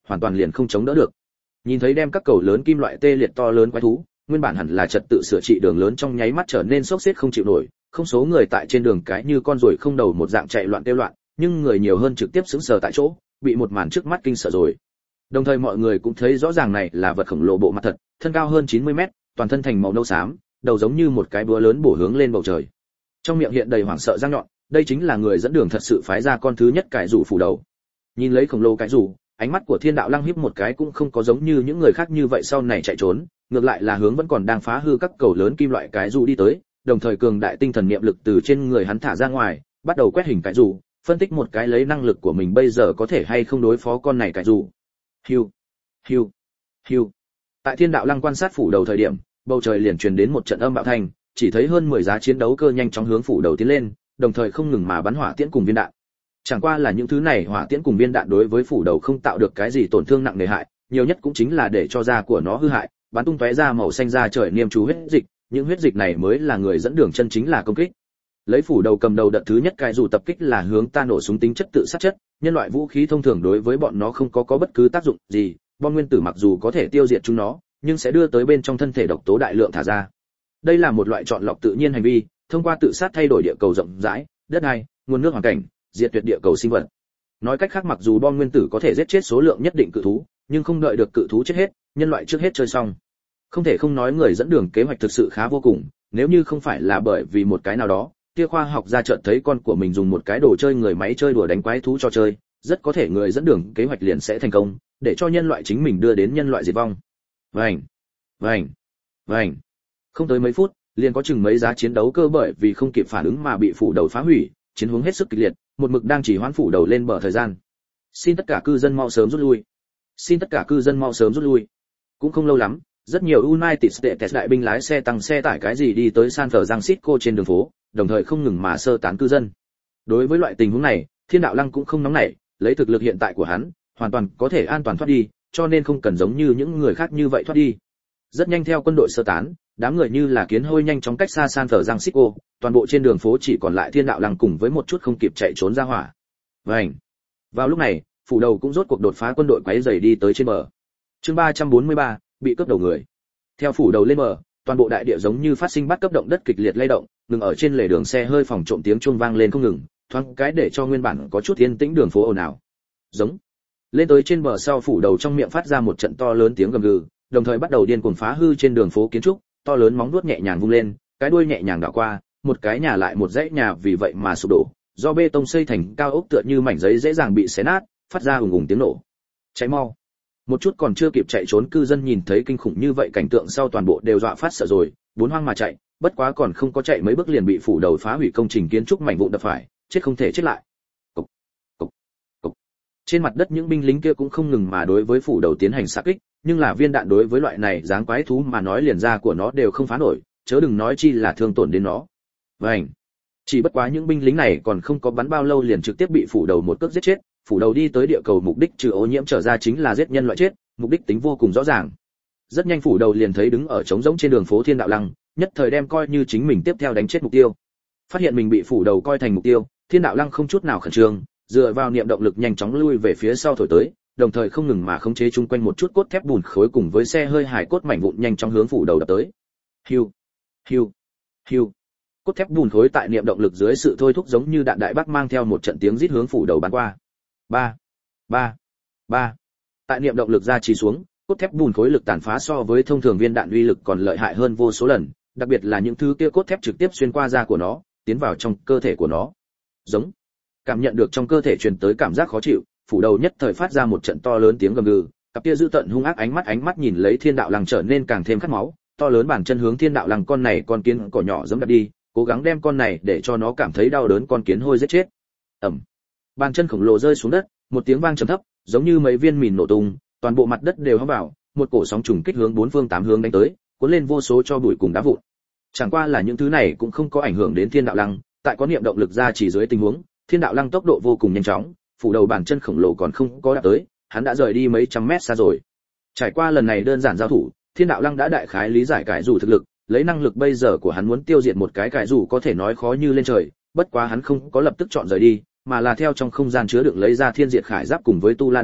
hoàn toàn liền không chống đỡ được. Nhìn thấy đem các cầu lớn kim loại tê liệt to lớn quái thú, nguyên bản hẳn là trật tự sửa trị đường lớn trong nháy mắt trở nên xốc xếp không chịu nổi, không số người tại trên đường cái như con ruồi không đầu một dạng chạy loạn kêu loạn, nhưng người nhiều hơn trực tiếp sững sờ tại chỗ, bị một màn trước mắt kinh sợ rồi. Đồng thời mọi người cũng thấy rõ ràng này là vật khổng lồ bộ mặt thật, thân cao hơn 90 mét, toàn thân thành màu nâu xám, đầu giống như một cái búa lớn bổ hướng lên bầu trời. Trong miệng hiện đầy hoảng sợ răng nhọn, đây chính là người dẫn đường thật sự phái ra con thứ nhất cải rủ phủ đầu. Nhìn lấy khổng lồ cải rủ, ánh mắt của Thiên Đạo Lăng híp một cái cũng không có giống như những người khác như vậy sau này chạy trốn, ngược lại là hướng vẫn còn đang phá hư các cầu lớn kim loại cái rủ đi tới, đồng thời cường đại tinh thần niệm lực từ trên người hắn thả ra ngoài, bắt đầu quét hình cái rủ, phân tích một cái lấy năng lực của mình bây giờ có thể hay không đối phó con này cái rủ. Hiu, hiu, hiu. Tại Thiên Đạo Lăng quan sát phủ đầu thời điểm, bầu trời liền truyền đến một trận âm bạo thanh, chỉ thấy hơn 10 giá chiến đấu cơ nhanh chóng hướng phủ đầu tiến lên, đồng thời không ngừng mà bắn hỏa tiễn cùng viên đạn. Chẳng qua là những thứ này hỏa tiễn cùng viên đạn đối với phủ đầu không tạo được cái gì tổn thương nặng nề hại, nhiều nhất cũng chính là để cho da của nó hư hại, bắn tung tóe ra màu xanh da trời niêm chú huyết dịch, những huyết dịch này mới là người dẫn đường chân chính là công kích. Lấy phủ đầu cầm đầu đợt thứ nhất cai dù tập kích là hướng ta nổ súng tính chất tự sát chất, nhân loại vũ khí thông thường đối với bọn nó không có bất cứ tác dụng gì, bom nguyên tử mặc dù có thể tiêu diệt chúng nó, nhưng sẽ đưa tới bên trong thân thể độc tố đại lượng thả ra. Đây là một loại chọn lọc tự nhiên hành vi, thông qua tự sát thay đổi địa cầu rộng rãi, đất đai, nguồn nước hoàn cảnh, diệt tuyệt địa cầu sinh vật. Nói cách khác mặc dù bom nguyên tử có thể giết chết số lượng nhất định cự thú, nhưng không đợi được cự thú chết hết, nhân loại trước hết chơi xong. Không thể không nói người dẫn đường kế hoạch thực sự khá vô cùng, nếu như không phải là bởi vì một cái nào đó, kia khoa học gia chợt thấy con của mình dùng một cái đồ chơi người máy chơi đùa đánh quái thú cho chơi, rất có thể người dẫn đường kế hoạch liền sẽ thành công, để cho nhân loại chính mình đưa đến nhân loại diệt vong. Vành, vành, vành. Không tới mấy phút, liền có chừng mấy giá chiến đấu cơ bởi vì không kịp phản ứng mà bị phủ đầu phá hủy, chiến hướng hết sức kịch liệt, một mực đang chỉ hoãn phủ đầu lên bờ thời gian. Xin tất cả cư dân mau sớm rút lui. Xin tất cả cư dân mau sớm rút lui. Cũng không lâu lắm, rất nhiều United States đại binh lái xe tăng xe tải cái gì đi tới San Francisco trên đường phố, đồng thời không ngừng mà sơ tán cư dân. Đối với loại tình huống này, Thiên Đạo Lăng cũng không nóng nảy, lấy thực lực hiện tại của hắn, hoàn toàn có thể an toàn thoát đi, cho nên không cần giống như những người khác như vậy thoát đi. Rất nhanh theo quân đội sơ tán, đám người như là kiến hôi nhanh chóng cách xa San Francisco, toàn bộ trên đường phố chỉ còn lại Thiên Đạo Lăng cùng với một chút không kịp chạy trốn ra hỏa. Vành. Vào lúc này, phủ đầu cũng rốt cuộc đột phá quân đội quấy rầy đi tới trên bờ. Chương 343, bị cướp đầu người. Theo phủ đầu lên bờ, toàn bộ đại địa giống như phát sinh bắt cấp động đất kịch liệt lay động, ngừng ở trên lề đường xe hơi phòng trộm tiếng chuông vang lên không ngừng, thoáng cái để cho nguyên bản có chút yên tĩnh đường phố ồn ào. Giống. Lên tới trên bờ sau phủ đầu trong miệng phát ra một trận to lớn tiếng gầm gừ, đồng thời bắt đầu điên cuồng phá hư trên đường phố kiến trúc, to lớn móng vuốt nhẹ nhàng vung lên, cái đuôi nhẹ nhàng đảo qua, một cái nhà lại một dãy nhà vì vậy mà sụp đổ, do bê tông xây thành cao ốc tựa như mảnh giấy dễ dàng bị xé nát, phát ra ùng ùng tiếng nổ. Cháy mau. Một chút còn chưa kịp chạy trốn cư dân nhìn thấy kinh khủng như vậy cảnh tượng sau toàn bộ đều dọa phát sợ rồi, bốn hoang mà chạy, bất quá còn không có chạy mấy bước liền bị phủ đầu phá hủy công trình kiến trúc mảnh vụn đập phải, chết không thể chết lại. Cục, cục, cục. Trên mặt đất những binh lính kia cũng không ngừng mà đối với phủ đầu tiến hành xạ kích, nhưng là viên đạn đối với loại này dáng quái thú mà nói liền ra của nó đều không phá nổi, chớ đừng nói chi là thương tổn đến nó. Vành. Chỉ bất quá những binh lính này còn không có bắn bao lâu liền trực tiếp bị phủ đầu một cước giết chết, phủ đầu đi tới địa cầu mục đích trừ ô nhiễm trở ra chính là giết nhân loại chết, mục đích tính vô cùng rõ ràng. Rất nhanh phủ đầu liền thấy đứng ở trống rỗng trên đường phố Thiên Đạo Lăng, nhất thời đem coi như chính mình tiếp theo đánh chết mục tiêu. Phát hiện mình bị phủ đầu coi thành mục tiêu, Thiên Đạo Lăng không chút nào khẩn trương, dựa vào niệm động lực nhanh chóng lui về phía sau thổi tới, đồng thời không ngừng mà khống chế chung quanh một chút cốt thép bùn khối cùng với xe hơi hải cốt mảnh vụn nhanh chóng hướng phủ đầu đập tới. Hiu, hiu, hiu. Cốt thép bùn khối tại niệm động lực dưới sự thôi thúc giống như đạn đại bác mang theo một trận tiếng rít hướng phủ đầu bắn qua. Ba, ba, ba. Tại niệm động lực ra chỉ xuống, cốt thép bùn khối lực tàn phá so với thông thường viên đạn uy lực còn lợi hại hơn vô số lần, đặc biệt là những thứ kia cốt thép trực tiếp xuyên qua da của nó, tiến vào trong cơ thể của nó. Giống. Cảm nhận được trong cơ thể truyền tới cảm giác khó chịu, phủ đầu nhất thời phát ra một trận to lớn tiếng gầm gừ, cặp kia dữ tợn hung ác ánh mắt nhìn lấy Thiên Đạo Lăng trở nên càng thêm khát máu, to lớn bàn chân hướng Thiên Đạo Lăng con này con kiến cỏ nhỏ giẫm đạp đi, cố gắng đem con này để cho nó cảm thấy đau đớn con kiến hôi giết chết. Ầm. Bàn chân khổng lồ rơi xuống đất, một tiếng vang trầm thấp, giống như mấy viên mìn nổ tung, toàn bộ mặt đất đều hóng vào, một cổ sóng trùng kích hướng bốn phương tám hướng đánh tới, cuốn lên vô số cho bụi cùng đá vụn. Chẳng qua là những thứ này cũng không có ảnh hưởng đến Thiên Đạo Lăng, tại có niệm động lực ra chỉ dưới tình huống, Thiên Đạo Lăng tốc độ vô cùng nhanh chóng, phủ đầu bàn chân khổng lồ còn không có đạt tới, hắn đã rời đi mấy trăm mét xa rồi. Trải qua lần này đơn giản giao thủ, Thiên Đạo Lăng đã đại khái lý giải cải rủ thực lực, lấy năng lực bây giờ của hắn muốn tiêu diệt một cái cải rủ có thể nói khó như lên trời, bất quá hắn không có lập tức chọn rời đi, mà là theo trong không gian chứa đựng lấy ra Thiên Diệt Khải Giáp cùng với Tu La Đao,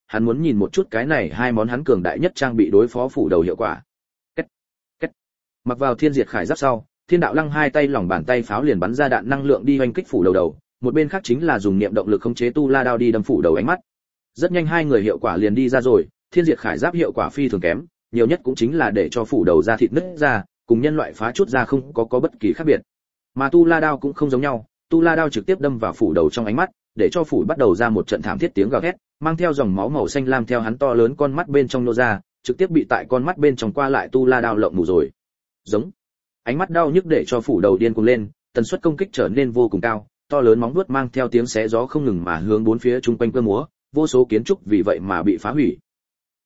hắn muốn nhìn một chút cái này hai món hắn cường đại nhất trang bị đối phó phủ đầu hiệu quả. Kết, kết. Mặc vào thiên diệt khải giáp sau, Thiên đạo lăng hai tay lòng bàn tay pháo liền bắn ra đạn năng lượng đi hoành kích phủ đầu, một bên khác chính là dùng niệm động lực khống chế tu la đao đi đâm phủ đầu ánh mắt. Rất nhanh hai người hiệu quả liền đi ra rồi, thiên diệt khải giáp hiệu quả phi thường kém, nhiều nhất cũng chính là để cho phủ đầu ra thịt nứt ra, cùng nhân loại phá chút ra không có bất kỳ khác biệt. Mà tu la đao cũng không giống nhau, tu la đao trực tiếp đâm vào phủ đầu trong ánh mắt, để cho phủ bắt đầu ra một trận thảm thiết tiếng gào thét, mang theo dòng máu màu xanh lam theo hắn to lớn con mắt bên trong nô ra, trực tiếp bị tại con mắt bên trong qua lại tu la đao lộng mù rồi. Giống. Ánh mắt đau nhức để cho phủ đầu điên cuồng lên, tần suất công kích trở nên vô cùng cao, to lớn móng vuốt mang theo tiếng xé gió không ngừng mà hướng bốn phía chung quanh cơ múa, vô số kiến trúc vì vậy mà bị phá hủy.